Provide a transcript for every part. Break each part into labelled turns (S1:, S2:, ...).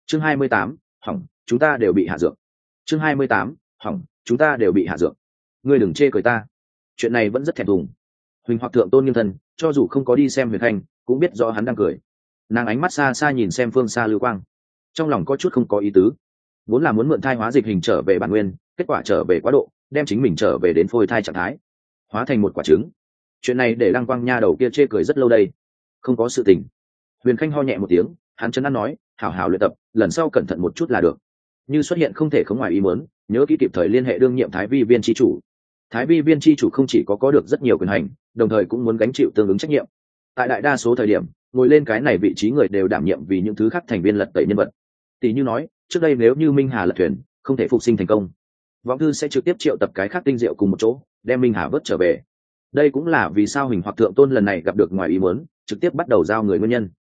S1: chương 28, hỏng, chúng ta đều bị hạ dược. chương 28, hỏng, chúng ta đều bị hạ dược. Ngươi đừng chê cười ta, chuyện này vẫn rất thẹn thùng. Huỳnh Hoặc Thượng Tôn nghiêng thân, cho dù không có đi xem Huyền Khanh cũng biết rõ hắn đang cười. Nàng ánh mắt xa xa nhìn xem phương xa Lưu Quang, trong lòng có chút không có ý tứ. Vốn là muốn mượn thai hóa dịch hình trở về bản nguyên, kết quả trở về quá độ, đem chính mình trở về đến phôi thai trạng thái, hóa thành một quả trứng. Chuyện này để Lăng Quang nha đầu kia chê cười rất lâu đây. Không có sự tình. Huyền Khanh ho nhẹ một tiếng, hắn chấn an nói, hảo hảo luyện tập, lần sau cẩn thận một chút là được. Như xuất hiện không thể không ngoài ý muốn, nhớ kỹ kịp thời liên hệ đương nhiệm Thái Vi Viên chi chủ. Thái Vi Viên chi chủ không chỉ có được rất nhiều quyền hành, đồng thời cũng muốn gánh chịu tương ứng trách nhiệm. Tại đại đa số thời điểm, ngồi lên cái này vị trí người đều đảm nhiệm vì những thứ khác thành viên lật tẩy nhân vật. Tỷ như nói, trước đây nếu như Minh Hà lật thuyền, không thể phục sinh thành công, Vọng Thư sẽ trực tiếp triệu tập cái khác tinh diệu cùng một chỗ, đem Minh Hà vớt trở về. Đây cũng là vì sao Huỳnh Hoặc Thượng Tôn lần này gặp được ngoài ý muốn, trực tiếp bắt đầu giao người nguyên nhân.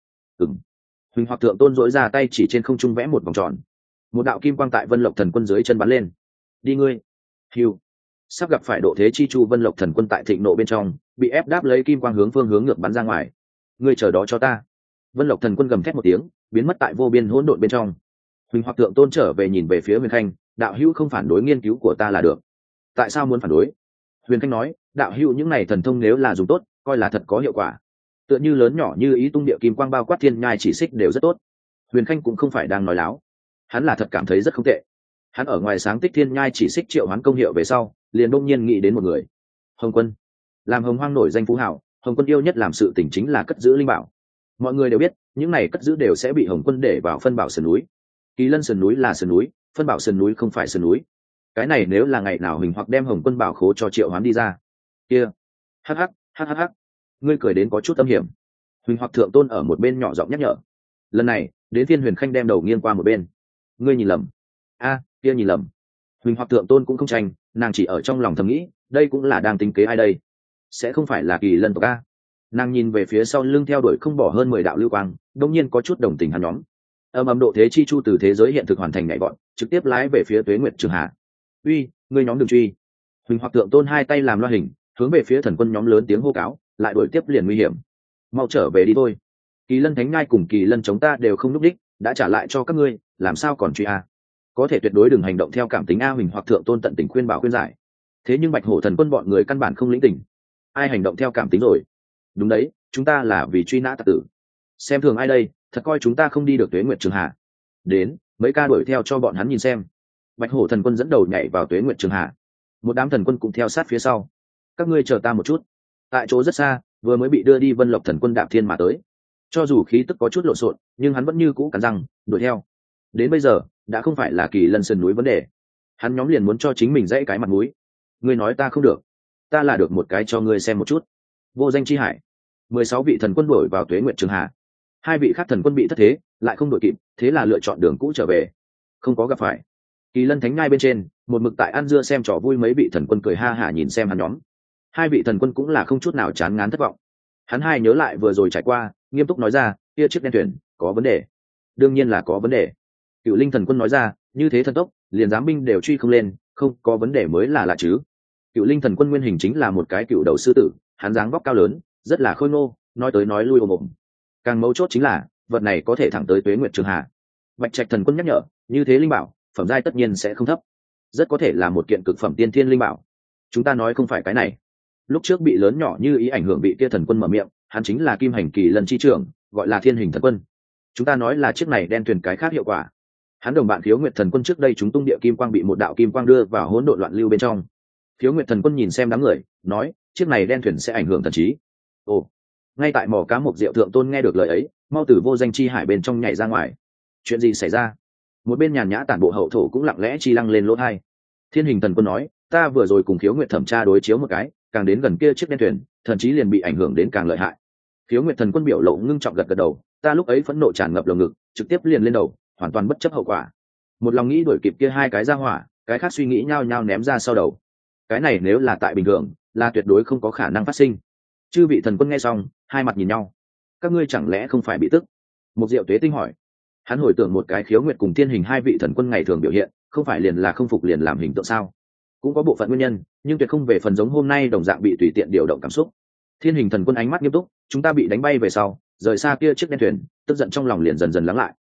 S1: Huỳnh Hoặc Thượng Tôn dỗi ra tay chỉ trên không trung vẽ một vòng tròn, một đạo kim quang tại Vân Lộc Thần Quân dưới chân bắn lên. Đi ngươi. Hiu. Sắp gặp phải độ thế chi chu Vân Lộc Thần Quân tại thịnh nộ bên trong, bị ép đáp lấy kim quang hướng ngược bắn ra ngoài. Ngươi chờ đó cho ta. Vân Lộc Thần Quân gầm thét một tiếng, biến mất tại vô biên hỗn độn bên trong. Huỳnh Hoặc Thượng Tôn trở về nhìn về phía Huyền Khanh, đạo hữu không phản đối nghiên cứu của ta là được. Tại sao muốn phản đối? Huyền Khanh nói, đạo hữu những này thần thông nếu là dùng tốt, coi là thật có hiệu quả. Tựa như lớn nhỏ như ý tung địa kim quang bao quát thiên nhai chỉ xích đều rất tốt. Huyền Khanh cũng không phải đang nói láo, hắn là thật cảm thấy rất không tệ. Hắn ở ngoài sáng tích thiên nhai chỉ xích triệu hoán công hiệu về sau, liền đông nhiên nghĩ đến một người. Hồng Quân. Làm Hồng Hoang nổi danh phú hảo, Hồng Quân yêu nhất làm sự tình chính là cất giữ linh bảo. Mọi người đều biết, những này cất giữ đều sẽ bị Hồng Quân để vào phân bảo sườn núi. Kỳ Lân sườn núi là sườn núi, phân bảo sườn núi không phải sườn núi. Cái này nếu là ngày nào Huỳnh Hoặc đem Hồng Quân bảo khố cho triệu hoán đi ra, kia, hắc hắc, ngươi cười đến có chút âm hiểm. Huỳnh Hoặc Thượng Tôn ở một bên nhỏ giọng nhắc nhở. Lần này đến phiên Huyền Khanh đem đầu nghiêng qua một bên. Ngươi nhìn lầm. Kia nhìn lầm. Huỳnh Hoặc Thượng Tôn cũng không tranh, nàng chỉ ở trong lòng thầm nghĩ, đây cũng là đang tính kế ai đây? Sẽ không phải là Kỳ Lân tộc a? Nàng nhìn về phía sau lưng theo đuổi không bỏ hơn 10 đạo lưu quang, đột nhiên có chút đồng tình hắn nhóm. Âm độ thế chi chu từ thế giới hiện thực hoàn thành nhảy vọt, trực tiếp lái về phía Tuế Nguyệt Trường Hà. Uy, ngươi nhóm đừng truy. Huỳnh Hoặc Thượng Tôn hai tay làm loa hình, hướng về phía thần quân nhóm lớn tiếng hô cáo, lại đuổi tiếp liền nguy hiểm. Mau trở về đi thôi. Kỳ Lân Thánh Nhai cùng Kỳ Lân chống ta đều không lúc đích, đã trả lại cho các ngươi, làm sao còn truy a? Có thể tuyệt đối đừng hành động theo cảm tính a. Huỳnh Hoặc Thượng Tôn tận tình khuyên bảo khuyên giải. Thế nhưng Bạch Hổ thần quân bọn người căn bản không lĩnh tình. Ai hành động theo cảm tính rồi? Đúng đấy, chúng ta là vì truy nã tặc tử. Xem thường ai đây, thật coi chúng ta không đi được Tuế Nguyệt Trường Hà. Đến, mấy ca đuổi theo cho bọn hắn nhìn xem. Bạch Hổ thần quân dẫn đầu nhảy vào Tuế Nguyệt Trường Hà, một đám thần quân cũng theo sát phía sau. Các ngươi chờ ta một chút. Tại chỗ rất xa, vừa mới bị đưa đi Vân Lộc thần quân đạp thiên mà tới. Cho dù khí tức có chút lộn xộn, nhưng hắn vẫn như cũ cắn răng đuổi theo. Đến bây giờ đã không phải là Kỳ Lân sườn núi vấn đề, hắn nhóm liền muốn cho chính mình dãy cái mặt mũi. Ngươi nói ta không được, ta là được một cái cho ngươi xem một chút. Vô danh chi hải, 16 vị thần quân đuổi vào Tuế Nguyệt Trường Hà. Hai vị khác thần quân bị thất thế, lại không đuổi kịp, thế là lựa chọn đường cũ trở về. Không có gặp phải. Kỳ Lân Thánh Nhai bên trên, một mực tại ăn dưa xem trò vui mấy vị thần quân cười ha hả nhìn xem hắn nhóm. Hai vị thần quân cũng là không chút nào chán ngán thất vọng. Hắn hai nhớ lại vừa rồi trải qua, nghiêm túc nói ra, kia chiếc đen thuyền có vấn đề. Đương nhiên là có vấn đề. Cựu Linh thần quân nói ra, như thế thần tốc, liền giám binh đều truy không lên, không có vấn đề mới là lạ chứ. Cựu Linh thần quân nguyên hình chính là một cái cựu đầu sư tử, hắn dáng vóc cao lớn, rất là khôi ngô, nói tới nói lui ồm ồm. Càng mấu chốt chính là, vật này có thể thẳng tới Tuế Nguyệt Trường Hà. Bạch Trạch thần quân nhắc nhở, như thế linh bảo, phẩm giai tất nhiên sẽ không thấp, rất có thể là một kiện cực phẩm tiên thiên linh bảo. Chúng ta nói không phải cái này. Lúc trước bị lớn nhỏ như ý ảnh hưởng bị kia thần quân mở miệng, hắn chính là Kim Hành Kỳ Lân chi trưởng, gọi là Thiên Hình thần quân. Chúng ta nói là chiếc này đen thuyền cái khác hiệu quả. Hắn đồng bạn Khiếu Nguyệt thần quân trước đây chúng tung địa kim quang bị một đạo kim quang đưa vào hỗn độn loạn lưu bên trong. Khiếu Nguyệt thần quân nhìn xem đám người, nói, chiếc này đen thuyền sẽ ảnh hưởng thần trí. Ồ, ngay tại mỏ cá Mộc Diệu Thượng Tôn nghe được lời ấy, mau từ vô danh chi hải bên trong nhảy ra ngoài. Chuyện gì xảy ra? Một bên nhàn nhã tản bộ hậu thổ cũng lặng lẽ chi lăng lên lỗ tai. Thiên Hình thần quân nói, ta vừa rồi cùng Khiếu Nguyệt thẩm tra đối chiếu một cái, càng đến gần kia chiếc đen thuyền, thần trí liền bị ảnh hưởng đến càng lợi hại. Khiếu Nguyệt thần quân biểu lộ ngưng trọng gật gật đầu, ta lúc ấy phẫn nộ tràn ngập lồng ngực, trực tiếp liền lên đầu, hoàn toàn bất chấp hậu quả. Một lòng nghĩ đuổi kịp kia hai cái ra hỏa, cái khác suy nghĩ nhao nhao ném ra sau đầu. Cái này nếu là tại bình thường, là tuyệt đối không có khả năng phát sinh. Chư vị thần quân nghe xong, hai mặt nhìn nhau. Các ngươi chẳng lẽ không phải bị tức? Một Diệu Tuế Tinh hỏi. Hắn hồi tưởng một cái Khiếu Nguyệt cùng Thiên Hình hai vị thần quân ngày thường biểu hiện, không phải liền là không phục liền làm hình tượng sao? Cũng có bộ phận nguyên nhân, nhưng tuyệt không về phần giống hôm nay đồng dạng bị tùy tiện điều động cảm xúc. Thiên Hình thần quân ánh mắt nghiêm túc, chúng ta bị đánh bay về sau, rời xa kia chiếc đen thuyền, tức giận trong lòng liền dần dần lắng lại.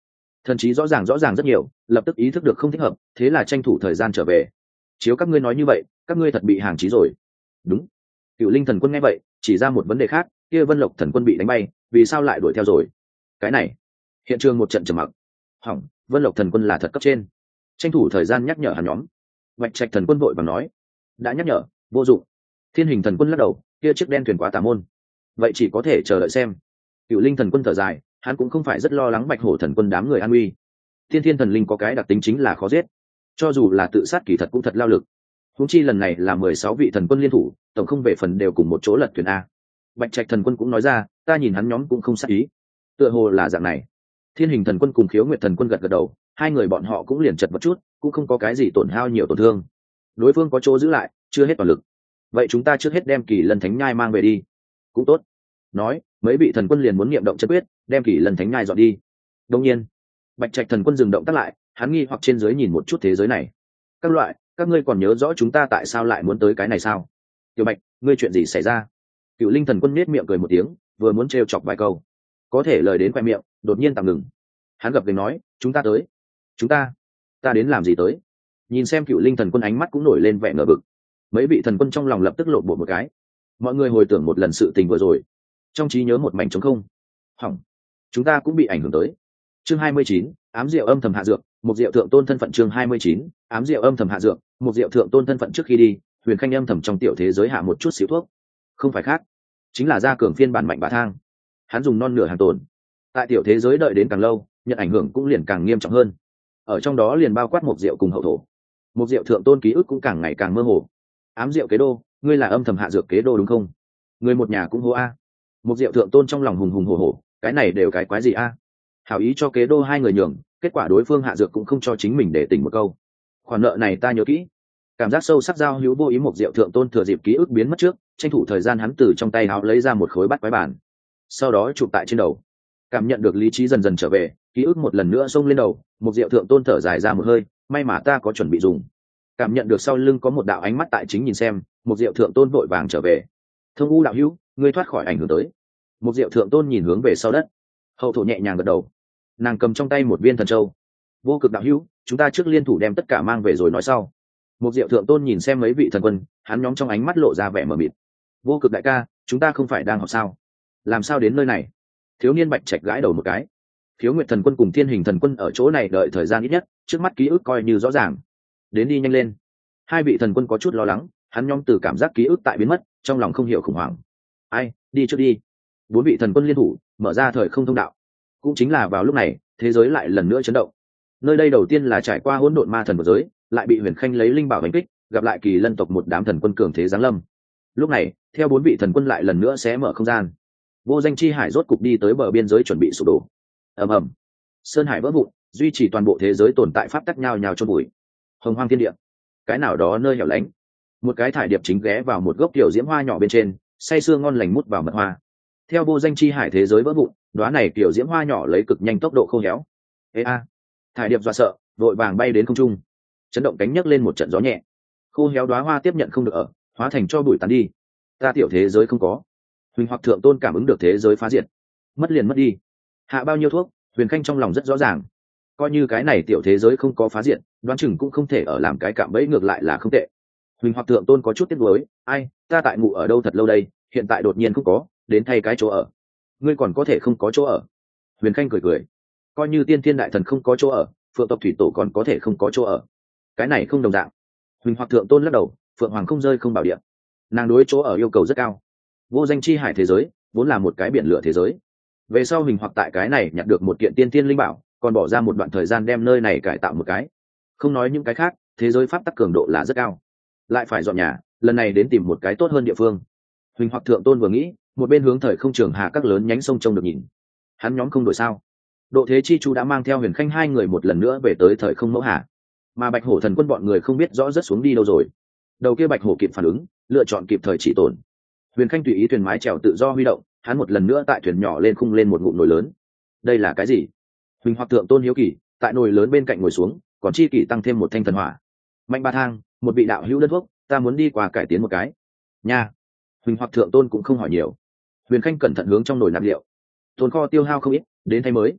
S1: Thần chí rõ ràng rất nhiều, lập tức ý thức được không thích hợp, thế là tranh thủ thời gian trở về. Chiếu các ngươi nói như vậy, các ngươi thật bị hàng chí rồi. Đúng. Cựu Linh Thần Quân nghe vậy, chỉ ra một vấn đề khác, kia Vân Lộc Thần Quân bị đánh bay, vì sao lại đuổi theo rồi? Cái này, hiện trường một trận trầm mặc. Hỏng, Vân Lộc Thần Quân là thật cấp trên. Tranh thủ thời gian nhắc nhở hắn nhóm. Bạch Trạch Thần Quân vội vàng nói, đã nhắc nhở, vô dụng. Thiên Hình Thần Quân lắc đầu, kia chiếc đen thuyền quá tà môn. Vậy chỉ có thể chờ đợi xem. Cựu Linh Thần Quân thở dài, hắn cũng không phải rất lo lắng Bạch Hổ Thần Quân đám người an nguy. Thiên Thần Linh có cái đặc tính chính là khó giết, cho dù là tự sát kỳ thật cũng thật lao lực. Huống chi lần này là 16 vị thần quân liên thủ, tổng không về phần đều cùng một chỗ lật thuyền a. Bạch Trạch Thần Quân cũng nói ra, ta nhìn hắn nhóm cũng không sát ý. Tựa hồ là dạng này. Thiên Hình Thần Quân cùng Khiếu Nguyệt Thần Quân gật gật đầu, hai người bọn họ cũng liền chật một chút, cũng không có cái gì tổn hao nhiều tổn thương. Đối phương có chỗ giữ lại, chưa hết toàn lực. Vậy chúng ta trước hết đem Kỳ Lân Thánh Nhai mang về đi. Cũng tốt. Nói, mấy vị thần quân liền muốn niệm động chân quyết, đem Kỳ Lân Thánh Nhai dọn đi. Đương nhiên, Bạch Trạch Thần Quân dừng động tác lại, hắn nghi hoặc trên dưới nhìn một chút thế giới này. Các ngươi còn nhớ rõ chúng ta tại sao lại muốn tới cái này sao? Tiểu Bạch, ngươi chuyện gì xảy ra? Cựu Linh Thần Quân nhếch miệng cười một tiếng, vừa muốn trêu chọc vài câu, có thể lời đến khoe miệng, đột nhiên tạm ngừng. Hắn gập gành nói, chúng ta đến làm gì tới? Nhìn xem Cựu Linh Thần Quân ánh mắt cũng nổi lên vẻ ngờ vực. Mấy vị thần quân trong lòng lập tức lộn bộ một cái. Mọi người hồi tưởng một lần sự tình vừa rồi, trong trí nhớ một mảnh trống không. Hỏng, chúng ta cũng bị ảnh hưởng tới. Chương 29, ám diệu âm thầm hạ dược, một diệu thượng tôn thân phận. Chương 29, ám diệu âm thầm hạ dược, một diệu thượng tôn thân phận. Trước khi đi, Huyền Khanh âm thầm trong tiểu thế giới hạ một chút xíu thuốc, không phải khác, chính là gia cường phiên bản mạnh bá thang. Hắn dùng non nửa hàng tồn, tại tiểu thế giới đợi đến càng lâu, nhận ảnh hưởng cũng liền càng nghiêm trọng hơn. Ở trong đó liền bao quát một diệu cùng hậu thổ. Một diệu thượng tôn ký ức cũng càng ngày càng mơ hồ. Ám diệu kế đô, ngươi là âm thầm hạ dược kế đô đúng không? Người một nhà cũng hô a. Một diệu thượng tôn trong lòng hùng hùng hổ hổ, cái này đều cái quái gì a? Hảo ý cho kế đô hai người nhường, kết quả đối phương hạ dược cũng không cho chính mình để tỉnh một câu. Khoản nợ này ta nhớ kỹ. Cảm giác sâu sắc giao hữu vô ý. Một diệu thượng tôn thừa dịp ký ức biến mất trước, tranh thủ thời gian hắn từ trong tay áo lấy ra một khối bắt quái bản, sau đó chụp tại trên đầu. Cảm nhận được lý trí dần dần trở về, ký ức một lần nữa xông lên đầu. Một diệu thượng tôn thở dài ra một hơi, may mà ta có chuẩn bị dùng. Cảm nhận được sau lưng có một đạo ánh mắt tại chính nhìn xem, một diệu thượng tôn vội vàng trở về. Thông u đạo hữu, ngươi thoát khỏi ảnh hưởng tới. Một diệu thượng tôn nhìn hướng về sau đất. Hậu thổ nhẹ nhàng gật đầu, nàng cầm trong tay một viên thần châu. Vô cực đạo hữu, chúng ta trước liên thủ đem tất cả mang về rồi nói sau. Một diệu thượng tôn nhìn xem mấy vị thần quân, hắn nhóm trong ánh mắt lộ ra vẻ mờ mịt. Vô cực đại ca, chúng ta không phải đang học sao? Làm sao đến nơi này? Thiếu niên Bạch Trạch gãi đầu một cái. Khiếu Nguyệt Thần Quân cùng Thiên Hình Thần Quân ở chỗ này đợi thời gian ít nhất, trước mắt ký ức coi như rõ ràng. Đến đi nhanh lên. Hai vị thần quân có chút lo lắng, hắn nhóm từ cảm giác ký ức tại biến mất, trong lòng không hiểu khủng hoảng. Ai, đi trước đi. Bốn vị thần quân liên thủ, mở ra thời không thông đạo. Cũng chính là vào lúc này, thế giới lại lần nữa chấn động. Nơi đây đầu tiên là trải qua hỗn độn ma thần một giới, lại bị Huyền Khanh lấy linh bảo đánh kích, gặp lại Kỳ Lân tộc một đám thần quân cường thế giáng lâm. Lúc này, theo bốn vị thần quân lại lần nữa sẽ mở không gian. Vô Danh Chi Hải rốt cục đi tới bờ biên giới chuẩn bị sụp đổ. Ầm ầm, sơn hải vỡ vụn, duy trì toàn bộ thế giới tồn tại pháp tắc nhào nhào chôn bụi. Hồng hoang thiên địa, cái nào đó nơi hẻo lánh, một cái thải điệp chính ghé vào một gốc tiểu diễm hoa nhỏ bên trên, say sưa ngon lành mút vào mật hoa. Theo Vô Danh Chi Hải thế giới vỡ vụn, đóa này tiểu diễm hoa nhỏ lấy cực nhanh tốc độ khô héo. Ê a, thải điệp dọa sợ, vội vàng bay đến không trung, chấn động cánh nhấc lên một trận gió nhẹ. Khô héo đóa hoa tiếp nhận không được ở, hóa thành cho bụi tán đi. Ta tiểu thế giới không có. Huỳnh Hoặc thượng tôn cảm ứng được thế giới phá diệt, mất liền mất đi. Hạ bao nhiêu thuốc, Huyền Khanh trong lòng rất rõ ràng. Coi như cái này tiểu thế giới không có phá diệt, đoán chừng cũng không thể ở làm cái cạm bẫy, ngược lại là không tệ. Huỳnh Hoặc thượng tôn có chút tiếc nuối, ai, ta tại ngủ ở đâu thật lâu đây, hiện tại đột nhiên không có, đến thay cái chỗ ở. Ngươi còn có thể không có chỗ ở? Huyền Khanh cười cười, coi như Tiên Thiên đại thần không có chỗ ở, Phượng tộc thủy tổ còn có thể không có chỗ ở. Cái này không đồng dạng. Huỳnh Hoặc thượng tôn lắc đầu, Phượng hoàng không rơi không bảo địa, nàng đối chỗ ở yêu cầu rất cao. Vô Danh Chi Hải thế giới vốn là một cái biển lửa thế giới, về sau Huỳnh Hoặc tại cái này nhặt được một kiện tiên thiên linh bảo, còn bỏ ra một đoạn thời gian đem nơi này cải tạo một cái. Không nói những cái khác, thế giới pháp tắc cường độ là rất cao, lại phải dọn nhà, lần này đến tìm một cái tốt hơn địa phương. Huỳnh Hoặc thượng tôn vừa nghĩ, một bên hướng thời không trường hạ các lớn nhánh sông trông được nhìn. Hắn nhóm không đổi sao? Độ Thế Chi Chu đã mang theo Huyền Khanh hai người một lần nữa về tới thời không mẫu hạ, mà Bạch Hổ thần quân bọn người không biết rõ rất xuống đi đâu rồi. Đầu kia Bạch Hổ kịp phản ứng, lựa chọn kịp thời chỉ tổn. Huyền Khanh tùy ý thuyền mái chèo tự do huy động, hắn một lần nữa tại thuyền nhỏ lên khung lên một ngụm nồi lớn. Đây là cái gì? Huỳnh Hoặc thượng tôn hiếu kỳ, tại nồi lớn bên cạnh ngồi xuống, còn chi kỷ tăng thêm một thanh thần hỏa. Mạnh ba thang, một vị đạo hữu đơn thuốc, ta muốn đi qua cải tiến một cái. Nha. Huỳnh Hoặc thượng tôn cũng không hỏi nhiều. Huyền Khanh cẩn thận hướng trong nồi nạp liệu. Tồn kho tiêu hao không ít, đến thay mới.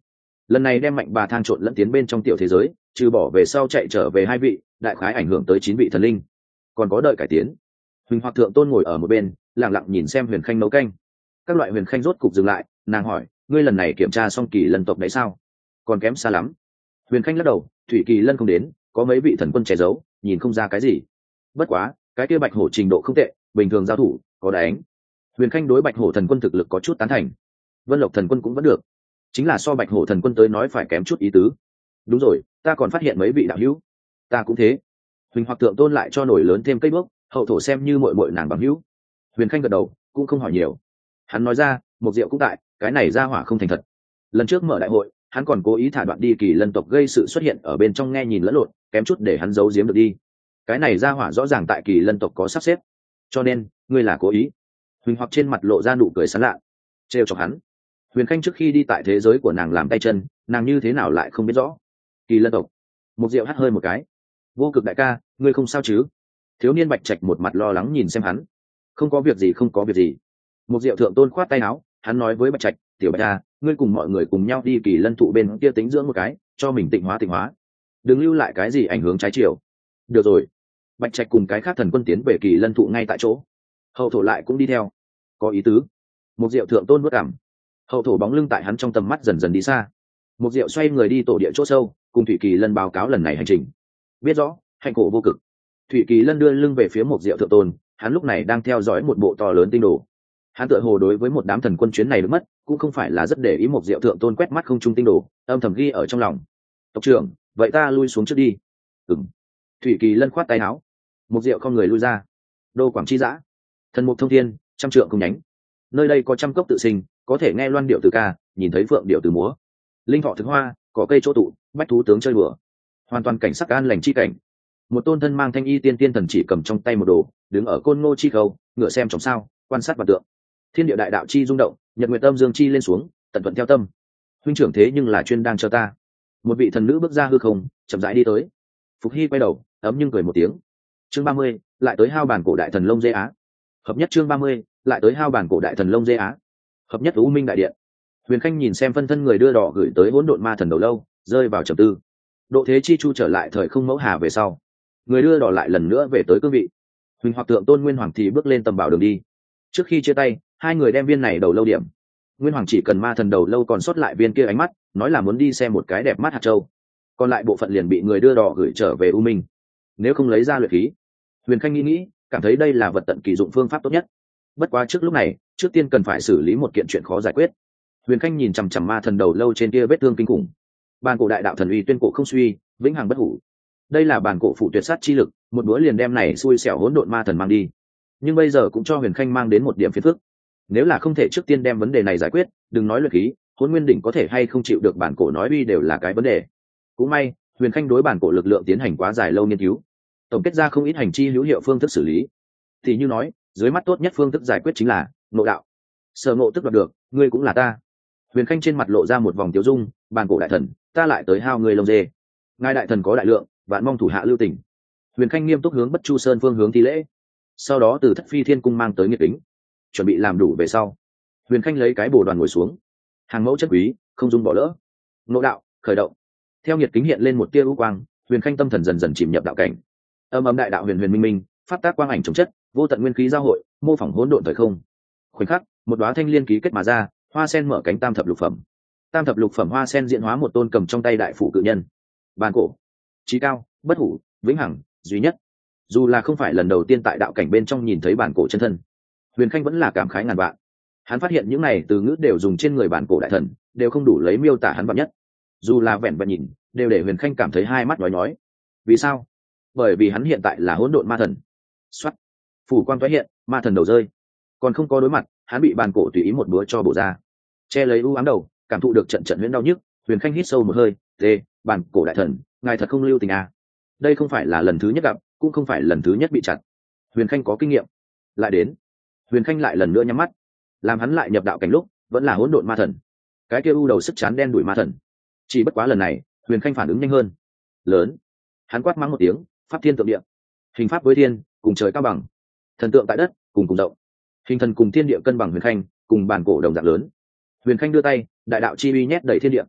S1: lần này đem mạnh bà thang trộn lẫn tiến bên trong tiểu thế giới, trừ bỏ về sau chạy trở về 2 vị, đại khái ảnh hưởng tới 9 vị thần linh, còn có đợi cải tiến. Huỳnh Hoặc Thượng Tôn ngồi ở một bên lặng lặng nhìn xem Huyền Khanh nấu canh. Các loại Huyền Khanh rốt cục dừng lại, nàng hỏi, ngươi lần này kiểm tra xong Kỳ Lân tộc đấy sao? Còn kém xa lắm. Huyền Khanh lắc đầu, Thủy Kỳ Lân không đến, có mấy vị thần quân che giấu, nhìn không ra cái gì. Bất quá cái kia Bạch Hổ trình độ không tệ, bình thường giao thủ có đánh. Huyền Khanh đối Bạch Hổ thần quân thực lực có chút tán thành. Vân Lộc thần quân cũng vẫn được, chính là so Bạch Hổ thần quân tới nói phải kém chút ý tứ. Đúng rồi, ta còn phát hiện mấy vị đạo hữu. Ta cũng thế. Huỳnh Hoặc Thượng Tôn lại cho nổi lớn thêm cây bước, hậu thổ xem như muội muội nàng bằng hữu. Huyền Khanh gật đầu, cũng không hỏi nhiều. Hắn nói ra, một Diệu cũng tại, cái này ra hỏa không thành thật. Lần trước mở đại hội, hắn còn cố ý thả đoạn đi Kỳ Lân tộc gây sự xuất hiện ở bên trong nghe nhìn lẫn lộn, kém chút để hắn giấu giếm được đi. Cái này ra hỏa rõ ràng tại Kỳ Lân tộc có sắp xếp, cho nên ngươi là cố ý. Huỳnh Hoặc trên mặt lộ ra nụ cười sán lạ, trêu chọc hắn. Huyền Khanh trước khi đi tại thế giới của nàng làm tay chân, nàng như thế nào lại không biết rõ. Kỳ Lân tộc. Một Diệu hắt hơi một cái. Vô Cực đại ca, ngươi không sao chứ? Thiếu niên Bạch Trạch một mặt lo lắng nhìn xem hắn. Không có việc gì, không có việc gì. Một Diệu Thượng Tôn khoát tay áo, hắn nói với Bạch Trạch, tiểu Bạch ca, ngươi cùng mọi người cùng nhau đi Kỳ Lân thụ bên kia tính dưỡng một cái, cho mình tịnh hóa, đừng lưu lại cái gì ảnh hưởng trái chiều. Được rồi. Bạch Trạch cùng cái khác thần quân tiến về Kỳ Lân thụ ngay tại chỗ. Hậu thổ lại cũng đi theo. Có ý tứ. Một Diệu Thượng Tôn vất cảm. Hậu thổ bóng lưng tại hắn trong tầm mắt dần dần đi xa. Một Diệu xoay người đi tổ địa chỗ sâu, cùng Thủy Kỳ Lân báo cáo lần này hành trình. Biết rõ, hạnh khổ vô cực. Thủy Kỳ Lân đưa lưng về phía Một Diệu Thượng Tôn, hắn lúc này đang theo dõi một bộ to lớn tinh đồ. Hắn tựa hồ đối với một đám thần quân chuyến này được mất, cũng không phải là rất để ý. Một Diệu Thượng Tôn quét mắt không trung tinh đồ, âm thầm ghi ở trong lòng. Tộc trưởng, vậy ta lui xuống trước đi. Ừm. Thủy Kỳ Lân khoát tay áo. Một Diệu không người lui ra. Đô Quảng Chi Dã, thần mục thông thiên, trăm trượng cùng nhánh. Nơi đây có trăm cốc tự sinh, có thể nghe loan điệu từ ca, nhìn thấy phượng điệu từ múa. Linh thọ thực hoa, có cây chỗ tụ, bách thú tướng chơi đùa. Hoàn toàn cảnh sắc an lành chi cảnh. Một tôn thân mang thanh y tiên thần chỉ cầm trong tay một đồ, đứng ở côn ngô chi khâu, ngựa xem trồng sao, quan sát vật tượng. Thiên địa đại đạo chi rung động, nhật nguyệt âm dương chi lên xuống, tận thuận theo tâm. Huynh trưởng thế nhưng là chuyên đang cho ta. Một vị thần nữ bước ra hư không, chậm rãi đi tới. Phục Hy quay đầu, ấm nhưng cười một tiếng. Chương 30, lại tới hao bản cổ đại thần lông dê á. Hợp nhất chương 30, lại tới hao bản cổ đại thần lông dê á. Hợp nhất U Minh đại điện. Huyền Khanh nhìn xem phân thân người đưa đỏ gửi tới hỗn độn ma thần đầu lâu, rơi vào trầm tư. Độ thế chi chu trở lại thời không mẫu hà về sau, người đưa đỏ lại lần nữa về tới cương vị. Huỳnh Hoặc Thượng Tôn Nguyên Hoàng thì bước lên tầm bảo đường đi. Trước khi chia tay, hai người đem viên này đầu lâu điểm. Nguyên Hoàng chỉ cần ma thần đầu lâu còn sót lại viên kia ánh mắt, nói là muốn đi xem một cái đẹp mắt hạt châu. Còn lại bộ phận liền bị người đưa đỏ gửi trở về U Minh. Nếu không lấy ra luyện khí, Huyền Khanh nghĩ, cảm thấy đây là vật tận kỳ dụng phương pháp tốt nhất. Bất quá trước lúc này, trước tiên cần phải xử lý một kiện chuyện khó giải quyết. Huyền Khanh nhìn chằm chằm ma thần đầu lâu trên kia vết thương kinh khủng. Bản cổ đại đạo thần uy tuyên cổ không suy, vĩnh hằng bất hủ. Đây là bản cổ phụ tuyệt sát chi lực, một bữa liền đem này xui xẻo hỗn độn ma thần mang đi. Nhưng bây giờ cũng cho Huyền Khanh mang đến một điểm phiền phức. Nếu là không thể trước tiên đem vấn đề này giải quyết, đừng nói luyện khí, Hỗn Nguyên đỉnh có thể hay không chịu được bản cổ nói uy đều là cái vấn đề. Cũng may, Huyền Khanh đối bản cổ lực lượng tiến hành quá dài lâu nghiên cứu, tổng kết ra không ít hành chi hữu hiệu phương thức xử lý. Thì như nói, dưới mắt tốt nhất phương thức giải quyết chính là ngộ đạo. Sở ngộ tức đoạt được, ngươi cũng là ta. Huyền Khanh trên mặt lộ ra một vòng tiêu dung, bản cổ đại thần, ta lại tới hao người lông dê. Ngài đại thần có đại lượng, vạn mong thủ hạ lưu tình. Huyền Khanh nghiêm túc hướng Bất Chu Sơn phương hướng thi lễ, sau đó từ Thất Phi Thiên cung mang tới nghiệt kính, chuẩn bị làm đủ về sau. Huyền Khanh lấy cái bồ đoàn ngồi xuống, hàng mẫu chất quý, không dung bỏ lỡ. Ngộ đạo, khởi động. Theo nhiệt kính hiện lên một tia u quang, Huyền Khanh tâm thần dần dần chìm nhập đạo cảnh. Âm âm đại đạo huyền huyền minh minh, pháp tác quang ảnh chống chất, vô tận nguyên khí giao hội, mô phỏng hỗn độn thời không. Khoảnh khắc, một đóa thanh liên ký kết mà ra, hoa sen mở cánh tam thập lục phẩm. Tam thập lục phẩm hoa sen diễn hóa một tôn cầm trong tay đại phủ cự nhân. Bàn cổ, chí cao, bất hủ, vĩnh hằng, duy nhất. Dù là không phải lần đầu tiên tại đạo cảnh bên trong nhìn thấy bản cổ chân thân, Huyền Khanh vẫn là cảm khái ngàn vạn. Hắn phát hiện những này từ ngữ đều dùng trên người bản cổ đại thần, đều không đủ lấy miêu tả hắn vạn nhất. Dù là vẹn vẹn nhìn, đều để Huyền Khanh cảm thấy hai mắt nhói nhói. Vì sao? Bởi vì hắn hiện tại là hỗn độn ma thần. Soát, phủ quang tái hiện, ma thần đầu rơi. Còn không có đối mặt, hắn bị bản cổ tùy ý một búa cho bổ ra. Che lấy u ám đầu, cảm thụ được trận trận huyễn đau nhức, Huyền Khanh hít sâu một hơi, "Tê, bản cổ đại thần, ngài thật không lưu tình à? Đây không phải là lần thứ nhất gặp, cũng không phải lần thứ nhất bị chặt." Huyền Khanh có kinh nghiệm. Lại đến, Huyền Khanh lại lần nữa nhắm mắt, làm hắn lại nhập đạo cảnh lúc, vẫn là hỗn độn ma thần. Cái kia u đầu sức chán đen đuổi ma thần. Chỉ bất quá lần này, Huyền Khanh phản ứng nhanh hơn. Lớn, hắn quát mắng một tiếng, pháp thiên tượng địa. Hình pháp với thiên, cùng trời cao bằng. Thần tượng tại đất, cùng rộng. Hình thần cùng thiên địa cân bằng Huyền Khanh, cùng bản cổ đồng dạng lớn. Huyền Khanh đưa tay, đại đạo chi uy nhét đầy thiên địa.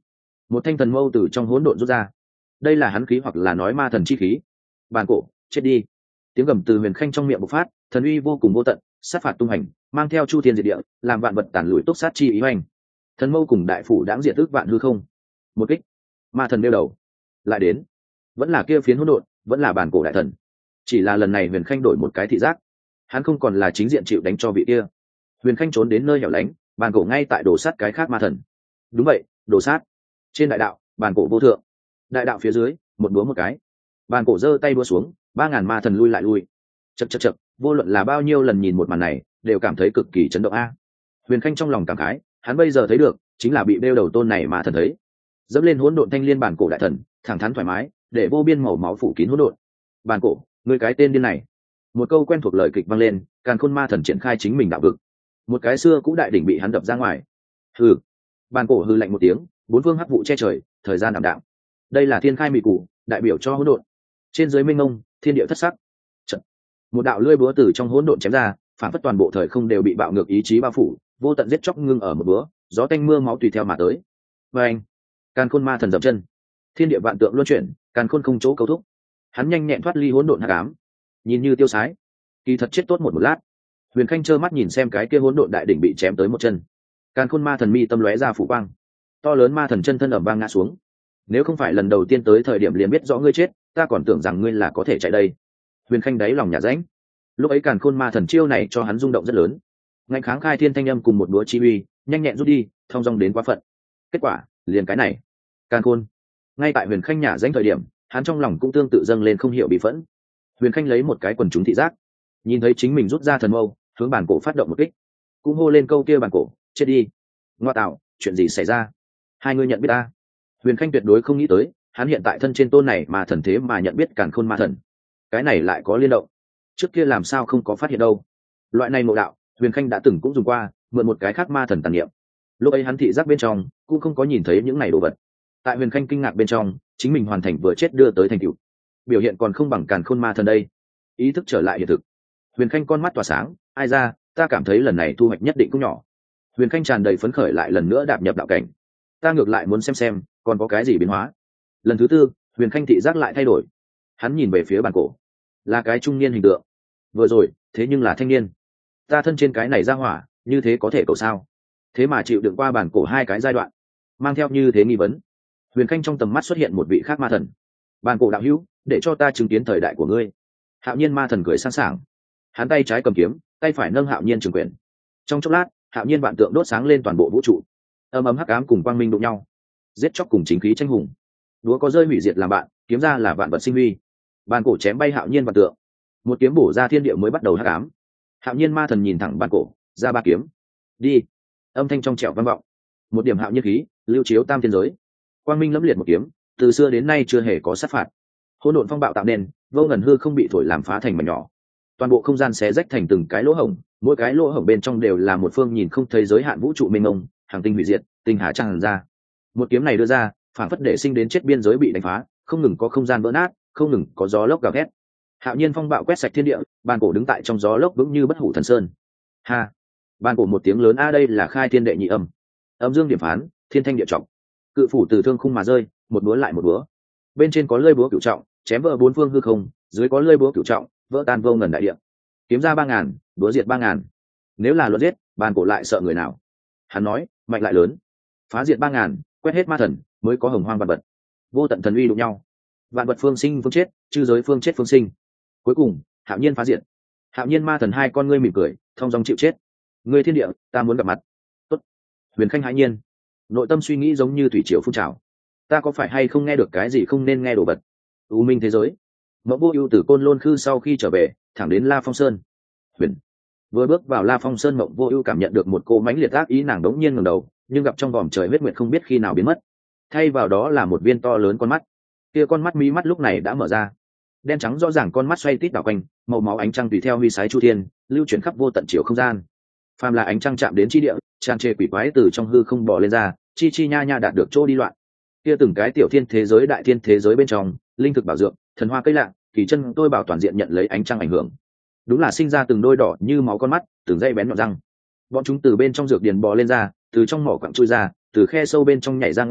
S1: một thanh thần mâu từ trong hỗn độn rút ra. Đây là hắn khí hoặc là nói ma thần chi khí. Bàn cổ, chết đi. Tiếng gầm từ Huyền Khanh trong miệng bộc phát, thần uy vô cùng vô tận, sát phạt tung hành, mang theo chu thiên diệt địa, làm vạn vật tàn lùi túc sát chi ý hoành. Thần mâu cùng đại phủ đãng diệt ước vạn hư không. Một kích, ma thần đeo đầu. Lại đến, vẫn là kia phiến hỗn độn, vẫn là bàn cổ đại thần. Chỉ là lần này Huyền Khanh đổi một cái thị giác, hắn không còn là chính diện chịu đánh cho vị kia. Huyền Khanh trốn đến nơi hẻo lánh, bàn cổ ngay tại đổ sát cái khác ma thần. Đúng vậy, đổ sát. Trên đại đạo, bàn cổ vô thượng. Đại đạo phía dưới, một búa một cái. Bàn cổ giơ tay búa xuống, 3000 ma thần lui lại lui. Chậc chậc chậc, vô luận là bao nhiêu lần nhìn một màn này, đều cảm thấy cực kỳ chấn động a. Huyền Khanh trong lòng cảm khái, hắn bây giờ thấy được, chính là bị đeo đầu tôn này mà thần thấy. Dẫm lên hỗn độn thanh liên bản cổ đại thần, thẳng thắn thoải mái, để vô biên màu máu phủ kín hỗn độn. Bản cổ, ngươi cái tên điên này. Một câu quen thuộc lời kịch vang lên, càn khôn ma thần triển khai chính mình đạo vực. Một cái xưa cũ đại đỉnh bị hắn đập ra ngoài. Hừ. Bản cổ hừ lạnh một tiếng, bốn phương hắc vụ che trời, thời gian ảm đạm. Đây là thiên khai mị cụ, đại biểu cho hỗn độn. Trên dưới mênh mông, thiên địa thất sắc. Chật. Một đạo lưỡi búa từ trong hỗn độn chém ra, phản phất toàn bộ thời không đều bị bạo ngược ý chí bao phủ, vô tận giết chóc ngưng ở một búa, gió tanh mưa máu tùy theo mà tới. Và anh, càn khôn ma thần dậm chân, thiên địa vạn tượng luân chuyển, càn khôn không chỗ cấu thúc. Hắn nhanh nhẹn thoát ly hỗn độn hắc ám, nhìn như tiêu sái, kỳ thật chết tốt một lát. Huyền Khanh trơ mắt nhìn xem cái kia hỗn độn đại đỉnh bị chém tới một chân, càn khôn ma thần mi tâm lóe ra phủ quang, to lớn ma thần chân thân ầm vang ngã xuống. Nếu không phải lần đầu tiên tới thời điểm liền biết rõ ngươi chết, ta còn tưởng rằng ngươi là có thể chạy đây. Huyền Khanh đáy lòng nhà rãnh. Lúc ấy càn khôn ma thần chiêu này cho hắn rung động rất lớn, ngạnh kháng khai thiên thanh âm cùng một đũa chi uy, nhanh nhẹn rút đi, thong dong đến quá phận. Kết quả liền cái này, càn khôn. Ngay tại Huyền Khanh nhà rãnh thời điểm, hắn trong lòng cũng tương tự dâng lên không hiểu bị phẫn. Huyền Khanh lấy một cái quần chúng thị giác, nhìn thấy chính mình rút ra thần mâu, hướng bản cổ phát động một kích, cũng hô lên câu kia bản cổ, chết đi. Ngoa tạo, chuyện gì xảy ra? Hai người nhận biết ta? Huyền Khanh tuyệt đối không nghĩ tới, hắn hiện tại thân trên tôn này mà thần thế mà nhận biết càn khôn ma thần. Cái này lại có liên động, trước kia làm sao không có phát hiện đâu. Loại này ngộ đạo, Huyền Khanh đã từng cũng dùng qua, mượn một cái khác ma thần tàn niệm. Lúc ấy hắn thị giác bên trong cũng không có nhìn thấy những này đồ vật. Tại Huyền Khanh kinh ngạc bên trong, chính mình hoàn thành vừa chết đưa tới thành tựu, biểu hiện còn không bằng càn khôn ma thần đây. Ý thức trở lại hiện thực, Huyền Khanh con mắt tỏa sáng, ai ra, ta cảm thấy lần này thu hoạch nhất định cũng nhỏ. Huyền Khanh tràn đầy phấn khởi lại lần nữa đạp nhập đạo cảnh. Ta ngược lại muốn xem còn có cái gì biến hóa. Lần thứ tư, Huyền Khanh thị giác lại thay đổi, hắn nhìn về phía bản cổ, là cái trung niên hình tượng. Vừa rồi thế nhưng là thanh niên, ta thân trên cái này ra hỏa như thế có thể cầu sao? Thế mà chịu đựng qua bản cổ hai cái giai đoạn, mang theo như thế nghi vấn. Huyền Khanh trong tầm mắt xuất hiện một vị khác ma thần. Bản cổ đạo hữu, để cho ta chứng kiến thời đại của ngươi. Hạo Nhiên ma thần cười sẵn sàng, hắn tay trái cầm kiếm, tay phải nâng Hạo Nhiên trường quyền. Trong chốc lát, Hạo Nhiên vạn tượng đốt sáng lên toàn bộ vũ trụ, âm ấm hắc ám cùng quang minh đụng nhau, giết chóc cùng chính khí tranh hùng. Đúa có rơi hủy diệt làm bạn, kiếm ra là vạn vật sinh huy. Bàn cổ chém bay Hạo Nhiên vạn tượng, một kiếm bổ ra thiên địa mới bắt đầu hắc ám. Hạo Nhiên ma thần nhìn thẳng bàn cổ, ra ba kiếm. Đi. Âm thanh trong trẻo vang vọng, một điểm hạo nhiên khí lưu chiếu tam thiên giới. Quang minh lẫm liệt một kiếm, từ xưa đến nay chưa hề có sát phạt. Hỗn độn phong bạo tạo nên, vô ngần hư không bị thổi làm phá thành mảnh nhỏ. Toàn bộ không gian xé rách thành từng cái lỗ hổng, mỗi cái lỗ hổng bên trong đều là một phương nhìn không thấy giới hạn vũ trụ mênh mông, hàng tinh hủy diệt, tinh hà tràn ra. Một kiếm này đưa ra, phản phất để sinh đến chết biên giới bị đánh phá, không ngừng có không gian vỡ nát, không ngừng có gió lốc gào thét. Hạo Nhiên phong bạo quét sạch thiên địa, bàn cổ đứng tại trong gió lốc vững như bất hủ thần sơn. Ha! Bàn cổ một tiếng lớn, a đây là khai thiên đệ nhị âm. Âm dương điểm phán, thiên thanh địa trọng. Cự phủ từ thương khung mà rơi, một búa lại một búa. Bên trên có lưỡi búa cửu trọng, chém vỡ bốn phương hư không, dưới có lưỡi búa cửu trọng, vỡ tan vô ngần đại địa. Kiếm ra 3000, búa diệt 3000. Nếu là luật giết, bàn cổ lại sợ người nào? Hắn nói, mạnh lại lớn. Phá diệt 3000, quét hết ma thần, mới có hồng hoang vạn vật. Vô tận thần uy đụng nhau. Vạn vật phương sinh phương chết, chư giới phương chết phương sinh. Cuối cùng, Hạo Nhiên phá diệt. Hạo Nhiên ma thần hai con ngươi mỉm cười, thông dong chịu chết. Ngươi thiên địa, ta muốn gặp mặt. Tốt. Huyền Khanh hãi nhiên, nội tâm suy nghĩ giống như thủy triều phun trào. Ta có phải hay không nghe được cái gì không nên nghe đồ vật? U minh thế giới. Mộng Vô Ưu từ Côn Lôn Khư sau khi trở về, thẳng đến La Phong Sơn. Huyền. Vừa bước vào La Phong Sơn, Mộng Vô Ưu cảm nhận được một cỗ mãnh liệt ác ý, nàng đống nhiên ngẩng đầu, nhưng gặp trong vòm trời huyết nguyệt không biết khi nào biến mất. Thay vào đó là một viên to lớn con mắt. Kia con mắt mí mắt lúc này đã mở ra. Đen trắng rõ ràng con mắt xoay tít đảo quanh, màu máu ánh trăng tùy theo huy sái chu thiên, lưu chuyển khắp vô tận chiều không gian. Phàm là ánh trăng chạm đến chi địa, tràn trề quỷ quái từ trong hư không bò lên ra, chi chi nha nha đạt được chỗ đi loạn. Kia từng cái tiểu thiên thế giới, đại thiên thế giới bên trong, linh thực bảo dưỡng, thần hoa cây lạ, kỳ chân tôi bảo toàn diện nhận lấy ánh trăng ảnh hưởng. Đúng là sinh ra từng đôi đỏ như máu con mắt, từng dây bén nhọn răng. Bọn chúng từ bên trong dược điền bò lên ra, từ trong mỏ quặng chui ra, từ khe sâu bên trong nhảy ra ngoài,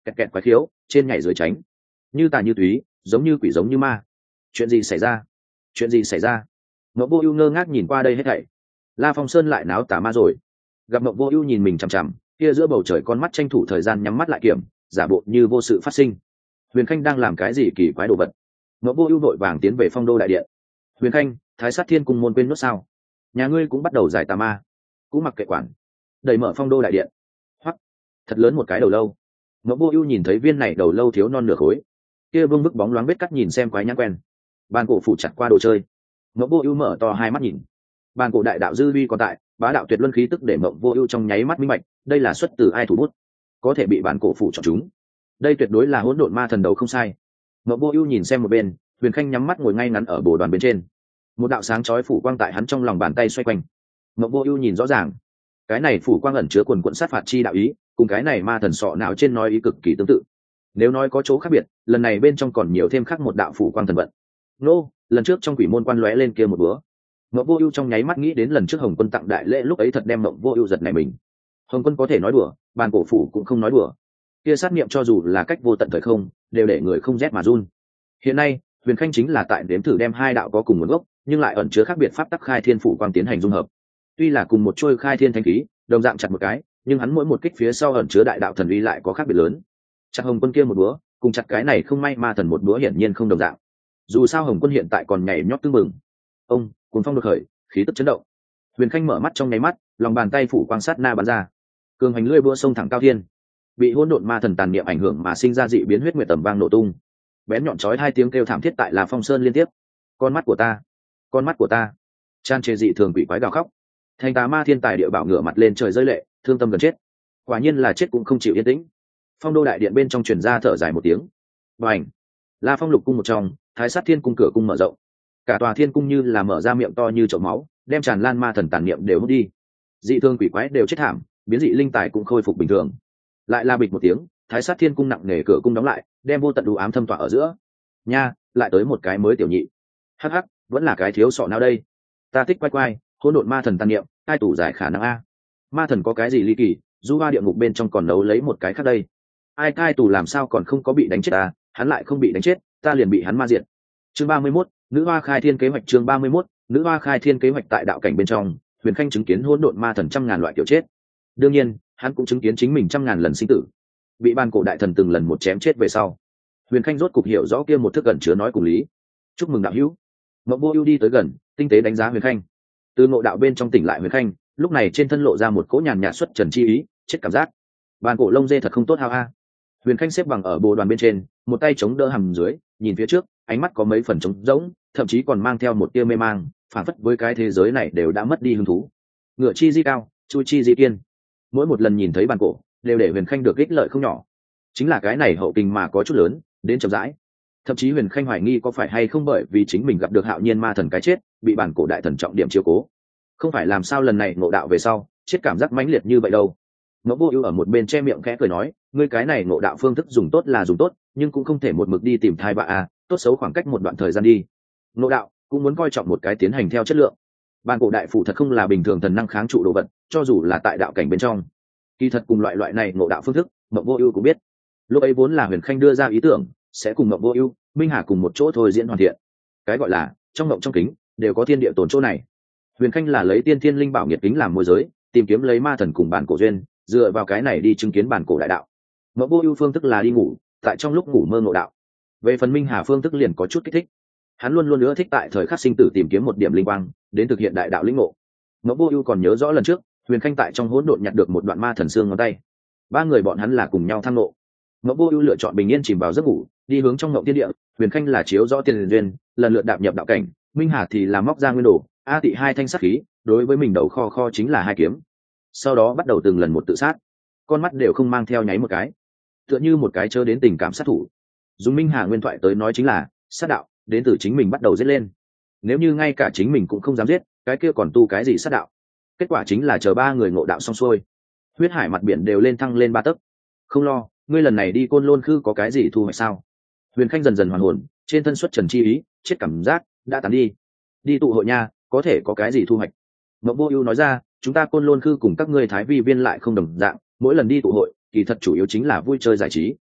S1: kẹt kẹt quái khiếu, trên nhảy dưới tránh, như tà như túy, giống như quỷ giống như ma. Chuyện gì xảy ra? Chuyện gì xảy ra? Mộng Vô Ưu ngơ ngác nhìn qua đây hết thảy. La Phong Sơn lại náo tà ma rồi. Gặp Mộng Vô Ưu nhìn mình chằm chằm, kia giữa bầu trời con mắt tranh thủ thời gian nhắm mắt lại kiểm, giả bộ như vô sự phát sinh. Huyền Khanh đang làm cái gì kỳ quái đồ vật? Mộng Vô Ưu vội vàng tiến về Phong Đô đại điện. Huyền Khanh, Thái Sát Thiên Cung môn quên nốt sao? Nhà ngươi cũng bắt đầu giải tà ma. Cũng mặc kệ quản. Đẩy mở Phong Đô đại điện. Hoắc, thật lớn một cái đầu lâu. Mộng Vô Ưu nhìn thấy viên này đầu lâu thiếu non nửa khối. Kia vương bức bóng loáng vết cắt nhìn xem quái nhãn quen. Bàn cổ phủ chặt qua đồ chơi. Mộng Vô Ưu mở to hai mắt nhìn. Bàn cổ đại đạo dư uy còn tại, bá đạo tuyệt luân khí tức để Mộng Vô Ưu trong nháy mắt minh bạch, đây là xuất từ ai thủ bút, có thể bị bàn cổ phủ chọn chúng. Đây tuyệt đối là hỗn độn ma thần đấu không sai. Mộng Vô Ưu nhìn xem một bên, Huyền Khanh nhắm mắt ngồi ngay ngắn ở bồ đoàn bên trên. Một đạo sáng chói phủ quang tại hắn trong lòng bàn tay xoay quanh. Mộng Vô Ưu nhìn rõ ràng, cái này phủ quang ẩn chứa quần quần sát phạt chi đạo ý, cùng cái này ma thần sọ não trên nói ý cực kỳ tương tự. Nếu nói có chỗ khác biệt, lần này bên trong còn nhiều thêm khác một đạo phủ quang thần vận. Nô, lần trước trong quỷ môn quan lóe lên kia một búa. Mộng Vô Ưu trong nháy mắt nghĩ đến lần trước Hồng Quân tặng đại lễ lúc ấy thật đem Mộng Vô Ưu giật nảy mình. Hồng Quân có thể nói đùa, bàn cổ phủ cũng không nói đùa. Kia sát niệm cho dù là cách vô tận thời không, đều để người không rét mà run. Hiện nay, Huyền Khanh chính là tại đếm thử đem hai đạo có cùng nguồn gốc, nhưng lại ẩn chứa khác biệt pháp tắc khai thiên phủ quang tiến hành dung hợp. Tuy là cùng một trôi khai thiên thanh khí, đồng dạng chặt một cái, nhưng hắn mỗi một kích phía sau ẩn chứa đại đạo thần uy lại có khác biệt lớn. Chặt Hồng Quân kia một búa, cùng chặt cái này không may ma thần một búa hiển nhiên không đồng dạng. Dù sao Hồng Quân hiện tại còn nhảy nhót tưng bừng. Ông, cuồng phong đột khởi, khí tức chấn động. Huyền Khanh mở mắt trong nháy mắt, lòng bàn tay phủ quang sát na bắn ra. Cường hành lưỡi búa sông thẳng cao thiên. Bị hỗn độn ma thần tàn niệm ảnh hưởng mà sinh ra dị biến huyết nguyệt tầm vang nổ tung. Bén nhọn chói hai tiếng kêu thảm thiết tại La Phong Sơn liên tiếp. Con mắt của ta, con mắt của ta. Chan chê dị thường quỷ quái gào khóc. Thành tà ma thiên tài địa bảo ngửa mặt lên trời rơi lệ, thương tâm gần chết. Quả nhiên là chết cũng không chịu yên tĩnh. Phong Đô đại điện bên trong truyền ra thở dài một tiếng. Bành! La Phong lục cung một trong, Thái Sát Thiên cung cửa cung mở rộng. Cả tòa thiên cung như là mở ra miệng to như chậu máu, đem tràn lan ma thần tàn niệm đều hút đi. Dị thương quỷ quái đều chết thảm, biến dị linh tài cũng khôi phục bình thường. Lại la bịch một tiếng, Thái Sát Thiên cung nặng nề cửa cung đóng lại, đem vô tận đủ ám thâm tỏa ở giữa. Nha, lại tới một cái mới tiểu nhị. Hắc hắc, vẫn là cái thiếu sọ nào đây? Ta thích quay quay, hỗn độn ma thần tàn niệm, ai tủ giải khả năng a? Ma thần có cái gì ly kỳ, du hoa địa ngục bên trong còn nấu lấy một cái khác đây. Ai cai tù làm sao còn không có bị đánh chết à, hắn lại không bị đánh chết, ta liền bị hắn ma diệt. Chương 31, nữ hoa khai thiên kế hoạch. Chương 31, nữ hoa khai thiên kế hoạch. Tại đạo cảnh bên trong, Huyền Khanh chứng kiến hỗn độn ma thần trăm ngàn loại kiểu chết. Đương nhiên, hắn cũng chứng kiến chính mình trăm ngàn lần sinh tử. Bị ban cổ đại thần từng lần một chém chết về sau, Huyền Khanh rốt cục hiểu rõ kia một thức gần chứa nói cùng lý. Chúc mừng đạo hữu. Mộng Vô Ưu đi tới gần, tinh tế đánh giá Huyền Khanh. Từ ngộ đạo bên trong tỉnh lại Huyền Khanh, lúc này trên thân lộ ra một cỗ nhàn nhạt xuất trần chi ý, chết cảm giác. Ban cổ lông dê thật không tốt hao a. Huyền Khanh xếp bằng ở bồ đoàn bên trên, một tay chống đỡ hầm dưới, nhìn phía trước, ánh mắt có mấy phần trống rỗng, thậm chí còn mang theo một tia mê mang, phản phất với cái thế giới này đều đã mất đi hứng thú. Ngựa chi di cao, chui chi di kiên. Mỗi một lần nhìn thấy bàn cổ, đều để Huyền Khanh được ích lợi không nhỏ. Chính là cái này hậu kinh mà có chút lớn, đến chậm rãi. Thậm chí Huyền Khanh hoài nghi có phải hay không bởi vì chính mình gặp được Hạo Nhiên ma thần cái chết, bị bản cổ đại thần trọng điểm chiếu cố. Không phải làm sao lần này ngộ đạo về sau, chết cảm giác mãnh liệt như vậy đâu. Ngộ Vô Ưu ở một bên che miệng khẽ cười nói, ngươi cái này ngộ đạo phương thức dùng tốt là dùng tốt, nhưng cũng không thể một mực đi tìm thai bạ à, tốt xấu khoảng cách một đoạn thời gian đi. Ngộ đạo cũng muốn coi trọng một cái tiến hành theo chất lượng. Bản cổ đại phủ thật không là bình thường thần năng kháng trụ đồ vật, cho dù là tại đạo cảnh bên trong. Kỳ thật cùng loại này ngộ đạo phương thức, Ngộ Vô Ưu cũng biết. Lúc ấy vốn là Huyền Khanh đưa ra ý tưởng, sẽ cùng Ngộ Vô Ưu, Minh Hà cùng một chỗ thôi diễn hoàn thiện. Cái gọi là trong ngộng trong kính, đều có thiên địa tồn chỗ này. Huyền Khanh là lấy tiên thiên linh bảo nghiệt kính làm môi giới, tìm kiếm lấy ma thần cùng bản cổ duyên, dựa vào cái này đi chứng kiến bản cổ đại đạo. Ngộ Vô Ưu phương thức là đi ngủ, tại trong lúc ngủ mơ ngộ đạo. Về phần Minh Hà phương thức liền có chút kích thích. Hắn luôn luôn ưa thích tại thời khắc sinh tử tìm kiếm một điểm linh quang, đến thực hiện đại đạo lĩnh ngộ. Ngộ Vô Ưu còn nhớ rõ lần trước, Huyền Khanh tại trong hỗn độn nhặt được một đoạn ma thần xương ngón tay. Ba người bọn hắn là cùng nhau tham ngộ. Ngộ Vô Ưu lựa chọn bình yên chìm vào giấc ngủ, đi hướng trong ngộng thiên địa, Huyền Khanh là chiếu rõ tiền duyên, lần lượt đạp nhập đạo cảnh, Minh Hà thì là móc ra nguyên đồ, A Tị hai thanh sát khí, đối với mình đầu kho chính là hai kiếm. Sau đó bắt đầu từng lần một tự sát, con mắt đều không mang theo nháy một cái, tựa như một cái chớ đến tình cảm sát thủ. Dùng Minh Hà nguyên thoại tới nói chính là sát đạo, đến từ chính mình bắt đầu giết lên. Nếu như ngay cả chính mình cũng không dám giết, cái kia còn tu cái gì sát đạo? Kết quả chính là chờ ba người ngộ đạo xong xuôi, huyết hải mặt biển đều lên thăng lên 3 tấc. Không lo, ngươi lần này đi Côn Lôn Khư có cái gì thu hoạch sao? Huyền Khanh dần dần hoàn hồn, trên thân xuất trần chi ý, chết cảm giác đã tán đi. Đi tụ hội nha, có thể có cái gì thu hoạch? Mộng Vô Ưu nói ra, chúng ta Côn Lôn Khư cùng các ngươi Thái Vi viên lại không đồng dạng, mỗi lần đi tụ hội, kỳ thật chủ yếu chính là vui chơi giải trí.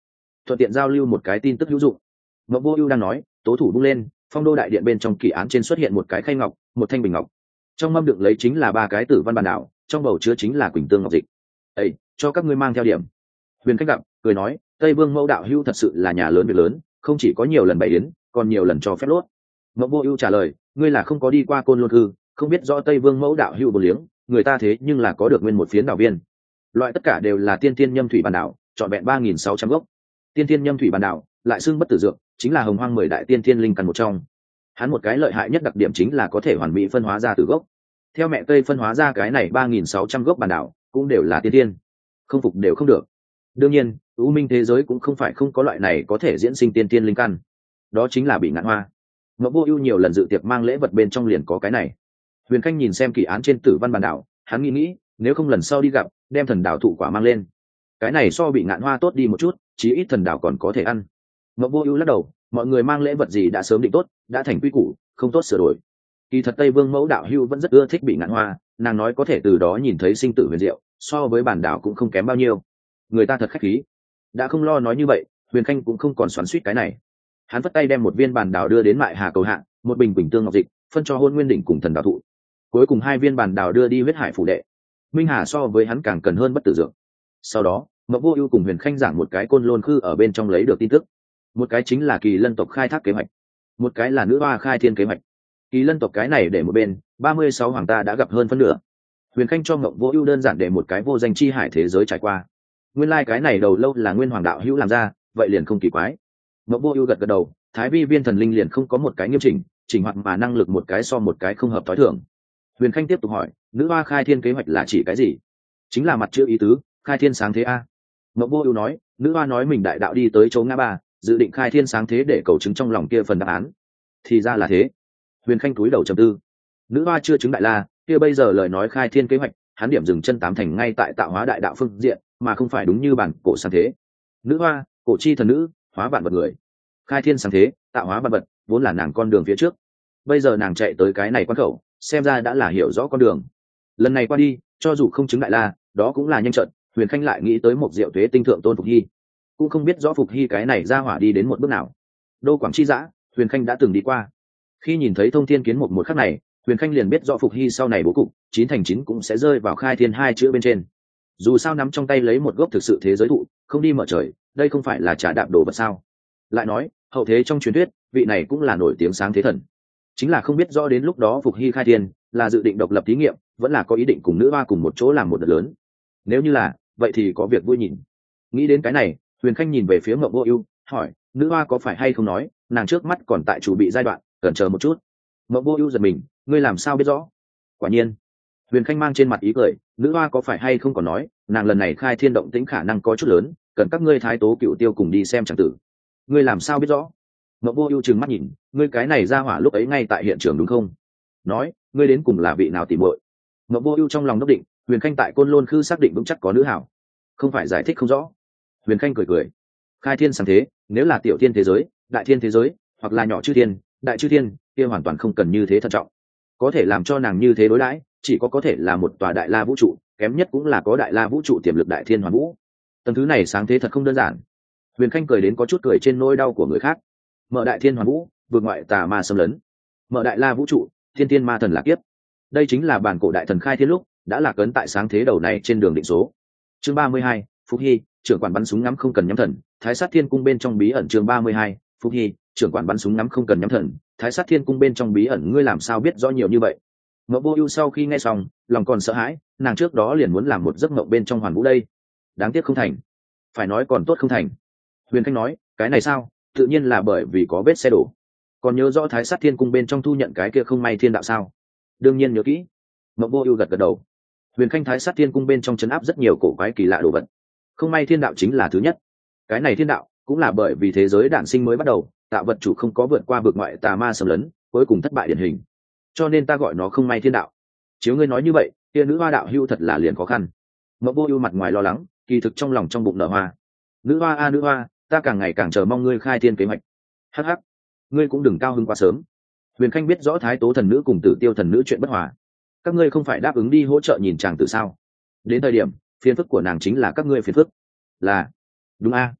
S1: thuận tiện giao lưu một cái tin tức hữu dụng. Mộng Vô Ưu đang nói, tố thủ bung lên, phong đô đại điện bên trong kỳ án trên xuất hiện một cái khay ngọc, một thanh bình ngọc. Trong mâm đựng lấy chính là ba cái tử văn bản đảo, trong bầu chứa chính là quỳnh tương ngọc dịch. "Ê, cho các ngươi mang theo điểm." Huyền Khách gặp, cười nói, "Tây Vương Mẫu đạo hữu thật sự là nhà lớn việc lớn, không chỉ có nhiều lần bày yến, còn nhiều lần cho phép lốt." Mộng Vô Ưu trả lời, "Ngươi là không có đi qua Côn Lôn Hư, không biết rõ Tây Vương Mẫu đạo hữu bổ liếng, người ta thế nhưng là có được nguyên một phiến đảo viên. Loại tất cả đều là tiên tiên nhâm thủy bản đảo, trọn vẹn 3600 gốc. Tiên tiên nhâm thủy bản đảo, lại xưng bất tử dược, chính là hồng hoang 10 đại tiên tiên linh căn một trong. Hắn một cái lợi hại nhất đặc điểm chính là có thể hoàn mỹ phân hóa ra từ gốc. Theo mẹ cây phân hóa ra cái này 3600 gốc bản đảo, cũng đều là tiên tiên. Không phục đều không được. Đương nhiên, U Minh thế giới cũng không phải không có loại này có thể diễn sinh tiên tiên linh căn. Đó chính là bị ngạn hoa. Mộng Vô Ưu nhiều lần dự tiệc mang lễ vật bên trong liền có cái này. Huyền Khanh nhìn xem kỳ án trên tử văn bản đảo, hắn nghĩ, nếu không lần sau đi gặp, đem thần đảo thụ quả mang lên. Cái này so bị ngạn hoa tốt đi một chút, chí ít thần đảo còn có thể ăn. Mộng Vô Ưu lắc đầu, mọi người mang lễ vật gì đã sớm định tốt, đã thành quy củ, không tốt sửa đổi. Kỳ thật Tây Vương Mẫu đạo hữu vẫn rất ưa thích bị ngạn hoa, nàng nói có thể từ đó nhìn thấy sinh tử huyền diệu, so với bản đảo cũng không kém bao nhiêu. Người ta thật khách khí. Đã không lo nói như vậy, Huyền Khanh cũng không còn xoắn xuýt cái này. Hắn vất tay đem một viên bản đảo đưa đến Mại Hà cầu hạ, một bình quỳnh tương ngọc dịch, phân cho Hôn Nguyên đỉnh cùng thần đạo thụ. Cuối cùng hai viên bản đảo đưa đi huyết hải phủ đệ. Minh Hà so với hắn càng cần hơn bất tử dược. Sau đó, Mộng Vô Ưu cùng Huyền Khanh giảng một cái Côn Lôn Khư ở bên trong lấy được tin tức. Một cái chính là Kỳ Lân tộc khai thác kế hoạch, một cái là nữ hoa khai thiên kế hoạch. Kỳ Lân tộc cái này để một bên, 36 hoàng ta đã gặp hơn phân nửa. Huyền Khanh cho Mộng Vô Ưu đơn giản để một cái vô danh chi hải thế giới trải qua. Nguyên lai cái này đầu lâu là Nguyên Hoàng đạo hữu làm ra, vậy liền không kỳ quái. Mộng Vô Ưu gật gật đầu, Thái Vi viên thần linh liền không có một cái nghiêm chỉnh hoạt mà năng lực một cái so một cái không hợp tối thường. Huyền Khanh tiếp tục hỏi, nữ hoa khai thiên kế hoạch là chỉ cái gì? Chính là mặt chữ ý tứ, khai thiên sáng thế a. Mộng Vô Ưu nói, nữ hoa nói mình đại đạo đi tới chỗ ngã ba, dự định khai thiên sáng thế để cầu chứng trong lòng kia phần đáp án. Thì ra là thế. Huyền Khanh cúi đầu trầm tư. Nữ hoa chưa chứng đại la, kia bây giờ lời nói khai thiên kế hoạch, hắn điểm dừng chân tám thành ngay tại tạo hóa đại đạo phương diện, mà không phải đúng như bản cổ sáng thế. Nữ hoa, cổ chi thần nữ, hóa vạn vật người. Khai thiên sáng thế, tạo hóa vạn vật, vốn là nàng con đường phía trước. Bây giờ nàng chạy tới cái này quan khẩu, xem ra đã là hiểu rõ con đường. Lần này qua đi, cho dù không chứng đại la, đó cũng là nhanh trận. Huyền Khanh lại nghĩ tới một diệu tuế tinh thượng tôn Phục Hy, cũng không biết rõ Phục Hy cái này ra hỏa đi đến một bước nào. Đô Quảng Chi Dã, Huyền Khanh đã từng đi qua. Khi nhìn thấy Thông Thiên Kiến một khắc này, Huyền Khanh liền biết rõ Phục Hy sau này bố cục 9/9 cũng sẽ rơi vào khai thiên hai chữ bên trên. Dù sao nắm trong tay lấy một gốc thực sự thế giới thụ, không đi mở trời, đây không phải là trả đạp đồ vật sao? Lại nói, hậu thế trong truyền thuyết, vị này cũng là nổi tiếng sáng thế thần. Chính là không biết rõ đến lúc đó Phục Hy khai thiên là dự định độc lập thí nghiệm, vẫn là có ý định cùng nữ hoa cùng một chỗ làm một đợt lớn. Nếu như là, vậy thì có việc vui nhìn. Nghĩ đến cái này, Huyền Khanh nhìn về phía Mộng Vô Ưu, hỏi, nữ hoa có phải hay không nói, nàng trước mắt còn tại chuẩn bị giai đoạn, cần chờ một chút. Mộng Vô Ưu giật mình, ngươi làm sao biết rõ? Quả nhiên. Huyền Khanh mang trên mặt ý cười, nữ hoa có phải hay không còn nói, nàng lần này khai thiên động tĩnh khả năng có chút lớn, cần các ngươi Thái Tố Cựu Tiêu cùng đi xem chẳng tử. Ngươi làm sao biết rõ? Mộng Vô Ưu trừng mắt nhìn, ngươi cái này ra hỏa lúc ấy ngay tại hiện trường đúng không? Nói, ngươi đến cùng là vị nào tỉ muội? Mộng Vô Ưu trong lòng đốc định, Huyền Khanh tại Côn Lôn Khư xác định vững chắc có nữ hảo, không phải giải thích không rõ. Huyền Khanh cười cười, khai thiên sáng thế, nếu là tiểu thiên thế giới, đại thiên thế giới, hoặc là nhỏ chư thiên, đại chư thiên, kia hoàn toàn không cần như thế thận trọng. Có thể làm cho nàng như thế đối đãi, chỉ có thể là một tòa đại la vũ trụ, kém nhất cũng là có đại la vũ trụ tiềm lực đại thiên hoàn vũ. Tầng thứ này sáng thế thật không đơn giản. Huyền Khanh cười đến có chút cười trên nỗi đau của người khác. Mở đại thiên hoàn vũ, vượt ngoại tà ma xâm lấn. Mở đại la vũ trụ, thiên tiên ma thần lạc kiếp. Đây chính là bản cổ đại thần khai thiên lúc, đã là cấn tại sáng thế đầu này trên đường định số. Chương 32, Phúc Hy, trưởng quản bắn súng ngắm không cần nhắm thần, Thái Sát Thiên Cung bên trong bí ẩn. Chương 32, Phúc Hy, trưởng quản bắn súng ngắm không cần nhắm thần, Thái Sát Thiên Cung bên trong bí ẩn. Ngươi làm sao biết rõ nhiều như vậy? Mộng Vô Ưu sau khi nghe xong, lòng còn sợ hãi, nàng trước đó liền muốn làm một giấc mộng bên trong hoàn vũ đây, đáng tiếc không thành. Phải nói còn tốt không thành. Huyền Khanh nói, cái này sao? Tự nhiên là bởi vì có vết xe đổ. Còn nhớ rõ Thái Sát Thiên Cung bên trong thu nhận cái kia không may thiên đạo sao? Đương nhiên nhớ kỹ. Mộng Vô Ưu gật gật đầu. Huyền Khanh Thái Sát Thiên Cung bên trong trấn áp rất nhiều cổ quái kỳ lạ đồ vật. Không may thiên đạo chính là thứ nhất. Cái này thiên đạo cũng là bởi vì thế giới đản sinh mới bắt đầu, tạo vật chủ không có vượt qua vực ngoại tà ma xâm lấn, cuối cùng thất bại điển hình. Cho nên ta gọi nó không may thiên đạo. Chiếu ngươi nói như vậy, kia nữ hoa đạo hưu thật là liền khó khăn. Mộng Vô Ưu mặt ngoài lo lắng, kỳ thực trong lòng trong bụng nở hoa. Nữ hoa a nữ hoa, ta càng ngày càng chờ mong ngươi khai thiên kế hoạch. Hắc hắc, ngươi cũng đừng cao hứng quá sớm. Huyền Khanh biết rõ Thái Tố thần nữ cùng Tử Tiêu thần nữ chuyện bất hòa, các ngươi không phải đáp ứng đi hỗ trợ nhìn chàng tử sao? Đến thời điểm phiền phức của nàng chính là các ngươi phiền phức. Là đúng a.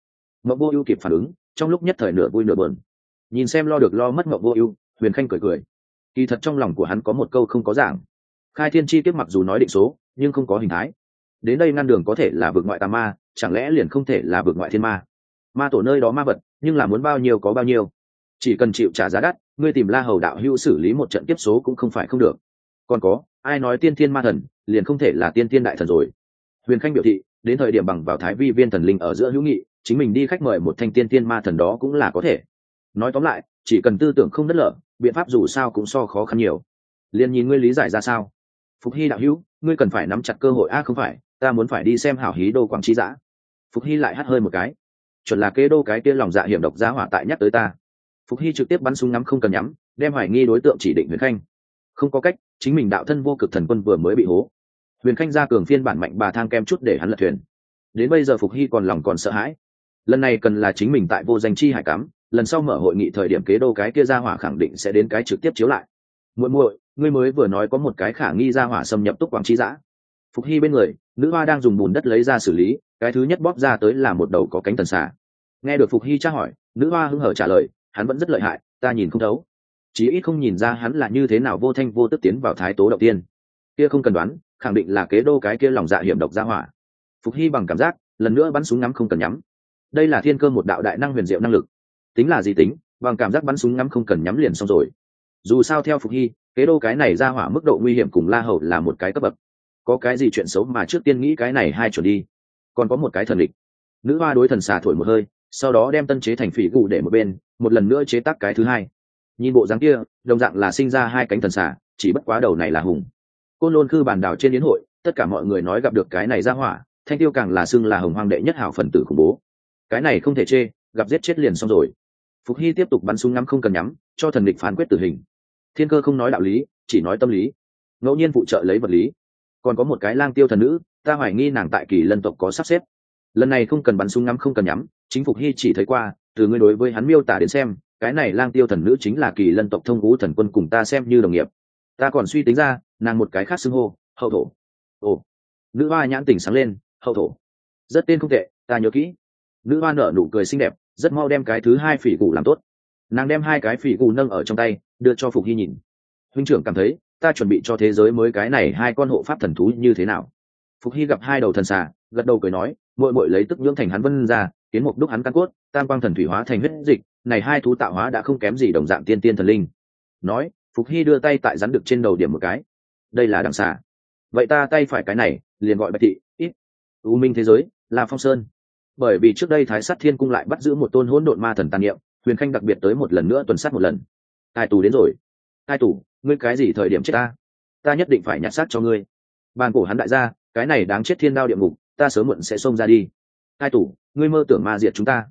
S1: Mộng Vô Ưu kịp phản ứng, trong lúc nhất thời nửa vui nửa buồn. Nhìn xem lo được lo mất Mộng Vô Ưu, Huyền Khanh cười cười. Kỳ thật trong lòng của hắn có một câu không có giảng. Khai thiên chi kiếp mặc dù nói định số, nhưng không có hình thái. Đến đây ngăn đường có thể là vượt ngoại tà ma, chẳng lẽ liền không thể là vượt ngoại thiên ma? Ma tổ nơi đó ma vật, nhưng là muốn bao nhiêu có bao nhiêu. Chỉ cần chịu trả giá đắt, ngươi tìm La Hầu đạo hữu xử lý một trận kiếp số cũng không phải không được. Còn có, ai nói tiên thiên ma thần, liền không thể là tiên thiên đại thần rồi. Huyền Khanh biểu thị, đến thời điểm bằng vào Thái Vi viên thần linh ở giữa hữu nghị, chính mình đi khách mời một thanh tiên thiên ma thần đó cũng là có thể. Nói tóm lại, chỉ cần tư tưởng không đất lở, biện pháp dù sao cũng so khó khăn nhiều. Liền nhìn ngươi lý giải ra sao. Phục Hy đạo hữu, ngươi cần phải nắm chặt cơ hội không phải, ta muốn phải đi xem hảo hí đô quảng trí dã. Phục Hy lại hắt hơi một cái, chuẩn là kế đô cái kia lòng dạ hiểm độc giá hỏa tại nhắc tới ta. Phục Hy trực tiếp bắn súng ngắm không cần nhắm, đem hoài nghi đối tượng chỉ định Huyền Khanh. Không có cách, chính mình đạo thân vô cực thần quân vừa mới bị hố. Huyền Khanh ra cường phiên bản mạnh bà thang kem chút để hắn lật thuyền. Đến bây giờ Phục Hy còn lòng còn sợ hãi. Lần này cần là chính mình tại vô danh chi hải cắm, lần sau mở hội nghị thời điểm kế đô cái kia ra hỏa khẳng định sẽ đến cái trực tiếp chiếu lại. Muội muội, ngươi mới vừa nói có một cái khả nghi ra hỏa xâm nhập túc quảng trí dã. Phục Hy bên người, nữ hoa đang dùng bùn đất lấy ra xử lý, cái thứ nhất bóp ra tới là một đầu có cánh tần xà. Nghe được Phục Hy tra hỏi, nữ hoa hứng hở trả lời, hắn vẫn rất lợi hại, ta nhìn không thấu. Chí ít không nhìn ra hắn là như thế nào vô thanh vô tức tiến vào thái tố động tiên. Kia không cần đoán, khẳng định là kế đô cái kia lòng dạ hiểm độc ra hỏa. Phục Hy bằng cảm giác, lần nữa bắn súng ngắm không cần nhắm. Đây là thiên cơ một đạo đại năng huyền diệu năng lực. Tính là gì tính, bằng cảm giác bắn súng ngắm không cần nhắm liền xong rồi. Dù sao theo Phục Hy, kế đô cái này ra hỏa mức độ nguy hiểm cùng La Hầu là một cái cấp bậc. Có cái gì chuyện xấu mà trước tiên nghĩ cái này hai chuẩn đi. Còn có một cái thần địch. Nữ hoa đối thần xà thổi một hơi, sau đó đem tân chế thành phỉ gù để một bên, một lần nữa chế tác cái thứ hai. Nhìn bộ dáng kia, đồng dạng là sinh ra hai cánh thần xà, chỉ bất quá đầu này là hùng. Côn Lôn Khư bàn đảo trên yến hội, tất cả mọi người nói gặp được cái này ra hỏa, Thanh Tiêu càng là xưng là hồng hoang đệ nhất hảo phần tử khủng bố. Cái này không thể chê, gặp giết chết liền xong rồi. Phục Hy tiếp tục bắn súng ngắm không cần nhắm, cho thần địch phán quyết tử hình. Thiên cơ không nói đạo lý, chỉ nói tâm lý, ngẫu nhiên phụ trợ lấy vật lý. Còn có một cái lang tiêu thần nữ, ta hoài nghi nàng tại Kỳ Lân tộc có sắp xếp. Lần này không cần bắn súng ngắm không cần nhắm, chính Phục Hy chỉ thấy qua, từ ngươi đối với hắn miêu tả đến xem, cái này lang tiêu thần nữ chính là Kỳ Lân tộc thông ngũ thần quân cùng ta xem như đồng nghiệp. Ta còn suy tính ra, nàng một cái khác xưng hô, hậu thổ. Ồ, nữ hoa nhãn tỉnh sáng lên, hậu thổ, rất tên không tệ, ta nhớ kỹ. Nữ hoa nở nụ cười xinh đẹp, rất mau đem cái thứ hai phỉ cụ làm tốt. Nàng đem hai cái phỉ cụ nâng ở trong tay, đưa cho Phục Hy nhìn. Huynh trưởng cảm thấy, ta chuẩn bị cho thế giới mới cái này hai con hộ pháp thần thú như thế nào? Phục Hy gặp hai đầu thần xà, gật đầu cười nói, muội muội lấy tức nhưỡng thành hắn vân ra, kiến mục đúc hắn căn cốt, tam quang thần thủy hóa thành huyết dịch, này hai thú tạo hóa đã không kém gì đồng dạng tiên tiên thần linh. Nói, Phục Hy đưa tay tại rắn đực trên đầu điểm một cái. Đây là đằng xà. Vậy ta tay phải cái này, liền gọi Bạch thị, ít. U minh thế giới, là Phong Sơn. Bởi vì trước đây Thái Sắt Thiên cung lại bắt giữ một tôn hỗn độn ma thần tàn niệm, Huyền Khanh đặc biệt tới một lần nữa tuần sát một lần. Hai tù đến rồi. Hai tù, ngươi cái gì thời điểm chết ta? Ta nhất định phải nhặt xác cho ngươi. Bàn cổ hắn đại gia, cái này đáng chết thiên đao địa ngục, ta sớm muộn sẽ xông ra đi. Hai tù, ngươi mơ tưởng ma diệt chúng ta.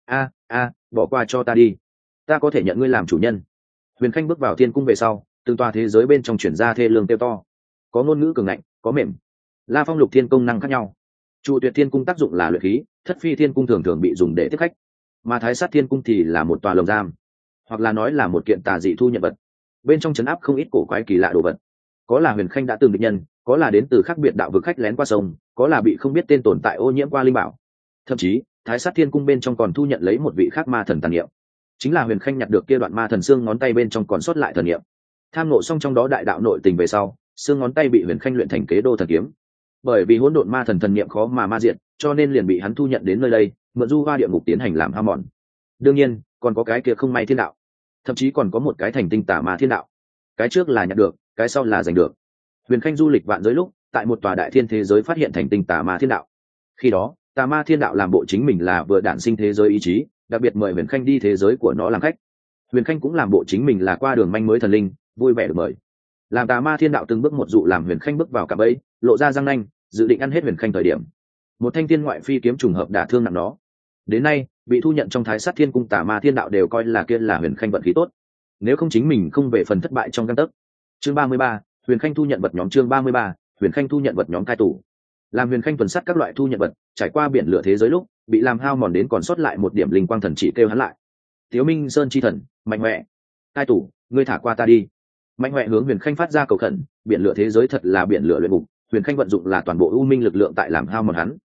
S1: Bỏ qua cho ta đi. Ta có thể nhận ngươi làm chủ nhân. Huyền Khanh bước vào thiên cung về sau, từng tòa thế giới bên trong chuyển ra thê lương tiêu to. Có ngôn ngữ cường ngạnh, có mềm. La Phong Lục Thiên công năng khác nhau. Trụ Tuyệt Thiên cung tác dụng là luyện khí, Thất Phi Thiên cung thường thường bị dùng để tiếp khách, mà Thái Sát Thiên cung thì là một tòa lồng giam, hoặc là nói là một kiện tà dị thu nhận vật. Bên trong trấn áp không ít cổ quái kỳ lạ đồ vật. Có là Huyền Khanh đã từng địch nhân, có là đến từ khác biệt đạo vực khách lén qua sông, có là bị không biết tên tồn tại ô nhiễm qua linh bảo. Thậm chí, Thái Sát Thiên cung bên trong còn thu nhận lấy một vị khác ma thần tàn niệm, chính là Huyền Khanh nhặt được kia đoạn ma thần xương ngón tay bên trong còn sót lại thần niệm. Tham ngộ xong trong đó đại đạo nội tình về sau, xương ngón tay bị Huyền Khanh luyện thành kế đô thần kiếm. Bởi vì hỗn độn ma thần thần niệm khó mà ma diệt, cho nên liền bị hắn thu nhận đến nơi đây, mượn du hoa địa ngục tiến hành làm hao mòn. Đương nhiên, còn có cái kia không may thiên đạo, thậm chí còn có một cái thành tinh tà ma thiên đạo. Cái trước là nhặt được, cái sau là giành được. Huyền Khanh du lịch vạn giới lúc, tại một tòa đại thiên thế giới phát hiện thành tinh tà ma thiên đạo. Khi đó, tà ma thiên đạo làm bộ chính mình là vừa đản sinh thế giới ý chí, đặc biệt mời Huyền Khanh đi thế giới của nó làm khách. Huyền Khanh cũng làm bộ chính mình là qua đường manh mới thần linh, vui vẻ được mời. Làm tà ma thiên đạo từng bước một dụ làm Huyền Khanh bước vào cả bẫy, lộ ra răng nanh, dự định ăn hết Huyền Khanh thời điểm, một thanh thiên ngoại phi kiếm trùng hợp đả thương nặng nó. Đến nay, bị thu nhận trong Thái Sát Thiên cung tà ma thiên đạo đều coi là kia là Huyền Khanh vận khí tốt, nếu không chính mình không về phần thất bại trong gang tấc. Chương 33, Huyền Khanh thu nhận vật nhóm. Chương 33, Huyền Khanh thu nhận vật nhóm cai tủ. Làm Huyền Khanh tuần sát các loại thu nhận vật, trải qua biển lửa thế giới lúc, bị làm hao mòn đến còn sót lại một điểm linh quang thần chỉ kêu hắn lại. Tiếu Minh Sơn chi thần, Mạnh Hoè, cai tủ, ngươi thả qua ta đi. Mạnh Hoè hướng Huyền Khanh phát ra cầu khẩn, biển lửa thế giới thật là biển lửa luyện ngục, Huyền Khanh vận dụng là toàn bộ u minh lực lượng tại làm hao mòn hắn.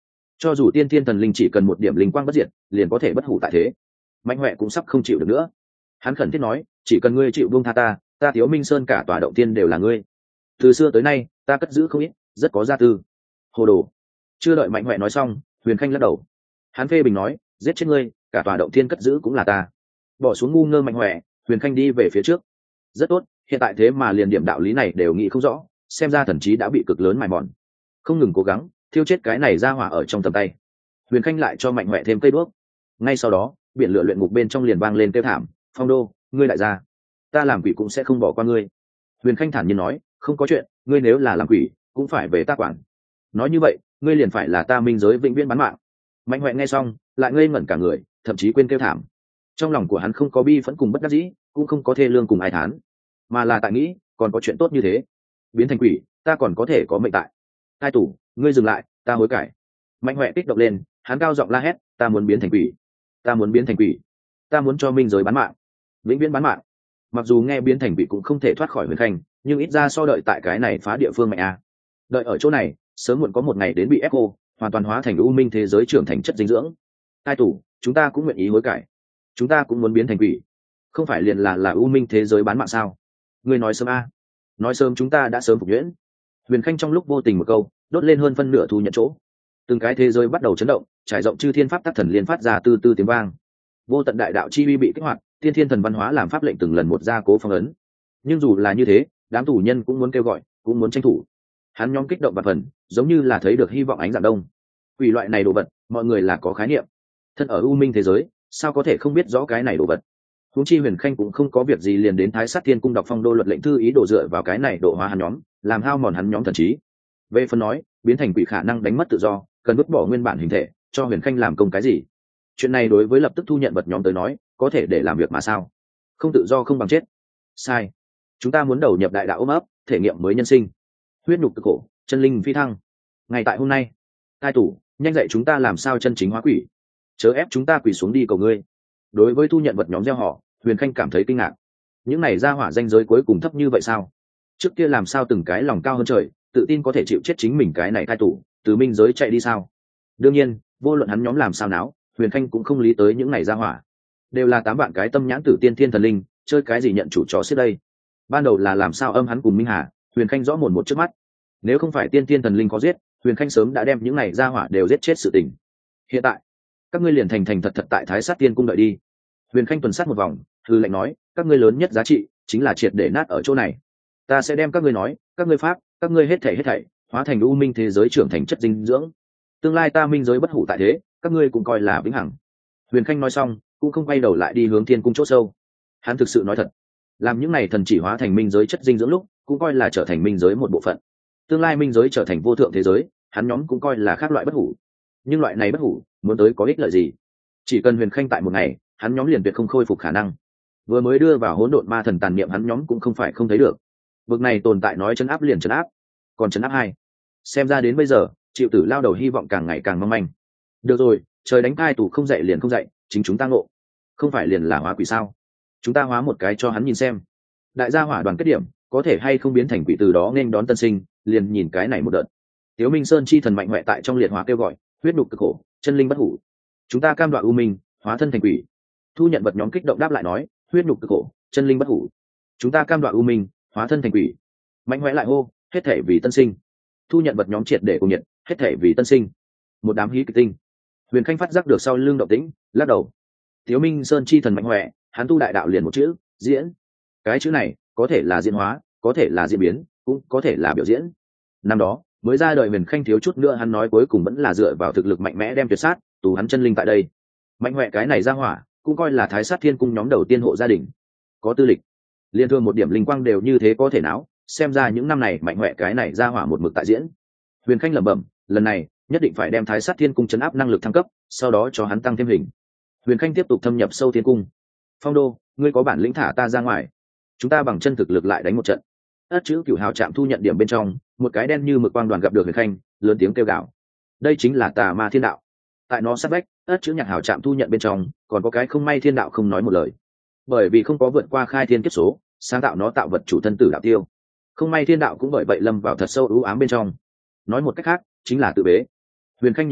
S1: cho dù tiên thiên thần linh chỉ cần một điểm linh quang bất diệt liền có thể bất hủ tại thế. Mạnh Huệ cũng sắp không chịu được nữa, hắn khẩn thiết nói, chỉ cần ngươi chịu buông tha ta, ta Tiếu Minh Sơn cả tòa động tiên đều là ngươi. Từ xưa tới nay ta cất giữ không ít, rất có gia tư. Hồ đồ. Chưa đợi Mạnh Huệ nói xong, Huyền Khanh lắc đầu, hắn phê bình nói, giết chết ngươi, cả tòa động thiên cất giữ cũng là ta. Bỏ xuống ngu ngơ Mạnh Huệ, Huyền Khanh đi về phía trước. Rất tốt, hiện tại thế mà liền điểm đạo lý này đều nghĩ không rõ, xem ra thần trí đã bị cực lớn mài mòn. Không ngừng cố gắng thiêu chết cái này ra hỏa ở trong tầm tay. Huyền Khanh lại cho Mạnh Huệ thêm cây đuốc. Ngay sau đó biển lửa luyện ngục bên trong liền vang lên kêu thảm, Phong Đô, ngươi lại ra, ta làm quỷ cũng sẽ không bỏ qua ngươi. Huyền Khanh thản nhiên nói, không có chuyện, ngươi nếu là làm quỷ cũng phải về ta quản. Nói như vậy ngươi liền phải là ta minh giới vĩnh viễn bán mạng. Mạnh Huệ nghe xong lại ngây ngẩn cả người, thậm chí quên kêu thảm. Trong lòng của hắn không có bi phẫn cùng bất đắc dĩ, cũng không có thê lương cùng ai thán, mà là tại nghĩ còn có chuyện tốt như thế. Biến thành quỷ ta còn có thể có mệnh tại. Cai tủ, ngươi dừng lại, ta hối cải. Mạnh Huệ kích động lên, hắn cao giọng la hét, ta muốn biến thành quỷ, ta muốn biến thành quỷ, ta muốn cho minh giới bán mạng, vĩnh viễn bán mạng. Mặc dù nghe biến thành quỷ cũng không thể thoát khỏi Huyền Khanh, nhưng ít ra so đợi tại cái này phá địa phương mạnh a. Đợi ở chỗ này sớm muộn có một ngày đến bị ép cô hoàn toàn hóa thành u minh thế giới trưởng thành chất dinh dưỡng. Cai tủ, chúng ta cũng nguyện ý hối cải, chúng ta cũng muốn biến thành quỷ, không phải liền là u minh thế giới bán mạng sao? Ngươi nói sớm a, nói sớm chúng ta đã sớm phục nhuyễn. Huyền Khanh trong lúc vô tình một câu đốt lên hơn phân nửa thu nhận chỗ, từng cái thế giới bắt đầu chấn động, trải rộng chư thiên pháp tắc thần liên phát ra từ từ tiếng vang. Vô tận đại đạo chi uy bị kích hoạt, tiên thiên thần văn hóa làm pháp lệnh từng lần một gia cố phong ấn. Nhưng dù là như thế, đám tù nhân cũng muốn kêu gọi, cũng muốn tranh thủ. Hắn nhóm kích động và phần, giống như là thấy được hy vọng ánh dạng đông. Quỷ loại này đồ vật, mọi người là có khái niệm. Thân ở u minh thế giới, sao có thể không biết rõ cái này đồ vật? Huống chi Huyền Khanh cũng không có việc gì liền đến Thái Sát Thiên cung đọc phong đô luật lệnh thư ý đồ dựa vào cái này độ hóa hắn nhóm, làm hao mòn hắn nhóm thần trí. Về phần nói biến thành quỷ khả năng đánh mất tự do, cần vứt bỏ nguyên bản hình thể, cho Huyền Khanh làm công cái gì? Chuyện này đối với lập tức thu nhận vật nhóm tới nói, có thể để làm việc mà sao? Không tự do không bằng chết. Sai. Chúng ta muốn đầu nhập đại đạo ôm ấp, thể nghiệm mới nhân sinh, huyết nhục cực khổ, chân linh phi thăng. Ngày tại hôm nay, Cai tủ, nhanh dạy chúng ta làm sao chân chính hóa quỷ, chớ ép chúng ta quỳ xuống đi cầu ngươi. Đối với thu nhận vật nhóm gieo họ, Huyền Khanh cảm thấy kinh ngạc. Những này ra hỏa danh giới cuối cùng thấp như vậy sao? Trước kia làm sao từng cái lòng cao hơn trời, tự tin có thể chịu chết chính mình cái này Cai tủ, từ minh giới chạy đi sao? Đương nhiên, vô luận hắn nhóm làm sao náo, Huyền Khanh cũng không lý tới những này ra hỏa. Đều là 8 vạn cái tâm nhãn tử tiên thiên thần linh, chơi cái gì nhận chủ chó xếp đây? Ban đầu là làm sao âm hắn cùng Minh Hà, Huyền Khanh rõ mồn một trước mắt. Nếu không phải tiên thiên thần linh có giết, Huyền Khanh sớm đã đem những này ra hỏa đều giết chết sự tình. Hiện tại, các ngươi liền thành thật thật tại Thái Sát Tiên cung đợi đi. Huyền Khanh tuần sát một vòng, hư lệnh nói, các ngươi lớn nhất giá trị chính là triệt để nát ở chỗ này. Ta sẽ đem các ngươi nói, các ngươi pháp, các ngươi hết thảy hóa thành u minh thế giới trưởng thành chất dinh dưỡng. Tương lai ta minh giới bất hủ tại thế, các ngươi cũng coi là vĩnh hằng. Huyền Khanh nói xong, cũng không quay đầu lại đi hướng Thiên cung chỗ sâu. Hắn thực sự nói thật, làm những này thần chỉ hóa thành minh giới chất dinh dưỡng lúc, cũng coi là trở thành minh giới một bộ phận. Tương lai minh giới trở thành vô thượng thế giới, hắn nhóm cũng coi là khác loại bất hủ. Nhưng loại này bất hủ muốn tới có ích lợi gì? Chỉ cần Huyền Khanh tại một ngày, hắn nhóm liền tuyệt không khôi phục khả năng. Vừa mới đưa vào hỗn độn ma thần tàn niệm hắn nhóm cũng không phải không thấy được. Vực này tồn tại nói chấn áp liền chấn áp, còn chấn áp hai. Xem ra đến bây giờ, chịu tử lao đầu hy vọng càng ngày càng mong manh. Được rồi, trời đánh Cai tủ không dậy liền không dậy, chính chúng ta ngộ. Không phải liền là hóa quỷ sao? Chúng ta hóa một cái cho hắn nhìn xem. Đại gia hỏa đoàn kết điểm, có thể hay không biến thành quỷ từ đó nên đón tân sinh, liền nhìn cái này một đợt. Tiếu Minh Sơn chi thần Mạnh Huệ tại trong liệt hỏa kêu gọi, huyết nhục cực khổ, chân linh bất hủ. Chúng ta cam đoan u minh, hóa thân thành quỷ. Thu nhận vật nhóm kích động đáp lại nói, huyết nhục cực khổ, chân linh bất hủ. Chúng ta cam đoan u minh, hóa thân thành quỷ. Mạnh Huệ lại hô, hết thể vì tân sinh. Thu nhận vật nhóm triệt để cùng nhiệt, hết thể vì tân sinh. Một đám hí kịch tinh. Huyền Khanh phát giác được sau lưng động tĩnh, lắc đầu. Tiếu Minh Sơn chi thần Mạnh Huệ, hắn tu đại đạo liền một chữ, diễn. Cái chữ này có thể là diễn hóa, có thể là diễn biến, cũng có thể là biểu diễn. Năm đó mới ra đời Huyền Khanh thiếu chút nữa hắn nói cuối cùng vẫn là dựa vào thực lực mạnh mẽ đem tuyệt sát tù hắn chân linh tại đây. Mạnh Huệ cái này ra hỏa cũng coi là Thái Sát Thiên cung nhóm đầu tiên hộ gia đình, có tư lịch, liên thương một điểm linh quang đều như thế có thể não. Xem ra những năm này Mạnh Huệ cái này ra hỏa một mực tại diễn. Huyền Khanh lẩm bẩm, lần này nhất định phải đem Thái Sát Thiên cung chấn áp năng lực thăng cấp, sau đó cho hắn tăng thêm hình. Huyền Khanh tiếp tục thâm nhập sâu thiên cung. Phong Đô, ngươi có bản lĩnh thả ta ra ngoài, chúng ta bằng chân thực lực lại đánh một trận. Ất chữ Cửu Hào trạm thu nhận điểm bên trong, một cái đen như mực quang đoàn gặp được Huyền Khanh, lớn tiếng kêu gào. Đây chính là Tà Ma Thiên Đạo. Tại nó sát vách, Ất chữ Nhạc Hào trạm thu nhận bên trong, còn có cái Không May Thiên Đạo không nói một lời. Bởi vì không có vượt qua khai thiên kiếp số, sáng tạo nó tạo vật chủ thân tử đạo tiêu. Không May Thiên Đạo cũng bởi vậy lâm vào thật sâu u ám bên trong. Nói một cách khác, chính là tự bế. Huyền Khanh nhìn qua,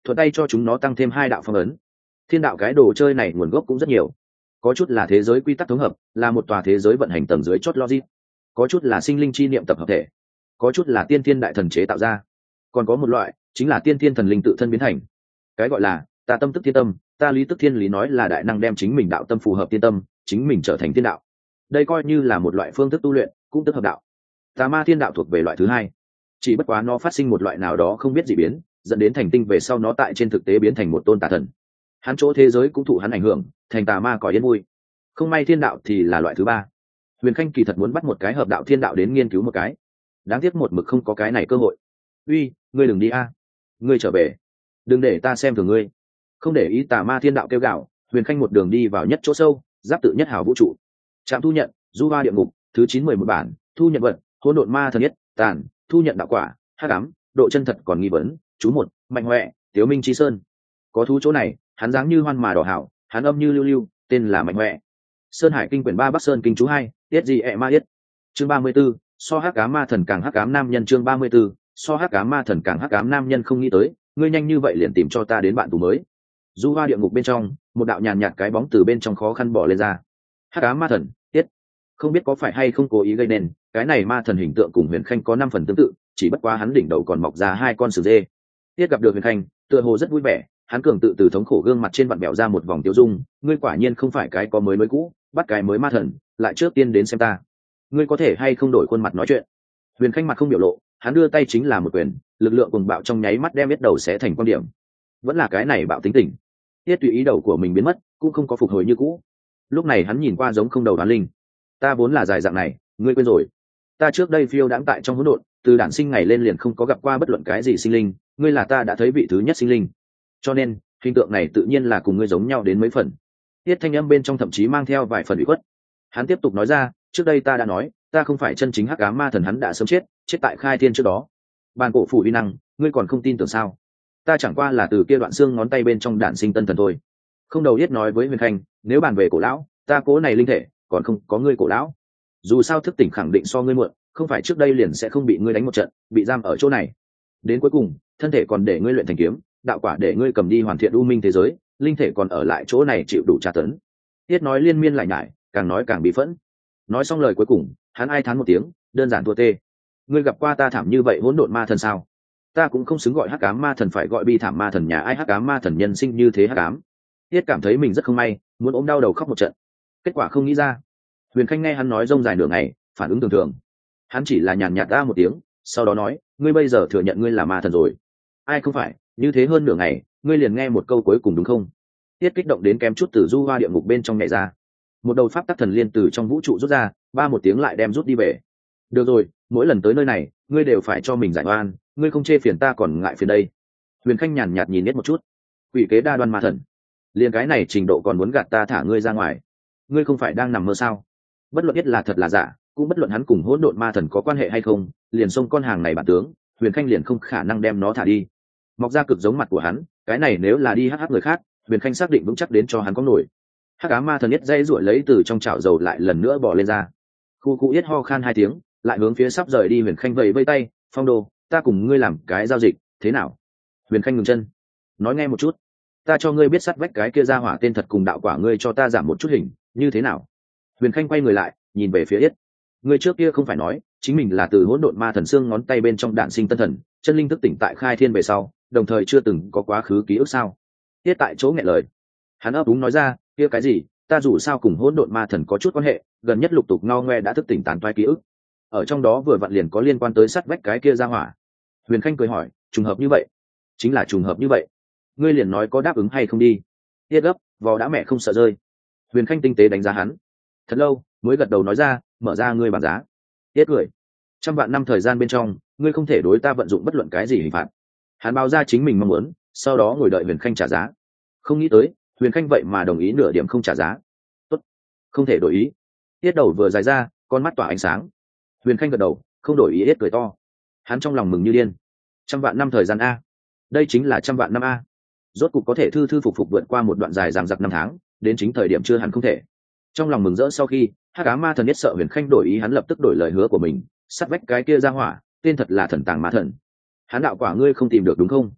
S1: thuận tay cho chúng nó tăng thêm 2 đạo phong ấn. Thiên đạo cái đồ chơi này nguồn gốc cũng rất nhiều, có chút là thế giới quy tắc thống hợp, là một tòa thế giới vận hành tầng dưới chót logic, có chút là sinh linh chi niệm tập hợp thể, có chút là tiên thiên đại thần chế tạo ra, còn có một loại chính là tiên thiên thần linh tự thân biến thành. Cái gọi là ta tâm tức thiên tâm, ta lý tức thiên lý, nói là đại năng đem chính mình đạo tâm phù hợp tiên tâm, chính mình trở thành thiên đạo. Đây coi như là một loại phương thức tu luyện, cũng tức hợp đạo. Tà ma thiên đạo thuộc về loại thứ hai, chỉ bất quá nó phát sinh một loại nào đó không biết dị biến, dẫn đến thành tinh về sau nó tại trên thực tế biến thành một tôn tà thần. Hắn chỗ thế giới cũng thụ hắn ảnh hưởng, thành tà ma cõi yên vui. Không may thiên đạo thì là loại thứ ba. Huyền Khanh kỳ thật muốn bắt một cái hợp đạo thiên đạo đến nghiên cứu một cái, đáng tiếc một mực không có cái này cơ hội. Uy, ngươi đừng đi a, ngươi trở về, đừng để ta xem thường ngươi. Không để ý tà ma thiên đạo kêu gào, Huyền Khanh một đường đi vào nhất chỗ sâu, giáp tự nhất hào vũ trụ. Trạm thu nhận, du hoa địa ngục, thứ 911 bản, thu nhận vật, hỗn độn ma thần nhất, tàn, thu nhận đạo quả, hắc ám, độ chân thật còn nghi vấn, chú một, mạnh huệ, Tiếu Minh Chi Sơn. Có thú chỗ này, hắn dáng như hoan mà đỏ hảo, hắn âm như lưu lưu, tên là mạnh huệ. Sơn Hải kinh quyển 3 Bắc Sơn kinh chú 2, tiết gì ẹ ma yết. Chương 34, so hắc ám ma thần càng hắc ám nam nhân. Chương 34, so hắc ám ma thần càng hắc ám nam nhân. Không nghĩ tới ngươi nhanh như vậy liền tìm cho ta đến bạn tù mới. Du hoa địa ngục bên trong, một đạo nhàn nhạt cái bóng từ bên trong khó khăn bỏ lên ra. Hắc ám ma thần, tiết. Không biết có phải hay không cố ý gây nên, cái này ma thần hình tượng cùng Huyền Khanh có 5 phần tương tự, chỉ bất quá hắn đỉnh đầu còn mọc ra 2 con sừng dê. Tiết gặp được Huyền Khanh, tựa hồ rất vui vẻ, hắn cường tự từ thống khổ gương mặt trên vặn bẹo ra một vòng tiêu dung. Ngươi quả nhiên không phải cái có mới mới cũ, bắt cái mới ma thần, lại trước tiên đến xem ta. Ngươi có thể hay không đổi khuôn mặt nói chuyện? Huyền Khanh mặt không biểu lộ, hắn đưa tay chính là một quyền, lực lượng cùng bạo trong nháy mắt đem biết đầu xé thành quan điểm. Vẫn là cái này bạo tính tình. Tiết tùy ý đầu của mình biến mất, cũng không có phục hồi như cũ. Lúc này hắn nhìn qua giống không đầu đoán linh. Ta vốn là dài dạng này, ngươi quên rồi? Ta trước đây phiêu đãng tại trong hỗn độn, từ đản sinh ngày lên liền không có gặp qua bất luận cái gì sinh linh, ngươi là ta đã thấy vị thứ nhất sinh linh. Cho nên, hình tượng này tự nhiên là cùng ngươi giống nhau đến mấy phần. Tiết thanh âm bên trong thậm chí mang theo vài phần ủy khuất. Hắn tiếp tục nói ra, trước đây ta đã nói, ta không phải chân chính hắc ám ma thần, hắn đã sớm chết tại khai thiên trước đó. Bàn cổ phủ uy năng, ngươi còn không tin tưởng sao? Ta chẳng qua là từ kia đoạn xương ngón tay bên trong đản sinh tân thần thôi. Không đầu yết nói với Huyền Khanh, nếu bàn về cổ lão, ta cố này linh thể, còn không có ngươi cổ lão. Dù sao thức tỉnh khẳng định so ngươi muộn, không phải trước đây liền sẽ không bị ngươi đánh một trận, bị giam ở chỗ này. Đến cuối cùng, thân thể còn để ngươi luyện thành kiếm, đạo quả để ngươi cầm đi hoàn thiện u minh thế giới, linh thể còn ở lại chỗ này chịu đủ tra tấn. Tiết nói liên miên lại nhải, càng nói càng bị phẫn. Nói xong lời cuối cùng, hắn ai thán một tiếng, đơn giản thua tê. Ngươi gặp qua ta thảm như vậy hỗn độn ma thần sao? Ta cũng không xứng gọi hắc ám ma thần, phải gọi bi thảm ma thần. Nhà ai hắc ám ma thần nhân sinh như thế hắc ám? Tiết cảm thấy mình rất không may, muốn ôm đau đầu khóc một trận. Kết quả không nghĩ ra. Huyền Khanh nghe hắn nói rông dài nửa ngày, phản ứng thường thường. Hắn chỉ là nhàn nhạt ra một tiếng, sau đó nói, ngươi bây giờ thừa nhận ngươi là ma thần rồi. Ai không phải, như thế hơn nửa ngày, ngươi liền nghe một câu cuối cùng đúng không? Tiết kích động đến kém chút từ du hoa địa ngục bên trong nhảy ra. Một đầu pháp tắc thần liên từ trong vũ trụ rút ra, ba một tiếng lại đem rút đi về. Được rồi, mỗi lần tới nơi này, ngươi đều phải cho mình giải oan, ngươi không chê phiền ta còn ngại phiền đây. Huyền Khanh nhàn nhạt nhìn Tiết một chút. Quỷ kế đa đoan ma thần, liền cái này trình độ còn muốn gạt ta thả ngươi ra ngoài, ngươi không phải đang nằm mơ sao? Bất luận biết là thật là giả, cũng bất luận hắn cùng hỗn độn ma thần có quan hệ hay không, liền xông con hàng này bản tướng, Huyền Khanh liền không khả năng đem nó thả đi. Mọc ra cực giống mặt của hắn, cái này nếu là đi hắc người khác, Huyền Khanh xác định vững chắc đến cho hắn có nổi. Hắc ám ma thần nhất dây ruổi lấy từ trong chảo dầu lại lần nữa bò lên ra. Khu cụ yết ho khan 2 tiếng, lại hướng phía sắp rời đi Huyền Khanh vẫy vây tay, Phong Đồ, ta cùng ngươi làm cái giao dịch, thế nào? Huyền Khanh ngừng chân, nói nghe một chút, ta cho ngươi biết sắt vách cái kia ra hỏa tên thật cùng đạo quả ngươi cho ta giảm một chút hình, như thế nào? Huyền Khanh quay người lại, nhìn về phía Yết. Ngươi trước kia không phải nói, chính mình là từ hỗn độn ma thần xương ngón tay bên trong đạn sinh tân thần, chân linh thức tỉnh tại khai thiên về sau, đồng thời chưa từng có quá khứ ký ức sao? Yết tại chỗ nghẹn lời. Hắn ấp úng nói ra, kia cái gì, ta dù sao cùng hỗn độn ma thần có chút quan hệ, gần nhất lục tục ngao ngoe đã thức tỉnh tàn toái ký ức. Ở trong đó vừa vặn liền có liên quan tới sắt vách cái kia ra hỏa. Huyền Khanh cười hỏi, trùng hợp như vậy? Chính là trùng hợp như vậy. Ngươi liền nói có đáp ứng hay không đi. Yết gấp, vò đã mẹ không sợ rơi. Huyền Khanh tinh tế đánh giá hắn thật lâu mới gật đầu nói ra, mở ra ngươi bảng giá. Yết cười, 100 vạn năm thời gian bên trong, ngươi không thể đối ta vận dụng bất luận cái gì hình phạt. Hắn báo ra chính mình mong muốn, sau đó ngồi đợi Huyền Khanh trả giá. Không nghĩ tới Huyền Khanh vậy mà đồng ý nửa điểm không trả giá. Tốt, không thể đổi ý. Yết đầu vừa dài ra, con mắt tỏa ánh sáng. Huyền Khanh gật đầu, không đổi ý. Yết cười to, hắn trong lòng mừng như điên. 100 vạn năm thời gian a, đây chính là 100 vạn năm a. Rốt cục có thể thư thư phục phục vượt qua một đoạn dài dằng dặc 5 tháng, đến chính thời điểm chưa hẳn không thể. Trong lòng mừng rỡ sau khi, hắc ám ma thần nhất sợ Huyền Khanh đổi ý, hắn lập tức đổi lời hứa của mình, sát vách cái kia ra hỏa, tên thật là thần tàng ma thần. Hắn đạo quả ngươi không tìm được đúng không?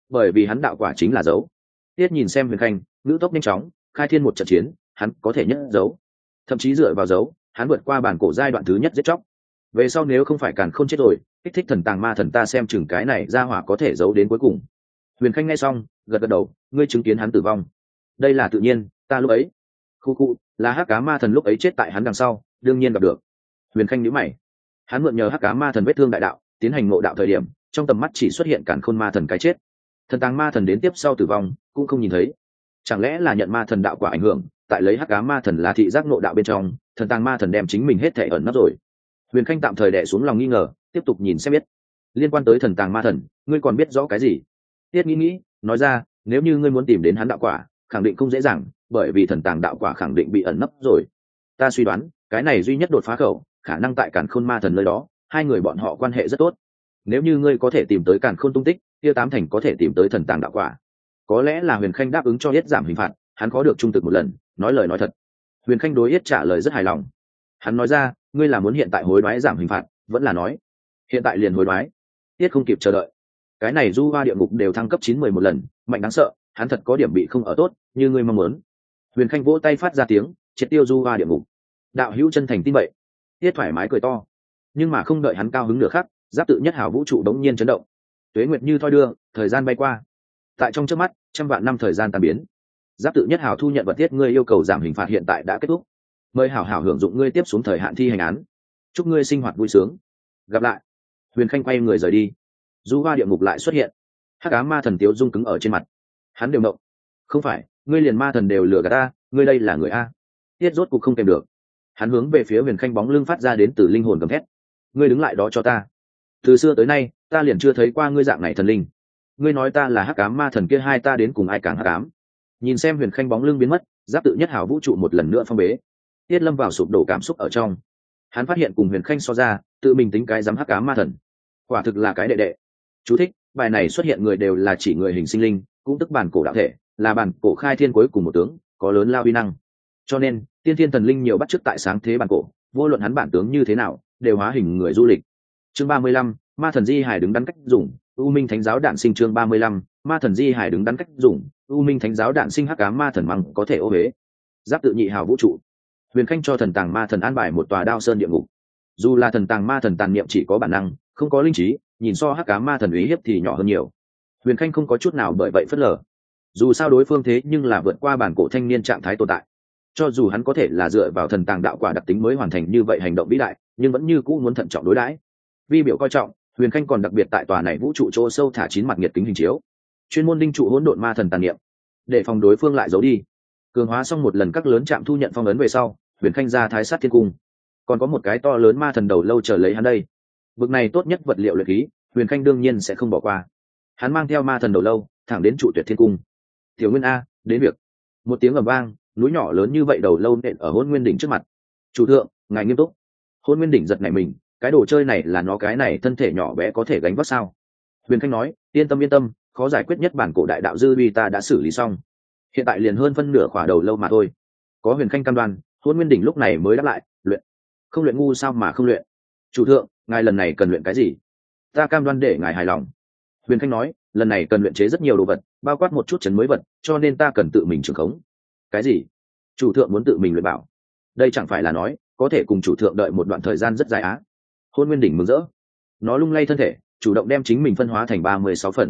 S1: bởi vì hắn đạo quả chính là dấu. Tiết nhìn xem Huyền Khanh ngữ tốc nhanh chóng, khai thiên một trận chiến hắn có thể nhất dấu, thậm chí dựa vào dấu hắn vượt qua bản cổ giai đoạn thứ nhất giết chóc. Về sau nếu không phải Càn Khôn chết rồi, kích thích thần tàng ma thần, ta xem chừng cái này ra hỏa có thể giấu đến cuối cùng. Huyền Khanh nghe xong gật gật đầu, ngươi chứng kiến hắn tử vong, đây là tự nhiên, ta lúc ấy khu là hắc cá ma thần lúc ấy chết tại hắn đằng sau, đương nhiên gặp được. Huyền Khanh nhíu mày, hắn mượn nhờ hắc cá ma thần vết thương đại đạo tiến hành ngộ đạo thời điểm, trong tầm mắt chỉ xuất hiện Càn Khôn ma thần cái chết, thần tàng ma thần đến tiếp sau tử vong cũng không nhìn thấy. Chẳng lẽ là nhận ma thần đạo quả ảnh hưởng, tại lấy hắc cá ma thần là thị giác ngộ đạo bên trong, thần tàng ma thần đem chính mình hết thể ẩn nấp rồi. Huyền Khanh tạm thời đè xuống lòng nghi ngờ, tiếp tục nhìn xem biết. Liên quan tới thần tàng ma thần, ngươi còn biết rõ cái gì? Tiết nghĩ, nói ra, nếu như ngươi muốn tìm đến hắn đạo quả, khẳng định không dễ dàng, bởi vì thần tàng đạo quả khẳng định bị ẩn nấp rồi. Ta suy đoán, cái này duy nhất đột phá khẩu, khả năng tại Càn Khôn ma thần nơi đó, hai người bọn họ quan hệ rất tốt. Nếu như ngươi có thể tìm tới Càn Khôn tung tích, kia tám thành có thể tìm tới thần tàng đạo quả. Có lẽ là Huyền Khanh đáp ứng cho Yết giảm hình phạt, hắn có được trung thực một lần, nói lời nói thật. Huyền Khanh đối Yết trả lời rất hài lòng. Hắn nói ra, ngươi là muốn hiện tại hối đoái giảm hình phạt, vẫn là nói hiện tại liền hối đoái? Yết không kịp chờ đợi. Cái này du hoa địa ngục đều thăng cấp 9-11 lần, mạnh đáng sợ, hắn thật có điểm bị không ở tốt, như ngươi mong muốn. Huyền Khanh vỗ tay phát ra tiếng, triệt tiêu du hoa địa ngục. Đạo hữu chân thành tin vậy. Yết thoải mái cười to. Nhưng mà không đợi hắn cao hứng nửa khắc, giáp tự nhất hào vũ trụ đống nhiên chấn động. Tuế nguyệt như thoi đưa, thời gian bay qua. Tại trong chớp mắt, trăm vạn năm thời gian tan biến. Giáp tự nhất hào thu nhận vật tiết ngươi yêu cầu giảm hình phạt hiện tại đã kết thúc. Mời hảo hảo hưởng dụng ngươi tiếp xuống thời hạn thi hành án. Chúc ngươi sinh hoạt vui sướng. Gặp lại. Huyền Khanh quay người rời đi. Du hoa địa ngục lại xuất hiện. Hắc ám ma thần tiếu dung cứng ở trên mặt. Hắn đều động. Không phải, ngươi liền ma thần đều lừa gạt ta, ngươi đây là người a? Tiết rốt cục không kèm được. Hắn hướng về phía Huyền Khanh bóng lưng phát ra đến từ linh hồn gầm thét. Ngươi đứng lại đó cho ta. Từ xưa tới nay, ta liền chưa thấy qua ngươi dạng này thần linh. Ngươi nói ta là hắc ám ma thần kia, hai ta đến cùng ai càng hắc ám? Nhìn xem Huyền Khanh bóng lưng biến mất, giáp tự nhất hảo vũ trụ một lần nữa phong bế. Tiết lâm vào sụp đổ cảm xúc ở trong. Hắn phát hiện cùng Huyền Khanh so ra, tự mình tính cái dám hắc ám ma thần, quả thực là cái đệ đệ. Chú thích: bài này xuất hiện người đều là chỉ người hình sinh linh, cũng tức bản cổ đạo thể, là bản cổ khai thiên cuối cùng một tướng, có lớn lao uy năng. Cho nên tiên thiên thần linh nhiều bắt chước tại sáng thế bản cổ, vô luận hắn bản tướng như thế nào, đều hóa hình người du lịch. Chương 35, ma thần di hải đứng đắn cách dùng, U Minh Thánh giáo đạn sinh. Chương 35, ma thần di hải đứng đắn cách dùng, U Minh Thánh giáo đạn sinh. Hắc ám ma thần măng có thể ô huế. Giáp tự nhị hào vũ trụ. Huyền Khanh cho thần tàng ma thần an bài một tòa đao sơn địa ngục. Dù là thần tàng ma thần tàn niệm chỉ có bản năng, không có linh trí, nhìn so hắc ám ma thần uy hiếp thì nhỏ hơn nhiều. Huyền Khanh không có chút nào bởi vậy phớt lờ. Dù sao đối phương thế nhưng là vượt qua bản cổ thanh niên trạng thái tồn tại. Cho dù hắn có thể là dựa vào thần tàng đạo quả đặc tính mới hoàn thành như vậy hành động vĩ đại, nhưng vẫn như cũ muốn thận trọng đối đãi. Vì biểu coi trọng, Huyền Khanh còn đặc biệt tại tòa này vũ trụ chỗ sâu thả 9 mặt nhiệt kính hình chiếu, chuyên môn đinh trụ hỗn độn ma thần tàn niệm, để phòng đối phương lại giấu đi. Cường hóa xong một lần các lớn trạm thu nhận phong ấn về sau, Huyền Khanh ra Thái Sát Thiên Cung, còn có một cái to lớn ma thần đầu lâu chờ lấy hắn đây. Vực này tốt nhất vật liệu luyện khí, Huyền Khanh đương nhiên sẽ không bỏ qua. Hắn mang theo ma thần đầu lâu thẳng đến trụ Tuyệt Thiên Cung. Tiểu Nguyên a, đến việc. Một tiếng ầm vang, núi nhỏ lớn như vậy đầu lâu nện ở Hỗn Nguyên đỉnh trước mặt. Chủ thượng, ngài nghiêm túc. Hỗn Nguyên đỉnh giật nảy mình, cái đồ chơi này là nó cái này thân thể nhỏ bé có thể gánh vác sao? Huyền Khanh nói, yên tâm, khó giải quyết nhất bản cổ đại đạo dư uy ta đã xử lý xong, hiện tại liền hơn phân nửa khỏa đầu lâu mà thôi. Có Huyền Khanh cam đoan, Hỗn Nguyên đỉnh lúc này mới đáp lại, luyện. Không luyện ngu sao mà không luyện. Chủ thượng, ngài lần này cần luyện cái gì? Ta cam đoan để ngài hài lòng. Huyền Khanh nói, lần này cần luyện chế rất nhiều đồ vật, bao quát một chút trấn mới vật, cho nên ta cần tự mình trưởng khống. Cái gì? Chủ thượng muốn tự mình luyện bảo? Đây chẳng phải là nói có thể cùng chủ thượng đợi một đoạn thời gian rất dài á? Hôn Nguyên đỉnh mừng rỡ, nó lung lay thân thể, chủ động đem chính mình phân hóa thành 36 phần.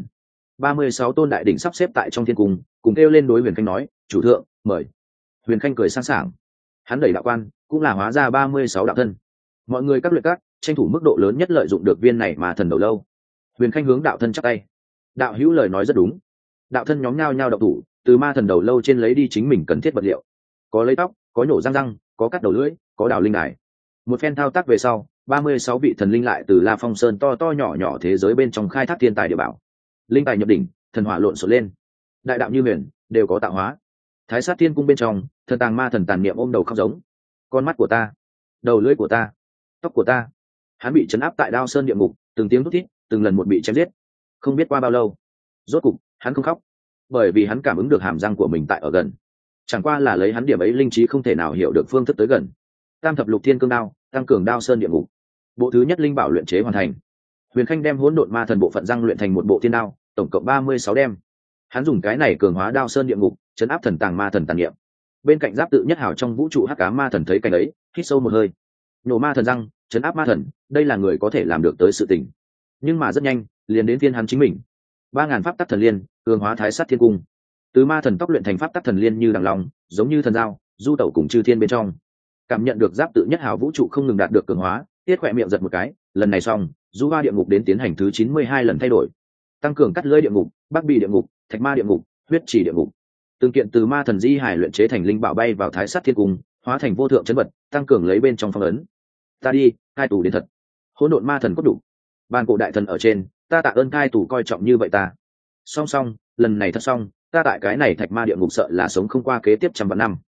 S1: 36 tôn đại đỉnh sắp xếp tại trong thiên cung, cùng kêu lên đối Huyền Khanh nói, chủ thượng mời. Huyền Khanh cười sang sảng, hắn đẩy đạo quan, cũng là hóa ra 36 đạo thân. Mọi người các luyện các tranh thủ mức độ lớn nhất lợi dụng được viên này mà thần đầu lâu. Huyền Khanh hướng đạo thân chắp tay, đạo hữu lời nói rất đúng. Đạo thân nhóm nhao nhao động thủ, từ ma thần đầu lâu trên lấy đi chính mình cần thiết vật liệu, có lấy tóc, có nhổ răng, có cắt đầu lưỡi, có đào linh đài. Một phen thao tác về sau, 36 vị thần linh lại từ La Phong Sơn to to nhỏ nhỏ thế giới bên trong khai thác thiên tài địa bảo, linh tài nhập đỉnh, thần hỏa lộn xộn lên, đại đạo như huyền đều có tạo hóa. Thái Sát Thiên Cung bên trong, thần tàng ma thần tàn niệm ôm đầu khóc giống, con mắt của ta, đầu lưỡi của ta, tóc của ta. Hắn bị trấn áp tại Đao Sơn địa ngục, từng tiếng thút thít, từng lần một bị chém giết. Không biết qua bao lâu, rốt cục hắn không khóc, bởi vì hắn cảm ứng được hàm răng của mình tại ở gần. Chẳng qua là lấy hắn điểm ấy linh trí không thể nào hiểu được phương thức tới gần. Tam thập lục thiên cương đao, tăng cường Đao Sơn địa ngục. Bộ thứ nhất linh bảo luyện chế hoàn thành. Huyền Khanh đem hỗn độn ma thần bộ phận răng luyện thành một bộ thiên đao, tổng cộng 36 đêm. Hắn dùng cái này cường hóa Đao Sơn địa ngục, chấn áp thần tàng ma thần tàn niệm. Bên cạnh Giáp Tự Nhất Hào trong vũ trụ hắc ám ma thần thấy cảnh ấy, hít sâu một hơi. Nổ ma thần răng, chấn áp ma thần, đây là người có thể làm được tới sự tình. Nhưng mà rất nhanh, liền đến phiên hắn chính mình. 3000 pháp tắc thần liên, cường hóa Thái Sát Thiên Cung. Từ ma thần tóc luyện thành pháp tắc thần liên như đằng long, giống như thần dao, du tẩu cùng chư thiên bên trong. Cảm nhận được Giáp Tự Nhất Hào vũ trụ không ngừng đạt được cường hóa, tiết khỏe miệng giật một cái, lần này xong, du hoa địa ngục đến tiến hành thứ 92 lần thay đổi. Tăng cường cắt lưỡi địa ngục, bắc bị địa ngục, thạch ma địa ngục, huyết chỉ địa ngục. Từng kiện từ ma thần di hải luyện chế thành linh bảo bay vào Thái Sát Thiên Cung, hóa thành vô thượng chấn vật, tăng cường lấy bên trong phong ấn. Ta đi, cai tù đến thật. Hỗn độn ma thần cốt đủ. Ban cổ đại thần ở trên, ta tạ ơn cai tù coi trọng như vậy ta. Song, lần này thật xong, ta tại cái này thạch ma địa ngục sợ là sống không qua kế tiếp trăm vạn năm.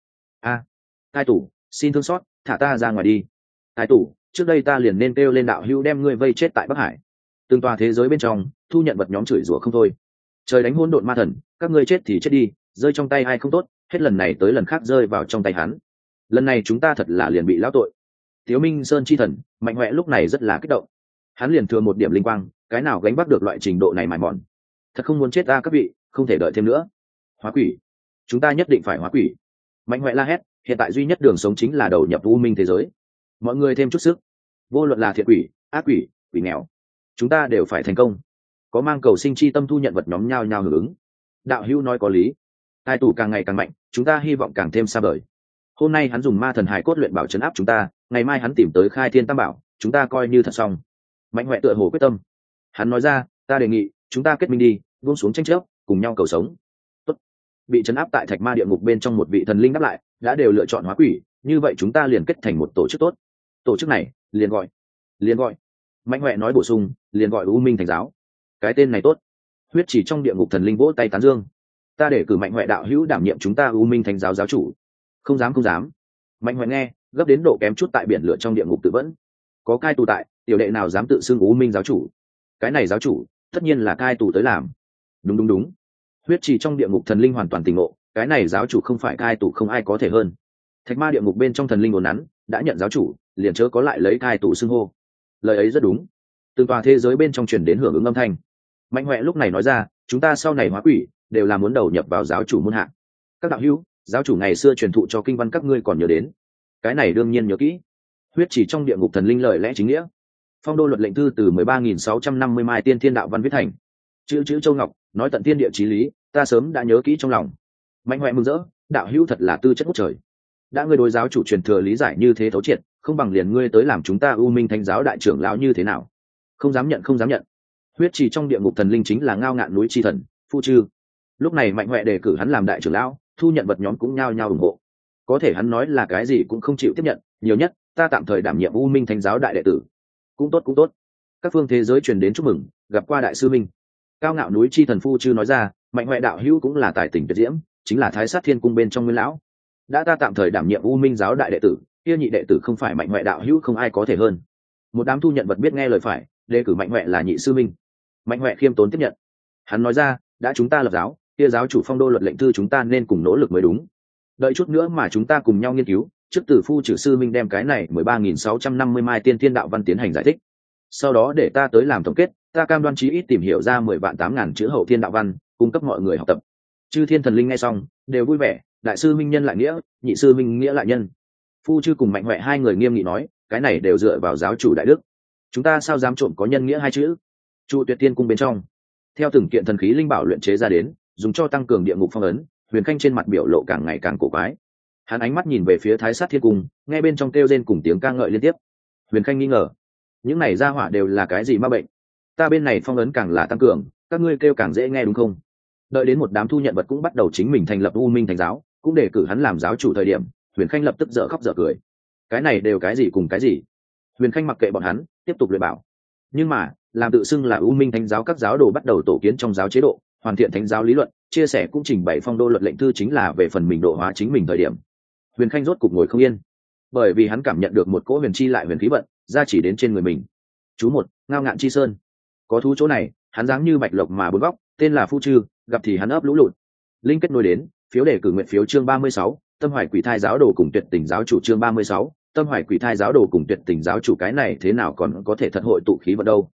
S1: Cai tù, xin thương xót, thả ta ra ngoài đi. Cai tù, trước đây ta liền nên kêu lên đạo hữu đem ngươi vây chết tại Bắc Hải. Từng tòa thế giới bên trong, thu nhận vật nhóm chửi rủa không thôi. Trời đánh hỗn độn ma thần, các ngươi chết thì chết đi, rơi trong tay ai không tốt, hết lần này tới lần khác rơi vào trong tay hắn. Lần này chúng ta thật là liền bị lão tội. Tiếu Minh Sơn chi thần, Mạnh Hoẹ lúc này rất là kích động. Hắn liền thừa một điểm linh quang, cái nào gánh vác được loại trình độ này mài mòn. Thật không muốn chết ta các vị, không thể đợi thêm nữa. Hóa quỷ, chúng ta nhất định phải hóa quỷ. Mạnh Hoẹ la hét, hiện tại duy nhất đường sống chính là đầu nhập u minh thế giới. Mọi người thêm chút sức, vô luận là thiện quỷ, ác quỷ, quỷ nghèo, chúng ta đều phải thành công. Có mang cầu sinh chi tâm thu nhận vật nhóm nhao nhao hưởng ứng. Đạo hữu nói có lý, cai tù càng ngày càng mạnh, chúng ta hy vọng càng thêm xa vời. Hôm nay hắn dùng ma thần hải cốt luyện bảo trấn áp chúng ta, ngày mai hắn tìm tới khai thiên tam bảo, chúng ta coi như thật xong. Mạnh Hoẹ tựa hồ quyết tâm. Hắn nói ra, ta đề nghị chúng ta kết minh đi, buông xuống tranh chấp, cùng nhau cầu sống. Tốt. Bị trấn áp tại thạch ma địa ngục bên trong một vị thần linh đáp lại, đã đều lựa chọn hóa quỷ, như vậy chúng ta liền kết thành một tổ chức tốt. Tổ chức này liền gọi Mạnh Hoẹ nói bổ sung, liền gọi U Minh Thánh Giáo. Cái tên này tốt. Huyết chỉ trong địa ngục thần linh vỗ tay tán dương. Ta để cử Mạnh Hoẹ đạo hữu đảm nhiệm chúng ta U Minh Thánh Giáo giáo chủ. Không dám. Mạnh Hoẹ nghe, gấp đến độ kém chút tại biển lửa trong địa ngục tự vẫn. Có cai tù tại, tiểu đệ nào dám tự xưng U Minh giáo chủ? Cái này giáo chủ, tất nhiên là cai tù tới làm. Đúng. Huyết chỉ trong địa ngục thần linh hoàn toàn tỉnh ngộ, cái này giáo chủ không phải cai tù không ai có thể hơn. Thạch ma địa ngục bên trong thần linh ồn nắn, đã nhận giáo chủ, liền chớ có lại lấy cai tù xưng hô. Lời ấy rất đúng. Từng tòa thế giới bên trong truyền đến hưởng ứng âm thanh. Mạnh Hoẹ lúc này nói ra, chúng ta sau này hóa quỷ đều là muốn đầu nhập vào giáo chủ môn hạ. Các đạo hữu, giáo chủ ngày xưa truyền thụ cho kinh văn các ngươi còn nhớ đến? Cái này đương nhiên nhớ kỹ. Huyết chỉ trong địa ngục thần linh lời lẽ chính nghĩa. Phong đô luật lệnh thư từ 13.650 mai tiên thiên đạo văn viết thành. Chữ Châu Ngọc, nói tận thiên địa chí lý, ta sớm đã nhớ kỹ trong lòng. Mạnh Hoẹ mừng rỡ, đạo hữu thật là tư chất ngút trời. Đã ngươi đối giáo chủ truyền thừa lý giải như thế thấu triệt, không bằng liền ngươi tới làm chúng ta U Minh Thánh Giáo đại trưởng lão như thế nào? Không dám nhận. Huyết chỉ trong địa ngục thần linh chính là ngao ngạn núi chi thần Phu Chư. Lúc này Mạnh Hoẹ đề cử hắn làm đại trưởng lão, thu nhận vật nhóm cũng nhao nhao ủng hộ. Có thể hắn nói là cái gì cũng không chịu tiếp nhận, nhiều nhất ta tạm thời đảm nhiệm U Minh Thánh Giáo đại đệ tử. Cũng tốt. Các phương thế giới truyền đến chúc mừng, gặp qua đại sư minh. Cao ngạo núi chi thần Phu Chư nói ra, Mạnh Hoẹ đạo hữu cũng là tài tình tuyệt diễm, chính là Thái Sát Thiên Cung bên trong nguyên lão. Đã ta tạm thời đảm nhiệm U Minh Giáo đại đệ tử, kia nhị đệ tử không phải Mạnh Hoẹ đạo hữu không ai có thể hơn. Một đám thu nhận vật biết nghe lời phải, đề cử Mạnh Hoẹ là nhị sư minh. Mạnh Hoẹ khiêm tốn tiếp nhận. Hắn nói ra, đã chúng ta lập giáo, kia giáo chủ phong đô luật lệnh thư chúng ta nên cùng nỗ lực mới đúng. Đợi chút nữa mà chúng ta cùng nhau nghiên cứu, trước từ Phu Trừ sư minh đem cái này 13.650 mai tiên thiên đạo văn tiến hành giải thích. Sau đó để ta tới làm tổng kết, ta cam đoan chí ít tìm hiểu ra 10.800 chữ hậu thiên đạo văn, cung cấp mọi người học tập. Chư thiên thần linh nghe xong, đều vui vẻ, đại sư minh nhân lại nghĩa, nhị sư minh nghĩa lại nhân. Phu Chư cùng Mạnh Hoẹ hai người nghiêm nghị nói, cái này đều dựa vào giáo chủ đại đức, chúng ta sao dám trộm có nhân nghĩa hai chữ. Chu Tuyệt Tiên cung bên trong, theo từng kiện thần khí linh bảo luyện chế ra đến, dùng cho tăng cường địa ngục phong ấn, Huyền Khanh trên mặt biểu lộ càng ngày càng cổ quái. Hắn ánh mắt nhìn về phía Thái Sát Thiên Cung, nghe bên trong kêu rên cùng tiếng ca ngợi liên tiếp. Huyền Khanh nghi ngờ, những này ra hỏa đều là cái gì ma bệnh? Ta bên này phong ấn càng là tăng cường, các ngươi kêu càng dễ nghe đúng không? Đợi đến một đám thu nhận vật cũng bắt đầu chính mình thành lập U Minh Thánh Giáo, cũng đề cử hắn làm giáo chủ thời điểm, Huyền Khanh lập tức dở khóc dở cười. Cái này đều cái gì cùng cái gì? Huyền Khanh mặc kệ bọn hắn, tiếp tục luyện bảo. Nhưng mà, làm tự xưng là U Minh Thánh Giáo các giáo đồ bắt đầu tổ kiến trong giáo chế độ, hoàn thiện thánh giáo lý luận, chia sẻ cũng trình bày phong đô luật lệnh thư chính là về phần mình độ hóa chính mình thời điểm. Huyền Khanh rốt cục ngồi không yên, bởi vì hắn cảm nhận được một cỗ huyền chi lại huyền khí vận ra chỉ đến trên người mình. Chú một, ngao ngạn chi sơn. Có thú chỗ này, hắn dáng như bạch lộc mà bốn góc, tên là Phu Chư, gặp thì hắn ấp lũ lụt. Linh kết nối đến, phiếu đề cử nguyện phiếu chương 36, Tâm Hoài Quỷ Thai giáo đồ cùng Tuyệt Tình giáo chủ chương 36, Tâm Hoài Quỷ Thai giáo đồ cùng Tuyệt Tình giáo chủ, cái này thế nào còn có thể thật hội tụ khí vận đâu?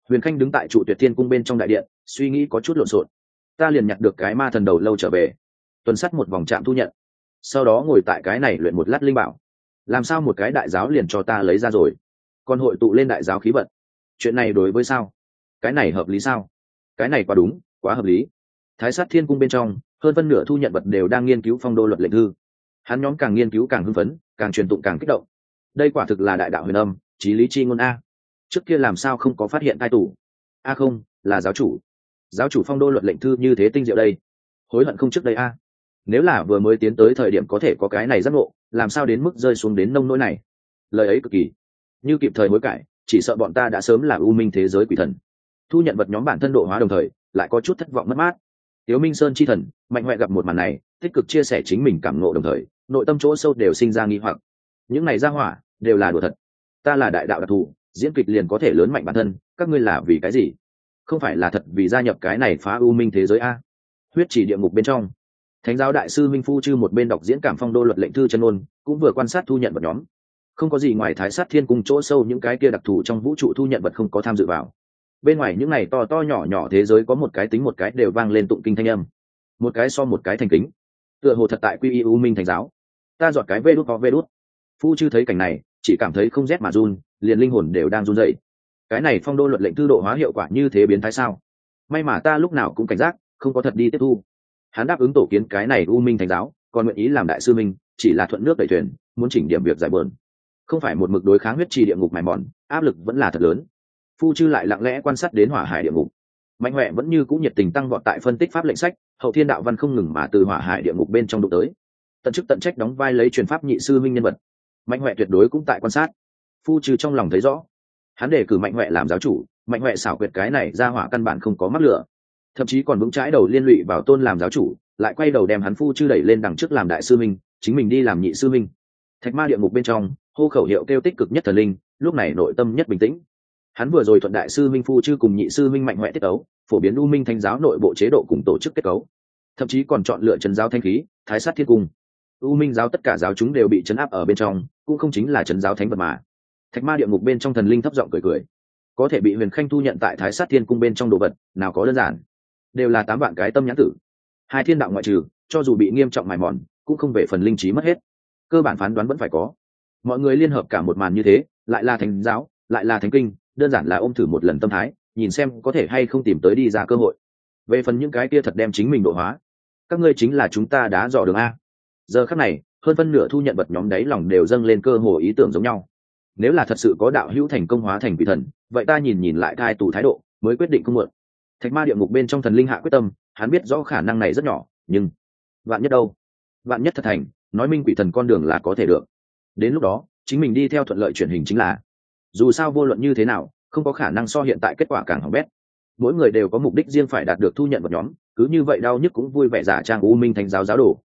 S1: Huyền Khanh đứng tại trụ Tuyệt Thiên cung bên trong đại điện, suy nghĩ có chút lộn xộn. Ta liền nhặt được cái ma thần đầu lâu trở về, tuần sắt một vòng trạm thu nhận, sau đó ngồi tại cái này luyện một lát linh bảo. Làm sao một cái đại giáo liền cho ta lấy ra rồi, còn hội tụ lên đại giáo khí vận? Chuyện này đối với sao? Cái này hợp lý sao? Cái này quá đúng, quá hợp lý. Thái Sát Thiên cung bên trong, hơn phân nửa thu nhận vật đều đang nghiên cứu phong đô luật lệnh thư. Hắn nhóm càng nghiên cứu càng hưng phấn, càng truyền tụng càng kích động. Đây quả thực là đại đạo huyền âm, chí lý chi ngôn a. Trước kia làm sao không có phát hiện tai tủ? A không, là giáo chủ. Giáo chủ phong đô luật lệnh thư như thế tinh diệu đây. Hối hận không trước đây a. Nếu là vừa mới tiến tới thời điểm có thể có cái này giác ngộ, làm sao đến mức rơi xuống đến nông nỗi này? Lời ấy cực kỳ. Như kịp thời hối cải, chỉ sợ bọn ta đã sớm là u minh thế giới quỷ thần. Thu nhận vật nhóm bản thân độ hóa đồng thời, lại có chút thất vọng mất mát. Tiếu Minh Sơn chi thần, Mạnh Hoè gặp một màn này, tích cực chia sẻ chính mình cảm ngộ đồng thời, nội tâm chỗ sâu đều sinh ra nghi hoặc. Những này ra hỏa, đều là đùa thật. Ta là đại đạo đặc thù, diễn kịch liền có thể lớn mạnh bản thân, các ngươi là vì cái gì? Không phải là thật vì gia nhập cái này phá u minh thế giới a? Huyết chỉ địa ngục bên trong, Thánh giáo đại sư Minh Phu Chư một bên đọc diễn cảm phong đô luật lệnh thư chân ôn, cũng vừa quan sát thu nhận vật nhóm. Không có gì ngoài Thái Sát Thiên cung chỗ sâu những cái kia đặc thù trong vũ trụ thu nhận vật không có tham dự vào. Bên ngoài những này to to nhỏ nhỏ thế giới có một cái tính một cái đều vang lên tụng kinh thanh âm, một cái so một cái thành kính, tựa hồ thật tại quy y u minh thánh giáo. Ta dọn cái vê đút có vê đút. Phu Chư thấy cảnh này, chỉ cảm thấy không rét mà run, liền linh hồn đều đang run rẩy. Cái này phong đô luật lệnh thư độ hóa hiệu quả như thế biến thái sao? May mà ta lúc nào cũng cảnh giác, không có thật đi tiếp thu. Hắn đáp ứng tổ kiến cái này u minh thánh giáo, còn nguyện ý làm đại sư minh, chỉ là thuận nước đẩy thuyền, muốn chỉnh điểm việc giải bờn, không phải một mực đối kháng huyết trì địa ngục mài mòn, áp lực vẫn là thật lớn. Phu Chư lại lặng lẽ quan sát đến hỏa hải địa ngục. Mạnh Hoè vẫn như cũng nhiệt tình tăng vọt tại phân tích pháp lệnh sách, hậu thiên đạo văn không ngừng mà từ hỏa hải địa ngục bên trong đụng tới. Tận chức tận trách đóng vai lấy truyền pháp nhị sư minh nhân vật. Mạnh Hoè tuyệt đối cũng tại quan sát. Phu Chư trong lòng thấy rõ, hắn đề cử Mạnh Hoè làm giáo chủ, Mạnh Hoè xảo quyệt cái này ra hỏa căn bản không có mắc lửa, thậm chí còn vững chãi đầu liên lụy vào Tôn làm giáo chủ, lại quay đầu đem hắn Phu Chư đẩy lên đằng trước làm đại sư minh, chính mình đi làm nhị sư minh. Thạch ma địa ngục bên trong, hô khẩu hiệu kêu tích cực nhất thần linh, lúc này nội tâm nhất bình tĩnh. Hắn vừa rồi thuận đại sư minh Phu Chư cùng nhị sư minh Mạnh Hoè tiết tấu, phổ biến u minh thánh giáo nội bộ chế độ cùng tổ chức kết cấu, thậm chí còn chọn lựa trấn giáo thanh khí, Thái Sát Thiên cung. U minh giáo tất cả giáo chúng đều bị trấn áp ở bên trong, cũng không chính là trấn giáo thánh vật mà. Thạch ma địa ngục bên trong thần linh thấp giọng cười cười, có thể bị Huyền Khanh thu nhận tại Thái Sát Thiên cung bên trong đồ vật, nào có đơn giản, đều là 8 vạn cái tâm nhãn tử. Hai thiên đạo ngoại trừ, cho dù bị nghiêm trọng mài mòn, cũng không về phần linh trí mất hết. Cơ bản phán đoán vẫn phải có. Mọi người liên hợp cả một màn như thế, lại là thánh giáo, lại là thánh kinh, đơn giản là ôm thử một lần tâm thái, nhìn xem có thể hay không tìm tới đi ra cơ hội. Về phần những cái kia thật đem chính mình độ hóa, các ngươi chính là chúng ta đã dò đường a. Giờ khắc này, hơn phân nửa thu nhận vật nhóm đấy lòng đều dâng lên cơ hồ ý tưởng giống nhau. Nếu là thật sự có đạo hữu thành công hóa thành quỷ thần, vậy ta nhìn lại thai tù thái độ, mới quyết định không muộn. Thạch ma địa ngục bên trong thần linh hạ quyết tâm, hắn biết rõ khả năng này rất nhỏ, nhưng vạn nhất đâu? Vạn nhất thật thành, nói minh quỷ thần con đường là có thể được. Đến lúc đó, chính mình đi theo thuận lợi chuyển hình chính là. Dù sao vô luận như thế nào, không có khả năng so hiện tại kết quả càng hỏng bét. Mỗi người đều có mục đích riêng phải đạt được thu nhận vật nhóm, cứ như vậy đau nhức cũng vui vẻ giả trang u minh thánh giáo giáo đồ.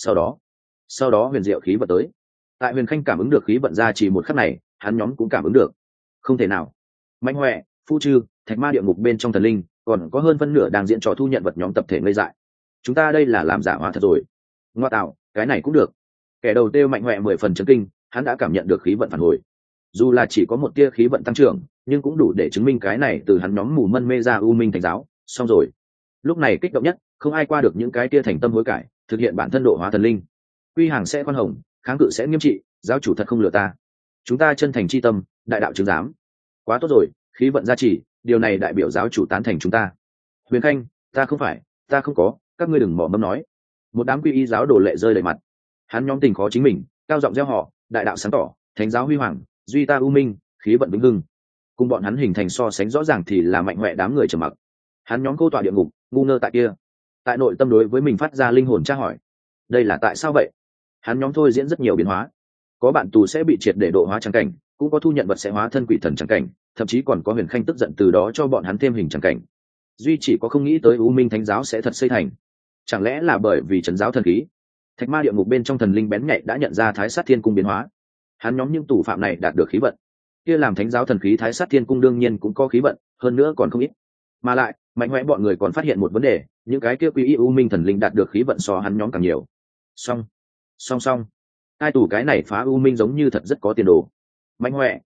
S1: Sau đó huyền diệu khí vận tới. Tại Huyền Khanh cảm ứng được khí vận ra chỉ một khắc này, hắn nhóm cũng cảm ứng được. Không thể nào. Mạnh Hoè, Phu Chư, Thạch ma địa ngục bên trong thần linh, còn có hơn phân nửa đang diễn trò thu nhận vật nhóm tập thể ngây dại. Chúng ta đây là làm giả hóa thật rồi. Ngoa tạo, cái này cũng được. Kẻ đầu tiêu Mạnh Hoè 10 phần chấn kinh, hắn đã cảm nhận được khí vận phản hồi. Dù là chỉ có một tia khí vận tăng trưởng, nhưng cũng đủ để chứng minh cái này từ hắn nhóm mù mân mê ra u minh thánh giáo. Xong rồi. Lúc này kích động nhất, không ai qua được những cái tia thành tâm hối cải, thực hiện bản thân độ hóa thần linh. Quy hàng sẽ khoan hồng, kháng cự sẽ nghiêm trị, giáo chủ thật không lừa ta. Chúng ta chân thành chi tâm, đại đạo chứng giám. Quá tốt rồi, khí vận gia trì, điều này đại biểu giáo chủ tán thành chúng ta. Huyền Khanh, ta không phải, ta không có, các ngươi đừng mỏ mâm nói. Một đám quy y giáo đồ lệ rơi đầy mặt. Hắn nhóm tình khó chính mình, cao giọng gieo họ, đại đạo sáng tỏ, thánh giáo huy hoàng, duy ta u minh, khí vận vĩnh hưng. Cùng bọn hắn hình thành so sánh rõ ràng thì là Mạnh Hoè đám người trầm mặc. Hắn nhóm cô tọa địa ngục, ngu ngơ tại kia. Tại nội tâm đối với mình phát ra linh hồn tra hỏi, đây là tại sao vậy? Hắn nhóm thôi diễn rất nhiều biến hóa, có bạn tù sẽ bị triệt để độ hóa trắng cảnh, cũng có thu nhận vật sẽ hóa thân quỷ thần trắng cảnh, thậm chí còn có Huyền Khanh tức giận từ đó cho bọn hắn thêm hình trắng cảnh. Duy chỉ có không nghĩ tới u minh thánh giáo sẽ thật xây thành. Chẳng lẽ là bởi vì trấn giáo thần khí? Thạch ma địa ngục bên trong thần linh bén nhạy đã nhận ra Thái Sát Thiên cung biến hóa. Hắn nhóm những tù phạm này đạt được khí vận, kia làm thánh giáo thần khí Thái Sát Thiên cung đương nhiên cũng có khí vận, hơn nữa còn không ít. Mà lại, Mạnh Hoè bọn người còn phát hiện một vấn đề, những cái kia quy y u minh thần linh đạt được khí vận so hắn nhóm càng nhiều. Song, ai tù cái này phá u minh giống như thật rất có tiền đồ. Mạnh Hoè,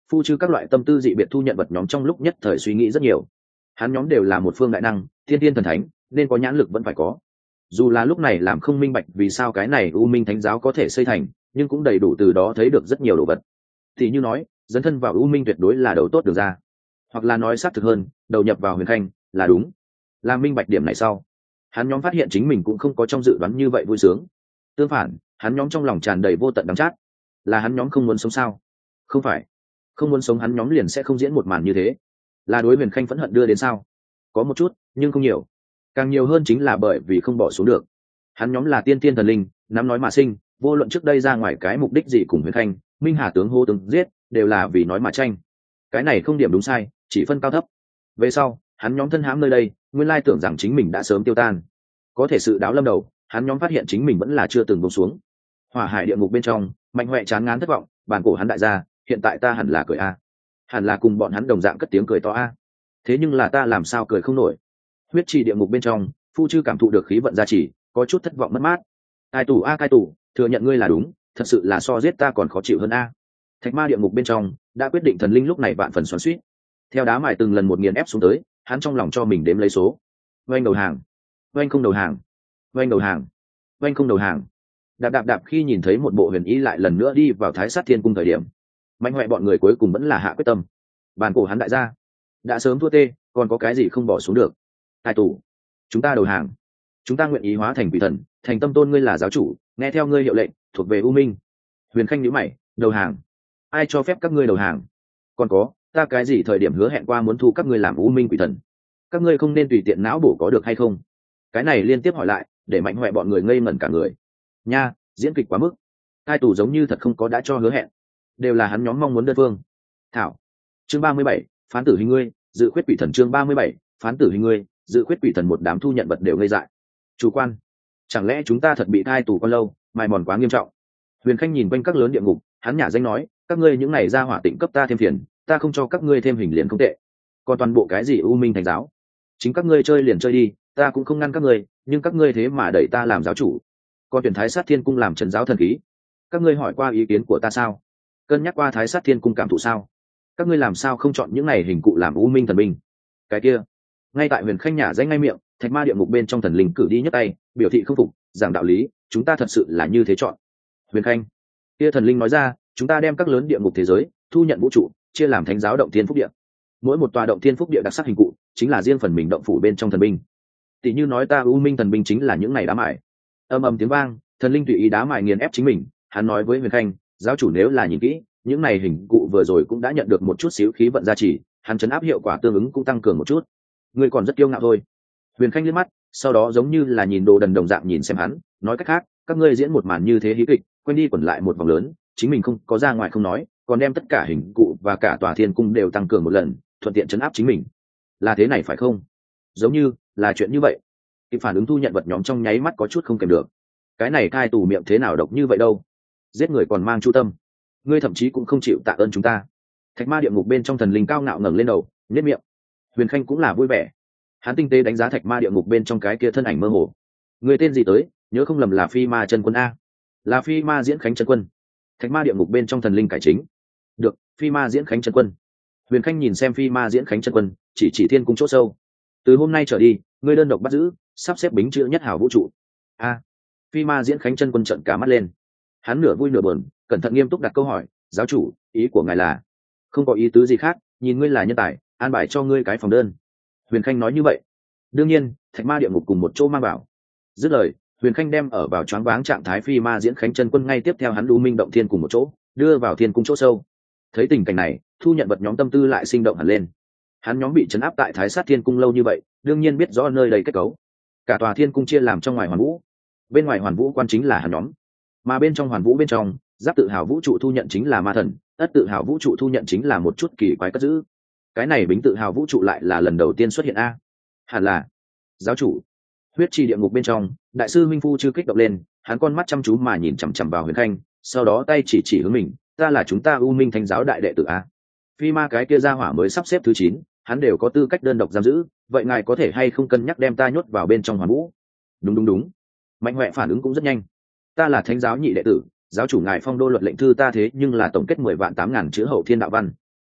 S1: phu chư các loại tâm tư dị biệt thu nhận vật nhóm trong lúc nhất thời suy nghĩ rất nhiều. Hắn nhóm đều là một phương đại năng, thiên tiên thần thánh, nên có nhãn lực vẫn phải có. Dù là lúc này làm không minh bạch vì sao cái này u minh thánh giáo có thể xây thành, nhưng cũng đầy đủ từ đó thấy được rất nhiều đồ vật. Thì như nói, dấn thân vào u minh tuyệt đối là đầu tốt được ra, hoặc là nói xác thực hơn, đầu nhập vào Huyền Khanh là đúng. Làm minh bạch điểm này sau, hắn nhóm phát hiện chính mình cũng không có trong dự đoán như vậy vui sướng. Tương phản, hắn nhóm trong lòng tràn đầy vô tận đắng chát. Là hắn nhóm không muốn sống sao? Không phải, không muốn sống hắn nhóm liền sẽ không diễn một màn như thế. Là đối Huyền Khanh phẫn hận đưa đến sao? Có một chút, nhưng không nhiều. Càng nhiều hơn chính là bởi vì không bỏ xuống được. Hắn nhóm là tiên tiên thần linh, nắm nói mà sinh, vô luận trước đây ra ngoài cái mục đích gì cùng Huyền Khanh, Minh Hà tướng hô tướng giết, đều là vì nói mà tranh. Cái này không điểm đúng sai, chỉ phân cao thấp. Về sau, hắn nhóm thân hãm nơi đây, nguyên lai tưởng rằng chính mình đã sớm tiêu tan. Có thể sự đáo lâm đầu, hắn nhóm phát hiện chính mình vẫn là chưa từng buông xuống. Hỏa hải địa ngục bên trong, Mạnh Hoè chán ngán thất vọng, bản cổ hắn đại gia, hiện tại ta hẳn là cười a, hẳn là cùng bọn hắn đồng dạng cất tiếng cười to a. Thế nhưng là ta làm sao cười không nổi? Huyết trì địa ngục bên trong, phu chư cảm thụ được khí vận gia trì, có chút thất vọng mất mát. Cai tù a cai tù, thừa nhận ngươi là đúng, thật sự là so giết ta còn khó chịu hơn a. Thạch ma địa ngục bên trong, đã quyết định thần linh lúc này vạn phần xoắn xuýt. Theo đá mài từng lần một nghiền ép xuống tới, hắn trong lòng cho mình đếm lấy số. Oanh đầu hàng, oanh không đầu hàng, oanh đầu hàng, oanh không đầu hàng. Đạp đạp đạp khi nhìn thấy một bộ huyền ý lại lần nữa đi vào Thái Sát Thiên Cung thời điểm, Mạnh Hoè bọn người cuối cùng vẫn là hạ quyết tâm. Bàn cổ hắn đại gia đã sớm thua tê, còn có cái gì không bỏ xuống được? Hai tù, chúng ta đầu hàng, chúng ta nguyện ý hóa thành quỷ thần, thành tâm tôn ngươi là giáo chủ, nghe theo ngươi hiệu lệnh, thuộc về U Minh. Huyền Khanh nhíu mày, đầu hàng? Ai cho phép các ngươi đầu hàng? Còn có, ta cái gì thời điểm hứa hẹn qua muốn thu các ngươi làm U Minh quỷ thần? Các ngươi không nên tùy tiện não bổ có được hay không? Cái này liên tiếp hỏi lại, để Mạnh Hoè bọn người ngây ngẩn cả người. Nha, diễn kịch quá mức. Hai tù giống như thật không có đã cho hứa hẹn, đều là hắn nhóm mong muốn đơn phương. Thảo. Chương 37, phán tử hình ngươi, dự khuyết quỷ thần. Chương 37, phán tử hình ngươi, dự khuyết quỷ thần. Một đám thu nhận vật đều ngây dại. Chủ quan, chẳng lẽ chúng ta thật bị thai tù con lâu, mài mòn quá nghiêm trọng? Huyền Khanh nhìn quanh các lớn địa ngục, hắn nhả danh nói, các ngươi những này ra hỏa tịnh cấp ta thêm phiền, ta không cho các ngươi thêm hình liền không tệ. Còn toàn bộ cái gì U Minh Thánh giáo, chính các ngươi chơi liền chơi đi, ta cũng không ngăn các ngươi, nhưng các ngươi thế mà đẩy ta làm giáo chủ. Còn tuyển Thái Sát Thiên Cung làm trấn giáo thần khí, các ngươi hỏi qua ý kiến của ta sao? Cân nhắc qua Thái Sát Thiên Cung cảm thụ sao? Các ngươi làm sao không chọn những này hình cụ làm U Minh thần binh? Cái kia, ngay tại Huyền Khanh nhả danh ngay miệng, Thạch ma địa ngục bên trong thần linh cử đi nhấc tay, biểu thị không phục, giảng đạo lý, chúng ta thật sự là như thế chọn. Huyền Khanh, kia thần linh nói ra, chúng ta đem các lớn địa ngục thế giới thu nhận vũ trụ, chia làm thánh giáo động thiên phúc địa. Mỗi một tòa động thiên phúc địa đặc sắc hình cụ, chính là riêng phần mình động phủ bên trong thần binh. Tỷ như nói ta U Minh thần binh chính là những này đá mài. Âm ầm tiếng vang, thần linh tùy ý đá mài nghiền ép chính mình. Hắn nói với Huyền Khanh, giáo chủ nếu là nhìn kỹ, những này hình cụ vừa rồi cũng đã nhận được một chút xíu khí vận gia trì, hắn chấn áp hiệu quả tương ứng cũng tăng cường một chút. Ngươi còn rất kiêu ngạo thôi. Huyền Khanh liếc mắt, sau đó giống như là nhìn đồ đần đồng dạng nhìn xem hắn, nói cách khác, các ngươi diễn một màn như thế hí kịch, quên đi quẩn lại một vòng lớn, chính mình không có ra ngoài không nói, còn đem tất cả hình cụ và cả tòa thiên cung đều tăng cường một lần, thuận tiện chấn áp chính mình. Là thế này phải không? Giống như là chuyện như vậy. Kịp phản ứng thu nhận vật nhóm trong nháy mắt có chút không kèm được. Cái này cai tù miệng thế nào độc như vậy đâu? Giết người còn mang chu tâm. Ngươi thậm chí cũng không chịu tạ ơn chúng ta. Thạch ma địa ngục bên trong thần linh cao ngạo ngẩng lên đầu, nhếch miệng. Huyền Khanh cũng là vui vẻ. Hắn tinh tế đánh giá thạch ma địa ngục bên trong cái kia thân ảnh mơ hồ. Người tên gì tới, nhớ không lầm là Phi Ma chân quân a. Là Phi Ma Diễn Khánh chân quân. Thạch ma địa ngục bên trong thần linh cải chính. Được, Phi Ma Diễn Khánh chân quân. Huyền Khanh nhìn xem Phi Ma Diễn Khánh chân quân, chỉ thiên cung chỗ sâu. Từ hôm nay trở đi, ngươi đơn độc bắt giữ, sắp xếp bính chữ nhất hảo vũ trụ. A. Phi Ma Diễn Khánh chân quân trợn cả mắt lên. Hắn nửa vui nửa buồn, cẩn thận nghiêm túc đặt câu hỏi, giáo chủ, ý của ngài là? Không có ý tứ gì khác, nhìn ngươi là nhân tài, an bài cho ngươi cái phòng đơn. Huyền Khanh nói như vậy. Đương nhiên, thạch ma địa ngục cùng một chỗ mang vào. Dứt lời, Huyền Khanh đem ở vào choáng váng trạng thái Phi Ma Diễn Khánh chân quân ngay tiếp theo hắn U Minh động thiên cùng một chỗ, đưa vào thiên cung chỗ sâu. Thấy tình cảnh này, thu nhận vật nhóm tâm tư lại sinh động hẳn lên. Hắn nhóm bị trấn áp tại Thái Sát Thiên Cung lâu như vậy, đương nhiên biết rõ nơi đây kết cấu. Cả tòa thiên cung chia làm trong ngoài hoàn vũ. Bên ngoài hoàn vũ quan chính là hắn nhóm, mà bên trong hoàn vũ bên trong, giáp tự hào vũ trụ thu nhận chính là ma thần, ất tự hào vũ trụ thu nhận chính là một chút kỳ quái cất giữ. Cái này bính tự hào vũ trụ lại là lần đầu tiên xuất hiện a. Hẳn là giáo chủ. Huyết trì địa ngục bên trong, đại sư Minh Phu chư kích động lên, hắn con mắt chăm chú mà nhìn chằm chằm vào Huyền Khanh, sau đó tay chỉ hướng mình, ta là chúng ta U Minh Thánh giáo đại đệ tử a. Phi Ma cái kia ra hỏa mới sắp xếp thứ 9, hắn đều có tư cách đơn độc giam giữ, vậy ngài có thể hay không cân nhắc đem ta nhốt vào bên trong hoàn vũ? Đúng. Mạnh Hoè phản ứng cũng rất nhanh. Ta là Thánh giáo nhị đệ tử, giáo chủ ngài phong đô luật lệnh thư ta thế nhưng là tổng kết 10 vạn 8 ngàn chữ hậu thiên đạo văn,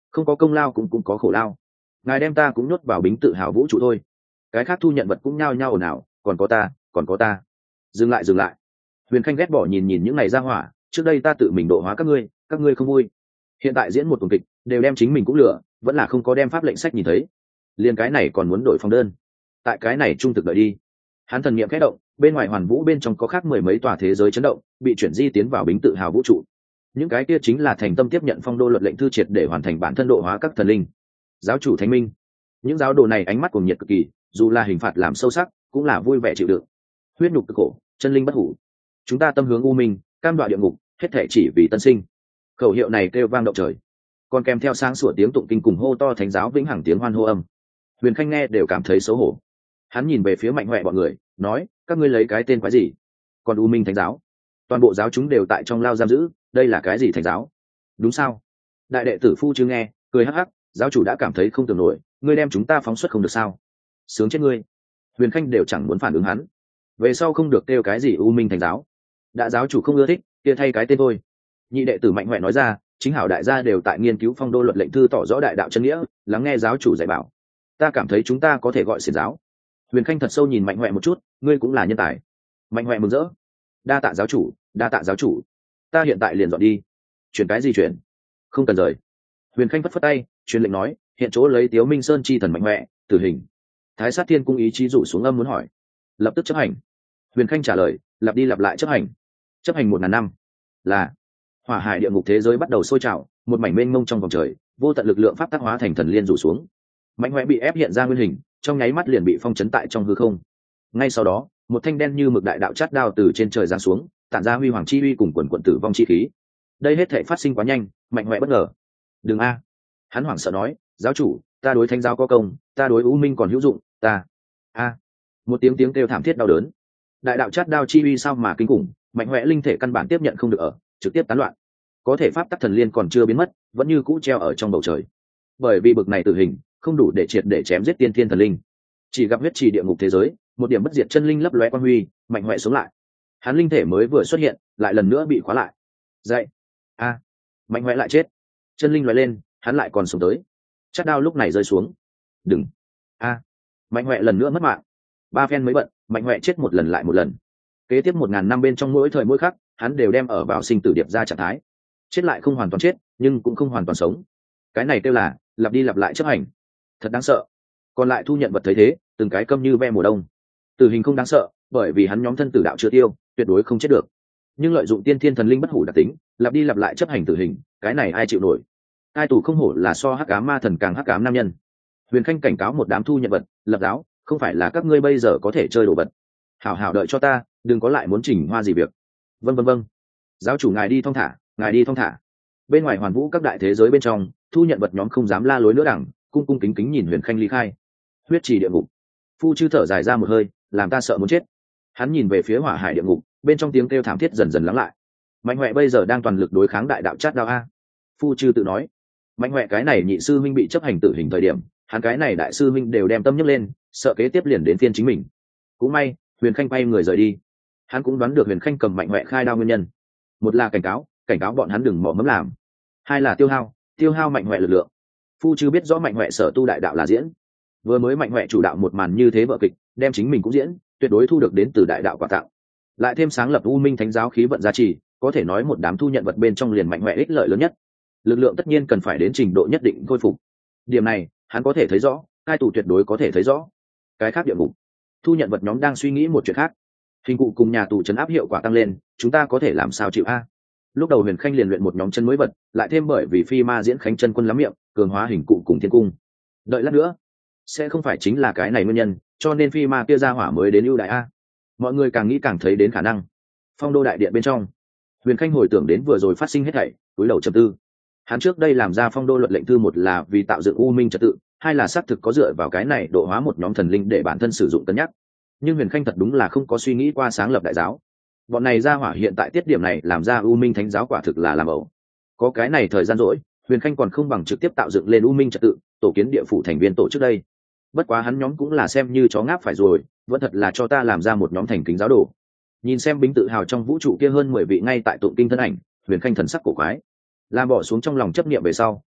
S1: không có công lao cũng có khổ lao. Ngài đem ta cũng nhốt vào bính tự hào vũ trụ thôi. Cái khác thu nhận vật cũng nhao nhao ồn ào, còn có ta. Dừng lại. Huyền Khanh ghét bỏ nhìn những này ra hỏa, trước đây ta tự mình độ hóa các ngươi không vui. Hiện tại diễn một tuần kịch, đều đem chính mình cũng lừa, vẫn là không có đem pháp lệnh sách nhìn thấy. Liên cái này còn muốn đổi phong đơn. Tại cái này trung thực đợi đi. Hắn thần niệm khẽ động, bên ngoài hoàn vũ bên trong có khác mười mấy tòa thế giới chấn động, bị chuyển di tiến vào bính tự hào vũ trụ. Những cái kia chính là thành tâm tiếp nhận phong đô luật lệnh thư triệt để hoàn thành bản thân độ hóa các thần linh. Giáo chủ thánh minh, những giáo đồ này ánh mắt cuồng nhiệt cực kỳ, dù là hình phạt làm sâu sắc, cũng là vui vẻ chịu đựng. Huyết nhục cực khổ, chân linh bất hủ. Chúng ta tâm hướng u minh, cam đoạ địa ngục, hết thể chỉ vì tân sinh. Khẩu hiệu này kêu vang động trời, còn kèm theo sáng sủa tiếng tụng kinh cùng hô to thánh giáo vĩnh hằng tiếng hoan hô âm. Huyền Khanh nghe đều cảm thấy xấu hổ. Hắn nhìn về phía Mạnh Hoẹ bọn người, nói: các ngươi lấy cái tên quái gì? Còn u minh thánh giáo, toàn bộ giáo chúng đều tại trong lao giam giữ, đây là cái gì thánh giáo? Đúng sao? Đại đệ tử Phu Chư nghe, cười hắc hắc, giáo chủ đã cảm thấy không tưởng nổi, ngươi đem chúng ta phóng xuất không được sao? Sướng chết ngươi. Huyền Khanh đều chẳng muốn phản ứng hắn. Về sau không được kêu cái gì u minh thánh giáo, đã giáo chủ không ưa thích, kia thay cái tên thôi. Nhị đệ tử Mạnh Hoẹ nói ra, chính hảo đại gia đều tại nghiên cứu phong đô luật lệnh thư, tỏ rõ đại đạo chân nghĩa, lắng nghe giáo chủ dạy bảo. Ta cảm thấy chúng ta có thể gọi xiển giáo. Huyền Khanh thật sâu nhìn Mạnh Hoẹ một chút, ngươi cũng là nhân tài. Mạnh Hoẹ mừng rỡ, đa tạ giáo chủ, ta hiện tại liền dọn đi. Chuyển cái gì chuyển? Không cần rời. Huyền Khanh phất phất tay, truyền lệnh nói, hiện chỗ lấy Tiếu Minh Sơn chi thần Mạnh Hoẹ, tử hình. Thái Sát Thiên cung ý chí rủ xuống âm muốn hỏi, lập tức chấp hành. Huyền Khanh trả lời, lặp đi lặp lại chấp hành 1000 năm. Là. Hỏa hải địa ngục thế giới bắt đầu sôi trào, một mảnh mênh mông trong vòng trời, vô tận lực lượng pháp tác hóa thành thần liên rủ xuống. Mạnh Hoẹ bị ép hiện ra nguyên hình, trong nháy mắt liền bị phong chấn tại trong hư không. Ngay sau đó, một thanh đen như mực đại đạo chát đao từ trên trời giáng xuống, tản ra huy hoàng chi uy cùng quần quần tử vong chi khí. Đây hết thảy phát sinh quá nhanh, Mạnh Hoẹ bất ngờ. Đừng a! Hắn hoảng sợ nói, giáo chủ, ta đối thánh giáo có công, ta đối u minh còn hữu dụng, ta a! Một tiếng kêu thảm thiết đau đớn. Đại đạo chát đao chi uy sao mà kinh khủng, Mạnh Hoẹ linh thể căn bản tiếp nhận không được ở, trực tiếp tán loạn. Có thể pháp tắc thần liên còn chưa biến mất, vẫn như cũ treo ở trong bầu trời. Bởi vì bực này tử hình, không đủ để triệt để chém giết tiên thiên thần linh. Chỉ gặp huyết trì địa ngục thế giới, một điểm bất diệt chân linh lấp lóe quang huy, Mạnh Hoẹ sống lại. Hắn linh thể mới vừa xuất hiện, lại lần nữa bị khóa lại. Dậy! A! Mạnh Hoẹ lại chết. Chân linh lóe lên, hắn lại còn sống tới. Chát đao lúc này rơi xuống. Đừng! A! Mạnh Hoẹ lần nữa mất mạng. Ba phen mới bận, Mạnh Hoẹ chết một lần lại một lần. Kế tiếp 1000 năm bên trong mỗi thời mỗi khắc, hắn đều đem ở vào sinh tử điệp ra trạng thái. Chết lại không hoàn toàn chết, nhưng cũng không hoàn toàn sống. Cái này kêu là lặp đi lặp lại chấp hành. Thật đáng sợ. Còn lại thu nhận vật thấy thế, từng cái câm như ve mùa đông. Tử hình không đáng sợ, bởi vì hắn nhóm thân tử đạo chưa tiêu, tuyệt đối không chết được. Nhưng lợi dụng tiên thiên thần linh bất hủ đặc tính, lặp đi lặp lại chấp hành tử hình, cái này ai chịu nổi? Ai tù không hổ là so hắc ám ma thần càng hắc ám nam nhân. Huyền Khanh cảnh cáo một đám thu nhận vật, lập giáo, không phải là các ngươi bây giờ có thể chơi đồ vật. Hảo hảo đợi cho ta, đừng có lại muốn chỉnh hoa gì việc. Vâng. Giáo chủ ngài đi thong thả. Bên ngoài hoàn vũ các đại thế giới bên trong, thu nhận vật nhóm không dám la lối nữa đẳng, cung kính nhìn Huyền Khanh ly khai. Huyết trì địa ngục. Phu Chư thở dài ra một hơi, làm ta sợ muốn chết. Hắn nhìn về phía hỏa hải địa ngục, bên trong tiếng kêu thảm thiết dần dần lắng lại. Mạnh Hoẹ bây giờ đang toàn lực đối kháng đại đạo chát đao a. Phu Chư tự nói. Mạnh Hoẹ cái này nhị sư minh bị chấp hành tử hình thời điểm, hắn cái này đại sư minh đều đem tâm nhấc lên, sợ kế tiếp liền đến phiên chính mình. Cũng may, Huyền Khanh quay người rời đi. Hắn cũng đoán được Huyền Khanh cầm Mạnh Hoẹ khai đao nguyên nhân. Một là cảnh cáo bọn hắn đừng mỏ mẫm làm. Hai là tiêu hao Mạnh Hoẹ lực lượng. Phu Chư biết rõ Mạnh Hoẹ sở tu đại đạo là diễn. Vừa mới Mạnh Hoẹ chủ đạo một màn như thế vở kịch, đem chính mình cũng diễn, tuyệt đối thu được đến từ đại đạo quả tặng. Lại thêm sáng lập u minh thánh giáo khí vận gia trì, có thể nói một đám thu nhận vật bên trong liền Mạnh Hoẹ ích lợi lớn nhất. Lực lượng tất nhiên cần phải đến trình độ nhất định khôi phục. Điểm này, hắn có thể thấy rõ, cai tù tuyệt đối có thể thấy rõ. Cái khác địa ngục, thu nhận vật nhóm đang suy nghĩ một chuyện khác. Hình cụ cùng nhà tù trấn áp hiệu quả tăng lên, chúng ta có thể làm sao chịu a? Lúc đầu Huyền Khanh liền luyện một nhóm chân mới vật, lại thêm bởi vì phi ma diễn khánh chân quân lắm miệng, cường hóa hình cụ cùng thiên cung. Đợi lát nữa, sẽ không phải chính là cái này nguyên nhân, cho nên phi ma kia ra hỏa mới đến ưu đại a. Mọi người càng nghĩ càng thấy đến khả năng. Phong đô đại điện bên trong, Huyền Khanh hồi tưởng đến vừa rồi phát sinh hết thảy, túi đầu trầm tư. Hắn trước đây làm ra phong đô luật lệnh thư, một là vì tạo dựng u minh trật tự, hai là xác thực có dựa vào cái này độ hóa một nhóm thần linh để bản thân sử dụng cân nhắc. Nhưng Huyền Khanh thật đúng là không có suy nghĩ qua sáng lập đại giáo. Bọn này ra hỏa hiện tại tiết điểm này làm ra u minh thánh giáo quả thực là làm ẩu. Có cái này thời gian rỗi, Huyền Khanh còn không bằng trực tiếp tạo dựng lên u minh trật tự, tổ kiến địa phủ thành viên tổ trước đây. Bất quá hắn nhóm cũng là xem như chó ngáp phải rồi, vẫn thật là cho ta làm ra một nhóm thành kính giáo đồ. Nhìn xem bính tự hào trong vũ trụ kia hơn 10 vị ngay tại tụng kinh thân ảnh, Huyền Khanh thần sắc cổ quái. Làm bỏ xuống trong lòng chấp niệm về sau,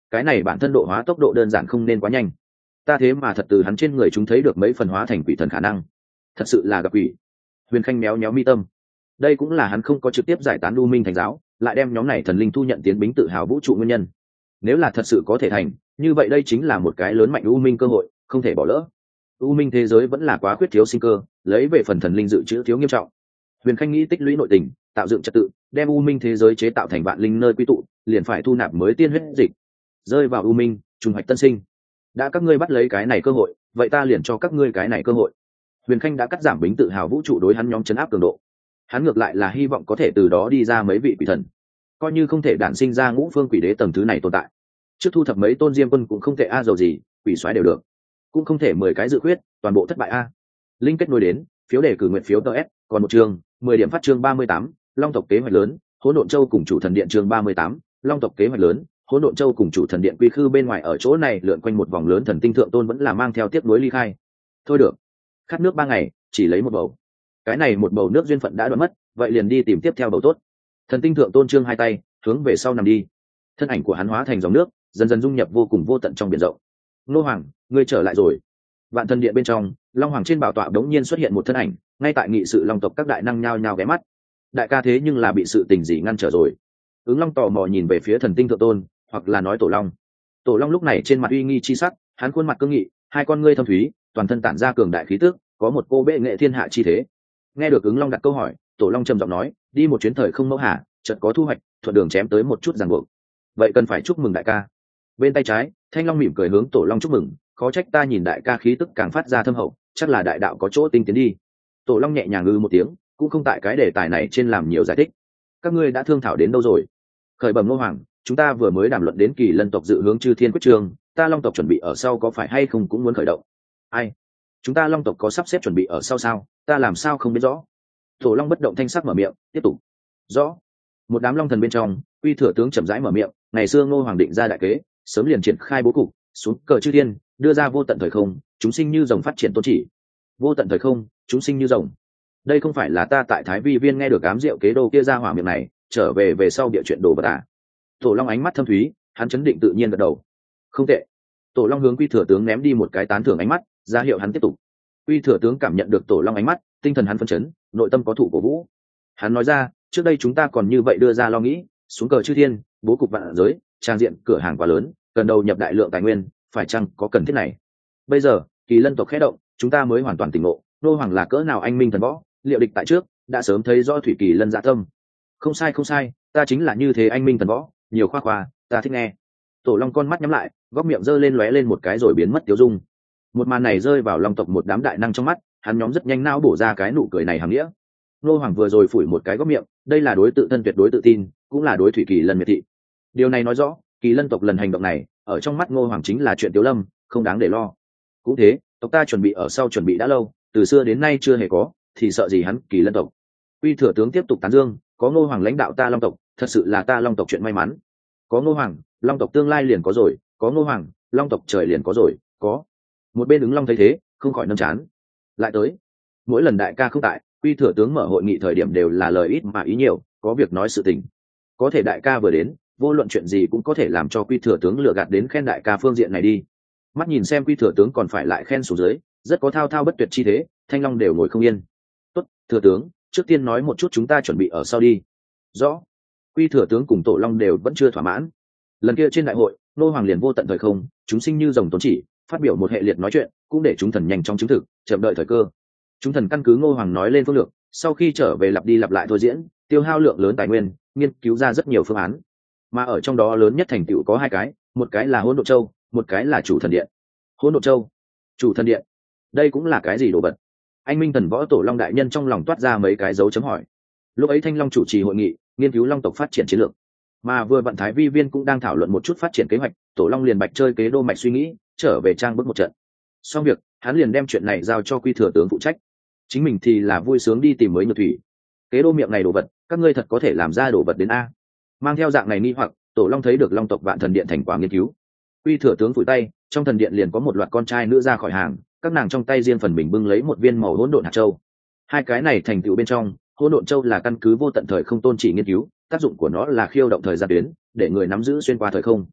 S1: cái này bản thân độ hóa tốc độ đơn giản không nên quá nhanh. Ta thế mà thật từ hắn trên người chúng thấy được mấy phần hóa thành quỷ thần khả năng, thật sự là gặp quỷ. Huyền Khanh méo méo mi tâm, đây cũng là hắn không có trực tiếp giải tán U Minh Thành giáo, lại đem nhóm này thần linh thu nhận tiến bính tự hào vũ trụ nguyên nhân. Nếu là thật sự có thể thành, như vậy đây chính là một cái lớn mạnh U Minh cơ hội, không thể bỏ lỡ. U Minh thế giới vẫn là quá khuyết thiếu sinh cơ, lấy về phần thần linh dự trữ thiếu nghiêm trọng. Huyền Khanh nghĩ tích lũy nội tình, tạo dựng trật tự, đem U Minh thế giới chế tạo thành vạn linh nơi quy tụ, liền phải thu nạp mới tiên huyết dịch, rơi vào U Minh, trùng hoạch tân sinh. Đã các ngươi bắt lấy cái này cơ hội, vậy ta liền cho các ngươi cái này cơ hội. Huyền Khanh đã cắt giảm bính tự hào vũ trụ đối hắn nhóm chấn áp cường độ. Hắn ngược lại là hy vọng có thể từ đó đi ra mấy vị quỷ thần, coi như không thể đản sinh ra ngũ phương quỷ đế tầng thứ này tồn tại. Trước thu thập mấy tôn diêm quân cũng không thể a dầu gì, quỷ soái đều được, cũng không thể 10 cái dự khuyết toàn bộ thất bại a. Linh kết nối đến phiếu đề cử nguyện phiếu ts, còn một chương 10 điểm phát chương 38, Long tộc kế hoạch lớn, Hỗn Độn Châu cùng chủ thần điện chương 38, Long tộc kế hoạch lớn, Hỗn Độn Châu cùng chủ thần điện quy khư bên ngoài ở chỗ này lượn quanh một vòng lớn, thần tinh thượng tôn vẫn là mang theo tiếp nối ly khai. Thôi được, khát nước 3 ngày, chỉ lấy một bầu. Cái này một bầu nước duyên phận đã đoạn mất, vậy liền đi tìm tiếp theo bầu tốt. Thần tinh thượng tôn trương hai tay, hướng về sau nằm đi. Thân ảnh của hắn hóa thành dòng nước, dần dần dung nhập vô cùng vô tận trong biển rộng. Ngô Hoàng, ngươi trở lại rồi. Vạn thần điện bên trong, Long Hoàng trên bảo tọa đống nhiên xuất hiện một thân ảnh, ngay tại nghị sự Long tộc các đại năng nhao nhao ghé mắt. Đại ca thế nhưng là bị sự tình gì ngăn trở rồi? Ứng Long tò mò nhìn về phía thần tinh thượng tôn, hoặc là nói Tổ Long. Tổ Long lúc này trên mặt uy nghi chi sắc, hắn khuôn mặt cương nghị, hai con ngươi thâm thúy, toàn thân tản ra cường đại khí tức, có một cô bệ nghệ thiên hạ chi thế. Nghe được Ứng Long đặt câu hỏi, Tổ Long trầm giọng nói, đi một chuyến thời không mẫu hà, chợt có thu hoạch, thuận đường chém tới một chút ràng buộc. Vậy cần phải chúc mừng đại ca. Bên tay trái, Thanh Long mỉm cười hướng Tổ Long chúc mừng, khó trách ta nhìn đại ca khí tức càng phát ra thâm hậu, chắc là đại đạo có chỗ tinh tiến đi. Tổ Long nhẹ nhàng ngư một tiếng, cũng không tại cái đề tài này trên làm nhiều giải thích. Các ngươi đã thương thảo đến đâu rồi? Khởi bẩm Ngô Hoàng, chúng ta vừa mới đàm luận đến Kỳ Lân tộc dự hướng Chư Thiên quyết trường, ta Long tộc chuẩn bị ở sau có phải hay không cũng muốn khởi động. Ai? Chúng ta Long tộc có sắp xếp chuẩn bị ở sau sao? Ta làm sao không biết rõ? Tổ Long bất động thanh sắc mở miệng, tiếp tục. Rõ. Một đám long thần bên trong, Uy Thừa tướng chậm rãi mở miệng, ngày xưa Ngô Hoàng định ra đại kế, sớm liền triển khai bố cục, xuống cờ chư thiên, đưa ra vô tận thời không, chúng sinh như rồng phát triển tôn chỉ. Vô tận thời không, chúng sinh như rồng. Đây không phải là ta tại Thái Vi viên nghe được ám diệu kế đô kia ra hỏa miệng này, trở về sau địa chuyện đồ vật à? Tổ Long ánh mắt thâm thúy, hắn chấn định tự nhiên gật đầu. Không tệ. Tổ Long hướng Uy Thừa tướng ném đi một cái tán thưởng ánh mắt, ra hiệu hắn tiếp tục. Uy Thừa tướng cảm nhận được Tổ Long ánh mắt, tinh thần hắn phấn chấn, nội tâm có thụ cổ vũ. Hắn nói ra, trước đây chúng ta còn như vậy đưa ra lo nghĩ, xuống cờ chư thiên, bố cục vạn giới, trang diện cửa hàng quá lớn, cần đầu nhập đại lượng tài nguyên, phải chăng có cần thiết này? Bây giờ, Kỳ Lân tộc khẽ động, chúng ta mới hoàn toàn tỉnh ngộ, Ngô Hoàng là cỡ nào anh minh thần võ, liệu địch tại trước, đã sớm thấy rõ thủy Kỳ Lân dạ tâm. Không sai không sai, ta chính là như thế anh minh thần võ, nhiều khoa khoa, ta thích nghe. Tổ Long con mắt nhắm lại, góc miệng giơ lên lóe lên một cái rồi biến mất tiêu dung. Một màn này rơi vào Long tộc một đám đại năng trong mắt, hắn nhóm rất nhanh não bổ ra cái nụ cười này hàm nghĩa. Ngô Hoàng vừa rồi phủi một cái góc miệng, đây là đối tự thân tuyệt đối tự tin, cũng là đối thủy Kỳ Lân miệt thị. Điều này nói rõ, Kỳ Lân tộc lần hành động này, ở trong mắt Ngô Hoàng chính là chuyện tiểu lâm, không đáng để lo. Cũng thế, tộc ta chuẩn bị ở sau chuẩn bị đã lâu, từ xưa đến nay chưa hề có, thì sợ gì hắn Kỳ Lân tộc. Uy Thừa tướng tiếp tục tán dương, có Ngô Hoàng lãnh đạo ta Long tộc, thật sự là ta Long tộc chuyện may mắn. Có Ngô Hoàng, Long tộc tương lai liền có rồi, có Ngô Hoàng, Long tộc trời liền có rồi, có. Một bên ứng Long thấy thế, không khỏi nâm chán. Lại tới, mỗi lần đại ca không tại, Uy Thừa tướng mở hội nghị thời điểm đều là lời ít mà ý nhiều, có việc nói sự tình. Có thể đại ca vừa đến, vô luận chuyện gì cũng có thể làm cho Quy Thừa tướng lừa gạt đến khen đại ca phương diện này đi. Mắt nhìn xem Quy Thừa tướng còn phải lại khen xuống dưới, rất có thao thao bất tuyệt chi thế, Thanh Long đều ngồi không yên. Tốt, Thừa tướng, trước tiên nói một chút chúng ta chuẩn bị ở sau đi. Rõ. Quy Thừa tướng cùng Tổ Long đều vẫn chưa thỏa mãn. Lần kia trên đại hội, Ngô Hoàng liền vô tận thời không, chúng sinh như rồng tôn chỉ, phát biểu một hệ liệt nói chuyện, cũng để chúng thần nhanh chóng chứng thực, chậm đợi thời cơ. Chúng thần căn cứ Ngô Hoàng nói lên phương lược, sau khi trở về lặp đi lặp lại thôi diễn, tiêu hao lượng lớn tài nguyên, nghiên cứu ra rất nhiều phương án. Mà ở trong đó lớn nhất thành tựu có hai cái, một cái là Hỗn Độn Châu, một cái là Chủ Thần Điện. Hỗn Độn Châu, Chủ Thần Điện, đây cũng là cái gì đồ vật? Anh minh thần võ Tổ Long đại nhân trong lòng toát ra mấy cái dấu chấm hỏi. Lúc ấy Thanh Long chủ trì hội nghị, nghiên cứu Long tộc phát triển chiến lược, mà vừa vận Thái Vi viên cũng đang thảo luận một chút phát triển kế hoạch, Tổ Long liền bạch chơi kế đô mạch suy nghĩ, trở về trang bước một trận. Xong việc, hắn liền đem chuyện này giao cho Quy Thừa tướng phụ trách, chính mình thì là vui sướng đi tìm mới nhược thủy. Kế đô miệng này đồ vật, các ngươi thật có thể làm ra đồ vật đến a? Mang theo dạng này nghi hoặc, Tổ Long thấy được Long tộc Vạn Thần Điện thành quả nghiên cứu. Quy Thừa tướng phủi tay, trong thần điện liền có một loạt con trai nữ ra khỏi hàng, các nàng trong tay riêng phần mình bưng lấy một viên màu hỗn độn hạt châu. Hai cái này thành tựu bên trong, hỗn độn châu là căn cứ vô tận thời không tôn chỉ nghiên cứu, tác dụng của nó là khiêu động thời gian tuyến, để người nắm giữ xuyên qua thời không.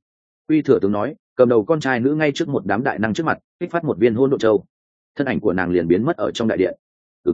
S1: Quy thừa tướng nói, cầm đầu con trai nữ ngay trước một đám đại năng trước mặt kích phát một viên hỗn độn châu, thân ảnh của nàng liền biến mất ở trong đại điện.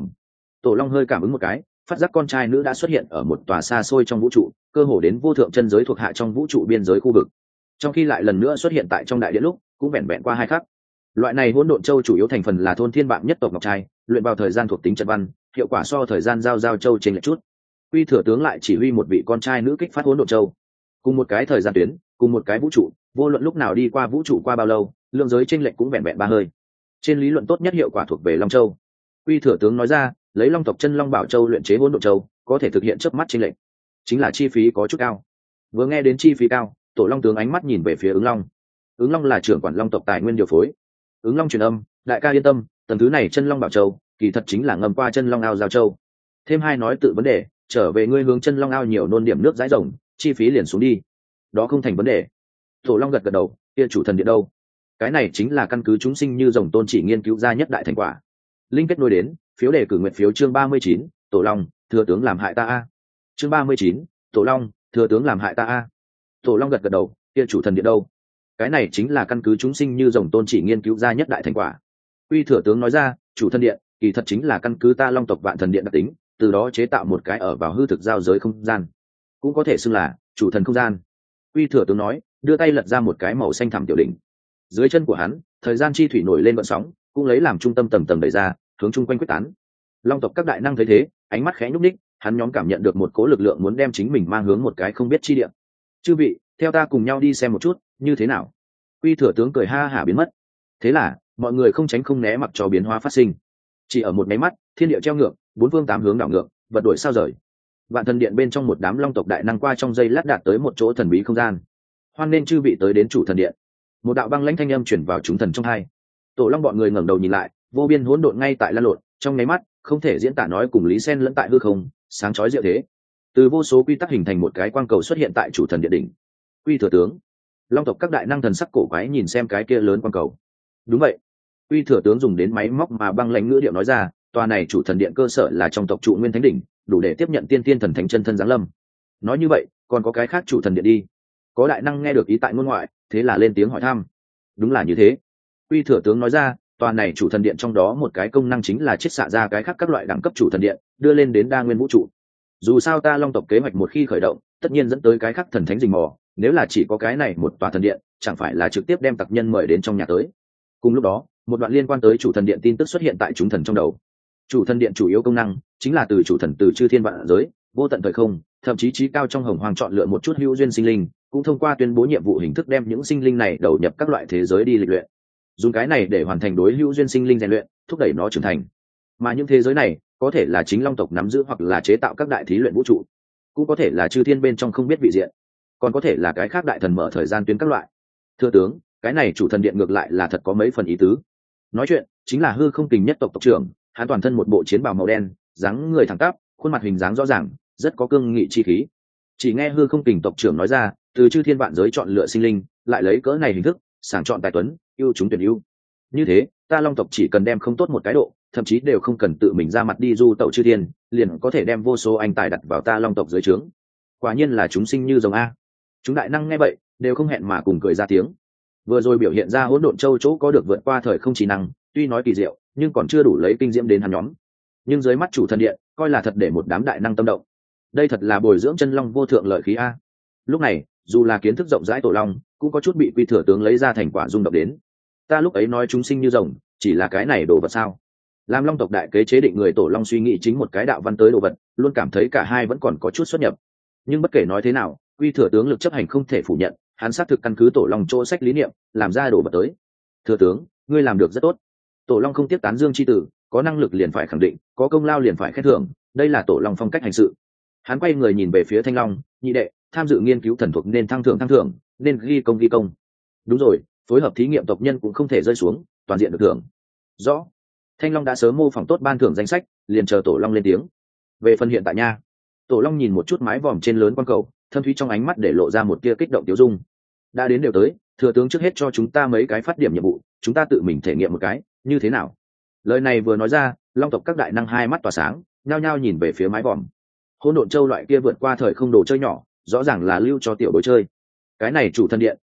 S1: Tổ long hơi cảm ứng một cái, phát giác con trai nữ đã xuất hiện ở một tòa xa xôi trong vũ trụ, cơ hồ đến vô thượng chân giới thuộc hạ trong vũ trụ biên giới khu vực. Trong khi lại lần nữa xuất hiện tại trong đại điện lúc cũng vẹn vẹn qua 2 khắc. Loại này hỗn độn châu chủ yếu thành phần là thôn thiên bạm nhất tộc ngọc trai, luyện vào thời gian thuộc tính trận văn, hiệu quả so thời gian giao châu chênh lệch chút. Quy thừa tướng lại chỉ huy một vị con trai nữ kích phát hỗn độn châu, cùng một cái thời gian tuyến, cùng một cái vũ trụ, vô luận lúc nào đi qua vũ trụ qua bao lâu, lượng giới chênh lệch cũng vẹn vẹn 3 hơi. Trên lý luận tốt nhất hiệu quả thuộc về Long Châu. Quy thừa tướng nói ra, lấy Long tộc chân Long Bảo Châu luyện chế hỗn độn châu, có thể thực hiện chớp mắt chênh lệch, chính là chi phí có chút cao. Vừa nghe đến chi phí cao, Tổ Long tướng ánh mắt nhìn về phía Ứng Long. Ứng Long là trưởng quản Long tộc tài nguyên điều phối. Ứng Long truyền âm, đại ca yên tâm, tầng thứ này chân Long Bảo Châu, kỳ thật chính là ngầm qua chân Long Ao giao châu. Thêm 2 nói tự vấn đề, trở về ngươi hướng chân Long Ao nhiều nôn điểm nước dãi rồng, chi phí liền xuống đi. Đó không thành vấn đề. Tổ Long gật gật đầu, kia chủ thần điện đâu? Cái này chính là căn cứ chúng sinh như rồng tôn chỉ nghiên cứu ra nhất đại thành quả. Linh kết nối đến, phiếu đề cử nguyện phiếu chương 39, Tổ Long, thừa tướng làm hại ta a. Chương 39, Tổ Long, thừa tướng làm hại ta a. Tổ Long gật gật đầu, kia chủ thần điện đâu? Cái này chính là căn cứ chúng sinh như rồng tôn chỉ nghiên cứu ra nhất đại thành quả. Uy thừa tướng nói ra, chủ thần điện, kỳ thật chính là căn cứ ta Long tộc vạn thần điện đặc tính, từ đó chế tạo một cái ở vào hư thực giao giới không gian, cũng có thể xưng là chủ thần không gian. Uy thừa tướng nói, đưa tay lật ra một cái màu xanh thẳm tiểu đỉnh. Dưới chân của hắn, thời gian chi thủy nổi lên gợn sóng, cũng lấy làm trung tâm tầng tầng đẩy ra, hướng chung quanh quyết tán. Long tộc các đại năng thấy thế, ánh mắt khẽ nhúc nhích, hắn nhóm cảm nhận được một cố lực lượng muốn đem chính mình mang hướng một cái không biết chi địa. Chư vị, theo ta cùng nhau đi xem một chút, như thế nào? Uy thừa tướng cười ha hả biến mất. Thế là, mọi người không tránh không né mặc cho biến hóa phát sinh. Chỉ ở một máy mắt, thiên địa treo ngược, 4 phương 8 hướng đảo ngược, vật đổi sao rời. Vạn thần điện bên trong một đám long tộc đại năng qua trong giây lát đạt tới một chỗ thần bí không gian. Hoan nên chư vị tới đến chủ thần điện. Một đạo băng lãnh thanh âm truyền vào chúng thần trong hai. Tổ Long bọn người ngẩng đầu nhìn lại, vô biên hỗn độn ngay tại lan lộn, trong nháy mắt, không thể diễn tả nói cùng lý sen lẫn tại hư không, sáng chói diệu thế. Từ vô số quy tắc hình thành một cái quang cầu xuất hiện tại chủ thần điện đỉnh. Quy thừa tướng, long tộc các đại năng thần sắc cổ quái nhìn xem cái kia lớn quang cầu. Đúng vậy. Quy thừa tướng dùng đến máy móc mà băng lãnh ngữ điệu nói ra, tòa này chủ thần điện cơ sở là trong tộc trụ nguyên thánh đỉnh, đủ để tiếp nhận tiên tiên thần thánh chân thân giáng lâm. Nói như vậy, còn có cái khác chủ thần điện đi. Có đại năng nghe được ý tại ngôn ngoại, thế là lên tiếng hỏi thăm. Đúng là như thế. Quy thừa tướng nói ra, tòa này chủ thần điện trong đó một cái công năng chính là chiết xạ ra cái khác các loại đẳng cấp chủ thần điện, đưa lên đến đa nguyên vũ trụ. Dù sao ta long tộc kế hoạch một khi khởi động, tất nhiên dẫn tới cái khác thần thánh rình mò, nếu là chỉ có cái này một tòa thần điện, chẳng phải là trực tiếp đem tặc nhân mời đến trong nhà tới. Cùng lúc đó, một đoạn liên quan tới chủ thần điện tin tức xuất hiện tại chúng thần trong đầu. Chủ thần điện chủ yếu công năng chính là từ chủ thần từ chư thiên vạn giới, vô tận thời không, thậm chí trí cao trong hồng hoang chọn lựa một chút hữu duyên sinh linh, cũng thông qua tuyên bố nhiệm vụ hình thức đem những sinh linh này đầu nhập các loại thế giới đi lịch luyện, dùng cái này để hoàn thành đối hữu duyên sinh linh rèn luyện, thúc đẩy nó trưởng thành. Mà những thế giới này có thể là chính long tộc nắm giữ hoặc là chế tạo các đại thí luyện vũ trụ, cũng có thể là chư thiên bên trong không biết vị diện, còn có thể là cái khác đại thần mở thời gian tuyến các loại. Thưa tướng, cái này chủ thần điện ngược lại là thật có mấy phần ý tứ. Nói chuyện chính là hư không kình nhất tộc tộc trưởng, hắn toàn thân một bộ chiến bào màu đen, dáng người thẳng tắp, khuôn mặt hình dáng rõ ràng, rất có cương nghị chi khí. Chỉ nghe hư không kình tộc trưởng nói ra, từ chư thiên vạn giới chọn lựa sinh linh, lại lấy cỡ này hình thức sàng chọn tài tuấn, ưu chúng tuyển ưu. Như thế, ta long tộc chỉ cần đem không tốt một cái độ, thậm chí đều không cần tự mình ra mặt đi du tẩu chư thiên, liền có thể đem vô số anh tài đặt vào ta long tộc dưới trướng. Quả nhiên là chúng sinh như rồng a. Chúng đại năng nghe vậy, đều không hẹn mà cùng cười ra tiếng. Vừa rồi biểu hiện ra hỗn độn châu chỗ có được vượt qua thời không trí năng, tuy nói kỳ diệu, nhưng còn chưa đủ lấy kinh diễm đến hắn nhóm. Nhưng dưới mắt chủ thần điện, coi là thật để một đám đại năng tâm động. Đây thật là bồi dưỡng chân long vô thượng lợi khí a. Lúc này, dù là kiến thức rộng rãi tổ long, cũng có chút bị Quy thừa tướng lấy ra thành quả rung động đến. Ta lúc ấy nói chúng sinh như rồng, chỉ là cái này đồ vật sao? Làm long tộc đại kế chế định người tổ long suy nghĩ chính một cái đạo văn tới đồ vật, luôn cảm thấy cả hai vẫn còn có chút xuất nhập. Nhưng bất kể nói thế nào, Quy thừa tướng lực chấp hành không thể phủ nhận, hắn xác thực căn cứ tổ long chỗ sách lý niệm, làm ra đồ vật tới. Thừa tướng, ngươi làm được rất tốt. Tổ long không tiếp tán dương chi tử, có năng lực liền phải khẳng định, có công lao liền phải khen thưởng, đây là tổ long phong cách hành sự. Hắn quay người nhìn về phía Thanh Long, nhị đệ, tham dự nghiên cứu thần thuộc nên thăng thưởng, nên ghi công. Đúng rồi, phối hợp thí nghiệm tộc nhân cũng không thể rơi xuống, toàn diện được thưởng. Rõ. Thanh Long đã sớm mô phỏng tốt ban thưởng danh sách, liền chờ tổ long lên tiếng. Về phần hiện tại nha. Tổ long nhìn một chút mái vòm trên lớn quan cầu, thâm thúy trong ánh mắt để lộ ra một tia kích động tiêu dung. Đã đến đều tới, thừa tướng trước hết cho chúng ta mấy cái phát điểm nhiệm vụ, chúng ta tự mình thể nghiệm một cái, như thế nào? Lời này vừa nói ra, long tộc các đại năng hai mắt tỏa sáng, nhao nhao nhìn về phía mái vòm. Hỗn độn châu loại kia vượt qua thời không đồ chơi nhỏ, rõ ràng là lưu cho tiểu bối chơi. Cái này chủ thần điện,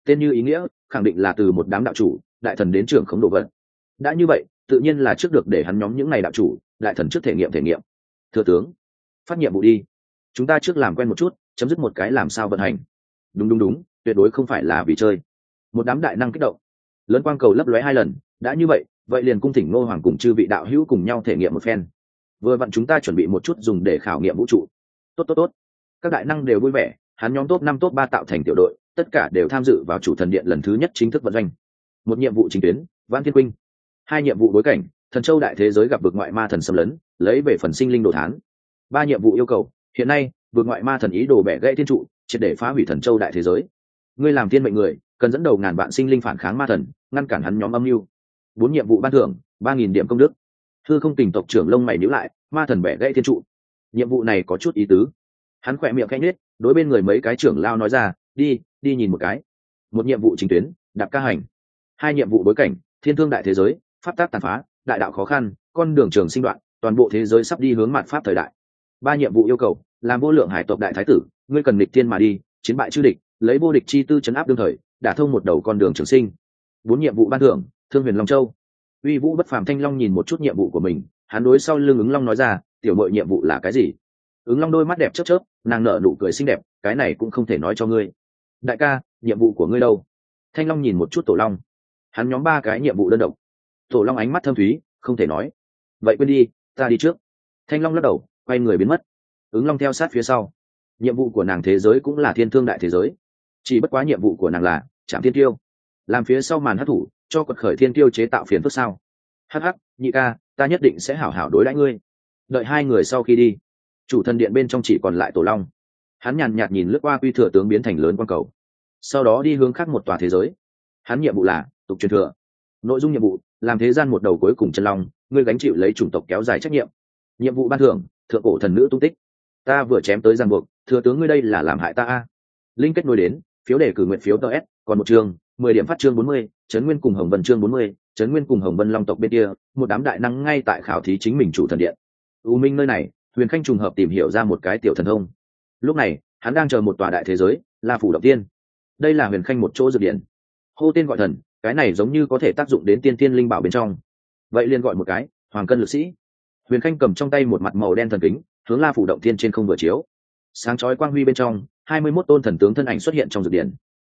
S1: tên như ý nghĩa khẳng định là từ một đám đạo chủ đại thần đến trưởng khống đồ vật. Đã như vậy tự nhiên là trước được để hắn nhóm những ngày đạo chủ đại thần trước thể nghiệm. Thừa tướng, phát nhiệm vụ đi, chúng ta trước làm quen một chút, chấm dứt một cái làm sao vận hành. Đúng, tuyệt đối không phải là vì chơi. Một đám đại năng kích động, lớn quang cầu lấp lóe 2 lần. Đã như vậy liền cung thỉnh Ngô Hoàng cùng chư vị đạo hữu cùng nhau thể nghiệm một phen. Vừa vặn chúng ta chuẩn bị một chút dùng để khảo nghiệm vũ trụ. Tốt. Các đại năng đều vui vẻ, hắn nhóm top 5 top 3 tạo thành tiểu đội, tất cả đều tham dự vào chủ thần điện lần thứ nhất chính thức vận doanh. Một nhiệm vụ chính tuyến, Vãn Thiên Quynh. 2 nhiệm vụ bối cảnh, Thần Châu đại thế giới gặp vực ngoại ma thần xâm lấn, lấy về phần sinh linh đồ thán. 3 nhiệm vụ yêu cầu, hiện nay vực ngoại ma thần ý đồ bẻ gãy thiên trụ, triệt để phá hủy Thần Châu đại thế giới. Ngươi làm thiên mệnh người, cần dẫn đầu ngàn vạn sinh linh phản kháng ma thần, ngăn cản hắn nhóm âm mưu. 4 nhiệm vụ ban thưởng, 3.000 điểm công đức. Hư Không Kình tộc trưởng lông mày nhíu lại, ma thần bẻ gãy thiên trụ. Nhiệm vụ này có chút ý tứ. Hắn khỏe miệng khẽ nhếch, đối bên người mấy cái trưởng lao nói ra, đi nhìn một cái. Một nhiệm vụ chính tuyến, đạp ca hành. 2 nhiệm vụ bối cảnh, thiên thương đại thế giới, pháp tác tàn phá, đại đạo khó khăn, con đường trường sinh đoạn, toàn bộ thế giới sắp đi hướng mạt pháp thời đại. 3 nhiệm vụ yêu cầu, làm vô lượng hải tộc đại thái tử, ngươi cần nghịch thiên mà đi, chiến bại chư địch, lấy vô địch chi tư trấn áp đương thời, đả thông một đầu con đường trường sinh. 4 nhiệm vụ ban thưởng, Thương Huyền Long Châu. Uy vũ bất phàm Thanh Long nhìn một chút nhiệm vụ của mình, hắn đối sau lưng Ứng Long nói ra, tiểu muội nhiệm vụ là cái gì? Ứng Long đôi mắt đẹp chớp, nàng nở nụ cười xinh đẹp, cái này cũng không thể nói cho ngươi. Đại ca, nhiệm vụ của ngươi đâu? Thanh Long nhìn một chút Tổ Long, hắn nhóm 3 cái nhiệm vụ đơn độc. Tổ Long ánh mắt thâm thúy, không thể nói. Vậy quên đi, ta đi trước. Thanh Long lắc đầu, quay người biến mất. Ứng Long theo sát phía sau. Nhiệm vụ của nàng thế giới cũng là thiên thương đại thế giới, chỉ bất quá nhiệm vụ của nàng là chạm thiên tiêu, làm phía sau màn hấp thủ, cho quật khởi thiên tiêu chế tạo phiền phức sao? Hắc, nhị ca, ta nhất định sẽ hảo hảo đối đãi ngươi. Đợi 2 người sau khi đi, chủ thần điện bên trong chỉ còn lại Tổ Long. Hắn nhàn nhạt nhìn lướt qua Quy Thừa tướng biến thành lớn quang cầu, sau đó đi hướng khác một tòa thế giới. Hắn nhiệm vụ là tục truyền thừa. Nội dung nhiệm vụ, làm thế gian một đầu cuối cùng chân long, ngươi gánh chịu lấy chủng tộc kéo dài trách nhiệm. Nhiệm vụ ban thưởng, thượng cổ thần nữ tung tích. Ta vừa chém tới ràng buộc, thừa tướng ngươi đây là làm hại ta a. Linh kết nối đến, phiếu đề cử nguyện phiếu TS, còn một chương, 10 điểm phát chương 40, Trấn Nguyên cùng Hồng Vân chương 40, Trấn Nguyên cùng Hồng Vân Long tộc bên kia, một đám đại năng ngay tại khảo thí chính mình chủ thần điện. U Minh nơi này, Huyền Khanh trùng hợp tìm hiểu ra một cái tiểu thần thông. Lúc này, hắn đang chờ một tòa đại thế giới, La Phủ Động Tiên. Đây là Huyền Khanh một chỗ dược điện. Hô tên gọi thần, cái này giống như có thể tác dụng đến tiên tiên linh bảo bên trong. Vậy liền gọi một cái, Hoàng Cân Lực Sĩ. Huyền Khanh cầm trong tay một mặt màu đen thần kính, hướng La Phủ Động Tiên trên không vừa chiếu. Sáng chói quang huy bên trong, 21 tôn thần tướng thân ảnh xuất hiện trong dược điện.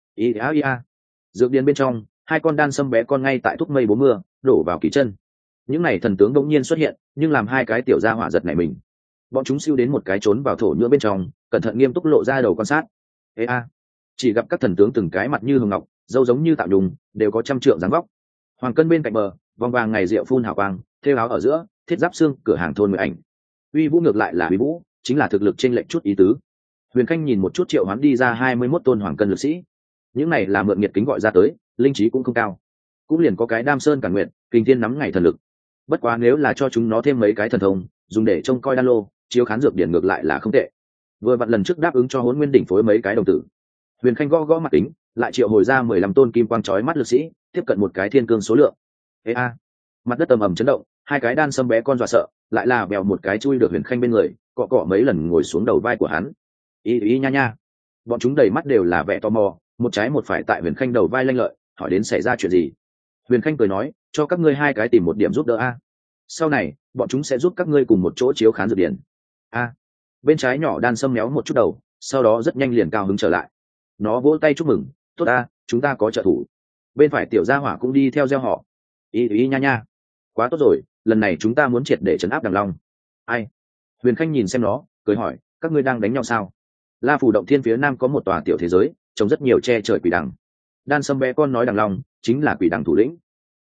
S1: Dược điện bên trong, 2 con đan sâm bé con ngay tại thúc mây bố mưa, đổ vào kỳ chân. Những này thần tướng đống nhiên xuất hiện, nhưng làm 2 cái tiểu gia hỏa giật nảy mình. Bọn chúng siêu đến một cái trốn vào thổ nhưỡng bên trong, cẩn thận nghiêm túc lộ ra đầu quan sát. Chỉ gặp các thần tướng từng cái mặt như hồng ngọc, râu giống như tạo đùng, đều có trăm trượng dáng vóc. Hoàng Cân bên cạnh bờ, vòng vàng ngày rượu phun hào quang, thêu áo ở giữa, thiết giáp xương, cửa hàng thôn người ảnh. Uy vũ ngược lại là uy vũ, chính là thực lực trên lệnh chút ý tứ. Huyền Khanh nhìn một chút triệu hoán đi ra 21 tôn Hoàng Cân lực sĩ. Những này là mượn nhiệt kính gọi ra tới, linh trí cũng không cao, cũng liền có cái Đam Sơn Cản Nguyện, Kinh Thiên nắm ngày thần lực. Bất quá nếu là cho chúng nó thêm mấy cái thần thông, dùng để trông coi đan lô, chiếu khán dược điển ngược lại là không tệ. Vừa vặn lần trước đáp ứng cho Hỗn Nguyên đỉnh phối mấy cái đồng tử. Huyền Khanh gõ gõ mặt kính, lại triệu hồi ra 15 tôn kim quang chói mắt lực sĩ, tiếp cận một cái thiên cương số lượng. Mặt đất ầm ầm chấn động, 2 cái đan sâm bé con dọa sợ, lại là bèo một cái chui được Huyền Khanh bên người, cọ cọ mấy lần ngồi xuống đầu vai của hắn. Nha. Bọn chúng đầy mắt đều là vẻ tò mò, một trái một phải tại Huyền Khanh đầu vai lanh lợi, hỏi đến xảy ra chuyện gì. Huyền Khanh cười nói, cho các ngươi 2 cái tìm một điểm giúp đỡ a. Sau này, bọn chúng sẽ giúp các ngươi cùng một chỗ chiếu khán dược điển. Bên trái nhỏ đan sâm méo một chút đầu, sau đó rất nhanh liền cao hứng trở lại. Nó vỗ tay chúc mừng, tốt a, chúng ta có trợ thủ. Bên phải tiểu gia hỏa cũng đi theo gieo họ. Nha. Quá tốt rồi, lần này chúng ta muốn triệt để trấn áp Đằng Long. Ai? Huyền Khanh nhìn xem nó, cười hỏi, các ngươi đang đánh nhau sao? La Phủ Động Thiên phía nam có một tòa tiểu thế giới, trồng rất nhiều che trời quỷ đằng. Đan sâm bé con nói Đằng Long chính là quỷ đằng thủ lĩnh.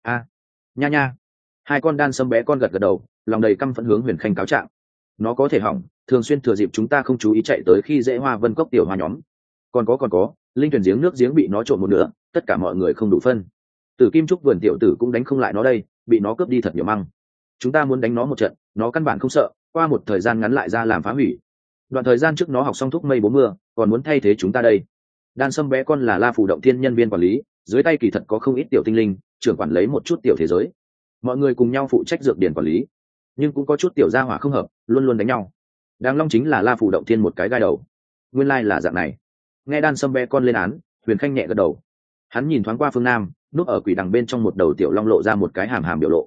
S1: Nha. 2 con đan sâm bé con gật gật đầu, lòng đầy căm phẫn hướng Huyền Khanh cáo trạng. Nó có thể hỏng, thường xuyên thừa dịp chúng ta không chú ý chạy tới khi dễ Hoa Vân cốc tiểu hoa nhóm. Còn có, linh tuyển giếng nước giếng bị nó trộn một nửa, tất cả mọi người không đủ phân. Tử Kim Trúc vườn tiểu tử cũng đánh không lại nó đây, bị nó cướp đi thật nhiều măng. Chúng ta muốn đánh nó một trận, nó căn bản không sợ, qua một thời gian ngắn lại ra làm phá hủy. Đoạn thời gian trước nó học xong thúc mây bố mưa, còn muốn thay thế chúng ta đây. Đan sâm bé con là La Phủ Động Thiên nhân viên quản lý, dưới tay kỳ thật có không ít tiểu tinh linh, trưởng quản lấy một chút tiểu thế giới. Mọi người cùng nhau phụ trách dược điển quản lý, nhưng cũng có chút tiểu gia hỏa không hợp, luôn luôn đánh nhau. Đằng Long chính là La Phủ Động Thiên một cái gai đầu. Nguyên lai là dạng này. Nghe đan sâm bé con lên án, Huyền Khanh nhẹ gật đầu. Hắn nhìn thoáng qua phương nam, núp ở quỷ đằng bên trong một đầu tiểu long lộ ra một cái hàm hàm biểu lộ.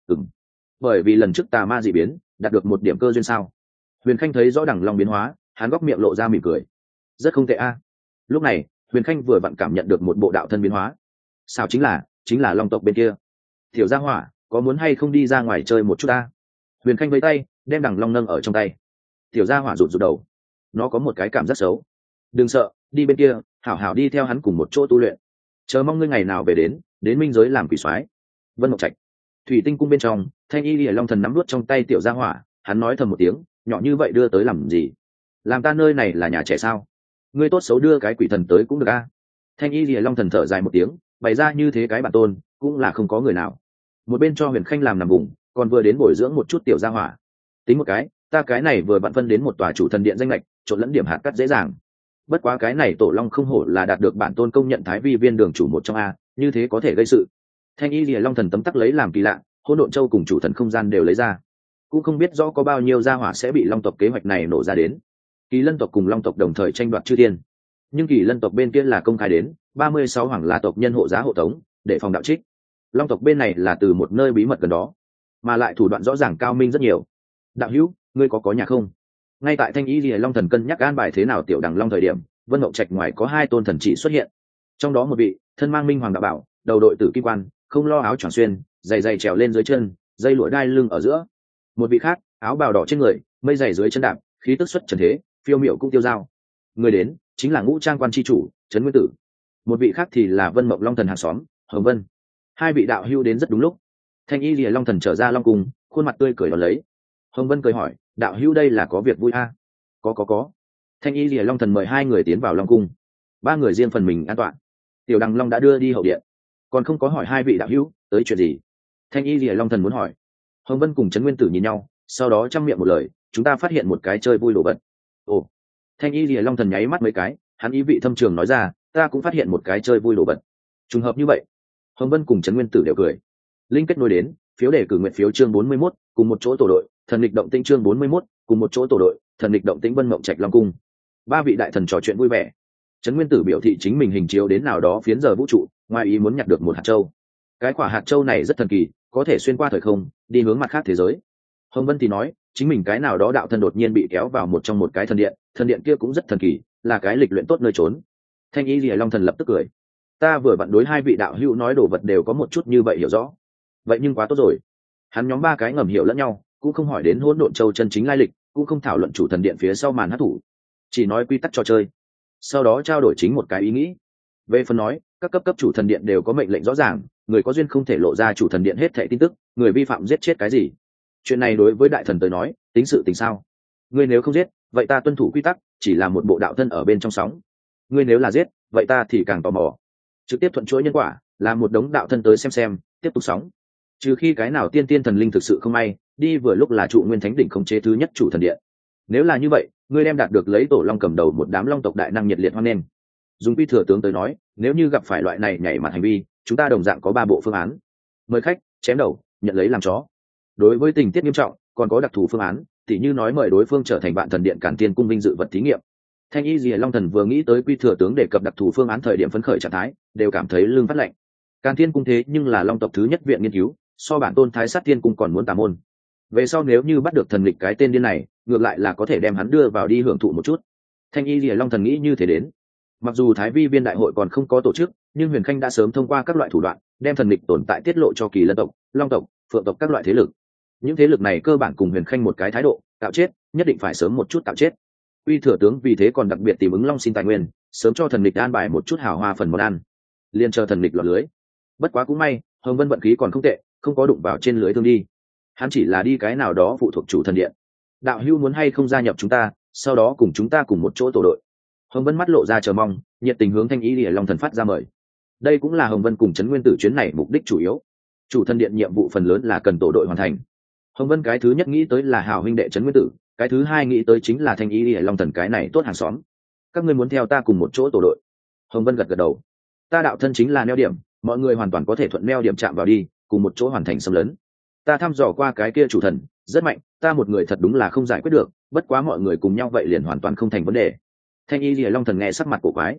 S1: Bởi vì lần trước tà ma dị biến đạt được một điểm cơ duyên sao? Huyền Khanh thấy rõ đằng long biến hóa, hắn góc miệng lộ ra mỉm cười. Rất không tệ a. Lúc này Huyền Khanh vừa vặn cảm nhận được một bộ đạo thân biến hóa. Sao chính là long tộc bên kia. Tiểu gia hỏa, có muốn hay không đi ra ngoài chơi một chút ta? Huyền Khanh với tay đem đằng long nâng ở trong tay. Tiểu gia hỏa rụt rụt đầu, nó có một cái cảm giác xấu. Đừng sợ, đi bên kia, hảo hảo đi theo hắn cùng một chỗ tu luyện. Chờ mong ngươi ngày nào về đến minh giới làm quỷ soái. Vân Mộng Trạch, thủy tinh cung bên trong, Thanh Y Lìa Long Thần nắm nuốt trong tay tiểu gia hỏa, hắn nói thầm một tiếng, nhỏ như vậy đưa tới làm gì? Làm ta nơi này là nhà trẻ sao? Ngươi tốt xấu đưa cái quỷ thần tới cũng được a. Thanh Y Lìa Long Thần thở dài một tiếng, bày ra như thế cái bản tôn, cũng là không có người nào. Một bên cho Huyền Khanh làm nằm vùng, còn vừa đến bồi dưỡng một chút tiểu gia hỏa. Tính một cái, ta cái này vừa vặn phân đến một tòa chủ thần điện danh lệch, trộn lẫn điểm hạt cắt dễ dàng. Bất quá cái này tổ long không hổ là đạt được bản tôn công nhận thái vi viên đường chủ một trong a, như thế có thể gây sự. Thanh Y Lìa Long Thần tấm tắc lấy làm kỳ lạ, hỗn độn châu cùng chủ thần không gian đều lấy ra, cũng không biết rõ có bao nhiêu gia hỏa sẽ bị long tộc kế hoạch này nổ ra đến. Kỳ lân tộc cùng long tộc đồng thời tranh đoạt chư thiên, nhưng kỳ lân tộc bên kia là công khai đến 36 hoàng là tộc nhân hộ giá hộ tống để phòng đạo trích. Long tộc bên này là từ một nơi bí mật gần đó, mà lại thủ đoạn rõ ràng cao minh rất nhiều. Đạo hữu, ngươi có nhà không? Ngay tại Thanh Y Lìa Long Thần cân nhắc an bài thế nào tiểu đằng long thời điểm, Vân Mộng Trạch ngoài có hai tôn thần chỉ xuất hiện. Trong đó một vị thân mang minh hoàng đạo bảo, đầu đội tử kim quan, không lo áo choàng xuyên, giày giày trèo lên dưới chân, dây lụa đai lưng ở giữa. Một vị khác áo bào đỏ trên người, mây giày dưới chân đạp, khí tức xuất trần thế, phiêu miệu cũng tiêu dao. Người đến chính là Ngũ Trang quan chi chủ Trấn Nguyên Tử. Một vị khác thì là Vân Mộng Long Thần hàng xóm Hồng Vân. Hai vị đạo hữu đến rất đúng lúc. Thanh Y Lìa Long Thần trở ra long cung, khuôn mặt tươi cười đón lấy. Hồng Vân cười hỏi, đạo hữu đây là có việc vui a? Có. Thanh Y Lìa Long Thần mời hai người tiến vào long cung. Ba người riêng phần mình an toàn. Tiểu Đằng Long đã đưa đi hậu điện, còn không có hỏi hai vị đạo hữu tới chuyện gì. Thanh Y Lìa Long Thần muốn hỏi. Hồng Vân cùng Trấn Nguyên Tử nhìn nhau, sau đó chăm miệng một lời, chúng ta phát hiện một cái chơi vui đồ vật. Ồ. Thanh Y Lìa Long Thần nháy mắt mấy cái, hắn ý vị thâm trường nói ra, ta cũng phát hiện một cái chơi vui đồ vật. Trùng hợp như vậy. Hồng Vân cùng Trấn Nguyên Tử đều cười. Linh kết nối đến, phiếu đề cử nguyện phiếu chương 41, cùng một chỗ tổ đội, thần lịch động tĩnh chương 41, cùng một chỗ tổ đội, thần lịch động tĩnh Vân Mộng Trạch Long cung. Ba vị đại thần trò chuyện vui vẻ. Trấn Nguyên Tử biểu thị chính mình hình chiếu đến nào đó phiến giờ vũ trụ, ngoài ý muốn nhặt được một hạt châu. Cái quả hạt châu này rất thần kỳ, có thể xuyên qua thời không, đi hướng mặt khác thế giới. Hồng Vân thì nói, chính mình cái nào đó đạo thân đột nhiên bị kéo vào một cái thần điện kia cũng rất thần kỳ, là cái lịch luyện tốt nơi trốn. Thanh Y Lìa Long Thần lập tức cười. Ta vừa vặn đối hai vị đạo hữu nói đồ vật đều có một chút như vậy hiểu rõ. Vậy nhưng quá tốt rồi. Hắn nhóm ba cái ngầm hiểu lẫn nhau, cũng không hỏi đến Hỗn Độn Châu chân chính lai lịch, cũng không thảo luận chủ thần điện phía sau màn hát thủ, chỉ nói quy tắc trò chơi. Sau đó trao đổi chính một cái ý nghĩ. Về phần nói, các cấp chủ thần điện đều có mệnh lệnh rõ ràng, người có duyên không thể lộ ra chủ thần điện hết thảy tin tức, người vi phạm giết chết cái gì. Chuyện này đối với đại thần tới nói, tính sự tình sao? Ngươi nếu không giết, vậy ta tuân thủ quy tắc, chỉ là một bộ đạo thân ở bên trong sóng. Ngươi nếu là giết, vậy ta thì càng tò mò. Trực tiếp thuận chuỗi nhân quả, làm một đống đạo thân tới xem, tiếp tục sóng. Trừ khi cái nào tiên thần linh thực sự không may, đi vừa lúc là trụ nguyên thánh đỉnh khống chế thứ nhất chủ thần điện. Nếu là như vậy, ngươi đem đạt được lấy tổ long cầm đầu một đám long tộc đại năng nhiệt liệt hoan nghênh. Dùng Quy Thừa tướng tới nói, nếu như gặp phải loại này nhảy mặt hành vi, chúng ta đồng dạng có 3 bộ phương án. Mời khách, chém đầu, nhận lấy làm chó. Đối với tình tiết nghiêm trọng, còn có đặc thù phương án, tỉ như nói mời đối phương trở thành bạn thần điện Càn Thiên cung vinh dự vật thí nghiệm. Thanh Y Lìa Long Thần vừa nghĩ tới Quy Thừa tướng đề cập đặc thù phương án thời điểm phấn khởi trạng thái, đều cảm thấy lưng phát lạnh. Càn Thiên cung thế nhưng là long tộc thứ nhất viện nghiên cứu, so bản tôn Thái Sát Thiên cung còn muốn tà môn. Về sau nếu như bắt được thần lịch cái tên điên này, ngược lại là có thể đem hắn đưa vào đi hưởng thụ một chút. Thanh Y Lìa Long Thần nghĩ như thế đến. Mặc dù Thái Vi viên đại hội còn không có tổ chức, nhưng Huyền Khanh đã sớm thông qua các loại thủ đoạn, đem thần lịch tồn tại tiết lộ cho Kỳ Lân tộc, Long tộc, Phượng tộc các loại thế lực. Những thế lực này cơ bản cùng Huyền Khanh một cái thái độ, tạo chết, nhất định phải sớm một chút tạo chết. Uy Thừa tướng vì thế còn đặc biệt tìm ứng Long xin tài nguyên, sớm cho thần lịch an bài một chút hào hoa phần món ăn, liên chờ thần lịch lọt lưới. Bất quá cũng may, Hồng Vân vận khí còn không tệ, không có đụng vào trên lưới thương đi. Hắn chỉ là đi cái nào đó phụ thuộc chủ thần điện. Đạo hữu muốn hay không gia nhập chúng ta, sau đó cùng chúng ta cùng một chỗ tổ đội. Hồng Vân mắt lộ ra chờ mong, nhiệt tình hướng Thanh Y Lìa Long Thần phát ra mời. Đây cũng là Hồng Vân cùng Trấn Nguyên Tử chuyến này mục đích chủ yếu. Chủ thần điện nhiệm vụ phần lớn là cần tổ đội hoàn thành. Hồng Vân cái thứ nhất nghĩ tới là hảo huynh đệ Trấn Nguyên Tử, cái thứ hai nghĩ tới chính là Thanh Y Lìa Long Thần cái này tốt hàng xóm. Các ngươi muốn theo ta cùng một chỗ tổ đội? Hồng Vân gật gật đầu. Ta đạo thân chính là neo điểm, mọi người hoàn toàn có thể thuận neo điểm chạm vào đi, cùng một chỗ hoàn thành xâm lấn. Ta thăm dò qua cái kia chủ thần, rất mạnh, ta một người thật đúng là không giải quyết được, bất quá mọi người cùng nhau vậy liền hoàn toàn không thành vấn đề. Thanh Y Lìa Long Thần nghe sắc mặt cổ quái.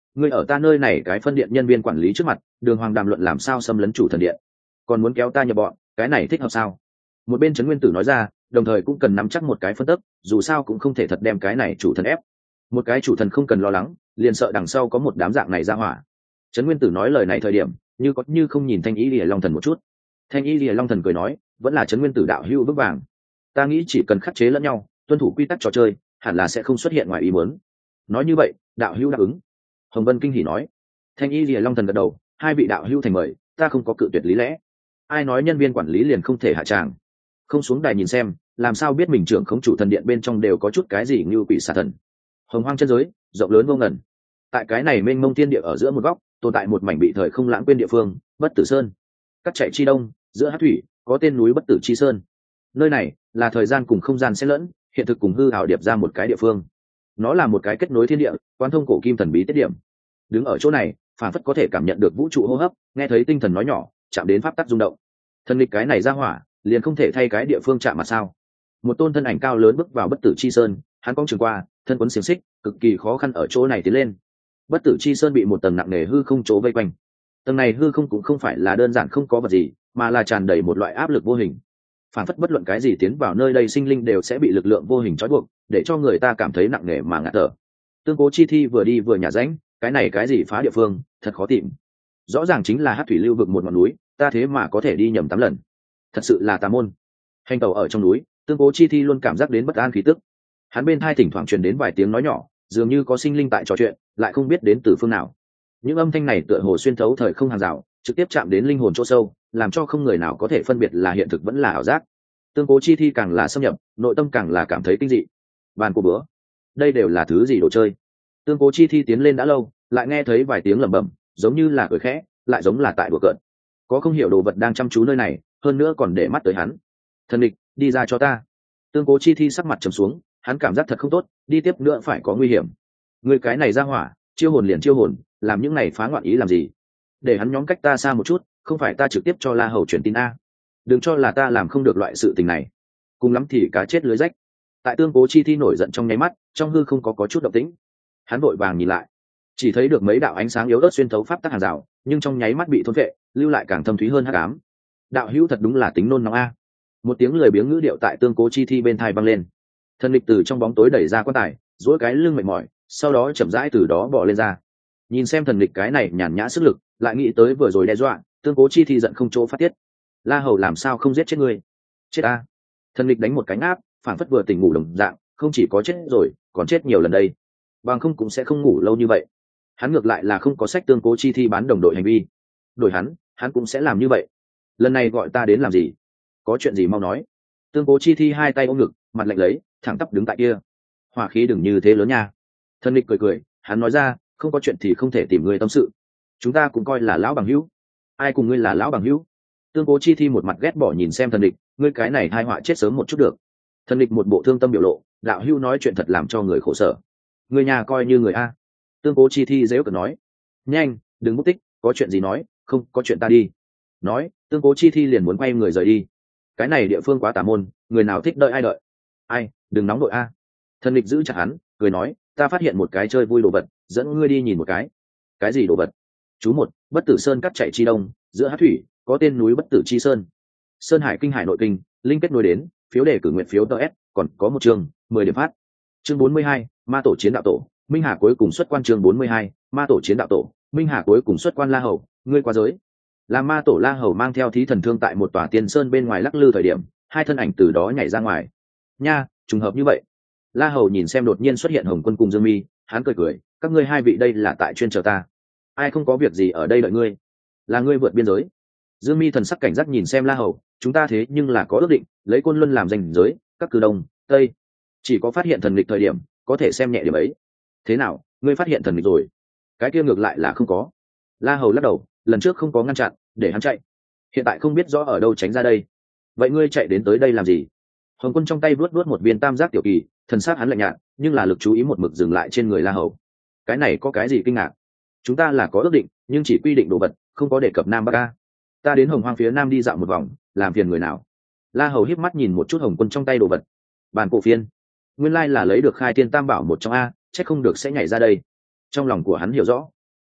S1: ngươi ở ta nơi này cái phân điện nhân viên quản lý trước mặt đường hoàng đàm luận làm sao xâm lấn chủ thần điện, còn muốn kéo ta nhập bọn, cái này thích hợp sao? Một bên trấn nguyên tử nói ra, đồng thời cũng cần nắm chắc một cái phân tấp, dù sao cũng không thể thật đem cái này chủ thần ép. Một cái chủ thần không cần lo lắng, liền sợ đằng sau có một đám dạng này ra hỏa. Trấn nguyên tử nói lời này thời điểm như có như không nhìn thanh y lìa long thần một chút. Thanh y lìa long thần cười nói, vẫn là trấn nguyên tử đạo hữu vững vàng, ta nghĩ chỉ cần khắc chế lẫn nhau, tuân thủ quy tắc trò chơi, hẳn là sẽ không xuất hiện ngoài ý muốn. Nói như vậy đạo hữu đáp ứng? Hồng Vân kinh hỉ nói. Thanh y lìa long thần gật đầu, hai vị đạo hữu thành mời, ta không có cự tuyệt lý lẽ. Ai nói nhân viên quản lý liền không thể hạ tràng? Không xuống đài nhìn xem, làm sao biết mình trưởng không chủ thần điện bên trong đều có chút cái gì như quỷ xà thần. Hồng hoang chân giới rộng lớn vô ngần, tại cái này mênh mông thiên địa ở giữa một góc tồn tại một mảnh bị thời không lãng quên địa phương, Bất Tử Sơn. Cắt chạy chi đông, giữa hát thủy có tên núi Bất Tử Chi Sơn. Nơi này là thời gian cùng không gian xen lẫn, hiện thực cùng hư ảo điệp ra một cái địa phương. Nó là một cái kết nối thiên địa, quan thông cổ kim thần bí tiết điểm. Đứng ở chỗ này phản phất có thể cảm nhận được vũ trụ hô hấp, nghe thấy tinh thần nói nhỏ, chạm đến pháp tắc rung động. Thần lịch cái này ra hỏa liền không thể thay cái địa phương chạm mà sao? Một tôn thân ảnh cao lớn bước vào Bất Tử Chi Sơn, hắn cong trường qua thân quấn xiềng xích, cực kỳ khó khăn ở chỗ này tiến lên. Bất Tử Chi Sơn bị một tầng nặng nề hư không chỗ vây quanh. Tầng này hư không cũng không phải là đơn giản không có vật gì, mà là tràn đầy một loại áp lực vô hình. Phản phất bất luận cái gì tiến vào nơi đây sinh linh đều sẽ bị lực lượng vô hình trói buộc, để cho người ta cảm thấy nặng nề mà ngạt thở. Tương Cố Chi Thi vừa đi vừa nhả rãnh, cái này cái gì phá địa phương, thật khó tìm. Rõ ràng chính là Hắc Thủy Lưu vực một ngọn núi, ta thế mà có thể đi nhầm 8 lần. Thật sự là tà môn. Hành tẩu ở trong núi, Tương Cố Chi Thi luôn cảm giác đến bất an khí tức. Hắn bên tai thỉnh thoảng truyền đến vài tiếng nói nhỏ, dường như có sinh linh tại trò chuyện, lại không biết đến từ phương nào. Những âm thanh này tựa hồ xuyên thấu thời không hàng rào, trực tiếp chạm đến linh hồn chỗ sâu, làm cho không người nào có thể phân biệt là hiện thực vẫn là ảo giác. Tương Cố Chi Thi càng là xâm nhập, nội tâm càng là cảm thấy kinh dị. Bàn của bữa, đây đều là thứ gì đồ chơi? Tương Cố Chi Thi tiến lên đã lâu, lại nghe thấy vài tiếng lẩm bẩm, giống như là cười khẽ, lại giống là tại đùa cợt. Có không hiểu đồ vật đang chăm chú nơi này, hơn nữa còn để mắt tới hắn. Thần địch, đi ra cho ta. Tương Cố Chi Thi sắc mặt trầm xuống, hắn cảm giác thật không tốt, đi tiếp nữa phải có nguy hiểm. Người cái này ra hỏa, chiêu hồn liền chiêu hồn, làm những này phá ngoạn ý làm gì? Để hắn nhóm cách ta xa một chút, không phải ta trực tiếp cho La Hầu truyền tin a. Đừng cho là ta làm không được loại sự tình này. Cùng lắm thì cá chết lưới rách. Tại Tương Cố Chi Thi nổi giận trong nháy mắt, trong hư không có chút động tĩnh. Hắn vội vàng nhìn lại, chỉ thấy được mấy đạo ánh sáng yếu ớt xuyên thấu pháp tắc hàng rào, nhưng trong nháy mắt bị thôn phệ, lưu lại càng thâm thúy hơn hắc ám. Đạo hữu thật đúng là tính nôn nóng a. Một tiếng lười biếng ngữ điệu tại Tương Cố Chi Thi bên tai vang lên. Thần lịch từ trong bóng tối đẩy ra quan tài, duỗi cái lưng mệt mỏi, sau đó chậm rãi từ đó bò lên ra. Nhìn xem thần lịch cái này nhàn nhã sức lực, lại nghĩ tới vừa rồi đe dọa, Tương Cố Chi Thi giận không chỗ phát tiết. La Hầu làm sao không giết chết ngươi? Chết a! Thần lịch đánh một cái áp, phản phất vừa tỉnh ngủ đồng dạng, không chỉ có chết rồi, còn chết nhiều lần đây. Bằng không cũng sẽ không ngủ lâu như vậy. Hắn ngược lại là không có sách Tương Cố Chi Thi bán đồng đội hành vi. Đổi hắn cũng sẽ làm như vậy. Lần này gọi ta đến làm gì? Có chuyện gì mau nói. Tương Cố Chi Thi hai tay ôm ngực, mặt lạnh lấy, thẳng tắp đứng tại kia. Hỏa khí đừng như thế lớn nha. Thần lịch cười cười, hắn nói ra, không có chuyện thì không thể tìm người tâm sự. Chúng ta cũng coi là lão bằng hữu. Ai cùng ngươi là lão bằng hữu? Tương Cố Chi Thi một mặt ghét bỏ nhìn xem thần địch, ngươi cái này hai họa chết sớm một chút được. Thần địch một bộ thương tâm biểu lộ, đạo hữu nói chuyện thật làm cho người khổ sở. Người nhà coi như người a. Tương Cố Chi Thi dễu cợt nói, nhanh, đừng mất tích, có chuyện gì nói, không có chuyện ta đi. Nói, Tương Cố Chi Thi liền muốn quay người rời đi. Cái này địa phương quá tà môn, người nào thích đợi ai đợi. Ai, đừng nóng đội a. Thần địch giữ chặt hắn, cười nói, ta phát hiện một cái chơi vui đồ vật, dẫn ngươi đi nhìn một cái. Cái gì đồ vật? Chú một, Bất Tử Sơn cắt chạy chi đông, giữa hát thủy có tên núi Bất Tử Chi Sơn. Sơn Hải kinh hải nội kinh, linh kết nối đến, phiếu đề cử nguyện phiếu TS, còn có một chương 10 điểm phát. Chương 42, ma tổ chiến đạo tổ, Minh Hà cuối cùng xuất quan. Chương 42, ma tổ chiến đạo tổ, Minh Hà cuối cùng xuất quan. La Hầu, ngươi qua giới. Là ma tổ La Hầu mang theo thí thần thương tại một tòa tiên sơn bên ngoài lắc lư thời điểm, hai thân ảnh từ đó nhảy ra ngoài. Nha, trùng hợp như vậy. La Hầu nhìn xem đột nhiên xuất hiện Hồng Quân cùng Dương Mi, hắn cười cười, các ngươi hai vị đây là tại chuyên chờ ta. Ai không có việc gì ở đây đợi ngươi? Là ngươi vượt biên giới. Dương Mi thần sắc cảnh giác nhìn xem La Hầu, chúng ta thế nhưng là có ước định, lấy Côn Luân làm ranh giới, các cử đông, tây, chỉ có phát hiện thần lịch thời điểm, có thể xem nhẹ điểm ấy. Thế nào, ngươi phát hiện thần lịch rồi? Cái kia ngược lại là không có. La Hầu lắc đầu, lần trước không có ngăn chặn, để hắn chạy. Hiện tại không biết rõ ở đâu tránh ra đây. Vậy ngươi chạy đến tới đây làm gì? Hồng Quân trong tay vuốt vuốt một viên tam giác tiểu kỳ, thần sắc hắn lạnh nhạt, nhưng là lực chú ý một mực dừng lại trên người La Hầu. Cái này có cái gì kinh ngạc? Chúng ta là có ước định, nhưng chỉ quy định đồ vật, không có đề cập Nam Bắc ca. Ta đến Hồng Hoang phía Nam đi dạo một vòng, làm phiền người nào? La Hầu híp mắt nhìn một chút Hồng Quân trong tay đồ vật. Bàn cổ phiên, nguyên lai là lấy được Khai Thiên Tam Bảo một trong a, chắc không được sẽ nhảy ra đây. Trong lòng của hắn hiểu rõ,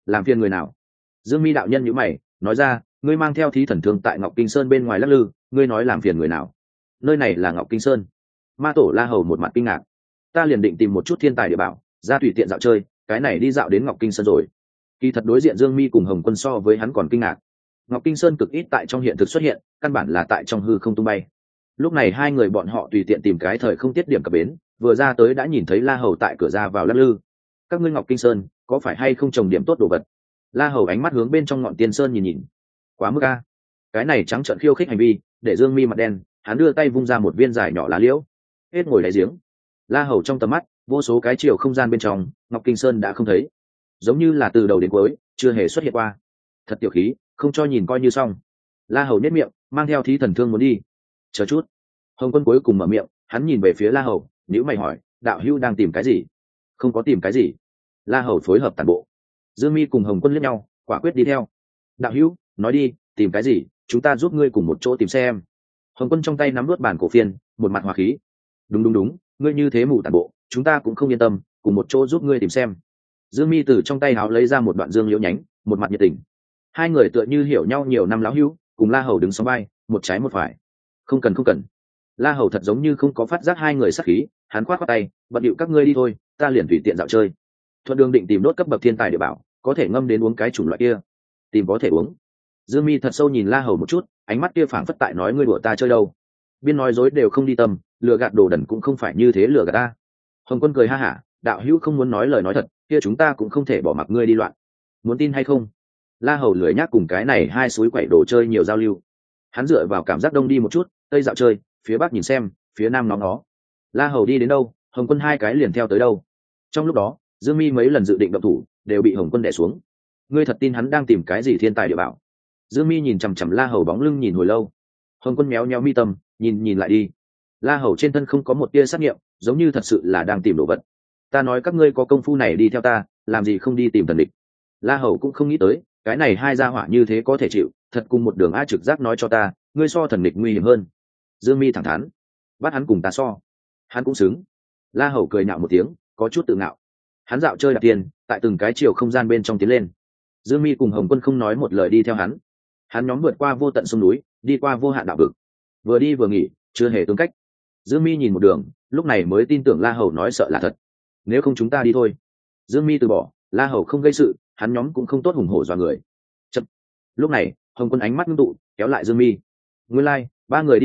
S1: làm phiền người nào? Dương Mi đạo nhân nhíu mày nói ra, ngươi mang theo thí thần thương tại Ngọc Kinh Sơn bên ngoài lắc lư, ngươi nói làm phiền người nào? Nơi này là Ngọc Kinh Sơn. Ma tổ La Hầu một mặt kinh ngạc. Ta liền định tìm một chút thiên tài địa bảo ra tùy tiện dạo chơi, cái này đi dạo đến Ngọc Kinh Sơn rồi. Kỳ thật đối diện Dương Mi cùng Hồng Quân so với hắn còn kinh ngạc. Ngọc Kinh Sơn cực ít tại trong hiện thực xuất hiện, căn bản là tại trong hư không tung bay. Lúc này hai người bọn họ tùy tiện tìm cái thời không tiết điểm cập bến, vừa ra tới đã nhìn thấy La Hầu tại cửa ra vào lắc lư. Các ngươi Ngọc Kinh Sơn có phải hay không trồng điểm tốt đồ vật? La Hầu ánh mắt hướng bên trong ngọn tiên sơn nhìn nhìn. Quá mức a. Cái này trắng trợn khiêu khích hành vi để Dương Mi mặt đen, hắn đưa tay vung ra một viên dài nhỏ lá liễu. Hết ngồi đáy giếng. La Hầu trong tầm mắt vô số cái chiều không gian bên trong, Ngọc Kinh Sơn đã không thấy, giống như là từ đầu đến cuối chưa hề xuất hiện qua. Thật tiểu khí, không cho nhìn coi như xong. La Hầu nhếch miệng, mang theo thí thần thương muốn đi. Chờ chút. Hồng Quân cuối cùng mở miệng, hắn nhìn về phía La Hầu, nhíu mày hỏi, đạo hữu đang tìm cái gì? Không có tìm cái gì. La Hầu phối hợp tản bộ. Dương Mi cùng Hồng Quân liếc nhau, quả quyết đi theo. Đạo hữu, nói đi, tìm cái gì, chúng ta giúp ngươi cùng một chỗ tìm xem. Hồng Quân trong tay nắm nuốt bản cổ phiên, một mặt hòa khí. Đúng, ngươi như thế mù tản bộ, chúng ta cũng không yên tâm, cùng một chỗ giúp ngươi tìm xem. Dương Mi từ trong tay áo lấy ra một đoạn dương liễu nhánh, một mặt nhiệt tình. Hai người tựa như hiểu nhau nhiều năm lão hữu, cùng La Hầu đứng song vai, một trái một phải. Không cần. La Hầu thật giống như không có phát giác hai người sát khí, hắn khoát tay, bận điệu các ngươi đi thôi, ta liền tùy tiện dạo chơi. Thuận đường định tìm nốt cấp bậc thiên tài địa bảo, có thể ngâm đến uống cái chủng loại kia. Tìm có thể uống. Dương Mi thật sâu nhìn La Hầu một chút, ánh mắt kia phảng phất tại nói ngươi đùa ta chơi đâu. Biên nói dối đều không đi tâm, lừa gạt đồ đần cũng không phải như thế lừa gạt ta. Hồng Quân cười ha hả, đạo hữu không muốn nói lời nói thật, kia chúng ta cũng không thể bỏ mặc ngươi đi loạn. Muốn tin hay không? La Hầu lười nhác cùng cái này hai suối quậy đồ chơi nhiều giao lưu. Hắn dựa vào cảm giác đông đi một chút, tây dạo chơi, phía bắc nhìn xem, phía nam nóng nó. La Hầu đi đến đâu, Hồng Quân hai cái liền theo tới đâu. Trong lúc đó, Dương Mi mấy lần dự định động thủ, đều bị Hồng Quân đè xuống. Ngươi thật tin hắn đang tìm cái gì thiên tài địa bảo? Dương Mi nhìn chằm chằm La Hầu bóng lưng nhìn hồi lâu. Hồng Quân méo méo mi tâm, nhìn lại đi. La Hầu trên thân không có một tia sát nghiệm, giống như thật sự là đang tìm đồ vật. Ta nói các ngươi có công phu này đi theo ta, làm gì không đi tìm thần địch? La Hầu cũng không nghĩ tới, cái này hai gia hỏa như thế có thể chịu, thật cùng một đường a trực giác nói cho ta, ngươi so thần địch nguy hiểm hơn. Dương Mi thẳng thắn, bắt hắn cùng ta so, hắn cũng xứng. La Hầu cười nhạo một tiếng, có chút tự ngạo. Hắn dạo chơi đạp tiền, tại từng cái chiều không gian bên trong tiến lên. Dương Mi cùng Hồng Quân không nói một lời đi theo hắn. Hắn nhóm vượt qua vô tận sông núi, đi qua vô hạn đạo vực, vừa đi vừa nghỉ, chưa hề tương cách. Dương Mi nhìn một đường, lúc này mới tin tưởng La Hầu nói sợ là thật. Nếu không chúng ta đi thôi. Dương Mi từ bỏ, La Hầu không gây sự, hắn nhóm cũng không tốt hùng hổ dọa người. Chậm. Lúc này, Hồng Quân ánh mắt ngưng tụ, kéo lại Dương Mi. Nguyên lai, ba người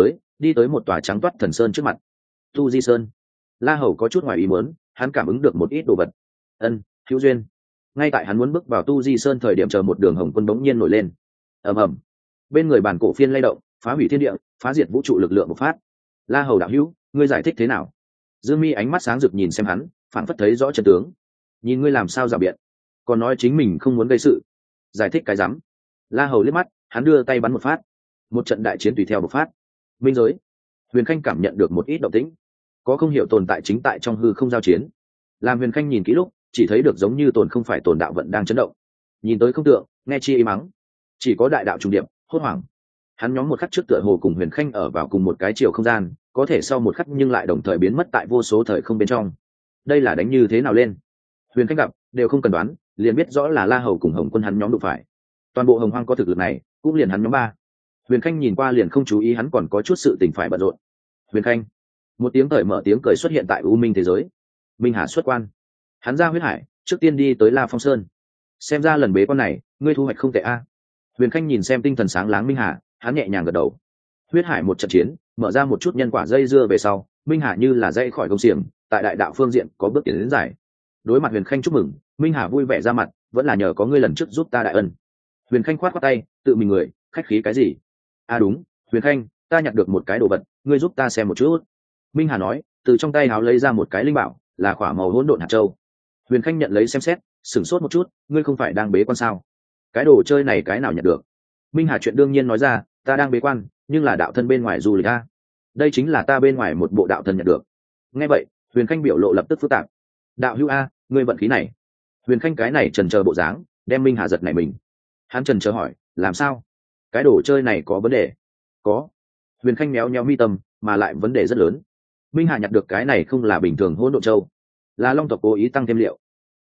S1: đi tới một tòa trắng toát thần sơn trước mặt. Tu Di Sơn. La Hầu có chút ngoài ý muốn, hắn cảm ứng được một ít đồ vật. Ân, hữu duyên. Ngay tại hắn muốn bước vào Tu Di Sơn thời điểm, chờ một đường Hồng Quân bỗng nhiên nổi lên. Ầm ầm. Bên người bản cổ phiên lay động, phá hủy thiên địa, phá diệt vũ trụ lực lượng bộc phát. La Hầu đạo hữu, ngươi giải thích thế nào? Dương Mi ánh mắt sáng rực nhìn xem hắn, phản phất thấy rõ chân tướng. Nhìn ngươi làm sao rào biện, còn nói chính mình không muốn gây sự. Giải thích cái rắm. La Hầu liếc mắt, hắn đưa tay bắn một phát. Một trận đại chiến tùy theo bộc phát. Minh giới. Huyền Khanh cảm nhận được một ít động tĩnh, có không hiểu tồn tại chính tại trong hư không giao chiến. Làm Huyền Khanh nhìn kỹ lúc, chỉ thấy được giống như tồn không phải tồn đạo vận đang chấn động. Nhìn tới không tượng, nghe chi ý mắng. Chỉ có đại đạo trùng điệp, hốt hoảng. Hắn nhóm một khắc trước tựa hồ cùng Huyền Khanh ở vào cùng một cái chiều không gian, có thể sau một khắc nhưng lại đồng thời biến mất tại vô số thời không bên trong. Đây là đánh như thế nào lên? Huyền Khanh gặp đều không cần đoán, liền biết rõ là La Hầu cùng Hồng Quân hắn nhóm đụng phải. Toàn bộ Hồng Hoang có thực lực này, cũng liền hắn nhóm ba. Huyền Khanh nhìn qua liền không chú ý hắn còn có chút sự tình phải bận rộn. Huyền Khanh, một tiếng cởi mở tiếng cười xuất hiện tại u minh thế giới. Minh Hà xuất quan, hắn ra huyết hải, trước tiên đi tới La Phong Sơn. Xem ra lần bế quan này, ngươi thu hoạch không tệ a. Huyền Khanh nhìn xem tinh thần sáng láng Minh Hà, hắn nhẹ nhàng gật đầu. Huyết hải một trận chiến, mở ra một chút nhân quả dây dưa về sau, Minh Hà như là dây khỏi công xiềng, tại đại đạo phương diện có bước tiến đến giải. Đối mặt Huyền Khanh chúc mừng, Minh Hà vui vẻ ra mặt, vẫn là nhờ có ngươi lần trước giúp ta đại ân. Huyền Khanh khoát tay, tự mình người, khách khí cái gì? Đúng, Huyền Khanh, ta nhặt được một cái đồ vật, ngươi giúp ta xem một chút. Minh Hà nói, từ trong tay háo lấy ra một cái linh bảo, là khỏa màu hỗn độn hạt châu. Huyền Khanh nhận lấy xem xét, sửng sốt một chút, ngươi không phải đang bế quan sao? Cái đồ chơi này cái nào nhận được? Minh Hà chuyện đương nhiên nói ra, ta đang bế quan, nhưng là đạo thân bên ngoài du lịch a. Đây chính là ta bên ngoài một bộ đạo thân nhận được. Nghe vậy, Huyền Khanh biểu lộ lập tức phức tạp. Đạo hữu a, ngươi vận khí này. Huyền Khanh cái này trần chờ bộ dáng, đem Minh Hà giật nảy mình. Hắn trần chờ hỏi, làm sao? Cái đồ chơi này có vấn đề? Có. Huyền Khanh méo méo mi tâm, mà lại vấn đề rất lớn. Minh Hà nhặt được cái này không là bình thường hỗn độn châu, là long tộc cố ý tăng thêm liệu.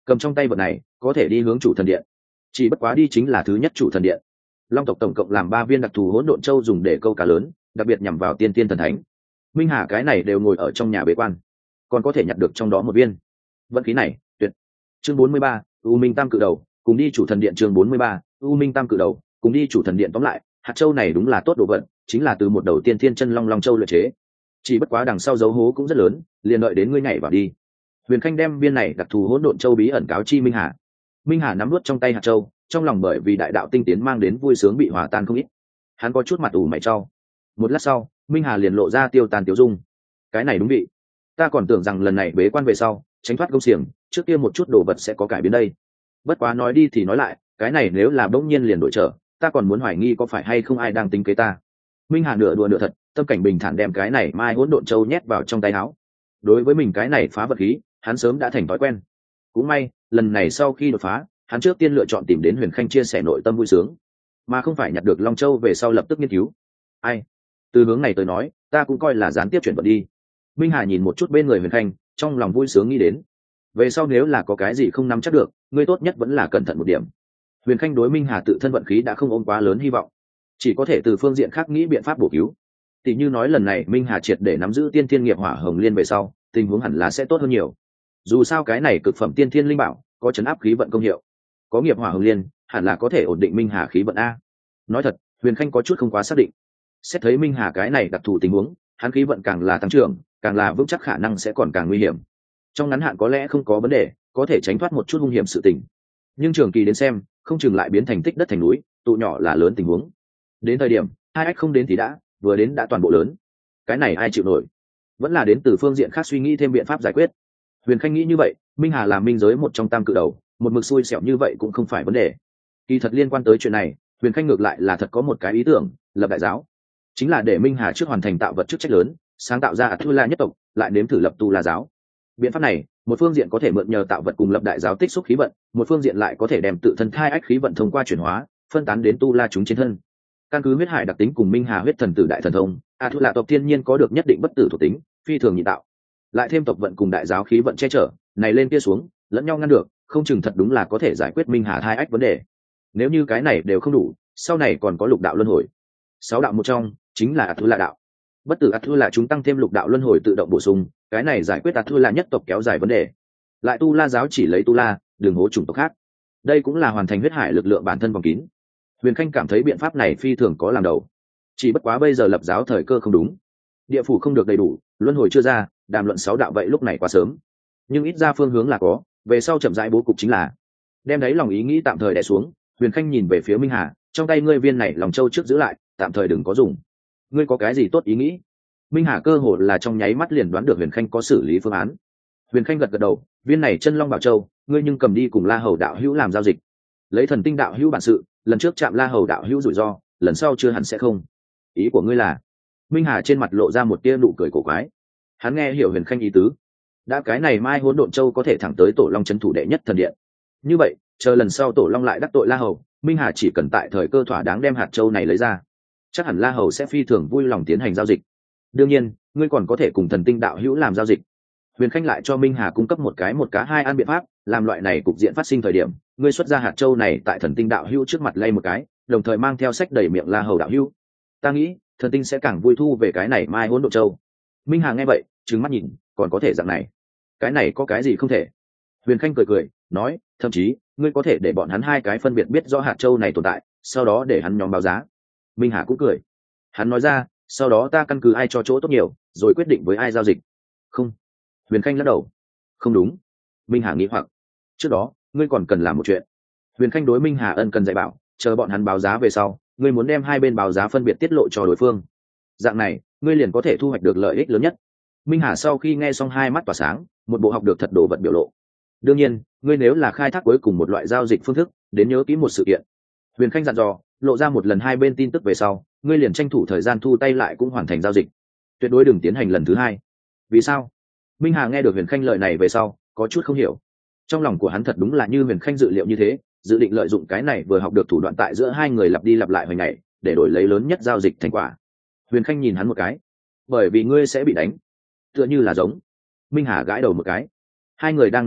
S1: cầm trong tay vật này có thể đi hướng chủ thần điện, chỉ bất quá đi chính là thứ nhất chủ thần điện. Long tộc tổng cộng làm 3 viên đặc thù hỗn độn châu dùng để câu cá lớn, đặc biệt nhằm vào tiên tiên thần thánh. Minh Hà cái này đều ngồi ở trong nhà bế quan, còn có thể nhặt được trong đó một viên. Vận khí này tuyệt. Chương 43, U Minh Tam Cự Đầu cùng đi chủ thần điện. Chương 43, U Minh Tam Cự Đầu cùng đi chủ thần điện. Tóm lại, hạt châu này đúng là tốt đồ vận, chính là từ một đầu tiên thiên chân long long châu luyện chế. Chỉ bất quá đằng sau dấu hố cũng rất lớn, liền đợi đến ngươi nhảy vào đi. Huyền Khanh đem viên này đặc thù hỗn độn châu bí ẩn cáo chi Minh Hà. Minh Hà nắm nuốt trong tay hạt châu, trong lòng bởi vì đại đạo tinh tiến mang đến vui sướng bị hòa tan không ít. Hắn có chút mặt ủ mày trao. Một lát sau, Minh Hà liền lộ ra tiêu tàn tiêu dung. Cái này đúng vị. Ta còn tưởng rằng lần này bế quan về sau, tránh thoát công xiềng, trước kia một chút đồ vật sẽ có cải biến đây. Bất quá nói đi thì nói lại, cái này nếu là bỗng nhiên liền đổi trở, ta còn muốn hoài nghi có phải hay không ai đang tính kế ta. Minh Hà nửa đùa nửa thật, tâm cảnh bình thản đem cái này mai hỗn độn châu nhét vào trong tay áo. Đối với mình cái này phá vật khí, hắn sớm đã thành thói quen. Cũng may, lần này sau khi đột phá, hắn trước tiên lựa chọn tìm đến Huyền Khanh chia sẻ nội tâm vui sướng, mà không phải nhặt được Long Châu về sau lập tức nghiên cứu. Ai? Từ hướng này tới nói, ta cũng coi là gián tiếp chuyển vận đi. Minh Hà nhìn một chút bên người Huyền Khanh, trong lòng vui sướng nghĩ đến. Về sau nếu là có cái gì không nắm chắc được, ngươi tốt nhất vẫn là cẩn thận một điểm. Huyền Khanh đối Minh Hà tự thân vận khí đã không ôm quá lớn hy vọng, chỉ có thể từ phương diện khác nghĩ biện pháp bổ cứu. Tỷ như nói lần này Minh Hà triệt để nắm giữ tiên thiên nghiệp hỏa hồng liên về sau, tình huống hẳn là sẽ tốt hơn nhiều. Dù sao cái này cực phẩm tiên thiên linh bảo có chấn áp khí vận công hiệu, có nghiệp hỏa hồng liên hẳn là có thể ổn định Minh Hà khí vận a. Nói thật, Huyền Khanh có chút không quá xác định. Xét thấy Minh Hà cái này đặc thù tình huống, hắn khí vận càng là tăng trưởng, càng là vững chắc khả năng sẽ còn càng nguy hiểm. Trong ngắn hạn có lẽ không có vấn đề, có thể tránh thoát một chút hung hiểm sự tình, nhưng trường kỳ đến xem, không chừng lại biến thành tích đất thành núi, tụ nhỏ là lớn tình huống. Đến thời điểm hai ách không đến thì đã, vừa đến đã toàn bộ lớn. Cái này ai chịu nổi? Vẫn là đến từ phương diện khác suy nghĩ thêm biện pháp giải quyết. Huyền Khanh nghĩ như vậy, Minh Hà là minh giới một trong tam cự đầu, một mực xui xẻo như vậy cũng không phải vấn đề. Kỳ thật liên quan tới chuyện này, Huyền Khanh ngược lại là thật có một cái ý tưởng, lập đại giáo, chính là để Minh Hà trước hoàn thành tạo vật chức trách lớn, sáng tạo ra Atula nhất tộc, lại nếm thử lập tu la giáo. Biện pháp này, một phương diện có thể mượn nhờ tạo vật cùng lập đại giáo tích xúc khí vận, một phương diện lại có thể đem tự thân thai ách khí vận thông qua chuyển hóa, phân tán đến tu la chúng trên thân. Căn cứ huyết hải đặc tính cùng Minh Hà huyết thần tử đại thần thông, Atula tộc thiên nhiên có được nhất định bất tử thuộc tính, phi thường nhị tạo. Lại thêm tộc vận cùng đại giáo khí vận che chở, này lên kia xuống, lẫn nhau ngăn được, không chừng thật đúng là có thể giải quyết Minh Hà thai ách vấn đề. Nếu như cái này đều không đủ, sau này còn có lục đạo luân hồi. 6 đạo một trong chính là Atula đạo. Bất tử Atula chúng tăng thêm lục đạo luân hồi tự động bổ sung, cái này giải quyết Atula nhất tộc kéo dài vấn đề. Lại tu la giáo chỉ lấy tu la, đừng hố chủng tộc khác. Đây cũng là hoàn thành huyết hải lực lượng bản thân vòng kín. Huyền Khanh cảm thấy biện pháp này phi thường có làm đầu. Chỉ bất quá bây giờ lập giáo thời cơ không đúng. Địa phủ không được đầy đủ, luân hồi chưa ra, đàm luận 6 đạo vậy lúc này quá sớm. Nhưng ít ra phương hướng là có, về sau chậm rãi bố cục chính là. Đem đấy lòng ý nghĩ tạm thời đè xuống, Huyền Khanh nhìn về phía Minh Hà, trong tay ngươi viên này lòng châu trước giữ lại, tạm thời đừng có dùng. Ngươi có cái gì tốt ý nghĩ? Minh Hà cơ hồ là trong nháy mắt liền đoán được Huyền Khanh có xử lý phương án. Huyền Khanh gật gật đầu, viên này chân long bảo châu, ngươi nhưng cầm đi cùng La Hầu đạo hữu làm giao dịch. Lấy thần tinh đạo hữu bản sự, lần trước chạm La Hầu đạo hữu rủi ro, lần sau chưa hẳn sẽ không. Ý của ngươi là? Minh Hà trên mặt lộ ra một tia nụ cười cổ quái. Hắn nghe hiểu Huyền Khanh ý tứ. Đã cái này mai hỗn độn châu có thể thẳng tới Tổ Long trấn thủ đệ nhất thần điện. Như vậy, chờ lần sau Tổ Long lại đắc tội La Hầu, Minh Hà chỉ cần tại thời cơ thỏa đáng đem hạt châu này lấy ra, chắc hẳn La Hầu sẽ phi thường vui lòng tiến hành giao dịch. Đương nhiên, ngươi còn có thể cùng thần tinh đạo hữu làm giao dịch. Huyền Khanh lại cho Minh Hà cung cấp một cá hai an biện pháp, làm loại này cục diện phát sinh thời điểm, ngươi xuất ra hạt châu này tại thần tinh đạo hữu trước mặt lay một cái, đồng thời mang theo sách đầy miệng La Hầu đạo hữu. Ta nghĩ, thần tinh sẽ càng vui thu về cái này mai hỗn độn châu. Minh Hà nghe vậy, trừng mắt nhìn, còn có thể dạng này? Cái này có cái gì không thể? Huyền Khanh cười nói, thậm chí, ngươi có thể để bọn hắn hai cái phân biệt biết rõ hạt châu này tồn tại, sau đó để hắn nhóm báo giá. Minh Hà cũng cười. Hắn nói ra, sau đó ta căn cứ ai cho chỗ tốt nhiều, rồi quyết định với ai giao dịch. Không. Huyền Khanh lắc đầu. Không đúng. Minh Hà nghĩ hoặc. Trước đó, ngươi còn cần làm một chuyện. Huyền Khanh đối Minh Hà ân cần dạy bảo, chờ bọn hắn báo giá về sau, ngươi muốn đem hai bên báo giá phân biệt tiết lộ cho đối phương. Dạng này, ngươi liền có thể thu hoạch được lợi ích lớn nhất. Minh Hà sau khi nghe xong hai mắt tỏa sáng, một bộ học được thật đồ vật biểu lộ. Đương nhiên, ngươi nếu là khai thác cuối cùng một loại giao dịch phương thức, đến nhớ kỹ một sự kiện. Huyền Khanh dặn dò, lộ ra một lần hai bên tin tức về sau, ngươi liền tranh thủ thời gian thu tay lại cũng hoàn thành giao dịch, tuyệt đối đừng tiến hành lần thứ hai. Vì sao? Minh Hà nghe được Huyền Khanh lời này về sau, có chút không hiểu. Trong lòng của hắn thật đúng là như Huyền Khanh dự liệu như thế, dự định lợi dụng cái này vừa học được thủ đoạn tại giữa hai người lặp đi lặp lại hồi ngày, để đổi lấy lớn nhất giao dịch thành quả. Huyền Khanh nhìn hắn một cái. Bởi vì ngươi sẽ bị đánh. Tựa như là giống. Minh Hà gãi đầu một cái. Hai người đang nói chuyện,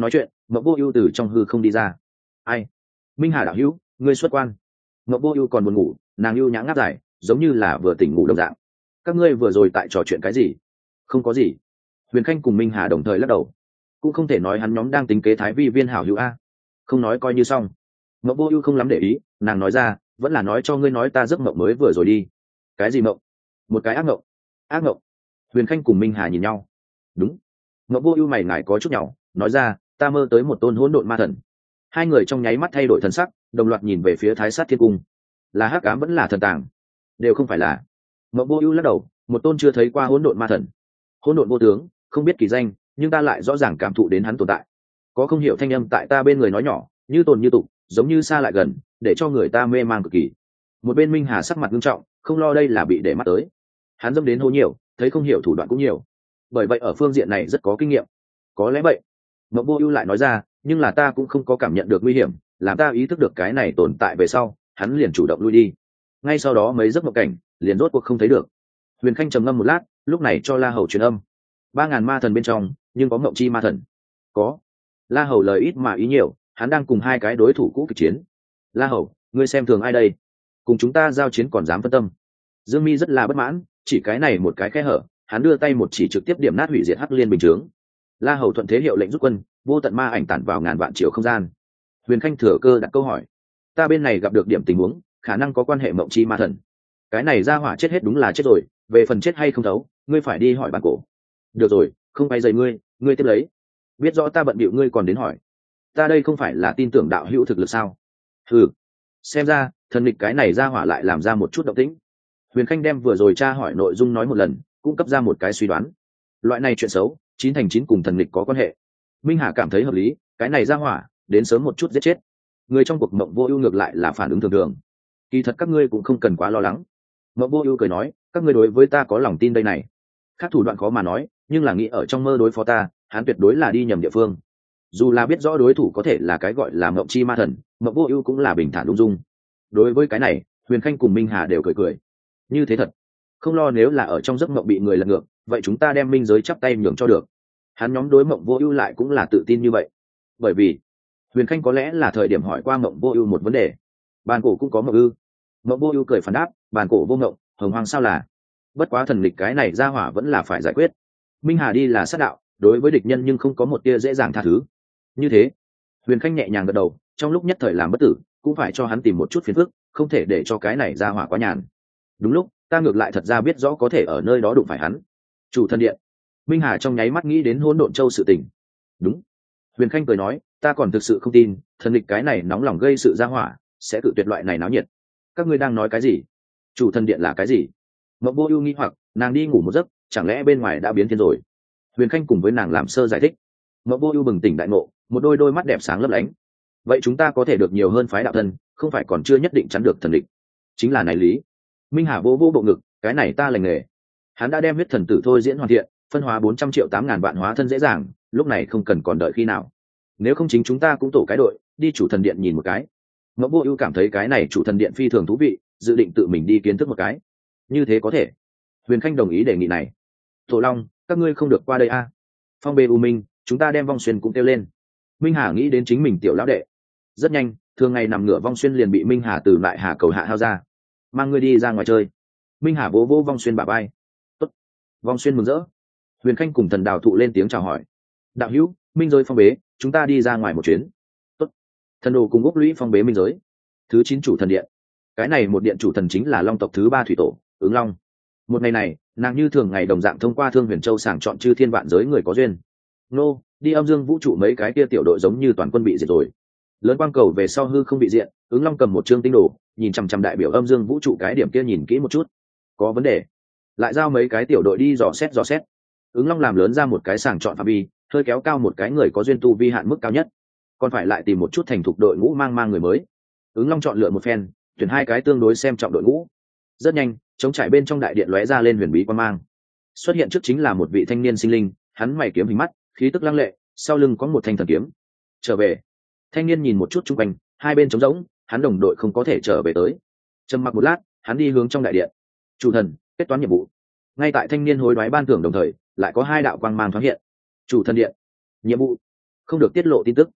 S1: Mộng Vô Ưu từ trong hư không đi ra. Ai? Minh Hà đạo hữu, ngươi xuất quan. Mộng Vô Ưu còn buồn ngủ, nàng ưu nhã ngáp dài, giống như là vừa tỉnh ngủ đồng dạng. Các ngươi vừa rồi tại trò chuyện cái gì? Không có gì. Huyền Khanh cùng Minh Hà đồng thời lắc đầu. Cũng không thể nói hắn nhóm đang tính kế Thái Vi viên hảo hữu a. Không nói coi như xong. Mộng Vô Ưu không lắm để ý, nàng nói ra, vẫn là nói cho ngươi nói ta giấc mộng mới vừa rồi đi. Cái gì mộng? Một cái ác mộng. Ác mộng? Huyền Khanh cùng Minh Hà nhìn nhau. Đúng. Mộng Vô Ưu mày ngài có chút nhỏ, nói ra, ta mơ tới một tôn hỗn độn ma thần. Hai người trong nháy mắt thay đổi thần sắc, đồng loạt nhìn về phía Thái Sát Thiên Cung. Là hắc ám vẫn là thần tàng? Đều không phải là. Mộng Vô Ưu lắc đầu, một tôn chưa thấy qua hỗn độn ma thần. Hỗn độn vô tướng, không biết kỳ danh, nhưng ta lại rõ ràng cảm thụ đến hắn tồn tại. Có không hiểu thanh âm tại ta bên người nói nhỏ, như tồn như tục, giống như xa lại gần, để cho người ta mê mang cực kỳ. Một bên Minh Hà sắc mặt nghiêm trọng, không lo đây là bị để mắt tới. Hắn dâm đến hô nhiều, thấy không hiểu thủ đoạn cũng nhiều, bởi vậy ở phương diện này rất có kinh nghiệm. Có lẽ vậy. Mộng Vô Ưu lại nói ra, nhưng là ta cũng không có cảm nhận được nguy hiểm, làm ta ý thức được cái này tồn tại về sau, hắn liền chủ động lui đi. Ngay sau đó mấy giấc mộng cảnh, liền rốt cuộc không thấy được. Huyền Khanh trầm ngâm một lát, lúc này cho La Hầu truyền âm. 3000 ma thần bên trong, nhưng có Mộng Chi ma thần. Có. La Hầu lời ít mà ý nhiều, hắn đang cùng hai cái đối thủ cũ kịch chiến. La Hầu, ngươi xem thường ai đây? Cùng chúng ta giao chiến còn dám phân tâm. Dương Mi rất là bất mãn, chỉ cái này một cái khe hở, hắn đưa tay một chỉ trực tiếp điểm nát hủy diệt Hắc Liên bình chướng. La Hầu thuận thế hiệu lệnh rút quân, vô tận ma ảnh tản vào ngàn vạn triệu không gian. Huyền Khanh thừa cơ đặt câu hỏi, ta bên này gặp được điểm tình huống, khả năng có quan hệ Mộng Chi ma thần. Cái này ra hỏa chết hết đúng là chết rồi, về phần chết hay không thấu, ngươi phải đi hỏi bản cổ. Được rồi, không phải dày ngươi tiếp lấy. Biết rõ ta bận bịu ngươi còn đến hỏi, ta đây không phải là tin tưởng đạo hữu thực lực sao? Ừ, xem ra thần lịch cái này ra hỏa lại làm ra một chút động tĩnh. Huyền Khanh đem vừa rồi tra hỏi nội dung nói một lần, cung cấp ra một cái suy đoán. Loại này chuyện xấu, 9 thành 9 cùng thần lịch có quan hệ. Minh Hà cảm thấy hợp lý, cái này ra hỏa đến sớm một chút giết chết người trong cuộc. Mộng Vô Ưu ngược lại là phản ứng thường thường. Kỳ thật các ngươi cũng không cần quá lo lắng. Mộng Vô Ưu cười nói, các ngươi đối với ta có lòng tin đây này. Khác thủ đoạn khó mà nói, nhưng là nghĩ ở trong mơ đối phó ta, hắn tuyệt đối là đi nhầm địa phương. Dù là biết rõ đối thủ có thể là cái gọi là Mộng Chi ma thần, Mộng Vô Ưu cũng là bình thản ung dung. Đối với cái này, Huyền Khanh cùng Minh Hà đều cười cười. Như thế thật, không lo nếu là ở trong giấc mộng bị người lật ngược, vậy chúng ta đem minh giới chắp tay nhường cho được. Hắn nhóm đối Mộng Vô Ưu lại cũng là tự tin như vậy. Bởi vì Huyền Khanh có lẽ là thời điểm hỏi qua Mộng Vô Ưu một vấn đề. Bàn cổ cũng có mộng ư? Mộng Vô Ưu cười phản đáp, bàn cổ vô mộng, hồng hoang sao là? Bất quá thần lịch cái này ra hỏa vẫn là phải giải quyết. Minh Hà đi là sát đạo, đối với địch nhân nhưng không có một tia dễ dàng tha thứ. Như thế, Huyền Khanh nhẹ nhàng gật đầu, trong lúc nhất thời làm bất tử, cũng phải cho hắn tìm một chút phiền phức, không thể để cho cái này ra hỏa quá nhàn. Đúng lúc, ta ngược lại thật ra biết rõ có thể ở nơi đó đụng phải hắn. Chủ thần điện. Minh Hà trong nháy mắt nghĩ đến Hỗn Độn Châu sự tình. Đúng. Huyền Khanh cười nói, ta còn thực sự không tin, thần lịch cái này nóng lòng gây sự ra hỏa, sẽ tự tuyệt loại này náo nhiệt. Các ngươi đang nói cái gì? Chủ thần điện là cái gì? Mộng Vô Ưu nghi hoặc, nàng đi ngủ một giấc, chẳng lẽ bên ngoài đã biến thiên rồi? Huyền Khanh cùng với nàng làm sơ giải thích. Mộng Vô Ưu bừng tỉnh đại ngộ, một đôi mắt đẹp sáng lấp lánh. Vậy chúng ta có thể được nhiều hơn phái đạo thân, không phải còn chưa nhất định chắn được thần lịch. Chính là này lý. Minh Hà vô bộ ngực, cái này ta lành nghề. Hắn đã đem huyết thần tử thôi diễn hoàn thiện, phân hóa 400 triệu 8.000 vạn hóa thân dễ dàng, lúc này không cần còn đợi khi nào. Nếu không chính chúng ta cũng tổ cái đội, đi chủ thần điện nhìn một cái. Mộng Vô Ưu cảm thấy cái này chủ thần điện phi thường thú vị, dự định tự mình đi kiến thức một cái. Như thế có thể. Huyền Khanh đồng ý đề nghị này. Tổ Long, các ngươi không được qua đây a. Phong Bê U Minh, chúng ta đem Vong Xuyên cũng kêu lên. Minh Hà nghĩ đến chính mình tiểu lão đệ. Rất nhanh, thường ngày nằm ngửa Vong Xuyên liền bị Minh Hà từ lại Hà cầu hạ hao ra. Mang ngươi đi ra ngoài chơi. Minh Hà vỗ vỗ Vong Xuyên bả vai. Tốt. Vong Xuyên mừng rỡ. Huyền Khanh cùng Thần Đào thụ lên tiếng chào hỏi. Đạo hữu, minh giới phong bế, chúng ta đi ra ngoài một chuyến. Tốt. Thần đồ cùng Úc Lũy phong bế minh giới. Thứ 9 chủ thần điện. Cái này một điện chủ thần chính là Long tộc thứ 3 thủy tổ, Ứng Long. Một ngày này, nàng như thường ngày đồng dạng thông qua Thương Huyền Châu sàng chọn chư thiên vạn giới người có duyên. Nô, đi âm dương vũ trụ mấy cái kia tiểu đội giống như toàn quân bị diệt rồi. Lớn quang cầu về sau hư không bị diện, Ứng Long cầm một chương tinh đồ, nhìn chằm chằm đại biểu âm dương vũ trụ cái điểm kia nhìn kỹ một chút. Có vấn đề. Lại giao mấy cái tiểu đội đi dò xét. Ứng Long làm lớn ra một cái sàng chọn phạm vi, hơi kéo cao một cái người có duyên tu vi hạn mức cao nhất, còn phải lại tìm một chút thành thục đội ngũ mang người mới. Ứng Long chọn lựa một phen, tuyển 2 cái tương đối xem trọng đội ngũ. Rất nhanh, trống trải bên trong đại điện lóe ra lên huyền bí quan mang. Xuất hiện trước chính là một vị thanh niên sinh linh, hắn mày kiếm hình mắt, khí tức lăng lệ, sau lưng có một thanh thần kiếm. Trở về. Thanh niên nhìn một chút xung quanh, hai bên trống rỗng, hắn đồng đội không có thể trở về tới. Trầm mặc một lát, hắn đi hướng trong đại điện. Chủ thần, kết toán nhiệm vụ. Ngay tại thanh niên hối đoái ban thưởng đồng thời, lại có 2 đạo quang mang thoáng hiện. Chủ thần điện. Nhiệm vụ. Không được tiết lộ tin tức.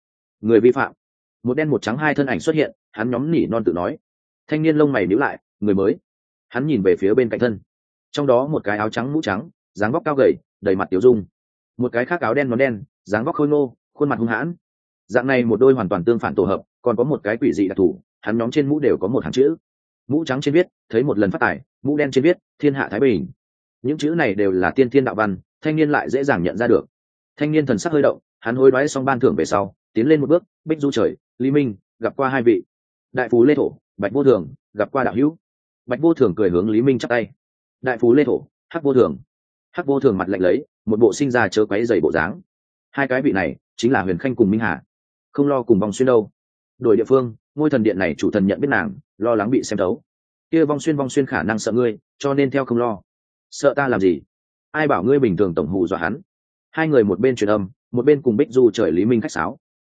S1: người vi phạm. Một đen một trắng hai thân ảnh xuất hiện, hắn nhóm nỉ non tự nói. Thanh niên lông mày nhíu lại, người mới. Hắn nhìn về phía bên cạnh thân, trong đó một cái áo trắng mũ trắng, dáng vóc cao gầy, đầy mặt tiểu dung. Một cái khác áo đen nón đen, dáng vóc khôi ngô, khuôn mặt hung hãn. Dạng này một đôi hoàn toàn tương phản tổ hợp, còn có một cái quỷ dị đặc thù, hắn nhóm trên mũ đều có một hàng chữ. Mũ trắng trên viết thấy một lần phát tài, mũ đen trên viết thiên hạ thái bình. Những chữ này đều là tiên thiên đạo văn, thanh niên lại dễ dàng nhận ra được. Thanh niên thần sắc hơi động, hắn hối đoái xong ban thưởng về sau, tiến lên một bước, bích du trời, Lý Minh gặp qua hai vị. Đại phú Lê Thổ, Bạch Vô Thường gặp qua đạo hữu. Bạch Vô Thường cười hướng Lý Minh chắp tay. Đại phú Lê Thổ, Hắc Vô Thường. Hắc Vô Thường mặt lạnh lấy, một bộ sinh ra chớ quấy dày bộ dáng. Hai cái vị này chính là Huyền Khanh cùng Minh Hà. Không lo cùng vong xuyên đâu. Đổi địa phương, ngôi thần điện này chủ thần nhận biết nàng, lo lắng bị xem thấu. Kia vong xuyên khả năng sợ ngươi, cho nên theo không lo. Sợ ta làm gì? Ai bảo ngươi bình thường tổng hù dọa hắn? Hai người một bên truyền âm, một bên cùng bích du trời Lý Minh khách sáo.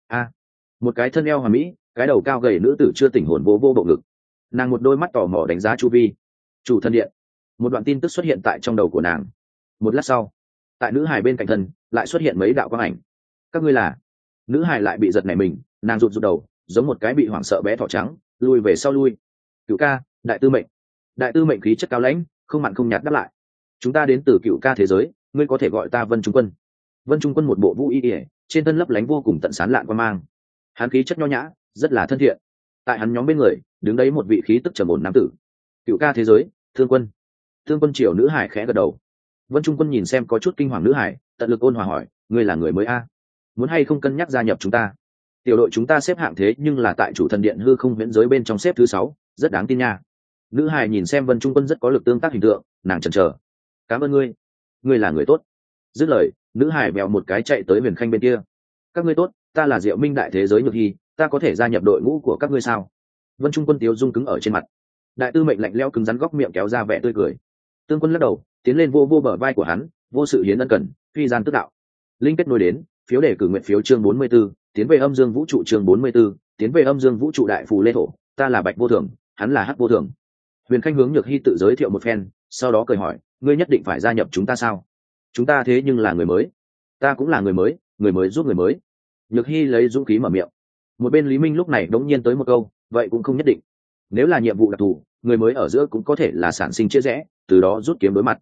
S1: Một cái thân eo hoàn mỹ, cái đầu cao gầy nữ tử chưa tỉnh hồn vô bộ ngực. Nàng một đôi mắt tò mò đánh giá chu vi. Chủ thần điện. Một đoạn tin tức xuất hiện tại trong đầu của nàng. Một lát sau, tại nữ hài bên cạnh thân lại xuất hiện mấy đạo quang ảnh. Các ngươi là? Nữ hài lại bị giật nảy mình, nàng rụt rụt đầu, giống một cái bị hoảng sợ bé thỏ trắng, lui về sau lui. Cửu ca, đại tư mệnh. Đại tư mệnh khí chất cao lãnh, không mặn không nhạt đáp lại. Chúng ta đến từ Cửu ca thế giới, ngươi có thể gọi ta Vân Trung Quân. Vân Trung Quân một bộ vũ y ỉa, trên thân lấp lánh vô cùng tận sán lạn quan mang. Hắn khí chất nho nhã, rất là thân thiện. Tại hắn nhóm bên người đứng đấy một vị khí tức trầm ổn nam tử. Cửu ca thế giới, Thương Quân. Thương Quân triều nữ hải khẽ gật đầu. Vân Trung Quân nhìn xem có chút kinh hoàng nữ hải, tận lực ôn hòa hỏi, ngươi là người mới a, muốn hay không cân nhắc gia nhập chúng ta? Tiểu đội chúng ta xếp hạng thế nhưng là tại chủ thần điện hư không viễn giới bên trong xếp thứ 6, rất đáng tin nha. Nữ hải nhìn xem Vân Trung Quân rất có lực tương tác hình tượng, nàng chần chờ. Cảm ơn ngươi, ngươi là người tốt. Dứt lời, nữ hải bèo một cái chạy tới Huyền Khanh bên kia. Các ngươi tốt, ta là Diệu Minh đại thế giới Nhược Hy, ta có thể gia nhập đội ngũ của các ngươi sao? Vân Trung Quân tiếu dung cứng ở trên mặt. Đại tư mệnh lạnh lẽo cứng rắn góc miệng kéo ra vẻ tươi cười. Tương Quân lắc đầu, tiến lên vô bờ vai của hắn, vô sự hiến ân cần, phi gian tức đạo. Linh kết nối đến, phiếu đề cử nguyện phiếu chương 44, tiến về âm dương vũ trụ chương 44, tiến về âm dương vũ trụ đại phù Lê Thổ, ta là Bạch Vô Thường, hắn là Hắc Vô Thường. Huyền Khanh hướng Nhược Hy tự giới thiệu một phen, sau đó cười hỏi, ngươi nhất định phải gia nhập chúng ta sao? Chúng ta thế nhưng là người mới. Ta cũng là người mới giúp người mới. Nhược Hy lấy dũng khí mở miệng. Một bên Lý Minh lúc này đống nhiên tới một câu, vậy cũng không nhất định. Nếu là nhiệm vụ đặc thù, người mới ở giữa cũng có thể là sản sinh chia rẽ, từ đó rút kiếm đối mặt.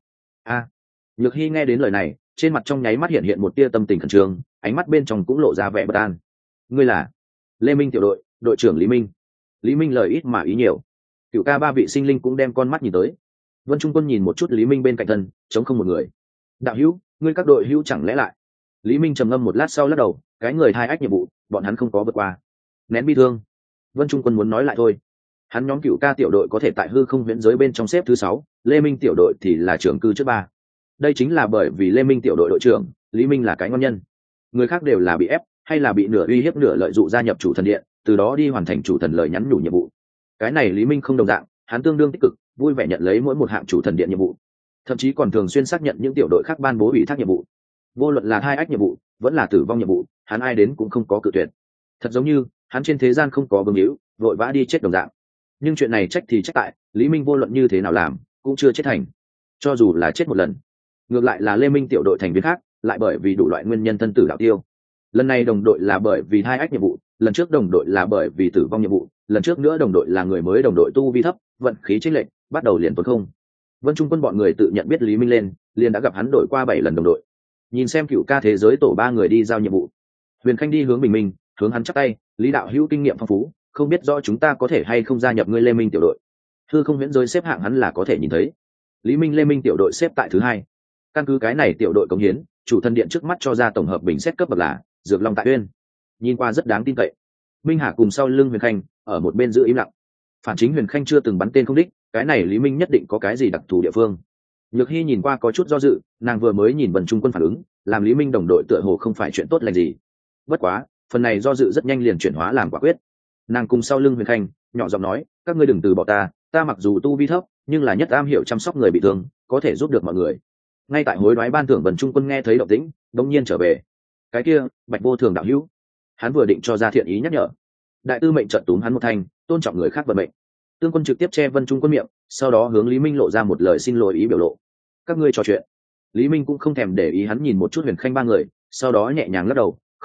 S1: Nhược Hy nghe đến lời này, trên mặt trong nháy mắt hiện một tia tâm tình khẩn trương, ánh mắt bên trong cũng lộ ra vẻ bất an. Ngươi là? Lê Minh tiểu đội, đội trưởng Lý Minh. Lý Minh lời ít mà ý nhiều. Cửu ca ba vị sinh linh cũng đem con mắt nhìn tới. Vân Trung Quân nhìn một chút Lý Minh bên cạnh thân, chống không một người. Đạo hữu, ngươi các đội hữu chẳng lẽ lại? Lý Minh trầm ngâm một lát sau lắc đầu, cái người hai ách nhiệm vụ, bọn hắn không có vượt qua. Nén bi thương. Vân Trung Quân muốn nói lại thôi. Hắn nhóm Cửu ca tiểu đội có thể tại hư không viễn giới bên trong xếp thứ 6, Lê Minh tiểu đội thì là trưởng cư trước 3. Đây chính là bởi vì Lê Minh tiểu đội đội trưởng, Lý Minh là cái ngon nhân. Người khác đều là bị ép, hay là bị nửa uy hiếp nửa lợi dụng gia nhập chủ thần điện, từ đó đi hoàn thành chủ thần lời nhắn nhủ nhiệm vụ. Cái này Lý Minh không đồng dạng, hắn tương đương tích cực, vui vẻ nhận lấy mỗi một hạng chủ thần điện nhiệm vụ, thậm chí còn thường xuyên xác nhận những tiểu đội khác ban bố ủy thác nhiệm vụ. Vô luận là hai ách nhiệm vụ, vẫn là tử vong nhiệm vụ, hắn ai đến cũng không có cự tuyệt. Thật giống như hắn trên thế gian không có vương hữu, vội vã đi chết đồng dạng. Nhưng chuyện này trách thì trách tại Lý Minh vô luận như thế nào làm, cũng chưa chết thành. Cho dù là chết một lần, ngược lại là Lê Minh tiểu đội thành viên khác, lại bởi vì đủ loại nguyên nhân thân tử đạo tiêu. Lần này đồng đội là bởi vì hai ách nhiệm vụ, lần trước đồng đội là bởi vì tử vong nhiệm vụ, lần trước nữa đồng đội là người mới đồng đội tu vi thấp, vận khí chênh lệch, bắt đầu liền tốn không. Vân Trung Quân bọn người tự nhận biết Lý Minh lên, liền đã gặp hắn đổi qua 7 lần đồng đội. Nhìn xem Cửu ca thế giới tổ 3 người đi giao nhiệm vụ. Huyền Khanh đi hướng Bình Minh, hướng hắn chắp tay, Lý đạo hữu kinh nghiệm phong phú, không biết rõ chúng ta có thể hay không gia nhập ngươi Lê Minh tiểu đội. Hư không viễn giới xếp hạng hắn là có thể nhìn thấy. Lý Minh Lê Minh tiểu đội xếp tại thứ 2. Căn cứ cái này tiểu đội cống hiến, chủ thần điện trước mắt cho ra tổng hợp bình xét cấp bậc là Dược Long tại Uyên. Nhìn qua rất đáng tin cậy. Minh Hà cùng sau lưng Huyền Khanh, ở một bên giữ im lặng. Phản chính Huyền Khanh chưa từng bắn tên không đích, cái này Lý Minh nhất định có cái gì đặc thù địa phương. Nhược Hy nhìn qua có chút do dự, nàng vừa mới nhìn Vân Trung Quân phản ứng, làm Lý Minh đồng đội tựa hồ không phải chuyện tốt lành gì. Bất quá, phần này do dự rất nhanh liền chuyển hóa làm quả quyết. Nàng cùng sau lưng Huyền Khanh, nhỏ giọng nói, các ngươi đừng từ bỏ ta, ta mặc dù tu vi thấp, nhưng là nhất am hiểu chăm sóc người bị thương, có thể giúp được mọi người. Ngay tại hối đoái ban thưởng Vân Trung Quân nghe thấy động tĩnh, đột nhiên trở về. Cái kia, Bạch Vô Thường đạo hữu. Hắn vừa định cho ra thiện ý nhắc nhở. Đại tư mệnh trợn túm hắn một thanh, tôn trọng người khác vận mệnh. Tương Quân trực tiếp che Vân Trung Quân miệng, sau đó hướng Lý Minh lộ ra một lời xin lỗi ý biểu lộ. Các ngươi trò chuyện. Lý Minh cũng không thèm để ý hắn nhìn một chút Huyền Khanh ba người, sau đó nhẹ nhàng lắc đầu, không được,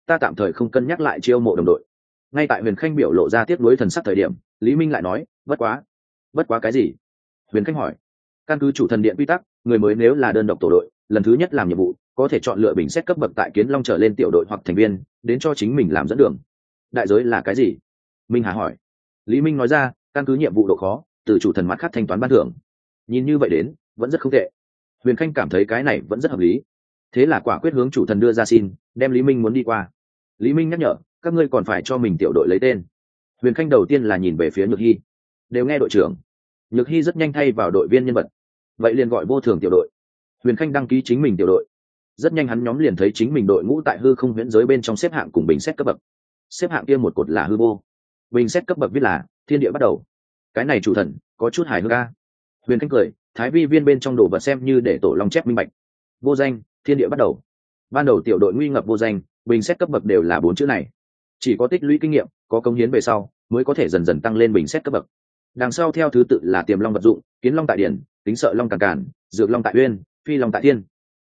S1: ta tạm thời không cân nhắc lại chiêu mộ đồng đội. Ngay tại Huyền Khanh biểu lộ ra tiếc nuối thần sắc thời điểm, Lý Minh lại nói, bất quá cái gì? Huyền Khanh hỏi. Căn cứ chủ thần điện quy tắc, người mới nếu là đơn độc tổ đội, lần thứ nhất làm nhiệm vụ có thể chọn lựa bình xét cấp bậc tại Kiến Long trở lên tiểu đội hoặc thành viên đến cho chính mình làm dẫn đường. Đại giới là cái gì? Minh Hà hỏi. Lý Minh nói ra, căn cứ nhiệm vụ độ khó, từ chủ thần mặt khác thanh toán ban thưởng. Nhìn như vậy đến vẫn rất không tệ. Huyền Khanh cảm thấy cái này vẫn rất hợp lý, thế là quả quyết hướng chủ thần đưa ra xin, đem Lý Minh muốn đi qua. Lý Minh nhắc nhở, các ngươi còn phải cho mình tiểu đội lấy tên. Huyền Khanh đầu tiên là nhìn về phía Nhược Hy, đều nghe đội trưởng. Nhược Hy rất nhanh thay vào đội viên nhân vật, vậy liền gọi vô thường tiểu đội. Huyền Khanh đăng ký chính mình tiểu đội, rất nhanh hắn nhóm liền thấy chính mình đội ngũ tại hư không huyễn giới bên trong xếp hạng cùng bình xét cấp bậc. Xếp hạng kia một cột là hư vô, bình xét cấp bậc viết là thiên địa bắt đầu. Cái này chủ thần có chút hài hước a. Huyền Khanh cười, thái vi viên bên trong đồ vật xem như để tổ long chép minh bạch. Vô danh, thiên địa bắt đầu. Ban đầu tiểu đội nguy ngập vô danh, bình xét cấp bậc đều là 4 chữ này. Chỉ có tích lũy kinh nghiệm, có cống hiến về sau mới có thể dần dần tăng lên bình xét cấp bậc. Đằng sau theo thứ tự là tiềm long vật dụng, kiến long tại điển, tính sợ long càn càn, dược long tại uyên, phi long tại thiên.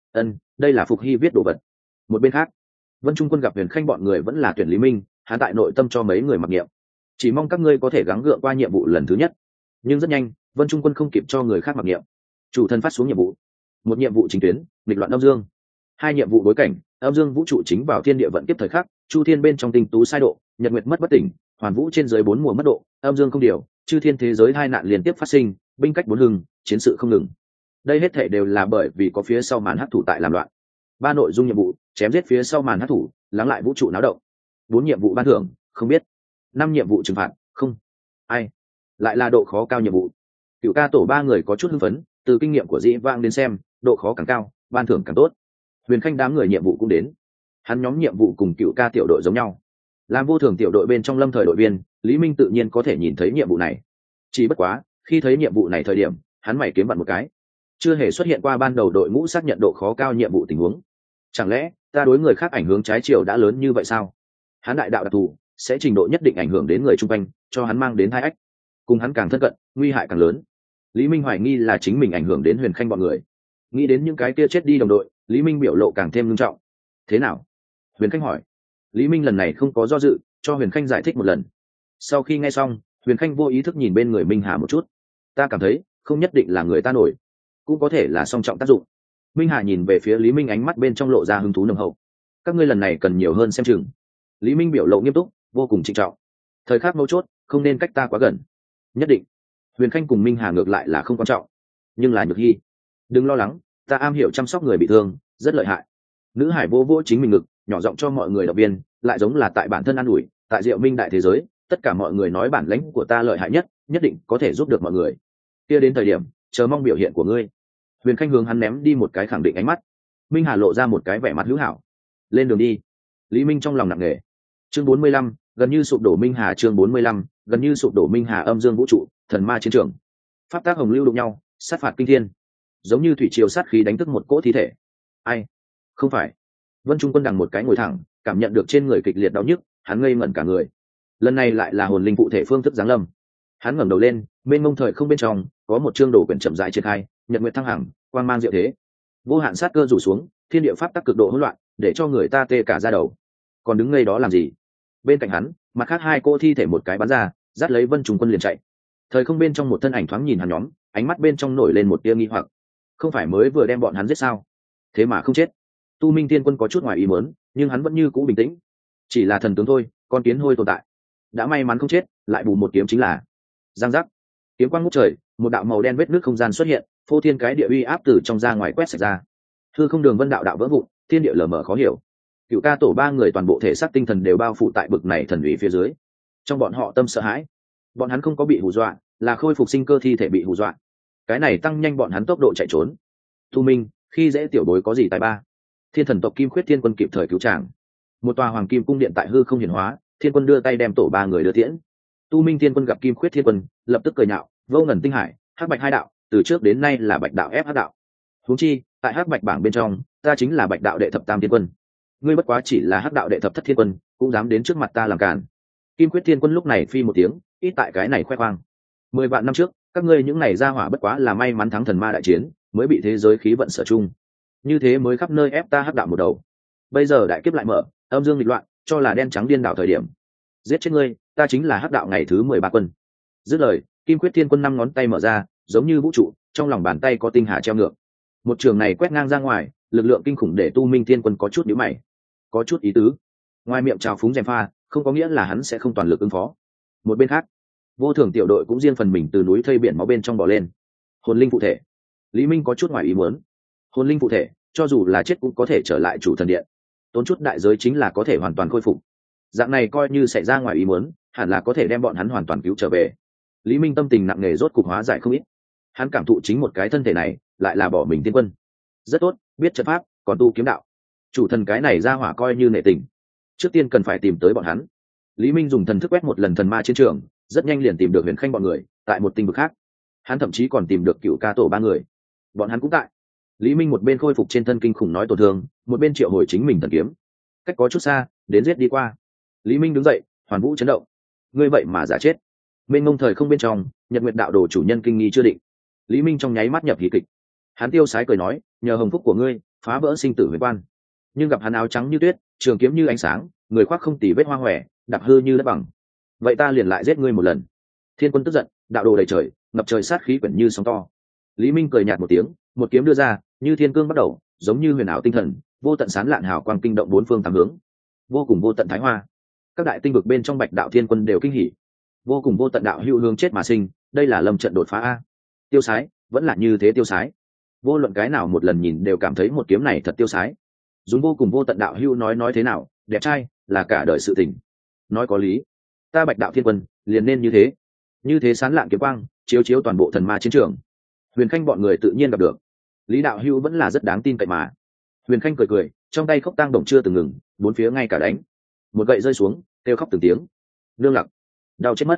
S1: Đây là Phục Hy viết đồ vật. Một bên khác, Vân Trung Quân gặp Huyền Khanh bọn người vẫn là tuyển Lý Minh, hắn tại nội tâm cho mấy người mặc niệm, chỉ mong các ngươi có thể gắng gượng qua nhiệm vụ lần thứ nhất. Nhưng rất nhanh, Vân Trung Quân không kịp cho người khác mặc niệm, chủ thân phát xuống nhiệm vụ. Một nhiệm vụ chính tuyến, nghịch loạn âm dương. 2 nhiệm vụ bối cảnh, âm dương vũ trụ chính vào thiên địa vận kiếp thời khắc, chu thiên bên trong tinh tú sai độ, nhật nguyệt mất bất tỉnh, hoàn vũ trên dưới 4 mùa mất độ, âm dương không điều, chư thiên thế giới 2 nạn liên tiếp phát sinh, binh cách 4 hưng, chiến sự không ngừng. Đây hết thảy đều là bởi vì có phía sau màn hắc thủ tại làm loạn. 3 nội dung nhiệm vụ, chém giết phía sau màn hắc thủ, lắng lại vũ trụ náo động. 4 nhiệm vụ ban thưởng, không biết. 5 nhiệm vụ trừng phạt, không ai. Lại là độ khó cao nhiệm vụ. Cửu ca tổ 3 người có chút hưng phấn, từ kinh nghiệm của dĩ vãng đến xem, độ khó càng cao, ban thưởng càng tốt. Huyền Khanh đám người nhiệm vụ cũng đến. Hắn nhóm nhiệm vụ cùng Cửu ca tiểu đội giống nhau, làm vô thường tiểu đội bên trong lâm thời đội viên, Lý Minh tự nhiên có thể nhìn thấy nhiệm vụ này. Chỉ bất quá, khi thấy nhiệm vụ này thời điểm, hắn mày kiếm vặn một cái. Chưa hề xuất hiện qua ban đầu đội ngũ xác nhận độ khó cao nhiệm vụ tình huống. Chẳng lẽ ta đối người khác ảnh hưởng trái chiều đã lớn như vậy sao? Hắn đại đạo đặc thù sẽ trình độ nhất định ảnh hưởng đến người chung quanh, cho hắn mang đến hai ách. Cùng hắn càng thân cận, nguy hại càng lớn. Lý Minh hoài nghi là chính mình ảnh hưởng đến Huyền Khanh bọn người. Nghĩ đến những cái kia chết đi đồng đội, Lý Minh biểu lộ càng thêm nghiêm trọng. Thế nào? Huyền Khanh hỏi. Lý Minh lần này không có do dự, cho Huyền Khanh giải thích một lần. Sau khi nghe xong, Huyền Khanh vô ý thức nhìn bên người Minh Hà một chút. Ta cảm thấy không nhất định là người ta nổi, cũng có thể là song trọng tác dụng. Minh Hà nhìn về phía Lý Minh, ánh mắt bên trong lộ ra hứng thú nồng hậu. Các ngươi lần này cần nhiều hơn xem chừng. Lý Minh biểu lộ nghiêm túc, vô cùng trịnh trọng. Thời khắc mấu chốt, không nên cách ta quá gần. Nhất định. Huyền Khanh cùng Minh Hà ngược lại là không quan trọng, nhưng là Nhược Hy, đừng lo lắng, ta am hiểu chăm sóc người bị thương, rất lợi hại. Nữ hải vô vô chính mình ngực, nhỏ giọng cho mọi người động viên, lại giống là tại bản thân an ủi. Tại Diệu Minh đại thế giới, tất cả mọi người nói bản lãnh của ta lợi hại nhất, nhất định có thể giúp được mọi người. Kia đến thời điểm, chờ mong biểu hiện của ngươi. Huyền Khanh hướng hắn ném đi một cái khẳng định ánh mắt. Minh Hà lộ ra một cái vẻ mặt hữu hảo. Lên đường đi. Lý Minh trong lòng nặng nề. Chương 45, gần như sụp đổ Minh Hà. Chương 45, gần như sụp đổ Minh Hà. Âm dương vũ trụ, thần ma chiến trường. Pháp tác hồng lưu đụng nhau, sát phạt kinh thiên, giống như thủy triều sát khí đánh thức một cỗ thi thể. Ai? Không phải. Vân Trung Quân đằng một cái ngồi thẳng, cảm nhận được trên người kịch liệt đau nhức, hắn ngây ngẩn cả người. Lần này lại là hồn linh phụ thể phương thức giáng lâm. Hắn ngẩng đầu lên, bên mông thời không bên trong có một chương đồ quyển chậm rãi triển khai, nhật nguyệt thăng hằng, quang mang diệu thế. Vô hạn sát cơ rủ xuống, thiên địa pháp tắc cực độ hỗn loạn, để cho người ta tê cả da đầu. Còn đứng ngây đó làm gì? Bên cạnh hắn, mặt khác 2 cô thi thể một cái bắn ra, dắt lấy Vân Trung Quân liền chạy. Thời không bên trong một thân ảnh thoáng nhìn hắn nhóm, ánh mắt bên trong nổi lên một tia nghi hoặc. Không phải mới vừa đem bọn hắn giết sao? Thế mà không chết. Tu Minh Tiên Quân có chút ngoài ý muốn, nhưng hắn vẫn như cũ bình tĩnh. Chỉ là thần tướng thôi, con kiến hôi tồn tại. Đã may mắn không chết, lại bù một kiếm chính là. Giang giác. Kiếm quang ngút trời, một đạo màu đen vết nước không gian xuất hiện, phô thiên cái địa uy áp từ trong ra ngoài quét sạch ra. Hư không đường vân đạo đạo vỡ vụn, thiên địa lở mở khó hiểu. Cửu ca tổ 3 người toàn bộ thể xác tinh thần đều bao phủ tại bực này thần uy phía dưới. Trong bọn họ tâm sợ hãi. Bọn hắn không có bị hù dọa, là khôi phục sinh cơ thi thể bị hù dọa. Cái này tăng nhanh bọn hắn tốc độ chạy trốn. Tu Minh, khi dễ tiểu bối có gì tài ba? Thiên thần tộc Kim Khuyết Thiên Quân kịp thời cứu tràng. Một tòa hoàng kim cung điện tại hư không hiển hóa, Thiên Quân đưa tay đem tổ 3 người đưa tiễn. Tu Minh Thiên Quân gặp Kim Khuyết Thiên Quân, lập tức cười nhạo, vô ngần tinh hải, hắc bạch 2 đạo, từ trước đến nay là bạch đạo ép hắc đạo. Huống chi, tại hắc bạch bảng bên trong, ta chính là bạch đạo đệ thập tam thiên quân. Ngươi bất quá chỉ là hắc đạo đệ thập thất thiên quân, cũng dám đến trước mặt ta làm cản. Kim Khuyết Thiên Quân lúc này phi một tiếng, ít tại cái này khoe khoang. 10 vạn năm trước, các ngươi những này ra hỏa bất quá là may mắn thắng thần ma đại chiến, mới bị thế giới khí vận sở chung. Như thế mới khắp nơi ép ta hắc đạo một đầu. Bây giờ đại kiếp lại mở, âm dương nghịch loạn, cho là đen trắng điên đảo thời điểm. Giết chết ngươi, ta chính là hắc đạo ngày thứ 13 quân. Dứt lời, Kim Quyết Thiên Quân 5 ngón tay mở ra, giống như vũ trụ, trong lòng bàn tay có tinh hà treo ngược. Một trường này quét ngang ra ngoài, lực lượng kinh khủng để Tu Minh Thiên Quân có chút nhíu mày, có chút ý tứ. Ngoài miệng trào phúng gièm pha, không có nghĩa là hắn sẽ không toàn lực ứng phó. Một bên khác, Vô Thường tiểu đội cũng riêng phần mình từ núi thây biển máu bên trong bò lên. Hồn linh phụ thể. Lý Minh có chút ngoài ý muốn. Hồn linh phụ thể, cho dù là chết cũng có thể trở lại chủ thần điện. Tốn chút đại giới chính là có thể hoàn toàn khôi phục. Dạng này coi như xảy ra ngoài ý muốn, hẳn là có thể đem bọn hắn hoàn toàn cứu trở về. Lý Minh tâm tình nặng nề rốt cục hóa giải không ít. Hắn cảm thụ chính một cái thân thể này, lại là bỏ mình tiên quân. Rất tốt, biết trận pháp, còn tu kiếm đạo. Chủ thần cái này ra hỏa coi như nể tình. Trước tiên cần phải tìm tới bọn hắn. Lý Minh dùng thần thức quét một lần thần ma chiến trường, rất nhanh liền tìm được Huyền Khanh bọn người, tại một tinh vực khác. Hắn thậm chí còn tìm được Cựu Ca tổ 3 người. Bọn hắn cũng tại. Lý Minh một bên khôi phục trên thân kinh khủng nói tổn thương, một bên triệu hồi chính mình thần kiếm. Cách có chút xa, đến giết đi qua. Lý Minh đứng dậy, hoàn vũ chấn động. Ngươi vậy mà giả chết. Bên ngông thời không bên trong, Nhật Nguyệt đạo đồ chủ nhân kinh nghi chưa định. Lý Minh trong nháy mắt nhập hí kịch. Hắn tiêu sái cười nói, nhờ hồng phúc của ngươi, phá vỡ sinh tử huyền quan. Nhưng gặp hắn áo trắng như tuyết, trường kiếm như ánh sáng, người khoác không tì vết hoa hòe, đạp hư như đất bằng. Vậy ta liền lại giết ngươi một lần. Thiên Quân tức giận, đạo đồ đầy trời, ngập trời sát khí quyển như sóng to. Lý Minh cười nhạt một tiếng, một kiếm đưa ra, như thiên cương bắt đầu, giống như huyền ảo tinh thần, vô tận sán lạn hào quang kinh động bốn phương tám hướng. Vô cùng vô tận thái hoa. Các đại tinh vực bên trong Bạch đạo Thiên Quân đều kinh hỉ. Vô cùng vô tận đạo hữu hướng chết mà sinh, đây là lâm trận đột phá a. Tiêu sái, vẫn là như thế tiêu sái. Vô luận cái nào một lần nhìn đều cảm thấy một kiếm này thật tiêu sái. Dùng vô cùng vô tận đạo hữu nói thế nào, đẹp trai, là cả đời sự tình. Nói có lý. Ta Bạch đạo Thiên Quân, liền nên như thế sán lạn kiếm quang, chiếu chiếu toàn bộ thần ma chiến trường. Huyền Khanh bọn người tự nhiên gặp được. Lý đạo hữu vẫn là rất đáng tin cậy mà. Huyền Khanh cười cười, trong tay khốc tang đồng chưa từng ngừng, bốn phía ngay cả đánh. Một gậy rơi xuống, kêu khóc từng tiếng. Nương lặc, đau chết mất.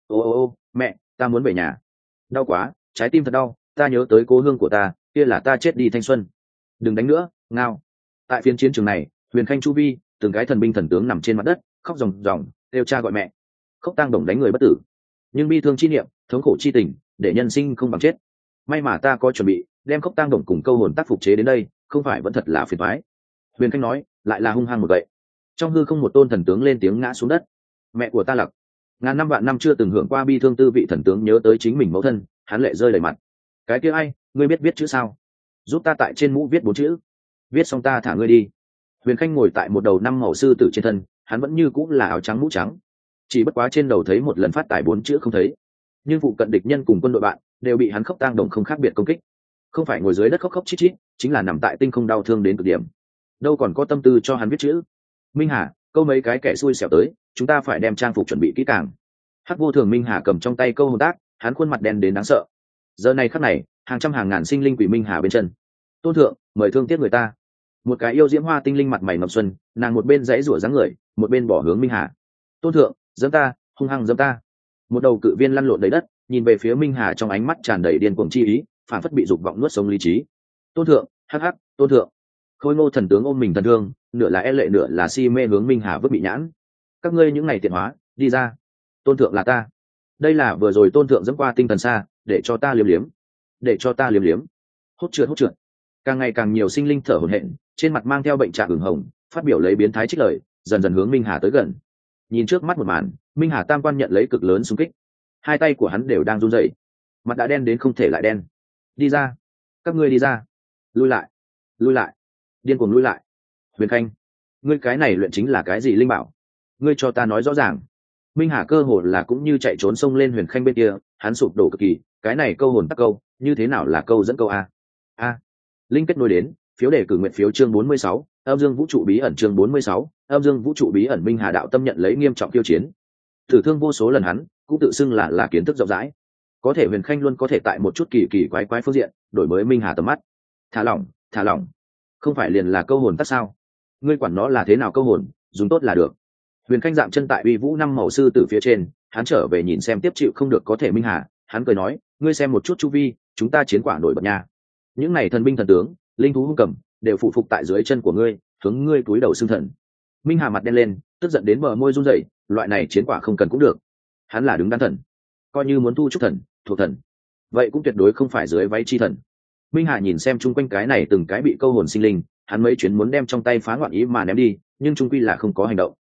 S1: Ô, mẹ, ta muốn về nhà. Đau quá, trái tim thật đau, ta nhớ tới cố hương của ta, kia là ta chết đi thanh xuân. Đừng đánh nữa, ngao. Tại phiên chiến trường này, Huyền Khanh chu vi, từng cái thần binh thần tướng nằm trên mặt đất, khóc ròng ròng, kêu cha gọi mẹ. Khốc tang đồng đánh người bất tử, nhưng bi thương chi niệm, thống khổ chi tình, để nhân sinh không bằng chết. May mà ta có chuẩn bị, đem khốc tang đồng cùng câu hồn tác phục chế đến đây, không phải vẫn thật là phiền toái. Huyền Khanh nói, lại là hung hăng một vậy. Trong hư không một tôn thần tướng lên tiếng ngã xuống đất. Mẹ của ta Lặc. Ngàn năm vạn năm chưa từng hưởng qua bi thương tư vị thần tướng nhớ tới chính mình mẫu thân, hắn lệ rơi đầy mặt. Cái kia ai, ngươi biết viết chữ sao? Giúp ta tại trên mũ viết 4 chữ. Viết xong ta thả ngươi đi. Huyền Khanh ngồi tại một đầu 5 màu sư tử trên thân, hắn vẫn như cũng là áo trắng mũ trắng. Chỉ bất quá trên đầu thấy một lần phát tải 4 chữ không thấy. Nhưng phụ cận địch nhân cùng quân đội bạn đều bị hắn khốc tang đồng không khác biệt công kích. Không phải ngồi dưới đất khóc khóc chít chít, chính là nằm tại tinh không đau thương đến cực điểm. Đâu còn có tâm tư cho hắn viết chữ. Minh Hà, câu mấy cái kẻ xui xẻo tới, chúng ta phải đem trang phục chuẩn bị kỹ càng. Hắc Vô Thường Minh Hà cầm trong tay câu hồn tác, hắn khuôn mặt đen đến đáng sợ. Giờ này khắc này, hàng trăm hàng ngàn sinh linh quỷ Minh Hà bên chân. Tôn thượng, mời thương tiếc người ta. Một cái yêu diễm hoa tinh linh mặt mày ngập xuân, nàng một bên dãy rủa dáng người, một bên bỏ hướng Minh Hà. Tôn thượng, giẫm ta, hung hăng giẫm ta. Một đầu cự viên lăn lộn đầy đất, nhìn về phía Minh Hà trong ánh mắt tràn đầy điên cuồng chi ý, phản phất bị dục vọng nuốt sống lý trí. Tôn thượng, hắc, tôn thượng. Khôi Ngô thần tướng ôm mình thần thương, nửa là e lệ nửa là si mê hướng Minh Hà vứt bị nhãn. Các ngươi những này tiện hóa, đi ra. Tôn thượng là ta. Đây là vừa rồi tôn thượng dẫm qua tinh thần xa, để cho ta liếm liếm. Để cho ta liếm liếm. Hốt trượt. Càng ngày càng nhiều sinh linh thở hổn hển, trên mặt mang theo bệnh trạng ửng hồng, phát biểu lấy biến thái trích lời, dần dần hướng Minh Hà tới gần. Nhìn trước mắt một màn, Minh Hà tam quan nhận lấy cực lớn xung kích. Hai tay của hắn đều đang run rẩy, mặt đã đen đến không thể lại đen. Đi ra, các ngươi đi ra. Lui lại, điên cuồng lui lại. Huyền Khanh, ngươi cái này luyện chính là cái gì linh bảo? Ngươi cho ta nói rõ ràng. Minh Hà cơ hồ là cũng như chạy trốn xông lên Huyền Khanh bên kia, hắn sụp đổ cực kỳ. Cái này câu hồn tắc câu, như thế nào là câu dẫn câu a? Linh kết nối đến, phiếu đề cử nguyện phiếu chương 46, âm dương vũ trụ bí ẩn chương 46, âm dương vũ trụ bí ẩn. Minh Hà đạo tâm nhận lấy nghiêm trọng tiêu chiến. Thử thương vô số lần hắn, cũng tự xưng là kiến thức rộng rãi. Có thể Huyền Khanh luôn có thể tại một chút kỳ quái phương diện đổi mới Minh Hà tầm mắt. Thả lỏng, không phải liền là câu hồn tắc sao? Ngươi quản nó là thế nào câu hồn, dùng tốt là được. Huyền Khanh dạm chân tại uy vũ 5 màu sư tử phía trên, hắn trở về nhìn xem tiếp chịu không được có thể Minh Hà, hắn cười nói, ngươi xem một chút chu vi, chúng ta chiến quả nổi bật nha. Những này thần binh thần tướng, linh thú hung cầm, đều phụ phục tại dưới chân của ngươi, hướng ngươi cúi đầu xưng thần. Minh Hà mặt đen lên, tức giận đến bờ môi run rẩy, loại này chiến quả không cần cũng được. Hắn là đứng đắn thần, coi như muốn thu trúc thần, thuộc thần, vậy cũng tuyệt đối không phải dưới váy chi thần. Minh Hà nhìn xem chung quanh cái này từng cái bị câu hồn sinh linh, hắn mấy chuyến muốn đem trong tay phá ngoạn ý mà ném đi, nhưng chung quy là không có hành động.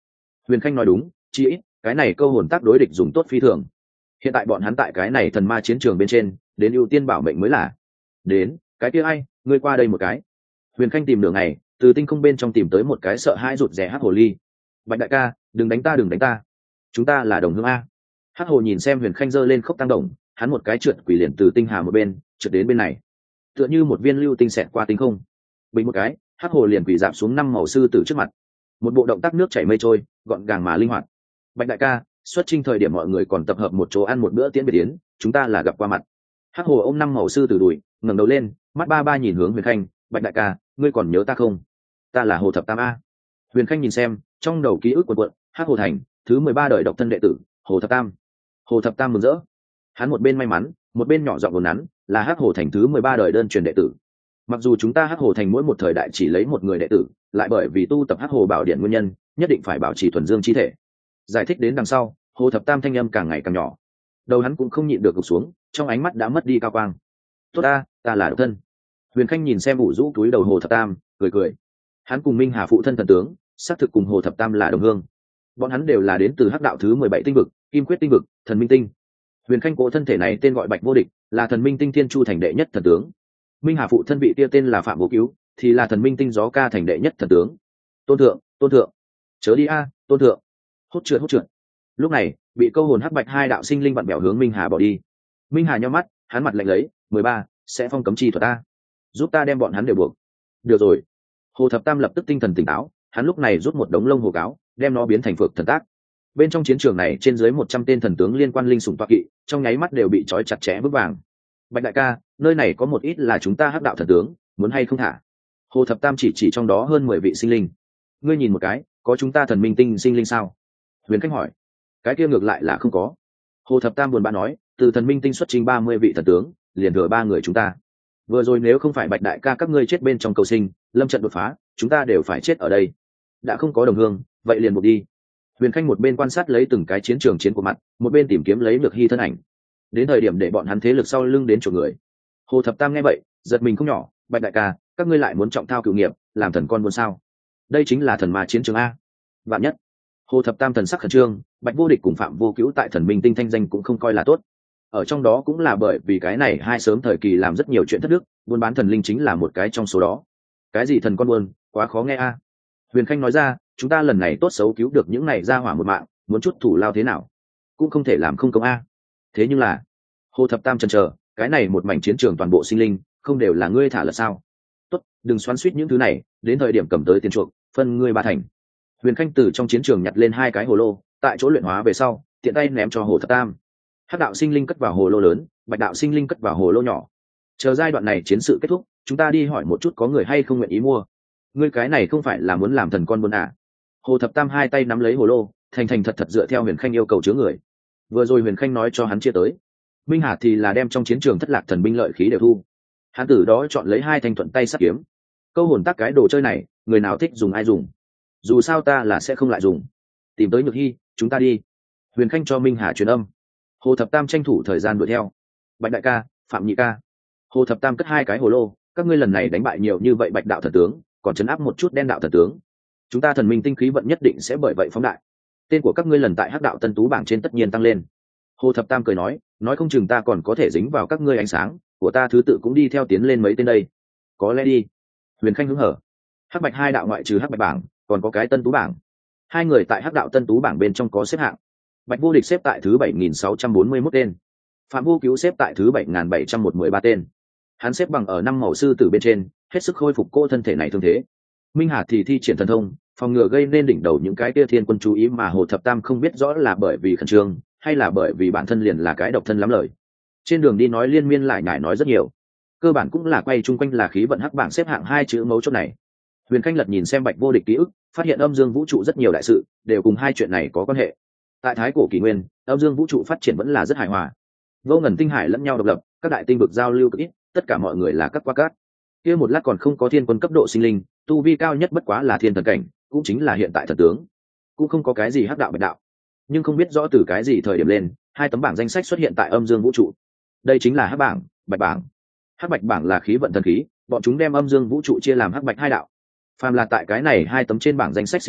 S1: Huyền Khanh nói đúng, chỉ ít cái này câu hồn tác đối địch dùng tốt phi thường. Hiện tại bọn hắn tại cái này thần ma chiến trường bên trên, đến ưu tiên bảo mệnh mới là. Đến, cái kia ai, ngươi qua đây một cái. Huyền Khanh tìm nửa ngày, từ tinh không bên trong tìm tới một cái sợ hãi rụt rè hắc hồ ly. Bạch đại ca, đừng đánh ta, đừng đánh ta, chúng ta là đồng hương a. Hắc hồ nhìn xem Huyền Khanh giơ lên khốc tăng đồng, hắn một cái trượt quỷ liền từ tinh hà một bên trượt đến bên này, tựa như một viên lưu tinh xẹt qua tinh không. Bình một cái, hắc hồ liền quỷ dạp xuống 5 màu sư tử trước mặt. Một bộ động tác nước chảy mây trôi, gọn gàng mà linh hoạt. Bạch đại ca, xuất chinh thời điểm mọi người còn tập hợp một chỗ ăn một bữa tiễn biệt tiến, chúng ta là gặp qua mặt. Hắc hồ ôm 5 màu sư tử đùi, ngẩng đầu lên, mắt ba ba nhìn hướng Huyền Khanh. Bạch đại ca, ngươi còn nhớ ta không? Ta là Hồ Thập Tam a. Huyền Khanh nhìn xem, trong đầu ký ức cuộn cuộn. Hắc hồ thành thứ 13 đời độc thân đệ tử Hồ Thập Tam. Hồ Thập Tam mừng rỡ, hắn một bên may mắn, một bên nhỏ giọng đồn nắn, là Hắc hồ thành thứ 13 đời đơn truyền đệ tử. Mặc dù chúng ta Hắc hồ thành mỗi một thời đại chỉ lấy một người đệ tử, lại bởi vì tu tập Hắc hồ bảo điện nguyên nhân, nhất định phải bảo trì thuần dương chi thể. Giải thích đến đằng sau, Hồ Thập Tam thanh âm càng ngày càng nhỏ, đầu hắn cũng không nhịn được gục xuống, trong ánh mắt đã mất đi cao quang. Tốt ta là độc thân. Huyền Khanh nhìn xem ủ rũ túi đầu Hồ Thập Tam, cười cười. Hắn cùng Minh Hà phụ thân thần tướng, xác thực cùng Hồ Thập Tam là đồng hương. Bọn hắn đều là đến từ Hắc đạo thứ 17 tinh vực, Kim Quyết tinh vực, Thần Minh tinh. Huyền Khanh cố thân thể này tên gọi Bạch Vô Địch, là Thần Minh tinh Thiên Chu thành đệ nhất thần tướng. Minh Hà phụ thân vị kia tên là Phạm Vô Cứu, thì là Thần Minh tinh Gió Ca thành đệ nhất thần tướng. Tôn thượng, chớ đi tôn thượng. Hốt trượt. Lúc này, bị câu hồn hắc bạch hai đạo sinh linh vặn bèo hướng Minh Hà bỏ đi. Minh Hà nhắm mắt, hắn mặt lạnh lấy, 13, sẽ phong cấm chi thuật ta, giúp ta đem bọn hắn đều buộc. Được rồi. Hồ Thập Tam lập tức tinh thần tỉnh táo, hắn lúc này rút một đống lông hồ cáo, đem nó biến thành phược thần tác. Bên trong chiến trường này trên dưới 100 tên thần tướng liên quan linh sủng toa kỵ, trong nháy mắt đều bị trói chặt chẽ vững vàng. Bạch đại ca, nơi này có một ít là chúng ta Hắc đạo thần tướng, muốn hay không thả? Hồ Thập Tam chỉ trong đó hơn 10 vị sinh linh. Ngươi nhìn một cái, có chúng ta Thần Minh tinh sinh linh sao? Huyền Khanh hỏi. Cái kia ngược lại là không có. Hồ Thập Tam buồn bã nói, từ Thần Minh tinh xuất trình 30 vị thần tướng, liền thừa 3 người chúng ta. Vừa rồi nếu không phải Bạch đại ca các ngươi chết bên trong cầu sinh, lâm trận đột phá, chúng ta đều phải chết ở đây. Đã không có đồng hương, vậy liền buộc đi. Huyền Khanh một bên quan sát lấy từng cái chiến trường chiến của mặt, một bên tìm kiếm lấy Nhược Hy thân ảnh. Đến thời điểm để bọn hắn thế lực sau lưng đến chỗ người. Hồ Thập Tam nghe vậy, giật mình không nhỏ. Bạch đại ca, các ngươi lại muốn trọng thao cửu nghiệp, làm thần con buôn sao? Đây chính là thần ma chiến trường a. Vạn nhất. Hồ Thập Tam thần sắc khẩn trương, Bạch Vô Địch cùng Phạm Vô Cứu tại Thần Minh tinh thanh danh cũng không coi là tốt. Ở trong đó cũng là bởi vì cái này hai sớm thời kỳ làm rất nhiều chuyện thất đức, buôn bán thần linh chính là một cái trong số đó. Cái gì thần con buôn, quá khó nghe a. Huyền Khanh nói ra, chúng ta lần này tốt xấu cứu được những này ra hỏa một mạng, muốn chút thủ lao thế nào cũng không thể làm không công a. Thế nhưng là, Hồ Thập Tam chần chờ, cái này một mảnh chiến trường toàn bộ sinh linh, không đều là ngươi thả là sao? Tốt, đừng xoắn xuýt những thứ này, đến thời điểm cầm tới tiền chuộc, phân ngươi 3 thành. Huyền Khanh từ trong chiến trường nhặt lên 2 cái hồ lô, tại chỗ luyện hóa về sau, tiện tay ném cho Hồ Thập Tam. Hắc đạo sinh linh cất vào hồ lô lớn, Bạch đạo sinh linh cất vào hồ lô nhỏ. Chờ giai đoạn này chiến sự kết thúc, chúng ta đi hỏi một chút có người hay không nguyện ý mua. Ngươi cái này không phải là muốn làm thần con buôn à? Hồ Thập Tam 2 tay nắm lấy hồ lô, thành thật dựa theo Huyền Khanh yêu cầu chứa người. Vừa rồi Huyền Khanh nói cho hắn chia tới. Minh Hà thì là đem trong chiến trường thất lạc thần binh lợi khí đều thu. Hắn từ đó chọn lấy 2 thanh thuận tay sắt kiếm. Câu hồn tác cái đồ chơi này, người nào thích dùng ai dùng. Dù sao ta là sẽ không lại dùng. Tìm tới Nhược Hy, chúng ta đi. Huyền Khanh cho Minh Hà truyền âm. Hồ Thập Tam tranh thủ thời gian đuổi theo. Bạch đại ca, Phạm nhị ca. Hồ Thập Tam cất 2 cái hồ lô, các ngươi lần này đánh bại nhiều như vậy Bạch đạo thần tướng, còn trấn áp một chút Đen đạo thần tướng. Chúng ta Thần Minh tinh khí vận nhất định sẽ bởi vậy phóng đại. Tên của các ngươi lần tại Hắc đạo tân tú bảng trên tất nhiên tăng lên. Hồ Thập Tam cười nói không chừng ta còn có thể dính vào các ngươi ánh sáng của ta, thứ tự cũng đi theo tiến lên mấy tên đây. Có lẽ đi. Huyền Khanh hứng hở. Hắc Bạch 2 đạo ngoại trừ Hắc Bạch bảng, còn có cái tân tú bảng. 2 người tại Hắc đạo tân tú bảng bên trong có xếp hạng. Bạch Vô Địch xếp tại thứ 7641 tên. Phạm Vô Cứu xếp tại thứ 7713 tên. Hắn xếp bằng ở 5 màu sư tử bên trên, hết sức khôi phục cô thân thể này thương thế. Minh Hà thì thi triển thần thông, phòng ngừa gây nên đỉnh đầu những cái kia thiên quân chú ý, mà Hồ Thập Tam không biết rõ là bởi vì khẩn trương hay là bởi vì bản thân liền là cái độc thân lắm lời. Trên đường đi nói liên miên lại nhải nói rất nhiều, cơ bản cũng là quay chung quanh là khí vận hắc bảng xếp hạng 2 chữ mấu chốt này. Huyền Khanh lật nhìn xem Bạch Vô Địch ký ức, phát hiện âm dương vũ trụ rất nhiều đại sự đều cùng 2 chuyện này có quan hệ. Tại thái cổ kỷ nguyên, âm dương vũ trụ phát triển vẫn là rất hài hòa, vô ngần tinh hải lẫn nhau độc lập, các đại tinh vực giao lưu cực ít, tất cả mọi người là các qua cát. Kia một lát còn không có thiên quân cấp độ sinh linh, tu vi cao nhất bất quá là thiên thần cảnh, cũng chính là hiện tại thần tướng, cũng không có cái gì hắc đạo bạch đạo. Nhưng không biết rõ từ cái gì thời điểm lên, 2 tấm bảng danh sách xuất hiện tại âm dương vũ trụ. Đây chính là hắc bảng, bạch bảng. Hắc bạch bảng là khí vận thần khí, bọn chúng đem âm dương vũ trụ chia làm hắc bạch 2 đạo. Phàm là tại cái này 2 tấm trên bảng danh sách sinh linh,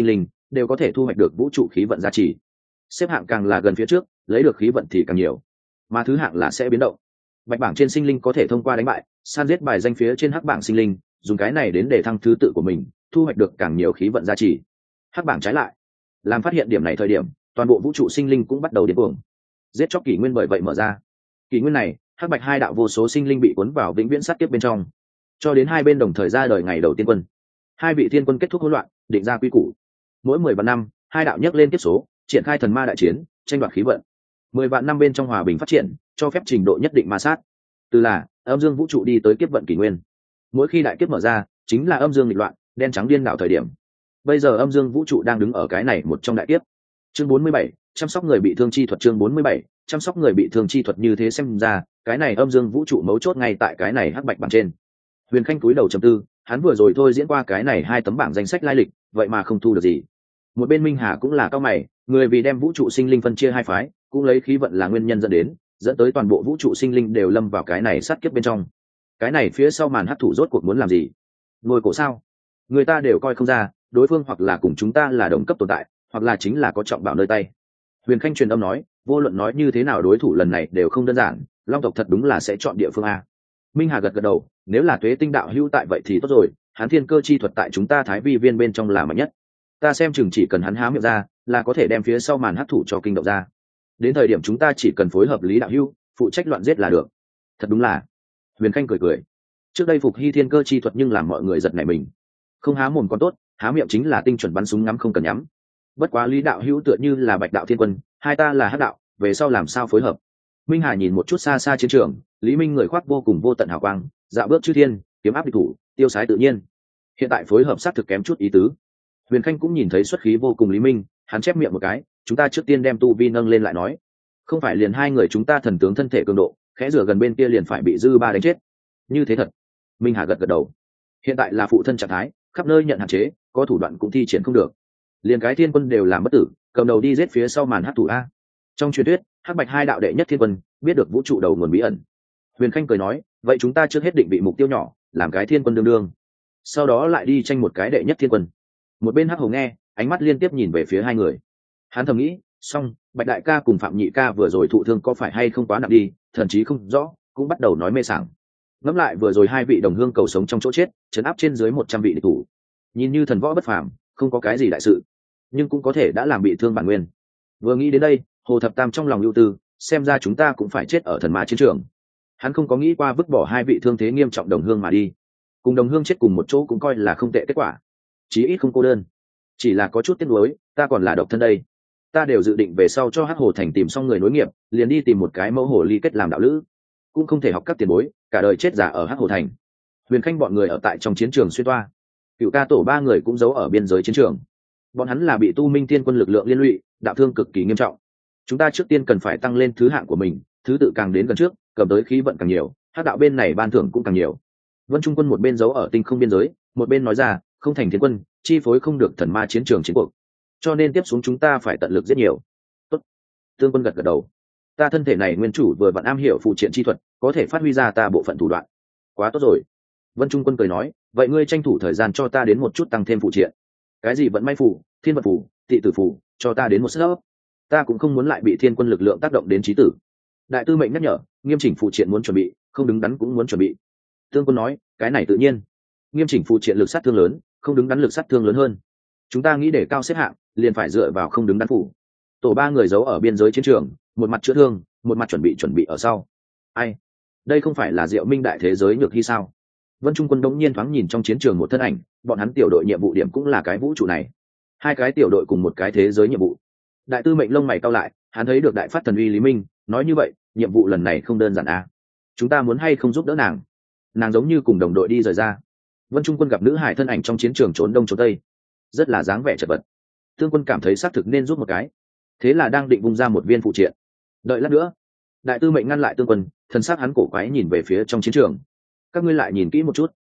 S1: đều có thể thu hoạch được vũ trụ khí vận giá trị. Xếp hạng càng là gần phía trước, lấy được khí vận thì càng nhiều, mà thứ hạng là sẽ biến động. Bạch bảng trên sinh linh có thể thông qua đánh bại, san giết bài danh phía trên hắc bảng sinh linh, dùng cái này đến để thăng thứ tự của mình, thu hoạch được càng nhiều khí vận giá trị. Hắc bảng trái lại, làm phát hiện điểm này thời điểm, toàn bộ vũ trụ sinh linh cũng bắt đầu điên cuồng. Giết chóc kỷ nguyên bởi vậy mở ra. Kỷ nguyên này, hắc bạch hai đạo vô số sinh linh bị cuốn vào vĩnh viễn sát kiếp bên trong, cho đến hai bên đồng thời ra đời ngày đầu tiên quân. Hai vị tiên quân kết thúc hỗn loạn, định ra quy củ. Mỗi 10 vạn năm, hai đạo nhấc lên kiếp số, triển khai thần ma đại chiến, tranh đoạt khí vận. 10 vạn năm bên trong hòa bình phát triển, cho phép trình độ nhất định ma sát. Từ là âm dương vũ trụ đi tới kiếp vận kỷ nguyên. Mỗi khi đại kiếp mở ra, chính là âm dương nghịch loạn, đen trắng điên đảo thời điểm. Bây giờ âm dương vũ trụ đang đứng ở cái này một trong đại kiếp. Chương 47, chăm sóc người bị thương chi thuật. Chương 47, chăm sóc người bị thương chi thuật. Như thế xem ra, cái này âm dương vũ trụ mấu chốt ngay tại cái này hắc bạch bảng trên. Huyền Khanh cúi đầu trầm tư, hắn vừa rồi thôi diễn qua cái này hai tấm bảng danh sách lai lịch, vậy mà không thu được gì. Một bên Minh Hà cũng là cao mày, người vì đem vũ trụ sinh linh phân chia hai phái, cũng lấy khí vận là nguyên nhân dẫn tới toàn bộ vũ trụ sinh linh đều lâm vào cái này sát kiếp bên trong. Cái này phía sau màn hắc thủ rốt cuộc muốn làm gì? Ngồi cổ sao? Người ta đều coi không ra, đối phương hoặc là cùng chúng ta là đồng cấp tồn tại, hoặc là chính là có trọng bảo nơi tay. Huyền Khanh truyền âm nói, vô luận nói như thế nào đối thủ lần này đều không đơn giản, Long tộc thật đúng là sẽ chọn địa phương a. Minh Hà gật gật đầu, nếu là Tuế Tinh đạo hữu tại vậy thì tốt rồi, hắn thiên cơ chi thuật tại chúng ta Thái Vi viên bên trong là mạnh nhất. Ta xem chừng chỉ cần hắn há miệng ra, là có thể đem phía sau màn hắc thủ cho kinh động ra. Đến thời điểm chúng ta chỉ cần phối hợp Lý đạo hữu, phụ trách loạn giết là được. Thật đúng là. Huyền Khanh cười cười. Trước đây phục hy thiên cơ chi thuật nhưng làm mọi người giật nảy mình. Không há mồm còn tốt, há miệng chính là tinh chuẩn bắn súng ngắm không cần nhắm. Bất quá Lý đạo hữu tựa như là Bạch đạo thiên quân, hai ta là hắc đạo, về sau làm sao phối hợp? Minh Hà nhìn một chút xa xa chiến trường, Lý Minh người khoác vô cùng vô tận hào quang, dạo bước chư thiên, kiếm áp địch thủ, tiêu sái tự nhiên. Hiện tại phối hợp sát thực kém chút ý tứ. Huyền Khanh cũng nhìn thấy xuất khí vô cùng Lý Minh, hắn chép miệng một cái, chúng ta trước tiên đem tu vi nâng lên lại nói. Không phải liền hai người chúng ta thần tướng thân thể cường độ, khẽ rửa gần bên kia liền phải bị dư ba đánh chết. Như thế thật. Minh Hà gật gật đầu. Hiện tại là phụ thân trạng thái, khắp nơi nhận hạn chế, có thủ đoạn cũng thi triển không được. Liền cái thiên quân đều làm bất tử, cầm đầu đi giết phía sau màn hắc thủ a. Trong truyền thuyết, hắc bạch hai đạo đệ nhất thiên quân, biết được vũ trụ đầu nguồn bí ẩn. Huyền Khanh cười nói, vậy chúng ta trước hết định vị mục tiêu nhỏ, làm cái thiên quân đương đương, sau đó lại đi tranh một cái đệ nhất thiên quân. Một bên hắc hổ nghe, ánh mắt liên tiếp nhìn về phía hai người. Hắn thầm nghĩ, xong, Bạch đại ca cùng Phạm nhị ca vừa rồi thụ thương có phải hay không quá nặng đi, thậm chí không rõ, cũng bắt đầu nói mê sảng. Ngẫm lại vừa rồi hai vị đồng hương cầu sống trong chỗ chết, trấn áp trên dưới 100 vị địch thủ, nhìn như thần võ bất phàm, không có cái gì đại sự, nhưng cũng có thể đã làm bị thương bản nguyên. Vừa nghĩ đến đây, Hồ Thập Tam trong lòng ưu tư, xem ra chúng ta cũng phải chết ở thần ma chiến trường. Hắn không có nghĩ qua vứt bỏ hai vị thương thế nghiêm trọng đồng hương mà đi, cùng đồng hương chết cùng một chỗ cũng coi là không tệ kết quả, chí ít không cô đơn. Chỉ là có chút tiếc nuối, ta còn là độc thân đây. Ta đều dự định về sau cho Hắc Hồ Thành tìm xong người nối nghiệp, liền đi tìm một cái mẫu hồ ly kết làm đạo lữ, cũng không thể học các tiền bối, cả đời chết giả ở Hắc Hồ Thành. Huyền Khanh bọn người ở tại trong chiến trường xuyên toa, Cửu Ca tổ ba người cũng giấu ở biên giới chiến trường. Bọn hắn là bị Tu Minh Thiên quân lực lượng liên lụy, đạo thương cực kỳ nghiêm trọng. Chúng ta trước tiên cần phải tăng lên thứ hạng của mình, thứ tự càng đến gần trước, cầm tới khí vận càng nhiều, hắc đạo bên này ban thưởng cũng càng nhiều. Vân Trung quân một bên giấu ở tinh không biên giới, một bên nói ra, không thành thiên quân, chi phối không được thần ma chiến trường chiến cuộc, cho nên tiếp xuống chúng ta phải tận lực giết nhiều. Tốt. Tương quân gật gật đầu. Ta thân thể này nguyên chủ vừa vặn am hiểu phụ triện chi thuật, có thể phát huy ra ta bộ phận thủ đoạn. Quá tốt rồi. Vân Trung quân cười nói, vậy ngươi tranh thủ thời gian cho ta đến một chút tăng thêm phụ triện. Cái gì vận may phù, thiên vận phù, tị tử phù, cho ta đến một sấp. Ta cũng không muốn lại bị thiên quân lực lượng tác động đến trí tử. Đại tư mệnh nhắc nhở, nghiêm chỉnh phụ triện muốn chuẩn bị, không đứng đắn cũng muốn chuẩn bị. Tương quân nói, cái này tự nhiên. Nghiêm chỉnh phụ triện lực sát thương lớn, không đứng đắn lực sát thương lớn hơn. Chúng ta nghĩ để cao xếp hạng, liền phải dựa vào không đứng đắn phủ. Tổ ba người giấu ở biên giới chiến trường, một mặt chữa thương, một mặt chuẩn bị ở sau. Ai? Đây không phải là Diệu Minh đại thế giới nhược hy sao? Vân Trung quân đống nhiên thoáng nhìn trong chiến trường một thân ảnh, bọn hắn tiểu đội nhiệm vụ điểm cũng là cái vũ trụ này. Hai cái tiểu đội cùng một cái thế giới nhiệm vụ. Đại tư mệnh lông mày cau lại, hắn thấy được đại phát thần uy Lý Minh, nói như vậy, nhiệm vụ lần này không đơn giản à? Chúng ta muốn hay không giúp đỡ nàng? Nàng giống như cùng đồng đội đi rời ra. Vân Trung quân gặp nữ hải thân ảnh trong chiến trường trốn đông trốn tây, rất là dáng vẻ chật vật. Tương quân cảm thấy xác thực nên giúp một cái, thế là đang định vung ra một viên phụ triện. Đợi lát nữa. Đại tư mệnh ngăn lại Tương quân, thân xác hắn cổ quái nhìn về phía trong chiến trường. Các ngươi lại nhìn kỹ một chút.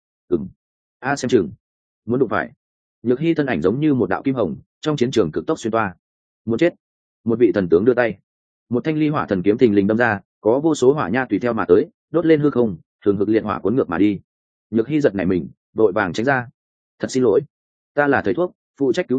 S1: A xem chừng muốn đụng phải. Nhược hy thân ảnh giống như một đạo kim hồng, trong chiến trường cực tốc xuyên toa. Muốn chết. Một vị thần tướng đưa tay, một thanh ly hỏa thần kiếm thình lình đâm ra, có vô số hỏa nha tùy theo mà tới, đốt lên hư không, thường hực liệt hỏa cuốn ngược mà đi. Nhược hy giật nảy mình, vội vàng tránh ra. Thật xin lỗi, ta là thầy thuốc, phụ trách cứu người,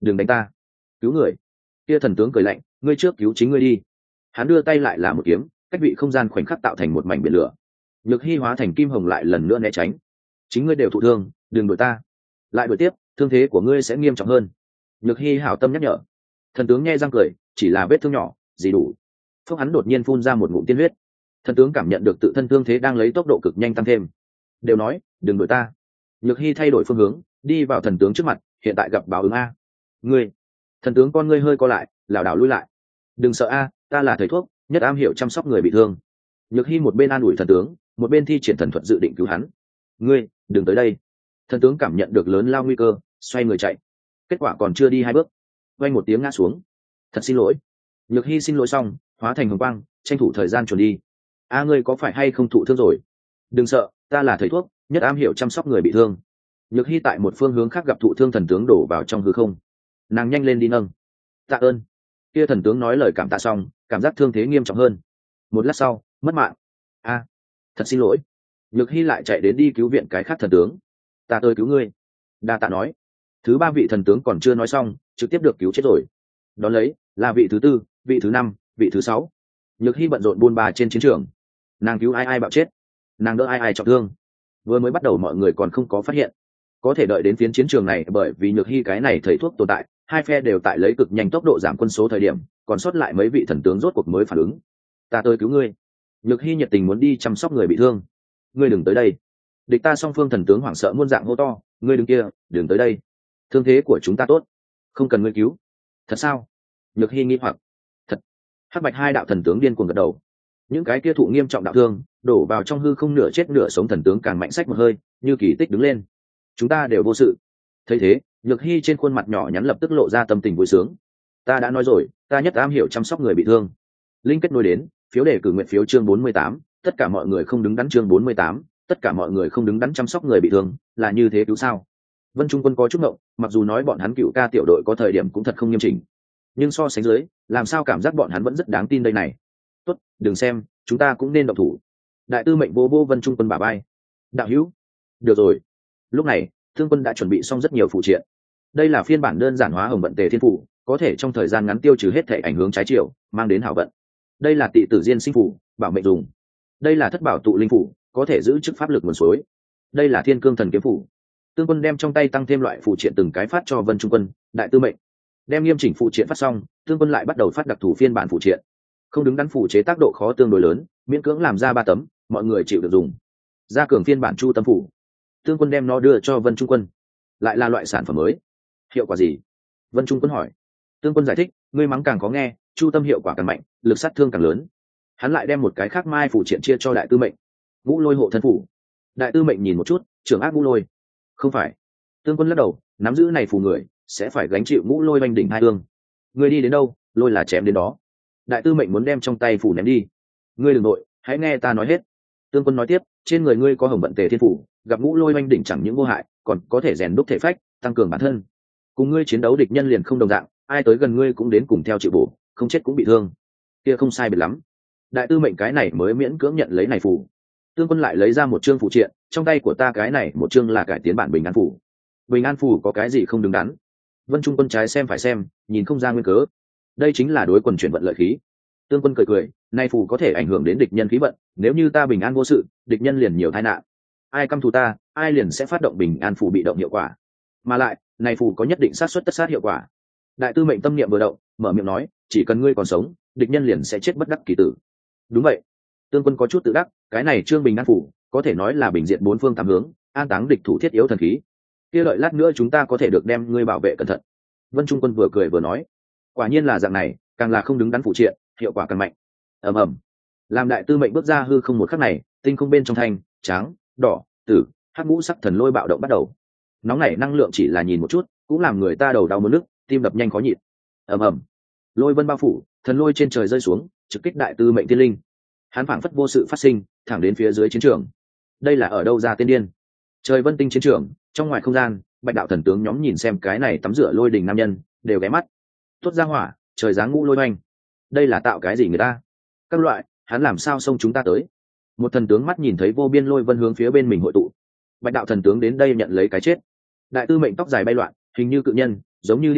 S1: đừng đánh ta, cứu người. Kia thần tướng cười lạnh, ngươi trước cứu chính ngươi đi. Hắn đưa tay lại là một kiếm, cách vị không gian khoảnh khắc tạo thành một mảnh biển lửa. Nhược Hy hóa thành kim hồng lại lần nữa né tránh. Chính ngươi đều thụ thương, đừng đuổi ta, lại đuổi tiếp thương thế của ngươi sẽ nghiêm trọng hơn. Nhược Hy hảo tâm nhắc nhở. Thần tướng nghe răng cười, chỉ là vết thương nhỏ, gì đủ. Phúc hắn đột nhiên phun ra một ngụm tiên huyết. Thần tướng cảm nhận được tự thân thương thế đang lấy tốc độ cực nhanh tăng thêm. Đều nói đừng đuổi ta. Nhược Hy thay đổi phương hướng, đi vào thần tướng trước mặt, hiện tại gặp báo ứng a. Ngươi. Thần tướng con ngươi hơi co lại, lảo đảo lui lại. Đừng sợ a, ta là thầy thuốc, nhất am hiểu chăm sóc người bị thương. Nhược Hy một bên an ủi thần tướng, một bên thi triển thần thuật dự định cứu hắn. Ngươi đừng tới đây. Thần tướng cảm nhận được lớn lao nguy cơ, xoay người chạy. Kết quả còn chưa đi 2 bước, vang một tiếng ngã xuống. Thật xin lỗi. Nhược Hy xin lỗi xong, hóa thành hồng quang, tranh thủ thời gian chuẩn đi. A ngươi có phải hay không thụ thương rồi? Đừng sợ, ta là thầy thuốc, nhất am hiểu chăm sóc người bị thương. Nhược Hy tại một phương hướng khác gặp thụ thương thần tướng đổ vào trong hư không. Nàng nhanh lên đi nâng. Tạ ơn. Kia thần tướng nói lời cảm tạ xong, cảm giác thương thế nghiêm trọng hơn. Một lát sau, mất mạng. A, thật xin lỗi. Nhược Hy lại chạy đến đi cứu viện cái khác thần tướng. Ta tới cứu ngươi. Đa tạ nói. Thứ 3 vị thần tướng còn chưa nói xong, trực tiếp được cứu chết rồi. Đón lấy là vị thứ 4, vị thứ 5, vị thứ 6. Nhược Hy bận rộn buôn bà trên chiến trường. Nàng cứu ai ai bạo chết, nàng đỡ ai ai trọng thương. Vừa mới bắt đầu mọi người còn không có phát hiện, có thể đợi đến phiến chiến trường này, bởi vì Nhược Hy cái này thầy thuốc tồn tại, hai phe đều tại lấy cực nhanh tốc độ giảm quân số thời điểm, còn sót lại mấy vị thần tướng rốt cuộc mới phản ứng. Ta tới cứu ngươi. Nhược Hy nhiệt tình muốn đi chăm sóc người bị thương. Ngươi đừng tới đây. Địch ta song phương thần tướng hoảng sợ muôn dạng hô to, ngươi đừng kia, đừng tới đây. Thương thế của chúng ta tốt, không cần ngươi cứu. Thật sao? Nhược Hy nghi hoặc. Thật. Hắc bạch 2 đạo thần tướng điên cuồng gật đầu. Những cái kia thụ nghiêm trọng đạo thương đổ vào trong hư không nửa chết nửa sống thần tướng càng mạnh sách một hơi, như kỳ tích đứng lên. Chúng ta đều vô sự. Thấy thế, Nhược Hy trên khuôn mặt nhỏ nhắn lập tức lộ ra tâm tình vui sướng. Ta đã nói rồi, ta nhất am hiểu chăm sóc người bị thương. Linh kết nối đến phiếu đề cử nguyện phiếu chương 48, tất cả mọi người không đứng đắn chương 48, tất cả mọi người không đứng đắn chăm sóc người bị thương, là như thế cứu sao? Vân Trung Quân có chút ngộng, mặc dù nói bọn hắn cựu ca tiểu đội có thời điểm cũng thật không nghiêm chỉnh, nhưng so sánh dưới, làm sao cảm giác bọn hắn vẫn rất đáng tin đây này. Tốt, đừng xem, chúng ta cũng nên động thủ. Đại tư mệnh vô vô Vân Trung Quân bả vai. Đạo hữu, được rồi. Lúc này, Thương Quân đã chuẩn bị xong rất nhiều phụ triện. Đây là phiên bản đơn giản hóa Hồng Vận Tề Thiên Phủ, có thể trong thời gian ngắn tiêu trừ hết thể ảnh hưởng trái chiều, mang đến hảo vận. Đây là Tị Tử Diên Sinh Phủ, bảo mệnh dùng. Đây là Thất Bảo Tụ Linh Phủ, có thể giữ chức pháp lực nguồn suối. Đây là Thiên Cương Thần Kiếm Phủ. Tương Quân đem trong tay tăng thêm loại phụ triện từng cái phát cho Vân Trung Quân, đại tư mệnh. Đem nghiêm chỉnh phụ triện phát xong, Tương Quân lại bắt đầu phát đặc thù phiên bản phụ triện. Không đứng đắn phủ chế tác độ khó tương đối lớn, miễn cưỡng làm ra 3 tấm, mọi người chịu được dùng. Gia cường phiên bản Chu Tâm Phủ. Tương Quân đem nó đưa cho Vân Trung Quân. Lại là loại sản phẩm mới. Hiệu quả gì? Vân Trung Quân hỏi. Tương Quân giải thích, ngươi mắng càng có nghe, Chu Tâm hiệu quả càng mạnh, lực sát thương càng lớn. Hắn lại đem một cái khác mai phụ triện chia cho đại tư mệnh. Ngũ Lôi hộ thân phủ. Đại tư mệnh nhìn một chút, trưởng ác Ngũ Lôi. Không phải. Tương Quân lắc đầu, nắm giữ này phù người sẽ phải gánh chịu Ngũ Lôi oanh đỉnh hai thương. Ngươi đi đến đâu, lôi là chém đến đó. Đại tư mệnh muốn đem trong tay phủ ném đi. Ngươi đừng nội, hãy nghe ta nói hết. Tương Quân nói tiếp, trên người ngươi có Hồng Vận Tề Thiên Phủ, gặp Ngũ Lôi oanh đỉnh chẳng những vô hại, còn có thể rèn đúc thể phách, tăng cường bản thân. Cùng ngươi chiến đấu địch nhân liền không đồng dạng, ai tới gần ngươi cũng đến cùng theo chịu bổ, không chết cũng bị thương. Kia không sai biệt lắm. Đại tư mệnh cái này mới miễn cưỡng nhận lấy này phủ. Tương Quân lại lấy ra một chương phụ triện, trong tay của ta cái này một chương là cải tiến bản Bình An phủ. Bình An phủ có cái gì không đứng đắn? Vân Trung Quân trái xem phải xem, nhìn không ra nguyên cớ. Đây chính là đối quần chuyển vận lợi khí. Tương Quân cười cười, nay phù có thể ảnh hưởng đến địch nhân khí vận, nếu như ta bình an vô sự, địch nhân liền nhiều tai nạn. Ai căm thù ta, ai liền sẽ phát động bình an phù bị động hiệu quả. Mà lại, này phù có nhất định sát suất tất sát hiệu quả. Đại tư mệnh tâm niệm vừa động, mở miệng nói, chỉ cần ngươi còn sống, địch nhân liền sẽ chết bất đắc kỳ tử. Đúng vậy. Tương Quân có chút tự đắc, cái này trương bình an phù có thể nói là bình diện 4 phương 8 hướng, an táng địch thủ thiết yếu thần khí. Kia đợi lát nữa chúng ta có thể được đem ngươi bảo vệ cẩn thận. Vân Trung Quân vừa cười vừa nói, quả nhiên là dạng này, càng là không đứng đắn phụ triện, hiệu quả càng mạnh. Ầm ầm. Làm đại tư mệnh bước ra hư không một khắc này, tinh không bên trong thanh, trắng, đỏ, tử, hắc ngũ sắc thần lôi bạo động bắt đầu. Nóng nảy năng lượng chỉ là nhìn một chút, cũng làm người ta đầu đau muốn nức, tim đập nhanh khó nhịn. Ầm ầm. Lôi vân bao phủ, thần lôi trên trời rơi xuống, trực kích đại tư mệnh tiên linh. Hắn phảng phất vô sự phát sinh, thẳng đến phía dưới chiến trường. Đây là ở đâu ra tiên điên? Trời vân tinh chiến trường, trong ngoài không gian, bạch đạo thần tướng nhóm nhìn xem cái này tắm rửa lôi đình nam nhân, đều ghé mắt. Tốt ra hỏa, trời giáng ngũ lôi oanh. Đây là tạo cái gì người ta? Các loại, hắn làm sao xông chúng ta tới? Một thần tướng mắt nhìn thấy vô biên lôi vân hướng phía bên mình hội tụ. Bạch đạo thần tướng đến đây nhận lấy cái chết. Đại tư mệnh tóc dài bay loạn, hình như cự nhân, giống như điên cuồng,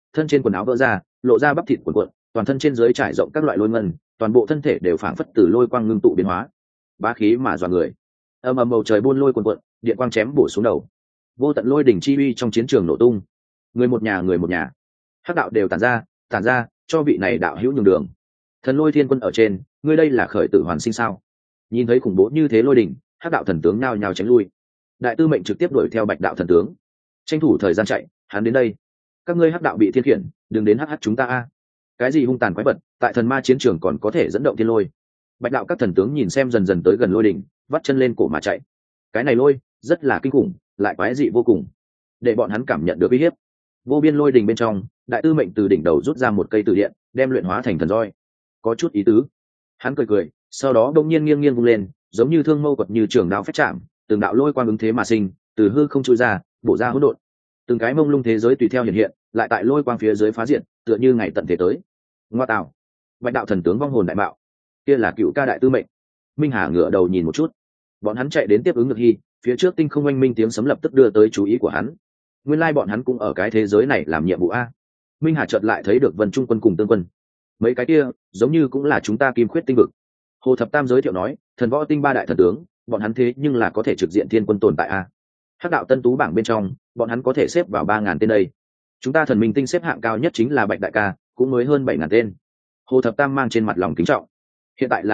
S1: thân trên quần áo vỡ ra, lộ ra bắp thịt cuộn cuộn, toàn thân trên dưới trải rộng các loại lôi ngân, toàn bộ thân thể đều phảng phất từ lôi quang ngưng tụ biến hóa, bá khí mà dọa người. Ầm ầm bầu trời buôn lôi cuộn cuộn, điện quang chém bổ xuống đầu, vô tận lôi đỉnh chi uy trong chiến trường nổ tung. Người một nhà, hắc đạo đều tản ra, cho vị này đạo hữu nhường đường. Thần lôi thiên quân ở trên, ngươi đây là khởi tử hoàn sinh sao? Nhìn thấy khủng bố như thế lôi đỉnh, hắc đạo thần tướng nhao nhao tránh lui. Đại tư mệnh trực tiếp đuổi theo bạch đạo thần tướng, tranh thủ thời gian chạy. Hắn đến đây, các ngươi hắc đạo bị thiên khiển, đừng đến hắc chúng ta a. Cái gì hung tàn quái vật, tại thần ma chiến trường còn có thể dẫn động thiên lôi. Bạch đạo các thần tướng nhìn xem dần dần tới gần lôi đỉnh, vắt chân lên cổ mà chạy. Cái này lôi rất là kinh khủng, lại quái dị vô cùng, để bọn hắn cảm nhận được uy hiếp. Vô biên lôi đỉnh bên trong, đại tư mệnh từ đỉnh đầu rút ra một cây từ điện, đem luyện hóa thành thần roi. Có chút ý tứ. Hắn cười, sau đó đông nhiên nghiêng vung lên, giống như thương mâu quật như trường đao phách chạm, từng đạo lôi quang ứng thế mà sinh, từ hư không chui ra, bổ ra hỗn độn. Từng cái mông lung thế giới tùy theo hiện hiện, lại tại lôi quang phía dưới phá diện, tựa như ngày tận thế tới. Ngoa tạo, bạch đạo thần tướng vong hồn đại bạo, kia là cựu ca đại tư mệnh. Minh Hà ngửa đầu nhìn một chút, bọn hắn chạy đến tiếp ứng Nhược Hy, phía trước tinh không oanh minh tiếng sấm lập tức đưa tới chú ý của hắn. Nguyên lai bọn hắn cũng ở cái thế giới này làm nhiệm vụ a. Minh Hà chợt lại thấy được Vân Trung Quân cùng Tương Quân, mấy cái kia giống như cũng là chúng ta Kim Khuyết tinh vực. Hồ Thập Tam giới thiệu nói, thần võ tinh ba đại thần tướng, bọn hắn thế nhưng là có thể trực diện thiên quân tồn tại a. Hắc đạo tân tú bảng bên trong, bọn hắn có thể xếp vào 3.000 tên đây. Chúng ta thần minh tinh xếp hạng cao nhất chính là Bạch đại ca, cũng mới hơn 7.000 tên. Hồ Thập Tam mang trên mặt lòng kính trọng. Hiện tại là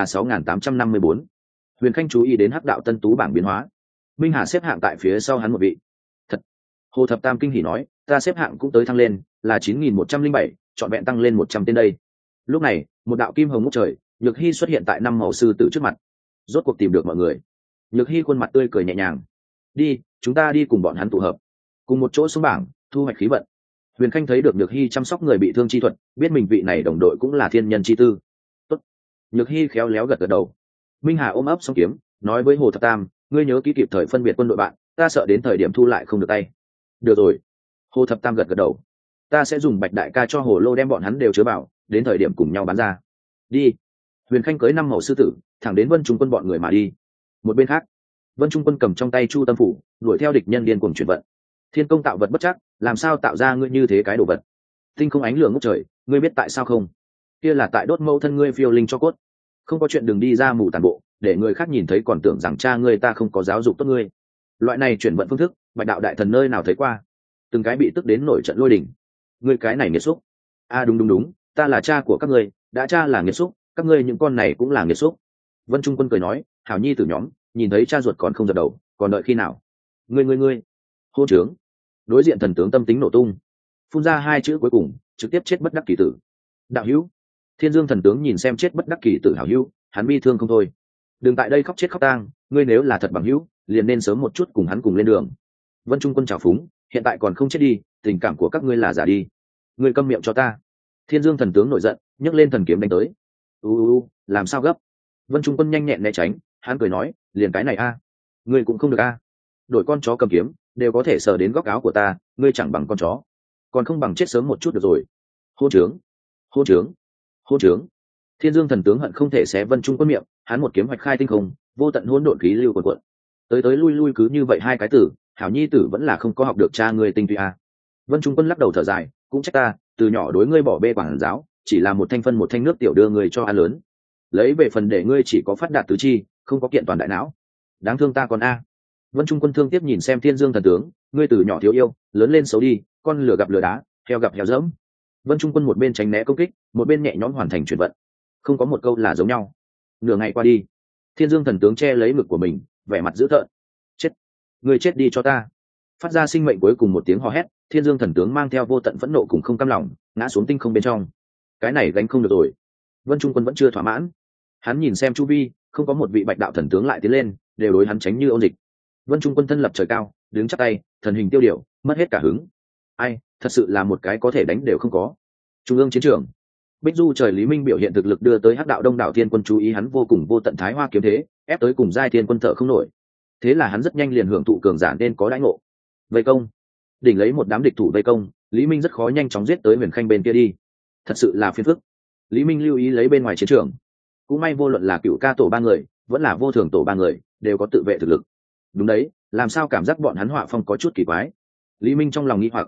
S1: 6.854. Huyền Khanh chú ý đến Hắc đạo tân tú bảng biến hóa. Minh Hà xếp hạng tại phía sau hắn một vị. Thật. Hồ Thập Tam kinh hỉ nói, ta xếp hạng cũng tới thăng lên, là 9.107, trọn vẹn tăng lên 100 tên đây. Lúc này, một đạo kim hồng ngút trời, Nhược Hy xuất hiện tại năm màu sư tử trước mặt. Rốt cuộc tìm được mọi người. Nhược Hy khuôn mặt tươi cười nhẹ nhàng. Đi, chúng ta đi cùng bọn hắn tụ hợp, cùng một chỗ xuống bảng, thu hoạch khí vận. Huyền Khanh thấy được Nhược Hy chăm sóc người bị thương chi thuật, biết mình vị này đồng đội cũng là thiên nhân chi tư. Tốt. Nhược Hy khéo léo gật đầu. Minh Hà ôm ấp song kiếm, nói với Hồ Thập Tam, ngươi nhớ kỹ kịp thời phân biệt quân đội bạn, ta sợ đến thời điểm thu lại không được tay. Được rồi. Hồ Thập Tam gật đầu. Ta sẽ dùng Bạch đại ca cho hồ lô đem bọn hắn đều chứa vào, đến thời điểm cùng nhau bán ra. Đi. Huyền Khanh cưới năm màu sư tử, thẳng đến Vân Trung Quân bọn người mà đi. Một bên khác, Vân Trung Quân cầm trong tay Chu Tâm phủ, đuổi theo địch nhân điên cuồng chuyển vận. Thiên công tạo vật bất chắc, làm sao tạo ra ngươi như thế cái đồ vật? Tinh không ánh lửa ngút trời, ngươi biết tại sao không? Kia là tại đốt mâu thân ngươi phiêu linh cho cốt. Không có chuyện đừng đi ra mù tàn bộ, để người khác nhìn thấy còn tưởng rằng cha ngươi ta không có giáo dục tốt ngươi. Loại này chuyển vận phương thức, Bạch đạo đại thần nơi nào thấy qua? Từng cái bị tức đến nổi trận lôi đình. Ngươi cái này nghiệt xúc. A đúng, ta là cha của các ngươi, đã cha là nghiệt xúc, các ngươi những con này cũng là nghiệt xúc. Vân Trung Quân cười nói, hảo nhi tử nhóm, nhìn thấy cha ruột còn không dập đầu, còn đợi khi nào? Ngươi. Hô trướng. Đối diện thần tướng tâm tính nổ tung, phun ra hai chữ cuối cùng, trực tiếp chết bất đắc kỳ tử. Đạo hữu. Thiên Dương thần tướng nhìn xem chết bất đắc kỳ tử hảo hữu, hắn bi thương không thôi. Đừng tại đây khóc chết khóc tang, ngươi nếu là thật bằng hữu, liền nên sớm một chút cùng hắn cùng lên đường. Vân Trung Quân trào phúng, hiện tại còn không chết đi, tình cảm của các ngươi là giả đi. Ngươi câm miệng cho ta. Thiên Dương thần tướng nổi giận, nhấc lên thần kiếm đánh tới. Làm sao gấp? Vân Trung Quân nhanh nhẹn né tránh, hắn cười nói, liền cái này a, ngươi cũng không được a. Đổi con chó cầm kiếm, đều có thể sờ đến góc áo của ta, ngươi chẳng bằng con chó, còn không bằng chết sớm một chút được rồi. Hô trướng. Thiên Dương thần tướng hận không thể xé Vân Trung Quân miệng, hắn một kiếm hoạch khai tinh không, vô tận hỗn độn khí lưu cuồn cuộn. Tới lui cứ như vậy hai cái tử, hảo nhi tử vẫn là không có học được cha ngươi tinh túy a. Vân Trung Quân lắc đầu thở dài, cũng trách ta, từ nhỏ đối ngươi bỏ bê quản giáo, chỉ là một thanh phân một thanh nước tiểu đưa người cho ăn lớn, lấy về phần để ngươi chỉ có phát đạt tứ chi, không có kiện toàn đại não. Đáng thương ta còn a. Vân Trung Quân thương tiếc nhìn xem Thiên Dương thần tướng, ngươi từ nhỏ thiếu yêu, lớn lên xấu đi, con lửa gặp lửa đá, heo gặp heo dẫm. Vân Trung Quân một bên tránh né công kích, một bên nhẹ nhõm hoàn thành chuyển vận, không có một câu là giống nhau. Nửa ngày qua đi, Thiên Dương thần tướng che lấy ngực của mình, vẻ mặt dữ tợn. Chết, ngươi chết đi cho ta. Phát ra sinh mệnh cuối cùng một tiếng hò hét, Thiên Dương thần tướng mang theo vô tận phẫn nộ cùng không cam lòng, ngã xuống tinh không bên trong. Cái này gánh không được rồi. Vân Trung Quân vẫn chưa thỏa mãn, hắn nhìn xem chu vi, không có một vị Bạch đạo thần tướng lại tiến lên, đều đối hắn tránh như ôn dịch. Vân Trung Quân thân lập trời cao, đứng chắp tay, thần hình tiêu điệu, mất hết cả hứng. Ai, thật sự là một cái có thể đánh đều không có. Trung ương chiến trường, Bích Du trời Lý Minh biểu hiện thực lực đưa tới Hắc đạo Đông đảo Thiên quân chú ý hắn vô cùng vô tận thái hoa kiếm thế, ép tới cùng giai Thiên quân thở không nổi. Thế là hắn rất nhanh liền hưởng thụ cường giả nên có đãi ngộ. Vây công, đỉnh lấy một đám địch thủ vây công, Lý Minh rất khó nhanh chóng giết tới Huyền Khanh bên kia đi. Thật sự là phiền phức. Lý Minh lưu ý lấy bên ngoài chiến trường. Cũng may vô luận là Cựu ca tổ ba người, vẫn là vô thường tổ ba người, đều có tự vệ thực lực. Đúng đấy, làm sao cảm giác bọn hắn họa phong có chút kỳ quái. Lý Minh trong lòng nghi hoặc,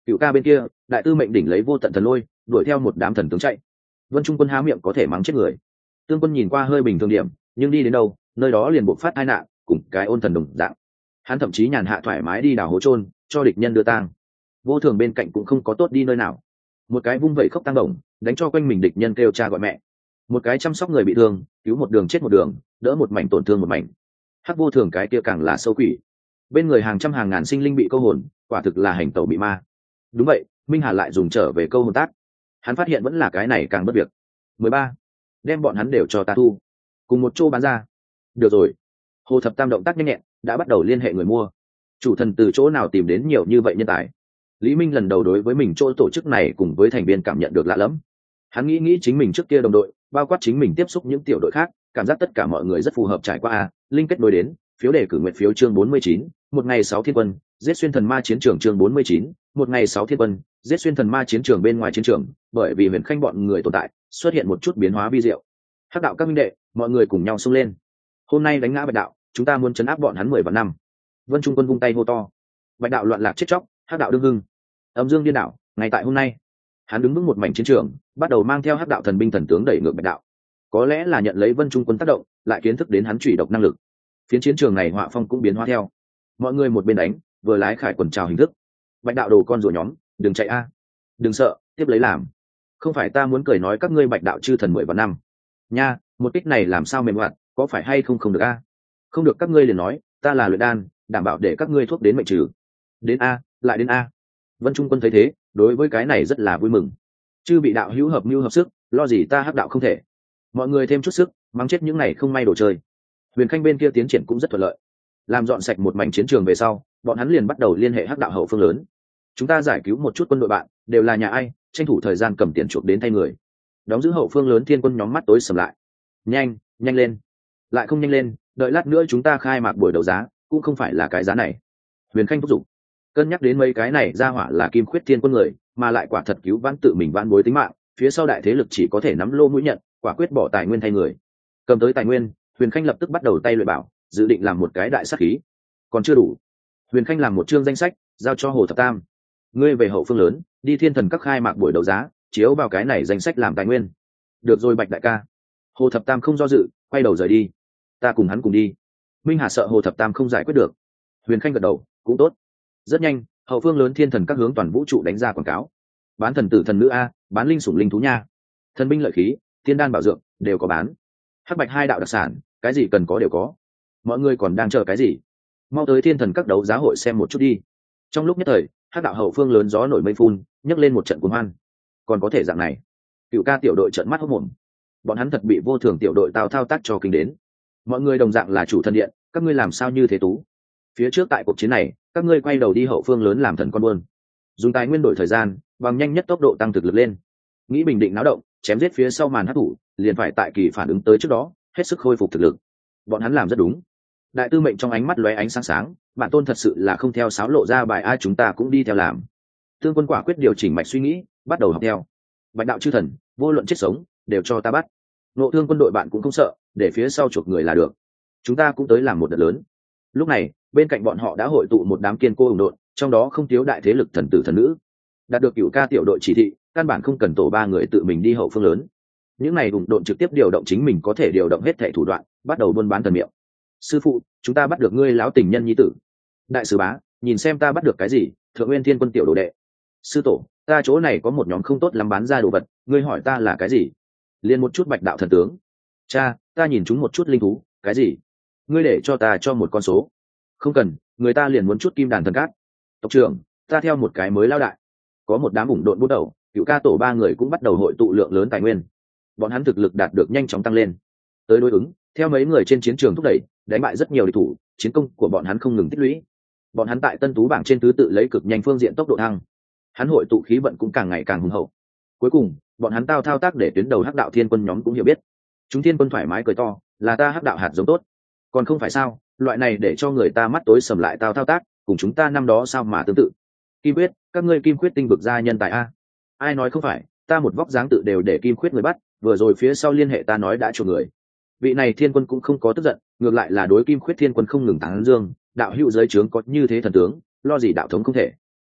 S1: Cựu ca bên kia, đại tư mệnh đỉnh lấy vô tận thần lôi đuổi theo một đám thần tướng chạy. Vân Trung Quân há miệng có thể mắng chết người. Tương Quân nhìn qua hơi bình thường điểm, nhưng đi đến đâu nơi đó liền buộc phát tai nạn, cùng cái ôn thần đồng dạng. Hắn thậm chí nhàn hạ thoải mái đi đào hố chôn cho địch nhân đưa tang. Vô thường bên cạnh cũng không có tốt đi nơi nào, một cái vung vẩy khốc tăng đồng đánh cho quanh mình địch nhân kêu cha gọi mẹ, một cái chăm sóc người bị thương cứu một đường chết một đường, đỡ một mảnh tổn thương một mảnh. Hắc vô thường cái kia càng là sâu quỷ, bên người hàng trăm hàng ngàn sinh linh bị câu hồn, quả thực là hành tẩu bị ma. Đúng vậy, Minh Hà lại dùng trở về câu hồn tác, hắn phát hiện vẫn là cái này càng bất việc. 13. Đem bọn hắn đều cho ta thu, cùng một chỗ bán ra. Được rồi. Hồ Thập Tam động tác nhanh nhẹn, đã bắt đầu liên hệ người mua. Chủ thần từ chỗ nào tìm đến nhiều như vậy nhân tài? Lý Minh lần đầu đối với mình chỗ tổ chức này cùng với thành viên cảm nhận được lạ lẫm. Hắn nghĩ chính mình trước kia đồng đội, bao quát chính mình tiếp xúc những tiểu đội khác, cảm giác tất cả mọi người rất phù hợp trải qua linh kết nối đến phiếu đề cử nguyện phiếu chương 49, một ngày 6 thiên quân, giết xuyên thần ma chiến trường chương 49, một ngày 6 thiên quân, giết xuyên thần ma chiến trường bên ngoài chiến trường, bởi vì Huyền Khanh bọn người tồn tại, xuất hiện một chút biến hóa vi diệu. Hắc đạo các minh đệ, mọi người cùng nhau xông lên. Hôm nay đánh ngã Bạch đạo, chúng ta muốn trấn áp bọn hắn 10 vạn năm. Vân Trung Quân vung tay hô to. Bạch đạo loạn lạc chết chóc, Hắc đạo đương hưng. Âm Dương điên đảo, ngày tại hôm nay, hắn đứng vững một mảnh chiến trường, bắt đầu mang theo Hắc đạo thần binh thần tướng đẩy ngược Bạch đạo. Có lẽ là nhận lấy Vân Trung Quân tác động, lại kiến thức đến hắn chủy độc năng lực. Phiến chiến trường này họa phong cũng biến hóa theo. Mọi người một bên đánh, vừa lái khải quần trào hình thức. Bạch đạo đồ con rùa nhóm, đừng chạy a, đừng sợ, tiếp lấy làm. Không phải ta muốn cười nói các ngươi Bạch đạo chư thần 10 vạn năm. Nha, một kích này làm sao mềm hoạt, có phải hay không được a? Không được các ngươi liền nói, ta là luyện đan, đảm bảo để các ngươi thuốc đến mệnh trừ. Đến a, lại đến a. Vân Trung Quân thấy thế, đối với cái này rất là vui mừng. Chư bị đạo hữu hợp mưu hợp sức, lo gì ta Hắc đạo không thể. Mọi người thêm chút sức, mắng chết những này không may đồ chơi. Huyền Khanh bên kia tiến triển cũng rất thuận lợi, làm dọn sạch một mảnh chiến trường về sau, bọn hắn liền bắt đầu liên hệ Hắc đạo hậu phương lớn. Chúng ta giải cứu một chút quân đội bạn, đều là nhà ai, tranh thủ thời gian cầm tiền chuộc đến thay người, đóng giữ hậu phương lớn thiên quân nhóm mắt tối sầm lại. Nhanh nhanh lên, lại không nhanh lên, đợi lát nữa chúng ta khai mạc buổi đấu giá, cũng không phải là cái giá này. Huyền Khanh thúc giục, cân nhắc đến mấy cái này ra hỏa là kim khuyết thiên quân người, mà lại quả thật cứu vãn tự mình vãn bối tính mạng, phía sau đại thế lực chỉ có thể nắm lô mũi nhận, quả quyết bỏ tài nguyên thay người. Cầm tới tài nguyên, Huyền Khanh lập tức bắt đầu tay luyện bảo, dự định làm một cái đại sát khí. Còn chưa đủ, Huyền Khanh làm một chương danh sách, giao cho Hồ Thập Tam. Ngươi về hậu phương lớn, đi thiên thần các khai mạc buổi đấu giá, chiếu vào cái này danh sách làm tài nguyên. Được rồi Bạch đại ca. Hồ Thập Tam không do dự, quay đầu rời đi. Ta cùng hắn cùng đi. Minh Hà sợ Hồ Thập Tam không giải quyết được. Huyền Khanh gật đầu, cũng tốt. Rất nhanh, hậu phương lớn thiên thần các hướng toàn vũ trụ đánh ra quảng cáo. Bán thần tử thần nữ a, bán linh sủng linh thú nha, thần binh lợi khí, tiên đan bảo dưỡng đều có bán. Hắc bạch hai đạo đặc sản, cái gì cần có đều có. Mọi người còn đang chờ cái gì? Mau tới thiên thần các đấu giá hội xem một chút đi. Trong lúc nhất thời, Hắc đạo hậu phương lớn gió nổi mây phun, nhấc lên một trận cuồng hoan. Còn có thể dạng này? Cựu ca tiểu đội trợn mắt hốt mồm. Bọn hắn thật bị vô thường tiểu đội tào thao tác cho kinh đến. Mọi người đồng dạng là chủ thần điện, các ngươi làm sao như thế tú? Phía trước tại cuộc chiến này, các ngươi quay đầu đi hậu phương lớn làm thần con buôn, dùng tài nguyên đổi thời gian, bằng nhanh nhất tốc độ tăng thực lực lên. Nghĩ bình định náo động, chém giết phía sau màn hắc thủ, liền phải tại kỳ phản ứng tới trước đó, hết sức khôi phục thực lực. Bọn hắn làm rất đúng. Đại tư mệnh trong ánh mắt lóe ánh sáng sáng, bản tôn thật sự là không theo sáo lộ ra bài ai chúng ta cũng đi theo làm. Tương Quân quả quyết điều chỉnh mạch suy nghĩ, bắt đầu học theo. Bạch đạo chư thần, vô luận chết sống, đều cho ta bắt. Nộ Thương quân đội bạn cũng không sợ, để phía sau chuộc người là được. Chúng ta cũng tới làm một đợt lớn. Lúc này, bên cạnh bọn họ đã hội tụ một đám kiên cố hùng đội, trong đó không thiếu đại thế lực thần tử thần nữ. Đạt được Cửu ca tiểu đội chỉ thị, căn bản không cần tổ ba người tự mình đi hậu phương lớn. Những này hùng đội trực tiếp điều động chính mình có thể điều động hết thảy thủ đoạn, bắt đầu buôn bán thần miệng. Sư phụ, chúng ta bắt được ngươi láo tình nhân nhi tử. Đại sứ bá, nhìn xem ta bắt được cái gì? Thượng Nguyên Thiên quân tiểu đồ đệ. Sư tổ, ta chỗ này có một nhóm không tốt lắm bán ra đồ vật, ngươi hỏi ta là cái gì? Liên một chút bạch đạo thần tướng. Cha, ta nhìn chúng một chút linh thú, cái gì? Ngươi để cho ta cho một con số. Không cần, người ta liền muốn chút kim đàn thần cát. Tộc trưởng, ta theo một cái mới lao đại. Có một đám ủng độn bút đầu, Cửu ca tổ ba người cũng bắt đầu hội tụ lượng lớn tài nguyên. Bọn hắn thực lực đạt được nhanh chóng tăng lên. Tới đối ứng, theo mấy người trên chiến trường thúc đẩy, đánh bại rất nhiều địch thủ, chiến công của bọn hắn không ngừng tích lũy. Bọn hắn tại Tân Tú bảng trên thứ tự lấy cực nhanh phương diện tốc độ thăng. Hắn hội tụ khí vận cũng càng ngày càng hùng hậu. Cuối cùng, bọn hắn thao tác để tuyến đầu Hắc đạo thiên quân nhóm cũng hiểu biết. Chúng thiên quân thoải mái cười to, là ta Hắc đạo hạt giống tốt. Còn không phải sao, loại này để cho người ta mắt tối sầm lại thao tác, cùng chúng ta năm đó sao mà tương tự. Kim Quyết, các ngươi Kim Quyết tinh vực gia nhân tài a. Ai nói không phải, ta một vóc dáng tự đều để Kim Quyết người bắt, vừa rồi phía sau liên hệ ta nói đã chuộc người. Vị này thiên quân cũng không có tức giận, ngược lại là đối Kim Khuyết thiên quân không ngừng tán dương, đạo hữu giới trướng có như thế thần tướng, lo gì đạo thống không thể.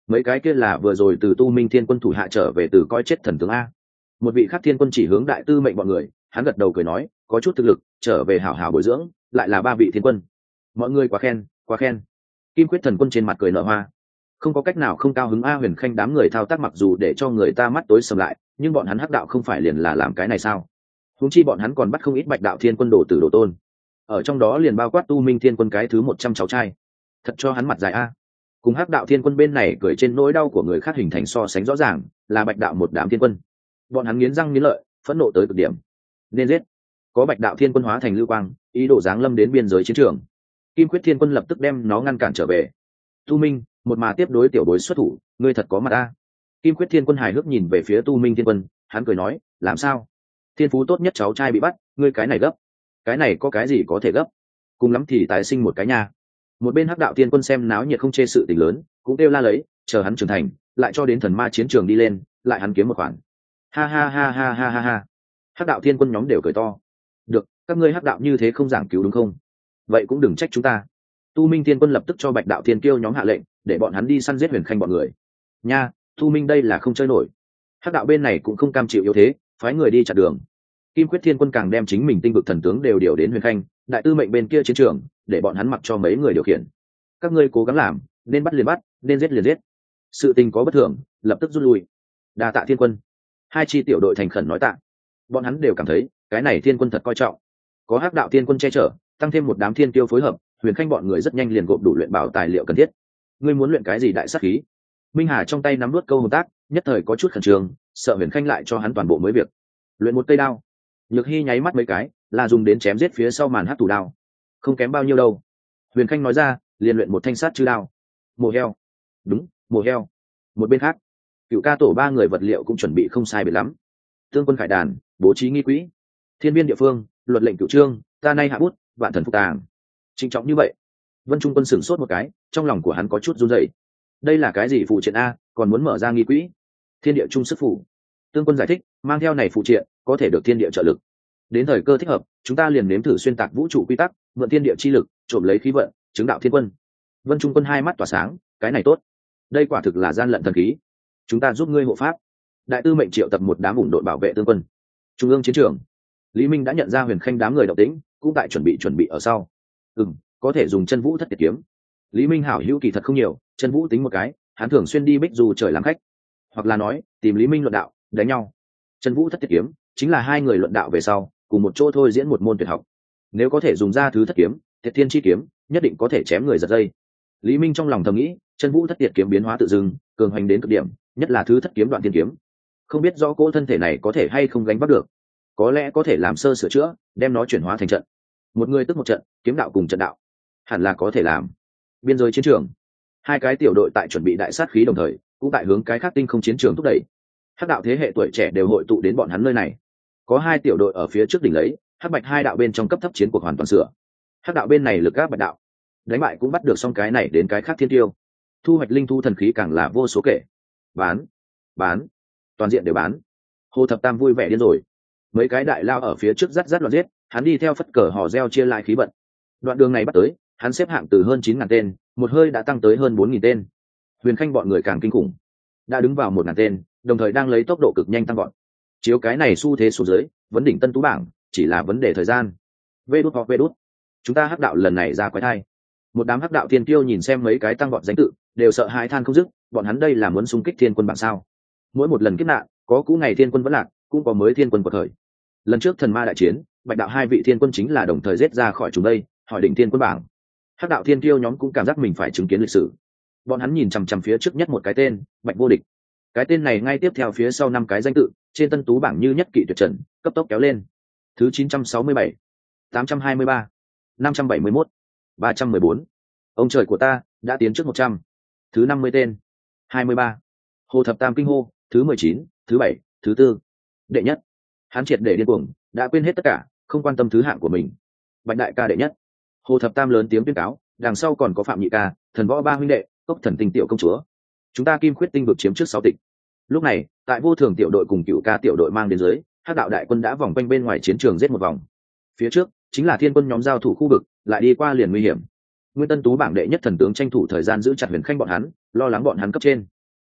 S1: mấy cái kia là vừa rồi từ tu minh thiên quân thủ hạ trở về từ coi chết thần tướng a. Một vị khác thiên quân chỉ hướng đại tư mệnh bọn người, hắn gật đầu cười nói có chút thực lực trở về hảo hảo bồi dưỡng, lại là 3 vị thiên quân. Mọi người quá khen quá khen. Kim Quyết thần quân trên mặt cười nở hoa, không có cách nào không cao hứng. A Huyền Khanh đám người thao tác mặc dù để cho người ta mắt tối sầm lại, nhưng bọn hắn hắc đạo không phải liền là làm cái này sao? Huống chi bọn hắn còn bắt không ít bạch đạo thiên quân đồ tử đồ tôn, ở trong đó liền bao quát tu minh thiên quân cái thứ 100 cháu trai, thật cho hắn mặt dài a. Cùng hắc đạo thiên quân bên này cười trên nỗi đau của người khác hình thành so sánh rõ ràng, là bạch đạo một đám thiên quân. Bọn hắn nghiến răng nghiến lợi, phẫn nộ tới cực điểm, nên giết. Có bạch đạo thiên quân hóa thành lưu quang, ý đồ giáng lâm đến biên giới chiến trường. Kim Quyết thiên quân lập tức đem nó ngăn cản trở về. Tu minh, một mà tiếp đối tiểu bối xuất thủ, ngươi thật có mặt a. Kim Quyết thiên quân hài hước nhìn về phía tu minh thiên quân, hắn cười nói làm sao, thiên phú tốt nhất cháu trai bị bắt, ngươi cái này gấp, cái này có cái gì có thể gấp, cùng lắm thì tái sinh một cái nha. Một bên hắc đạo thiên quân xem náo nhiệt không chê sự tình lớn, cũng kêu la lấy chờ hắn trưởng thành lại cho đến thần ma chiến trường đi lên, lại hắn kiếm một khoản. Ha ha ha ha ha ha ha. Hắc đạo thiên quân nhóm đều cười to. Được, các ngươi hắc đạo như thế không giảng cứu đúng không, vậy cũng đừng trách chúng ta. Tu minh thiên quân lập tức cho bạch đạo thiên kiêu nhóm hạ lệnh để bọn hắn đi săn giết Huyền Khanh bọn người nha. Tu minh đây là không chơi nổi. Hắc đạo bên này cũng không cam chịu yếu thế, phái người đi chặn đường. Kim Quyết thiên quân càng đem chính mình tinh vực thần tướng đều điều đến Huyền Khanh đại tư mệnh bên kia chiến trường, để bọn hắn mặc cho mấy người điều khiển. Các ngươi cố gắng làm, nên bắt liền bắt, nên giết liền giết. Sự tình có bất thường lập tức rút lui. Đa tạ thiên quân. 2 chi tiểu đội thành khẩn nói tạ. Bọn hắn đều cảm thấy cái này thiên quân thật coi trọng, có hắc đạo thiên quân che chở, tăng thêm một đám thiên tiêu phối hợp, Huyền Khanh bọn người rất nhanh liền gộp đủ luyện bảo tài liệu cần thiết. Ngươi muốn luyện cái gì đại sát khí? Minh Hà trong tay nắm nuốt câu hồn tác, nhất thời có chút khẩn trương, sợ Huyền Khanh lại cho hắn toàn bộ mới việc. Luyện một cây đao. Nhược Hy nháy mắt mấy cái, là dùng đến chém giết phía sau màn hắc thủ đao, không kém bao nhiêu đâu. Huyền Khanh nói ra, liền luyện một thanh sát chư đao. Mổ heo. Đúng, mổ heo. Một bên khác, Cựu Ca tổ 3 người vật liệu cũng chuẩn bị không sai biệt lắm. Tương quân khải đàn, bố trí nghi quỹ. Thiên biên địa phương, luật lệnh cửu trương, ta nay hạ bút, vạn thần phục tàng. Trịnh trọng như vậy. Vân Trung Quân sửng sốt một cái, trong lòng của hắn có chút run rẩy. Đây là cái gì phụ triện a, còn muốn mở ra nghi quỹ? Thiên địa trung sức phủ. Tương quân giải thích, mang theo này phụ triện có thể được thiên địa trợ lực. Đến thời cơ thích hợp, chúng ta liền nếm thử xuyên tạc vũ trụ quy tắc, mượn thiên địa chi lực, trộm lấy khí vận, chứng đạo thiên quân. Vân Trung Quân 2 mắt tỏa sáng, cái này tốt. Đây quả thực là gian lận thần khí. Chúng ta giúp ngươi hộ pháp. Đại tư mệnh triệu tập một đám ủng đội bảo vệ tương quân. Trung ương chiến trường, Lý Minh đã nhận ra Huyền Khanh đám người động tĩnh, cũng tại chuẩn bị ở sau. Có thể dùng chân vũ thất tiệt kiếm. Lý Minh hảo hữu kỳ thật không nhiều, chân vũ tính một cái, hắn thường xuyên đi bích du trời làm khách, hoặc là nói tìm Lý Minh luận đạo, đánh nhau. Chân vũ thất tiệt kiếm chính là 2 người luận đạo về sau cùng một chỗ thôi diễn một môn tuyệt học. Nếu có thể dùng ra thứ thất kiếm, Thiệt Thiên chi kiếm, nhất định có thể chém người giật dây. Lý Minh trong lòng thầm nghĩ, chân vũ thất tiệt kiếm biến hóa tự dưng, cường hành đến cực điểm, nhất là thứ thất kiếm đoạn tiên kiếm. Không biết rõ cỗ thân thể này có thể hay không gánh vác được, có lẽ có thể làm sơ sửa chữa, đem nó chuyển hóa thành trận. Một người tức một trận, kiếm đạo cùng trận đạo, hẳn là có thể làm. Biên giới chiến trường, 2 cái tiểu đội tại chuẩn bị đại sát khí đồng thời, cũng tại hướng cái khác tinh không chiến trường thúc đẩy. Hắc đạo thế hệ tuổi trẻ đều hội tụ đến bọn hắn nơi này. Có 2 tiểu đội ở phía trước đỉnh lấy, hắc bạch 2 đạo bên trong cấp thấp chiến cuộc hoàn toàn sửa. Hắc đạo bên này lực gáp bạch đạo, đánh bại cũng bắt được xong cái này đến cái khác thiên tiêu, thu hoạch linh thu thần khí càng là vô số kể. Bán, toàn diện đều bán. Hồ Thập Tam vui vẻ điên rồi. Mấy cái đại lao ở phía trước rắt loạn giết, hắn đi theo phất cờ hò reo chia lại khí vận. Đoạn đường này bắt tới, hắn xếp hạng từ hơn 9.000 tên, một hơi đã tăng tới hơn 4.000 tên. Huyền Khanh bọn người càng kinh khủng, đã đứng vào 1.000 tên, đồng thời đang lấy tốc độ cực nhanh tăng gọn. Chiếu cái này xu thế xuống dưới, vấn đỉnh tân tú bảng chỉ là vấn đề thời gian. Vê đút, chúng ta hắc đạo lần này ra quái thai. Một đám hắc đạo thiên kiêu nhìn xem mấy cái tăng gọn danh tự, đều sợ hãi than không dứt, bọn hắn đây là muốn xung kích thiên quân bảng sao? Mỗi một lần kiếp nạn, có cũ ngày thiên quân vẫn lạc, cũng có mới thiên quân của thời. Lần trước thần ma đại chiến, bạch đạo 2 vị thiên quân chính là đồng thời giết ra khỏi chúng đây, hỏi đỉnh thiên quân bảng. Hắc đạo thiên kiêu nhóm cũng cảm giác mình phải chứng kiến lịch sử. Bọn hắn nhìn chằm chằm phía trước nhất một cái tên, Bạch Vô Địch. Cái tên này ngay tiếp theo phía sau 5 cái danh tự, trên tân tú bảng như nhất kỵ tuyệt trần, cấp tốc kéo lên. Thứ 967, 823, 571, 314. Ông trời của ta đã tiến trước 100. Thứ 50 tên, 23. Hồ Thập Tam kinh hô, thứ 19, thứ 7, thứ 4. Đệ nhất. Hắn triệt để điên cuồng, đã quên hết tất cả, không quan tâm thứ hạng của mình. Bạch đại ca đệ nhất. Hồ Thập Tam lớn tiếng tuyên cáo, đằng sau còn có Phạm Nhị ca, Thần Võ 3 huynh đệ, Cốc Thần Tinh tiểu công chúa. Chúng ta Kim Khuyết tinh vực chiếm trước 6 tịch. Lúc này, tại Vô Thường tiểu đội cùng Cửu Ca tiểu đội mang đến dưới, Hắc đạo đại quân đã vòng quanh bên ngoài chiến trường giết một vòng. Phía trước chính là thiên quân nhóm giao thủ khu vực, lại đi qua liền nguy hiểm. Nguyên Tân Tú bảng đệ nhất thần tướng tranh thủ thời gian giữ chặt Huyền Khanh bọn hắn, lo lắng bọn hắn cấp trên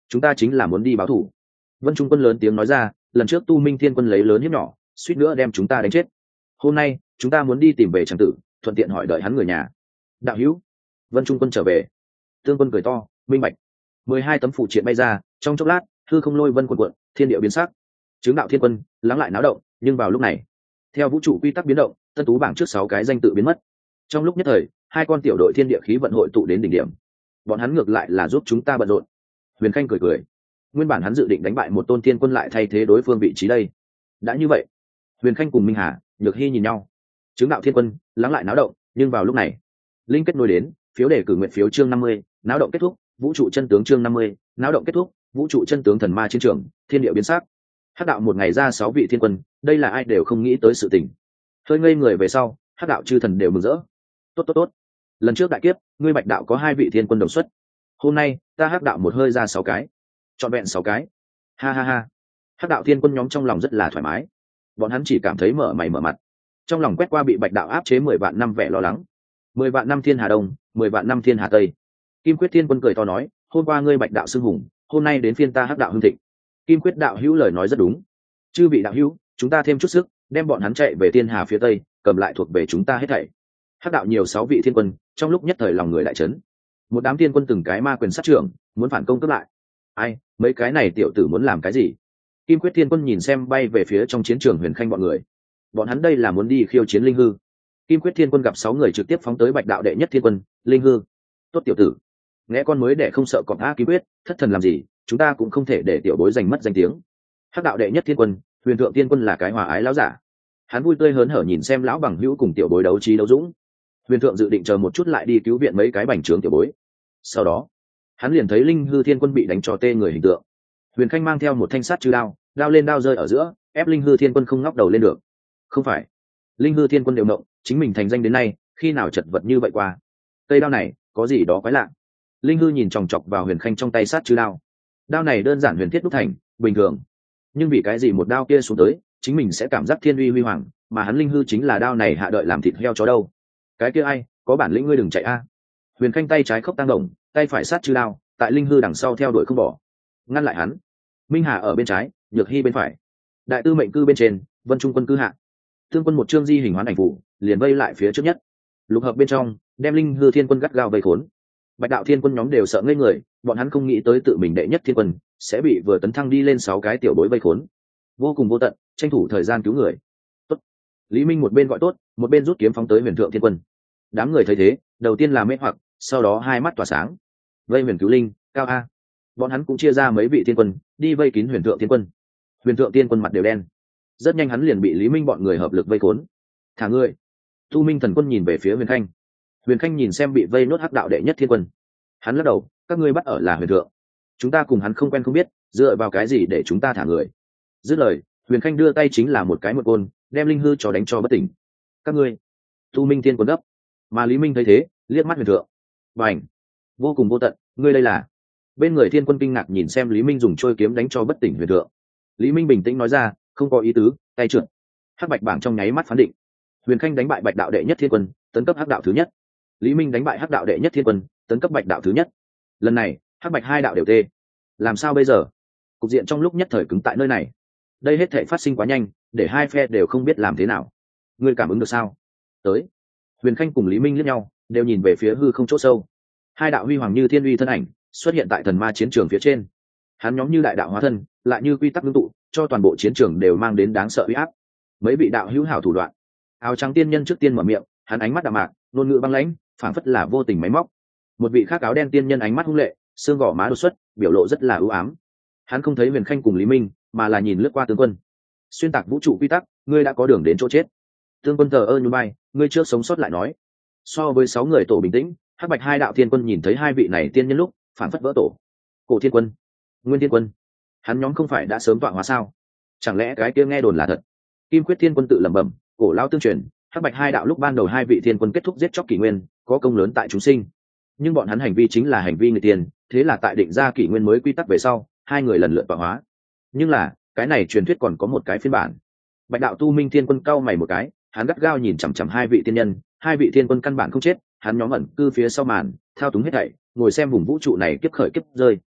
S1: chúng ta chính là muốn đi báo thù. Vân Trung Quân lớn tiếng nói ra, lần trước Tu Minh Thiên Quân lấy lớn hiếp nhỏ, suýt nữa đem chúng ta đánh chết. Hôm nay chúng ta muốn đi tìm về Tràng Tử, thuận tiện hỏi đợi hắn người nhà. Đạo hữu. Vân Trung Quân trở về. Tương Quân cười to, minh bạch. 12 tấm phụ triện bay ra, trong chốc lát hư không lôi vân cuộn cuộn, thiên địa biến sắc. Chứng đạo thiên quân lắng lại náo động, nhưng vào lúc này theo vũ trụ quy tắc biến động, tân tú bảng trước 6 cái danh tự biến mất. Trong lúc nhất thời, hai con tiểu đội thiên địa khí vận hội tụ đến đỉnh điểm. Bọn hắn ngược lại là giúp chúng ta bận rộn. Huyền Khanh cười cười. Nguyên bản hắn dự định đánh bại một tôn thiên quân lại thay thế đối phương vị trí đây. Đã như vậy, Huyền Khanh cùng Minh Hà, Nhược Hy nhìn nhau. Chứng đạo thiên quân lắng lại náo động, nhưng vào lúc này linh kết nối đến phiếu đề cử nguyện phiếu chương 50, náo động kết thúc, vũ trụ chân tướng chương 50, náo động kết thúc, vũ trụ chân tướng thần ma chiến trường, thiên địa biến sắc. Hắc đạo một ngày ra 6 vị thiên quân, đây là ai đều không nghĩ tới sự tình. Hơi ngây người về sau, Hắc đạo chư thần đều mừng rỡ. Tốt. Lần trước đại kiếp, ngươi Bạch đạo có 2 vị thiên quân đồng xuất. Hôm nay, ta Hắc đạo một hơi ra 6 cái. Trọn vẹn 6 cái. Ha. Hắc đạo thiên quân nhóm trong lòng rất là thoải mái. Bọn hắn chỉ cảm thấy mở mày mở mặt. Trong lòng quét qua bị Bạch đạo áp chế 10 vạn năm vẻ lo lắng. 10 vạn năm thiên hà đông, 10 vạn năm thiên hà tây. Kim Quyết Thiên Quân cười to nói, hôm qua ngươi Bạch đạo xưng hùng, hôm nay đến phiên ta Hắc đạo hưng thịnh. Kim Quyết đạo hữu lời nói rất đúng. Chư vị đạo hữu, chúng ta thêm chút sức, đem bọn hắn chạy về thiên hà phía tây, cầm lại thuộc về chúng ta hết thảy. Hắc đạo nhiều 6 vị thiên quân, trong lúc nhất thời lòng người đại chấn. Một đám thiên quân từng cái ma quyền sát trưởng, muốn phản công cướp lại. Ai, mấy cái này tiểu tử muốn làm cái gì? Kim Quyết Thiên Quân nhìn xem bay về phía trong chiến trường Huyền Khanh bọn người. Bọn hắn đây là muốn đi khiêu chiến linh hư. Kim Quyết Thiên Quân gặp 6 người trực tiếp phóng tới Bạch đạo đệ nhất thiên quân, linh hư. Tốt tiểu tử, nghe con mới để không sợ cọp a. Kim Quyết, thất thần làm gì, chúng ta cũng không thể để tiểu bối giành mất danh tiếng. Hắc đạo đệ nhất thiên quân, Huyền thượng thiên quân là cái hòa ái lão giả. Hắn vui tươi hớn hở nhìn xem lão bằng hữu cùng tiểu bối đấu trí đấu dũng. Huyền thượng dự định chờ một chút lại đi cứu viện mấy cái bành trướng tiểu bối. Sau đó hắn liền thấy linh hư thiên quân bị đánh cho tê người hình tượng. Huyền Khanh mang theo một thanh sắt chư đao, đao lên đao rơi ở giữa, ép linh hư thiên quân không ngóc đầu lên được. Không phải, linh hư thiên quân đều động, chính mình thành danh đến nay khi nào chật vật như vậy qua. Cây đao này có gì đó quái lạ. Linh hư nhìn chòng chọc vào Huyền Khanh trong tay sắt chư đao. Đao này đơn giản huyền thiết đúc thành, bình thường, nhưng vì cái gì một đao kia xuống tới chính mình sẽ cảm giác thiên uy huy hoàng, mà hắn linh hư chính là đao này hạ đợi làm thịt heo chó đâu. Cái kia ai, có bản lĩnh ngươi đừng chạy a. Huyền Khanh tay trái khốc tăng động, tay phải sát chư đao, tại linh hư đằng sau theo đuổi không bỏ, ngăn lại hắn. Minh Hà ở bên trái, Nhược Hy bên phải, đại tư mệnh cư bên trên, Vân Trung Quân cư hạ. Thương quân một chương di hình hoán ảnh phủ, liền vây lại phía trước nhất. Lục hợp bên trong, đem linh hư thiên quân gắt gao vây khốn. Bạch đạo thiên quân nhóm đều sợ ngây người, bọn hắn không nghĩ tới tự mình đệ nhất thiên quân sẽ bị vừa tấn thăng đi lên 6 cái tiểu bối vây khốn. Vô cùng vô tận, tranh thủ thời gian cứu người. Tốt. Lý Minh một bên gọi tốt, một bên rút kiếm phóng tới Huyền thượng thiên quân. Đám người thấy thế, đầu tiên là mê hoặc, sau đó hai mắt tỏa sáng. Vây Huyền cứu linh, cao a. Bọn hắn cũng chia ra mấy vị thiên quân, đi vây kín Huyền thượng thiên quân. Huyền thượng thiên quân mặt đều đen. Rất nhanh hắn liền bị Lý Minh bọn người hợp lực vây khốn. Thả ngươi. Tu Minh thần quân nhìn về phía Huyền Khanh. Huyền Khanh nhìn xem bị vây nốt Hắc đạo đệ nhất thiên quân. Hắn lắc đầu, các ngươi bắt ở là Huyền thượng. Chúng ta cùng hắn không quen không biết, dựa vào cái gì để chúng ta thả người? Dứt lời, Huyền Khanh đưa tay chính là một cái một côn, đem linh hư cho đánh cho bất tỉnh. Các ngươi. Tu Minh thiên quân gấp. Mà Lý Minh thấy thế, liếc mắt Huyền thượng. Bành. Vô cùng vô tận, ngươi đây là? Bên người thiên quân kinh ngạc nhìn xem Lý Minh dùng trôi kiếm đánh cho bất tỉnh Huyền thượng. Lý Minh bình tĩnh nói ra, không có ý tứ, tay trượt. Hắc bạch bảng trong nháy mắt phán định. Huyền Khanh đánh bại Bạch đạo đệ nhất thiên quân, tấn cấp Hắc đạo thứ nhất. Lý Minh đánh bại Hắc đạo đệ nhất thiên quân, tấn cấp Bạch đạo thứ nhất. Lần này, Hắc bạch hai đạo đều tê. Làm sao bây giờ? Cục diện trong lúc nhất thời cứng tại nơi này. Đây hết thảy phát sinh quá nhanh, để hai phe đều không biết làm thế nào. Ngươi cảm ứng được sao? Tới. Huyền Khanh cùng Lý Minh liếc nhau, đều nhìn về phía hư không chỗ sâu. Hai đạo huy hoàng như thiên uy thân ảnh xuất hiện tại thần ma chiến trường phía trên. Hắn nhóm như đại đạo hóa thân, lại như quy tắc ngưng tụ, cho toàn bộ chiến trường đều mang đến đáng sợ uy áp. Mấy vị đạo hữu hảo thủ đoạn. Áo trắng tiên nhân trước tiên mở miệng, hắn ánh mắt đạm mạc, ngôn ngữ băng lãnh, phảng phất là vô tình máy móc. Một vị khác áo đen tiên nhân ánh mắt hung lệ, xương gò má đột xuất, biểu lộ rất là ưu ám. Hắn không thấy Huyền Khanh cùng Lý Minh, mà là nhìn lướt qua tướng quân. Xuyên tạc vũ trụ quy tắc, ngươi đã có đường đến chỗ chết. Tướng quân thờ ơ như bay, ngươi trước sống sót lại nói. So với 6 người tổ bình tĩnh, Hắc bạch hai đạo thiên quân nhìn thấy hai vị này tiên nhân lúc, phảng phất vỡ tổ. Cổ thiên quân, Nguyên thiên quân, hắn nhóm không phải đã sớm tọa hóa sao? Chẳng lẽ cái kia nghe đồn là thật? Kim Quyết thiên quân tự lẩm bẩm, cổ lao tương truyền, Hắc bạch hai đạo lúc ban đầu hai vị thiên quân kết thúc giết chóc kỷ nguyên, có công lớn tại chúng sinh. Nhưng bọn hắn hành vi chính là hành vi người tiền, thế là tại định ra kỷ nguyên mới quy tắc về sau, hai người lần lượt tọa hóa. Nhưng là, cái này truyền thuyết còn có một cái phiên bản. Bạch đạo Tu Minh thiên quân cau mày một cái, hắn gắt gao nhìn chằm chằm hai vị tiên nhân, hai vị thiên quân căn bản không chết, hắn nhóm ẩn cư phía sau màn, thao túng hết thảy, ngồi xem vùng vũ trụ này kiếp khởi kiếp rơi.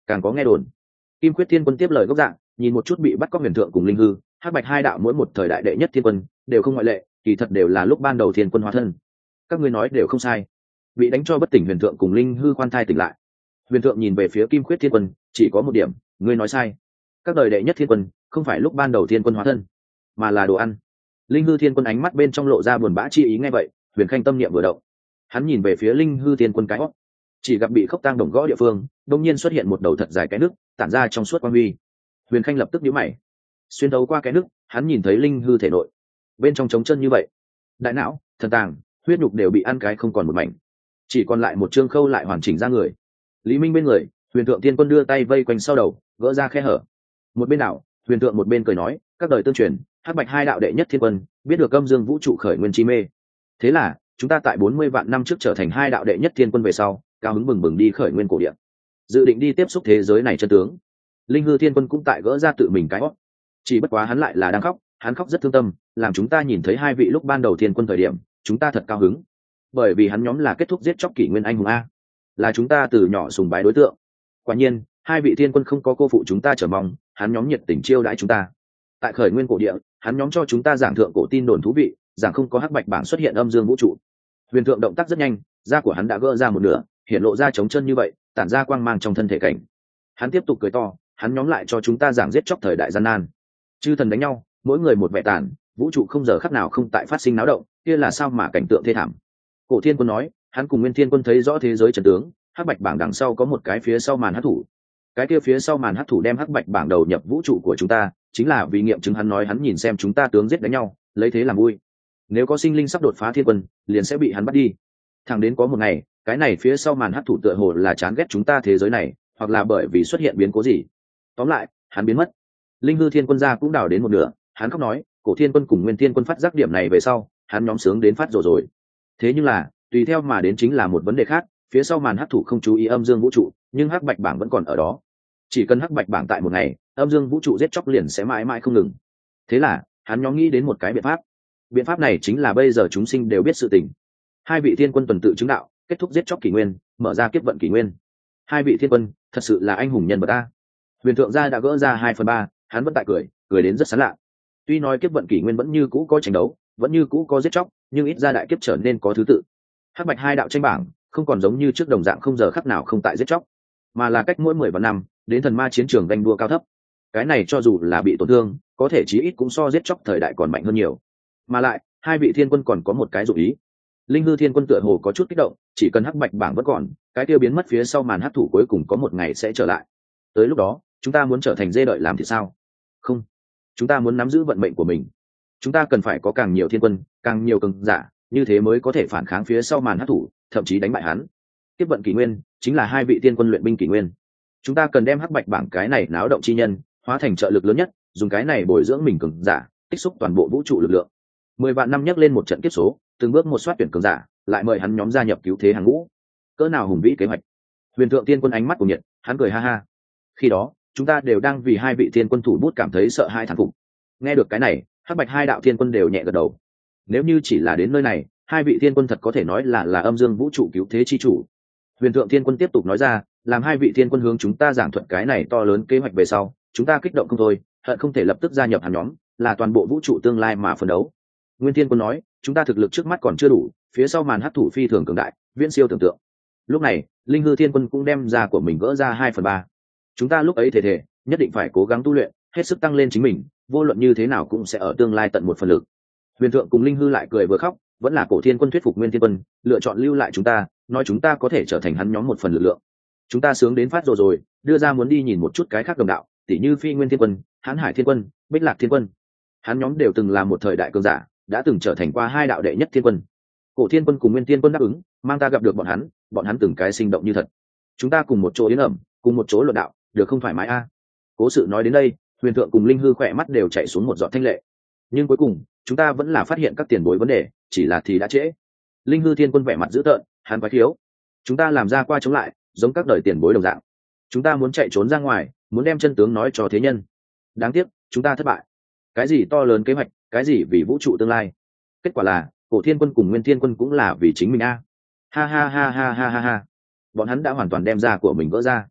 S1: càng có nghe đồn. Kim Khuyết Thiên Quân tiếp lời gốc dạng, nhìn một chút bị bắt cóc huyền thượng cùng linh hư, hắc bạch hai đạo mỗi một thời đại đệ nhất thiên quân đều không ngoại lệ, kỳ thật đều là lúc ban đầu thiên quân hóa thân. Các ngươi nói đều không sai. Bị đánh cho bất tỉnh huyền thượng cùng linh hư khoan thai tỉnh lại. Huyền thượng nhìn về phía Kim Khuyết Thiên Quân, chỉ có một điểm, ngươi nói sai. Các đời đệ nhất thiên quân không phải lúc ban đầu thiên quân hóa thân, mà là đồ ăn. Linh hư thiên quân ánh mắt bên trong lộ ra buồn bã chi ý, nghe vậy Huyền Khanh tâm niệm vừa động, hắn nhìn về phía linh hư thiên quân cái hót, chỉ gặp bị khốc tang đồng gõ địa phương đông nhiên xuất hiện một đầu thật dài cái nước tản ra trong suốt quang huy. Huyền Khanh lập tức nhíu mày, xuyên thấu qua cái nước hắn nhìn thấy linh hư thể nội bên trong trống chân như vậy, đại não, thần tàng, huyết nhục đều bị ăn cái không còn một mảnh, chỉ còn lại một trương khâu lại hoàn chỉnh ra người. Lý Minh bên người Huyền Thượng Tiên Quân đưa tay vây quanh sau đầu, gỡ ra khe hở. Một bên đảo Huyền Thượng một bên cười nói, các đời tương truyền hắc bạch hai đạo đệ nhất thiên quân biết được âm dương vũ trụ khởi nguyên chi mê, thế là chúng ta tại 40 vạn năm trước trở thành hai đạo đệ nhất thiên quân về sau, cao hứng bừng bừng đi khởi nguyên cổ địa, dự định đi tiếp xúc thế giới này chân tướng. Linh hư thiên quân cũng tại gỡ ra tự mình cái hót, chỉ bất quá hắn lại là đang khóc, hắn khóc rất thương tâm, làm chúng ta nhìn thấy hai vị lúc ban đầu thiên quân thời điểm, chúng ta thật cao hứng, bởi vì hắn nhóm là kết thúc giết chóc kỷ nguyên anh hùng a, là chúng ta từ nhỏ sùng bái đối tượng. Quả nhiên hai vị thiên quân không có cô phụ chúng ta chờ mong, hắn nhóm nhiệt tình chiêu đãi chúng ta. Tại khởi nguyên cổ địa, hắn nhóm cho chúng ta giảng thượng cổ tin đồn thú vị, giảng không có hắc bạch bảng xuất hiện âm dương vũ trụ. Huyền Thượng động tác rất nhanh, da của hắn đã gỡ ra một nửa, hiện lộ ra trống chân như vậy, tản ra quang mang trong thân thể cảnh. Hắn tiếp tục cười to, hắn nhóm lại cho chúng ta giảng giết chóc thời đại gian nan, chư thần đánh nhau, mỗi người một vẻ tàn, vũ trụ không giờ khắc nào không tại phát sinh náo động, kia là sao mà cảnh tượng thê thảm. Cổ Thiên Quân nói, hắn cùng Nguyên Thiên Quân thấy rõ thế giới trận tướng, hắc bạch bảng đằng sau có một cái phía sau màn hắc thủ, cái kia phía sau màn hắc thủ đem hắc bạch bảng đầu nhập vũ trụ của chúng ta, chính là vì nghiệm chứng hắn nói, hắn nhìn xem chúng ta tướng giết đánh nhau, lấy thế làm vui, nếu có sinh linh sắp đột phá thiên quân liền sẽ bị hắn bắt đi. Thẳng đến có một ngày, cái này phía sau màn hắc thủ tựa hồ là chán ghét chúng ta thế giới này, hoặc là bởi vì xuất hiện biến cố gì, tóm lại hắn biến mất. Linh hư thiên quân gia cũng đào đến một nửa, hắn khóc nói, Cổ Thiên Quân cùng Nguyên Thiên Quân phát giác điểm này về sau, hắn nhóm sướng đến phát rồi. Thế nhưng là tùy theo mà đến chính là một vấn đề khác, phía sau màn hắc thủ không chú ý âm dương vũ trụ, nhưng hắc bạch bảng vẫn còn ở đó, chỉ cần hắc bạch bảng tại một ngày, âm dương vũ trụ giết chóc liền sẽ mãi mãi không ngừng. Thế là hắn nhóm nghĩ đến một cái biện pháp này chính là bây giờ chúng sinh đều biết sự tình, hai vị thiên quân tuần tự chứng đạo, kết thúc giết chóc kỷ nguyên, mở ra kiếp vận kỷ nguyên. Hai vị thiên quân thật sự là anh hùng nhân vật ta. Huyền Thượng gia đã gỡ ra 2/3, hắn vẫn tại cười đến rất sán lạ. Tuy nói kiếp vận kỷ nguyên vẫn như cũ có tranh đấu, vẫn như cũ có giết chóc, nhưng ít ra đại kiếp trở nên có thứ tự. Hắc bạch hai đạo tranh bảng không còn giống như trước đồng dạng không giờ khắc nào không tại giết chóc, mà là cách mỗi 10 vạn năm đến thần ma chiến trường ganh đua cao thấp. Cái này cho dù là bị tổn thương, có thể chí ít cũng so giết chóc thời đại còn mạnh hơn nhiều. Mà lại hai vị thiên quân còn có một cái dụng ý. Linh hư thiên quân tựa hồ có chút kích động, chỉ cần hắc bạch bảng vẫn còn, cái kia biến mất phía sau màn hắc thủ cuối cùng có một ngày sẽ trở lại. Tới lúc đó chúng ta muốn trở thành dê đợi làm thì sao? Không, chúng ta muốn nắm giữ vận mệnh của mình. Chúng ta cần phải có càng nhiều thiên quân, càng nhiều cường giả, như thế mới có thể phản kháng phía sau màn hắc thủ, thậm chí đánh bại hắn. Kiếp vận kỷ nguyên chính là hai vị thiên quân luyện binh kỷ nguyên. Chúng ta cần đem hắc bạch bảng cái này náo động chi nhân hóa thành trợ lực lớn nhất, dùng cái này bồi dưỡng mình cường giả, tích xúc toàn bộ vũ trụ lực lượng. 10 vạn năm nhắc lên một trận kiếp số, từng bước một soát tuyển cường giả, lại mời hắn nhóm gia nhập cứu thế hàng ngũ. Cỡ nào hùng vĩ kế hoạch. Huyền Thượng Tiên Quân ánh mắt của nhiệt, hắn cười ha ha. Khi đó chúng ta đều đang vì hai vị thiên quân thủ bút cảm thấy sợ hãi thán phục. Nghe được cái này, hắc bạch hai đạo thiên quân đều nhẹ gật đầu. Nếu như chỉ là đến nơi này, hai vị thiên quân thật có thể nói là âm dương vũ trụ cứu thế chi chủ. Huyền Thượng Thiên Quân tiếp tục nói ra, làm hai vị thiên quân hướng chúng ta giảng thuật cái này to lớn kế hoạch về sau, chúng ta kích động không thôi, hận không thể lập tức gia nhập hắn nhóm, là toàn bộ vũ trụ tương lai mà phấn đấu. Nguyên Thiên Quân nói, chúng ta thực lực trước mắt còn chưa đủ, phía sau màn hắc thủ phi thường cường đại, viễn siêu tưởng tượng. Lúc này Linh hư thiên quân cũng đem ra của mình gỡ ra 2/3. Chúng ta lúc ấy thể nhất định phải cố gắng tu luyện, hết sức tăng lên chính mình, vô luận như thế nào cũng sẽ ở tương lai tận một phần lực. Huyền Thượng cùng Linh hư lại cười vừa khóc, vẫn là Cổ Thiên Quân thuyết phục Nguyên Thiên Quân lựa chọn lưu lại chúng ta, nói chúng ta có thể trở thành hắn nhóm một phần lực lượng. Chúng ta sướng đến phát rồi, đưa ra muốn đi nhìn một chút cái khác đồng đạo, tỉ như Phi Nguyên Thiên Quân, Hán Hải Thiên Quân, Bích Lạc Thiên Quân. Hắn nhóm đều từng là một thời đại cường giả, đã từng trở thành qua hai đạo đệ nhất thiên quân. Cổ Thiên Quân cùng Nguyên Thiên Quân đáp ứng, mang ta gặp được bọn hắn từng cái sinh động như thật. Chúng ta cùng một chỗ yến ẩm, cùng một chỗ luận đạo, được không thoải mái a? Cố sự nói đến đây, Huyền Thượng cùng Linh hư khỏe mắt đều chảy xuống một giọt thanh lệ. Nhưng cuối cùng chúng ta vẫn là phát hiện các tiền bối vấn đề, chỉ là thì đã trễ. Linh hư thiên quân vẻ mặt dữ tợn, hắn quái thiếu. Chúng ta làm ra qua chống lại, giống các đời tiền bối đồng dạng. Chúng ta muốn chạy trốn ra ngoài, muốn đem chân tướng nói cho thế nhân. Đáng tiếc chúng ta thất bại. Cái gì to lớn kế hoạch, cái gì vì vũ trụ tương lai, kết quả là Cổ Thiên Quân cùng Nguyên Thiên Quân cũng là vì chính mình a. Ha ha ha ha ha ha ha. Bọn hắn đã hoàn toàn đem ra của mình vỡ ra.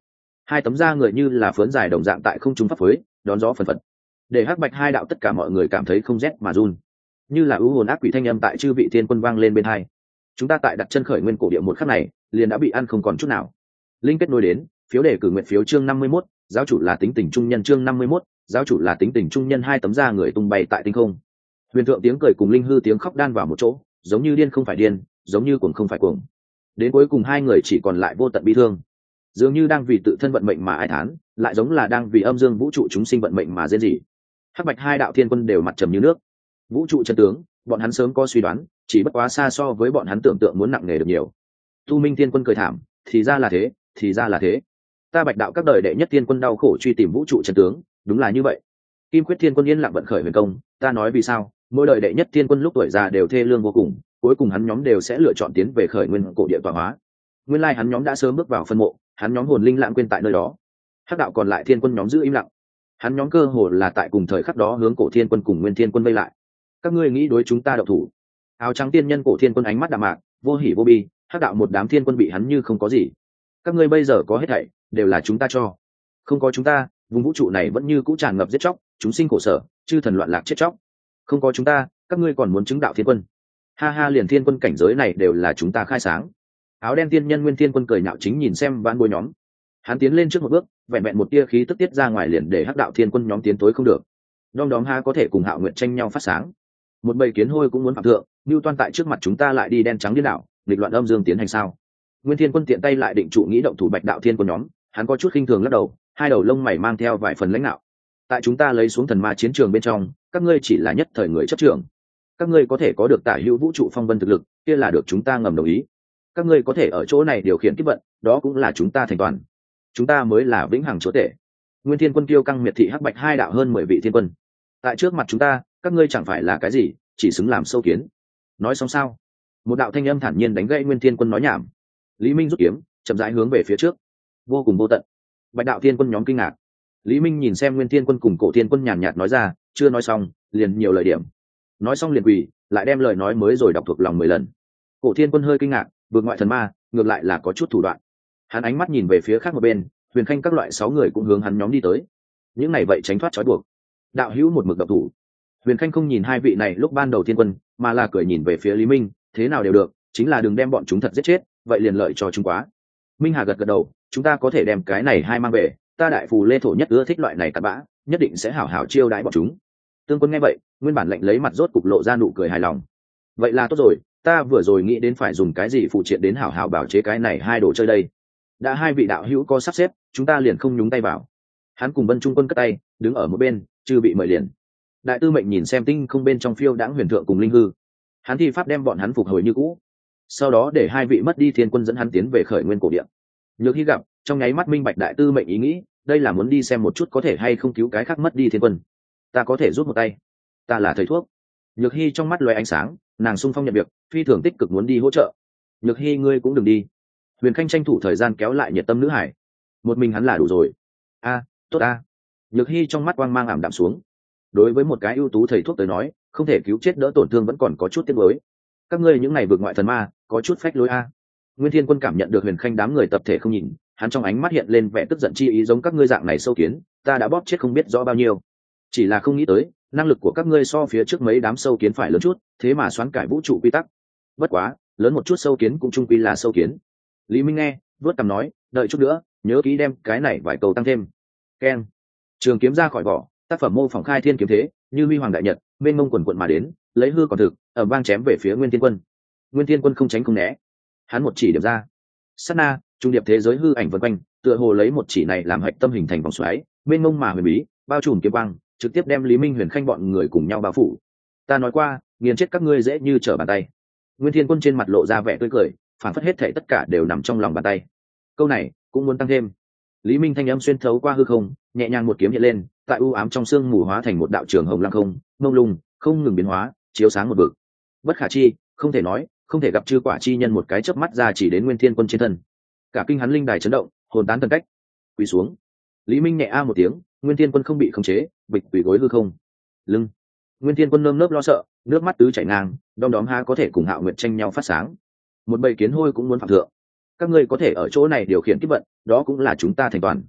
S1: Hai tấm da người như là phớn dài đồng dạng tại không trung pháp phới, đón gió phần phật, để hắc bạch hai đạo tất cả mọi người cảm thấy không rét mà run, như là ưu hồn ác quỷ thanh âm tại chư vị thiên quân vang lên bên hai. Chúng ta tại đặt chân khởi nguyên cổ địa một khắc này liền đã bị ăn không còn chút nào. Linh kết nối đến phiếu đề cử nguyện phiếu chương 51, giáo chủ là tính tình trung nhân chương 51, giáo chủ là tính tình trung nhân. Hai tấm da người tung bay tại tinh không, huyền thượng tiếng cười cùng linh hư tiếng khóc đan vào một chỗ, giống như điên không phải điên, giống như cuồng không phải cuồng. Đến cuối cùng hai người chỉ còn lại vô tận bi thương, dường như đang vì tự thân vận mệnh mà ai thán, lại giống là đang vì âm dương vũ trụ chúng sinh vận mệnh mà rên rỉ. Hắc bạch hai đạo thiên quân đều mặt trầm như nước. Vũ trụ chân tướng bọn hắn sớm có suy đoán, chỉ bất quá xa so với bọn hắn tưởng tượng muốn nặng nề được nhiều. Tu Minh thiên quân cười thảm, thì ra là thế, thì ra là thế. Ta bạch đạo các đời đệ nhất thiên quân đau khổ truy tìm vũ trụ chân tướng, đúng là như vậy. Kim Quyết thiên quân yên lặng vận khởi huyền công, ta nói vì sao mỗi đời đệ nhất thiên quân lúc tuổi già đều thê lương vô cùng, cuối cùng hắn nhóm đều sẽ lựa chọn tiến về khởi nguyên cổ địa tọa hóa. Nguyên lai hắn nhóm đã sớm bước vào phân mộ, hắn nhóm hồn linh lãng quên tại nơi đó. Hắc đạo còn lại thiên quân nhóm giữ im lặng, hắn nhóm cơ hồ là tại cùng thời khắc đó hướng cổ thiên quân cùng nguyên thiên quân vây lại. Các ngươi nghĩ đối chúng ta đậu thủ? Áo trắng tiên nhân cổ thiên quân ánh mắt đạm mạc, vô hỉ vô bi. Hắc đạo một đám thiên quân bị hắn như không có gì. Các ngươi bây giờ có hết thảy đều là chúng ta cho, không có chúng ta vùng vũ trụ này vẫn như cũ tràn ngập giết chóc, chúng sinh khổ sở, chư thần loạn lạc chết chóc. Không có chúng ta các ngươi còn muốn chứng đạo thiên quân? Ha ha, liền thiên quân cảnh giới này đều là chúng ta khai sáng. Áo đen tiên nhân nguyên thiên quân cười nhạo chính nhìn xem vãn bối nhóm, hắn tiến lên trước một bước, vẹn vẹn một tia khí tức tiết ra ngoài liền để hắc đạo thiên quân nhóm tiến tối không được. Đom đóm ha có thể cùng Hạo Nguyệt tranh nhau phát sáng, một bầy kiến hôi cũng muốn phạm thượng, Nưu Toan tại trước mặt chúng ta lại đi đen trắng điên đảo, nghịch loạn âm dương tiến hành sao? Nguyên thiên quân tiện tay lại định trụ nghĩ động thủ bạch đạo thiên quân nhóm, hắn có chút khinh thường lắc đầu, hai đầu lông mày mang theo vài phần lãnh đạo. Tại chúng ta lấy xuống thần ma chiến trường bên trong, các ngươi chỉ là nhất thời người chấp trưởng. Các ngươi có thể có được tả hữu vũ trụ phong vân thực lực, kia là được chúng ta ngầm đồng ý. Các ngươi có thể ở chỗ này điều khiển kiếp vận, đó cũng là chúng ta thành toàn. Chúng ta mới là vĩnh hằng chúa tể. Nguyên thiên quân kiêu căng miệt thị hắc bạch hai đạo hơn 10 vị thiên quân. Tại trước mặt chúng ta, các ngươi chẳng phải là cái gì, chỉ xứng làm sâu kiến. Nói xong sao? Một đạo thanh âm thản nhiên đánh gãy Nguyên thiên quân nói nhảm. Lý Minh rút kiếm, chậm rãi hướng về phía trước, vô cùng vô tận. Bạch đạo thiên quân nhóm kinh ngạc. Lý Minh nhìn xem Nguyên thiên quân cùng cổ thiên quân nhàn nhạt nói ra, chưa nói xong liền nhiều lời điểm. Nói xong liền quỳ, lại đem lời nói mới rồi đọc thuộc lòng 10 lần. Cổ thiên quân hơi kinh ngạc, vượt ngoại thần ma, ngược lại là có chút thủ đoạn. Hắn ánh mắt nhìn về phía khác một bên, Huyền Khanh các loại 6 người cũng hướng hắn nhóm đi tới. Những này vậy tránh thoát trói buộc. Đạo hữu một mực độc thủ. Huyền Khanh không nhìn hai vị này lúc ban đầu thiên quân, mà là cười nhìn về phía Lý Minh, thế nào đều được, chính là đừng đem bọn chúng thật giết chết, vậy liền lợi cho chúng quá. Minh Hà gật gật đầu, chúng ta có thể đem cái này hai mang về, ta đại phù lê thổ nhất ưa thích loại này cặn bã, nhất định sẽ hảo hảo chiêu đãi bọn chúng. Tương Quân nghe vậy, nguyên bản lệnh lấy mặt rốt cục lộ ra nụ cười hài lòng. Vậy là tốt rồi, ta vừa rồi nghĩ đến phải dùng cái gì phụ triện đến hảo hảo bảo chế cái này hai đồ chơi đây. Đã hai vị đạo hữu có sắp xếp, chúng ta liền không nhúng tay vào. Hắn cùng Vân Trung Quân cất tay, đứng ở một bên, chư bị mời liền. Đại tư mệnh nhìn xem tinh không bên trong phiêu đãng huyền thượng cùng linh hư, hắn thi pháp đem bọn hắn phục hồi như cũ, sau đó để hai vị mất đi thiên quân dẫn hắn tiến về khởi nguyên cổ địa. Nhược Hy gặp, trong nháy mắt minh bạch đại tư mệnh ý nghĩ, đây là muốn đi xem một chút có thể hay không cứu cái khác mất đi thiên quân. Ta có thể giúp một tay, ta là thầy thuốc. Nhược Hy trong mắt loé ánh sáng, nàng sung phong nhận việc, phi thường tích cực muốn đi hỗ trợ. Nhược Hy ngươi cũng đừng đi. Huyền Khanh tranh thủ thời gian kéo lại nhiệt tâm nữ hải, một mình hắn là đủ rồi. Tốt a. Nhược Hy trong mắt quang mang ảm đạm xuống. Đối với một cái ưu tú thầy thuốc tới nói, không thể cứu chết đỡ tổn thương vẫn còn có chút tiếc nuối. Các ngươi những ngày vượt ngoại thần ma, có chút phách lối a. Nguyên Thiên Quân cảm nhận được Huyền Khanh đám người tập thể không nhìn, hắn trong ánh mắt hiện lên vẻ tức giận chi ý, giống các ngươi dạng này sâu kiến, ta đã bóp chết không biết rõ bao nhiêu. Chỉ là không nghĩ tới, năng lực của các ngươi so phía trước mấy đám sâu kiến phải lớn chút, thế mà xoán cải vũ trụ quy tắc. Bất quá, lớn một chút sâu kiến cũng chung quy là sâu kiến. Lý Minh nghe, vớt cằm nói, đợi chút nữa, nhớ kỹ đem cái này vài câu tăng thêm. Keng. Trường kiếm ra khỏi vỏ, tác phẩm mô phỏng khai thiên kiếm thế, như huy hoàng đại nhật, mênh mông quần quận mà đến, lấy hư còn thực, ở vang chém về phía Nguyên Thiên Quân. Nguyên Thiên Quân không tránh không né, hắn một chỉ điểm ra, sát na, trung điệp thế giới hư ảnh vần quanh, tựa hồ lấy một chỉ này làm hạch tâm hình thành vòng xoáy, mênh mông mà huyền bí, bao trùm kiếm quang, trực tiếp đem Lý Minh Huyền Khanh bọn người cùng nhau bao phủ. Ta nói qua, nghiền chết các ngươi dễ như trở bàn tay. Nguyên Thiên Quân trên mặt lộ ra vẻ tươi cười, phản phất hết thảy tất cả đều nằm trong lòng bàn tay. Câu này cũng muốn tăng thêm. Lý Minh thanh âm xuyên thấu qua hư không, nhẹ nhàng một kiếm hiện lên, tại u ám trong sương mù hóa thành một đạo trường hồng lăng không, mông lung, không ngừng biến hóa, chiếu sáng một vực. Bất khả chi, không thể nói, không thể gặp chư quả chi nhân một cái chớp mắt ra chỉ đến Nguyên Thiên Quân trên thân. Cả kinh hắn linh đài chấn động, hồn tán thần cách, quỳ xuống. Lý Minh nhẹ a một tiếng, Nguyên Thiên Quân không bị khống chế, bịch quỳ gối hư không. Lưng. Nguyên Thiên Quân nơm nớp lo sợ, nước mắt tứ chảy ngang, đom đóm ha có thể cùng Hạo Nguyệt tranh nhau phát sáng. Một bầy kiến hôi cũng muốn phạm thượng. Các ngươi có thể ở chỗ này điều khiển kiếp vận, đó cũng là chúng ta thành toàn.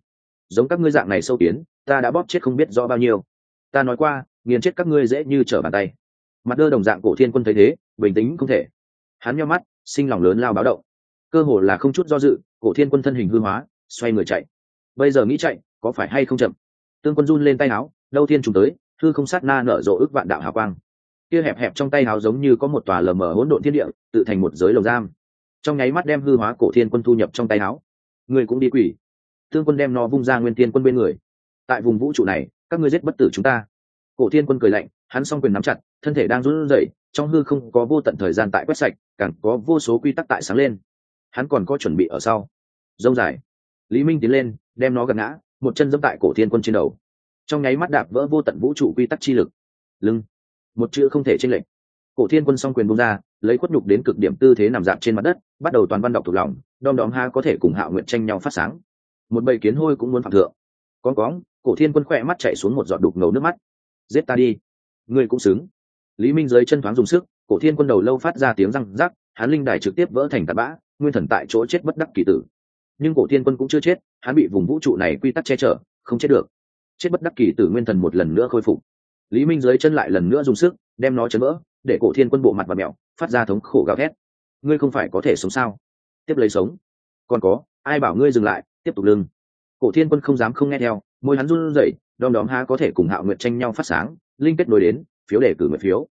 S1: giống các ngươi dạng này sâu kiến ta đã bóp chết không biết rõ bao nhiêu. Ta nói qua nghiền chết các ngươi dễ như trở bàn tay. Mặt đơ đồng dạng Cổ Thiên Quân thấy thế bình tĩnh không thể, hắn nhíu mắt sinh lòng lớn lao báo động, cơ hồ là không chút do dự Cổ Thiên Quân thân hình hư hóa xoay người chạy. Bây giờ nghĩ chạy có phải hay không chậm? Tương Quân run lên tay áo, Đâu Thiên trùng tới, hư không sát na nở rộ ước vạn đạo hào quang. Kia hẹp hẹp trong tay áo giống như có một tòa lờ mờ hỗn độn thiên địa, tự thành một giới lồng giam. Trong nháy mắt đem hư hóa Cổ Thiên Quân thu nhập trong tay áo. Người cũng đi quỷ. Tương Quân đem nó vung ra Nguyên Tiên Quân bên người. Tại vùng vũ trụ này, các ngươi giết bất tử chúng ta. Cổ Thiên Quân cười lạnh, hắn song quyền nắm chặt, thân thể đang run rẩy, trong hư không có vô tận thời gian tại quét sạch, càng có vô số quy tắc tại sáng lên. Hắn còn có chuẩn bị ở sau. Rông dài. Lý Minh tiến lên, đem nó gạt ngã, một chân giẫm tại Cổ Thiên Quân trên đầu. Trong nháy mắt đạp vỡ vô tận vũ trụ quy tắc chi lực. Lưng, một chữ không thể chênh lệch. Cổ Thiên Quân song quyền buông ra, lấy khuất nhục đến cực điểm tư thế nằm dạp trên mặt đất, bắt đầu toàn văn đọc thuộc lòng, đom đóm ha có thể cùng Hạo Nguyệt tranh nhau phát sáng. Một bầy kiến hôi cũng muốn phạm thượng. Con cóng, Cổ Thiên Quân khỏe mắt chảy xuống một giọt đục ngầu nước mắt. Giết ta đi, ngươi cũng xứng. Lý Minh dưới chân thoáng dùng sức, Cổ Thiên Quân đầu lâu phát ra tiếng răng rắc, hắn linh đài trực tiếp vỡ thành tạt bã, nguyên thần tại chỗ chết bất đắc kỳ tử. Nhưng Cổ Thiên Quân cũng chưa chết, hắn bị vùng vũ trụ này quy tắc che chở, không chết được. Chết bất đắc kỳ tử nguyên thần một lần nữa khôi phục. Lý Minh dưới chân lại lần nữa dùng sức, đem nó chấn vỡ, để Cổ Thiên Quân bộ mặt và mèo, phát ra thống khổ gào thét. Ngươi không phải có thể sống sao? Tiếp lấy sống. Còn có, ai bảo ngươi dừng lại, tiếp tục lưng. Cổ Thiên Quân không dám không nghe theo, môi hắn run rẩy, đom đóm há có thể cùng Hạo Nguyệt tranh nhau phát sáng, linh kết nối đến, phiếu đề cử nguyện phiếu.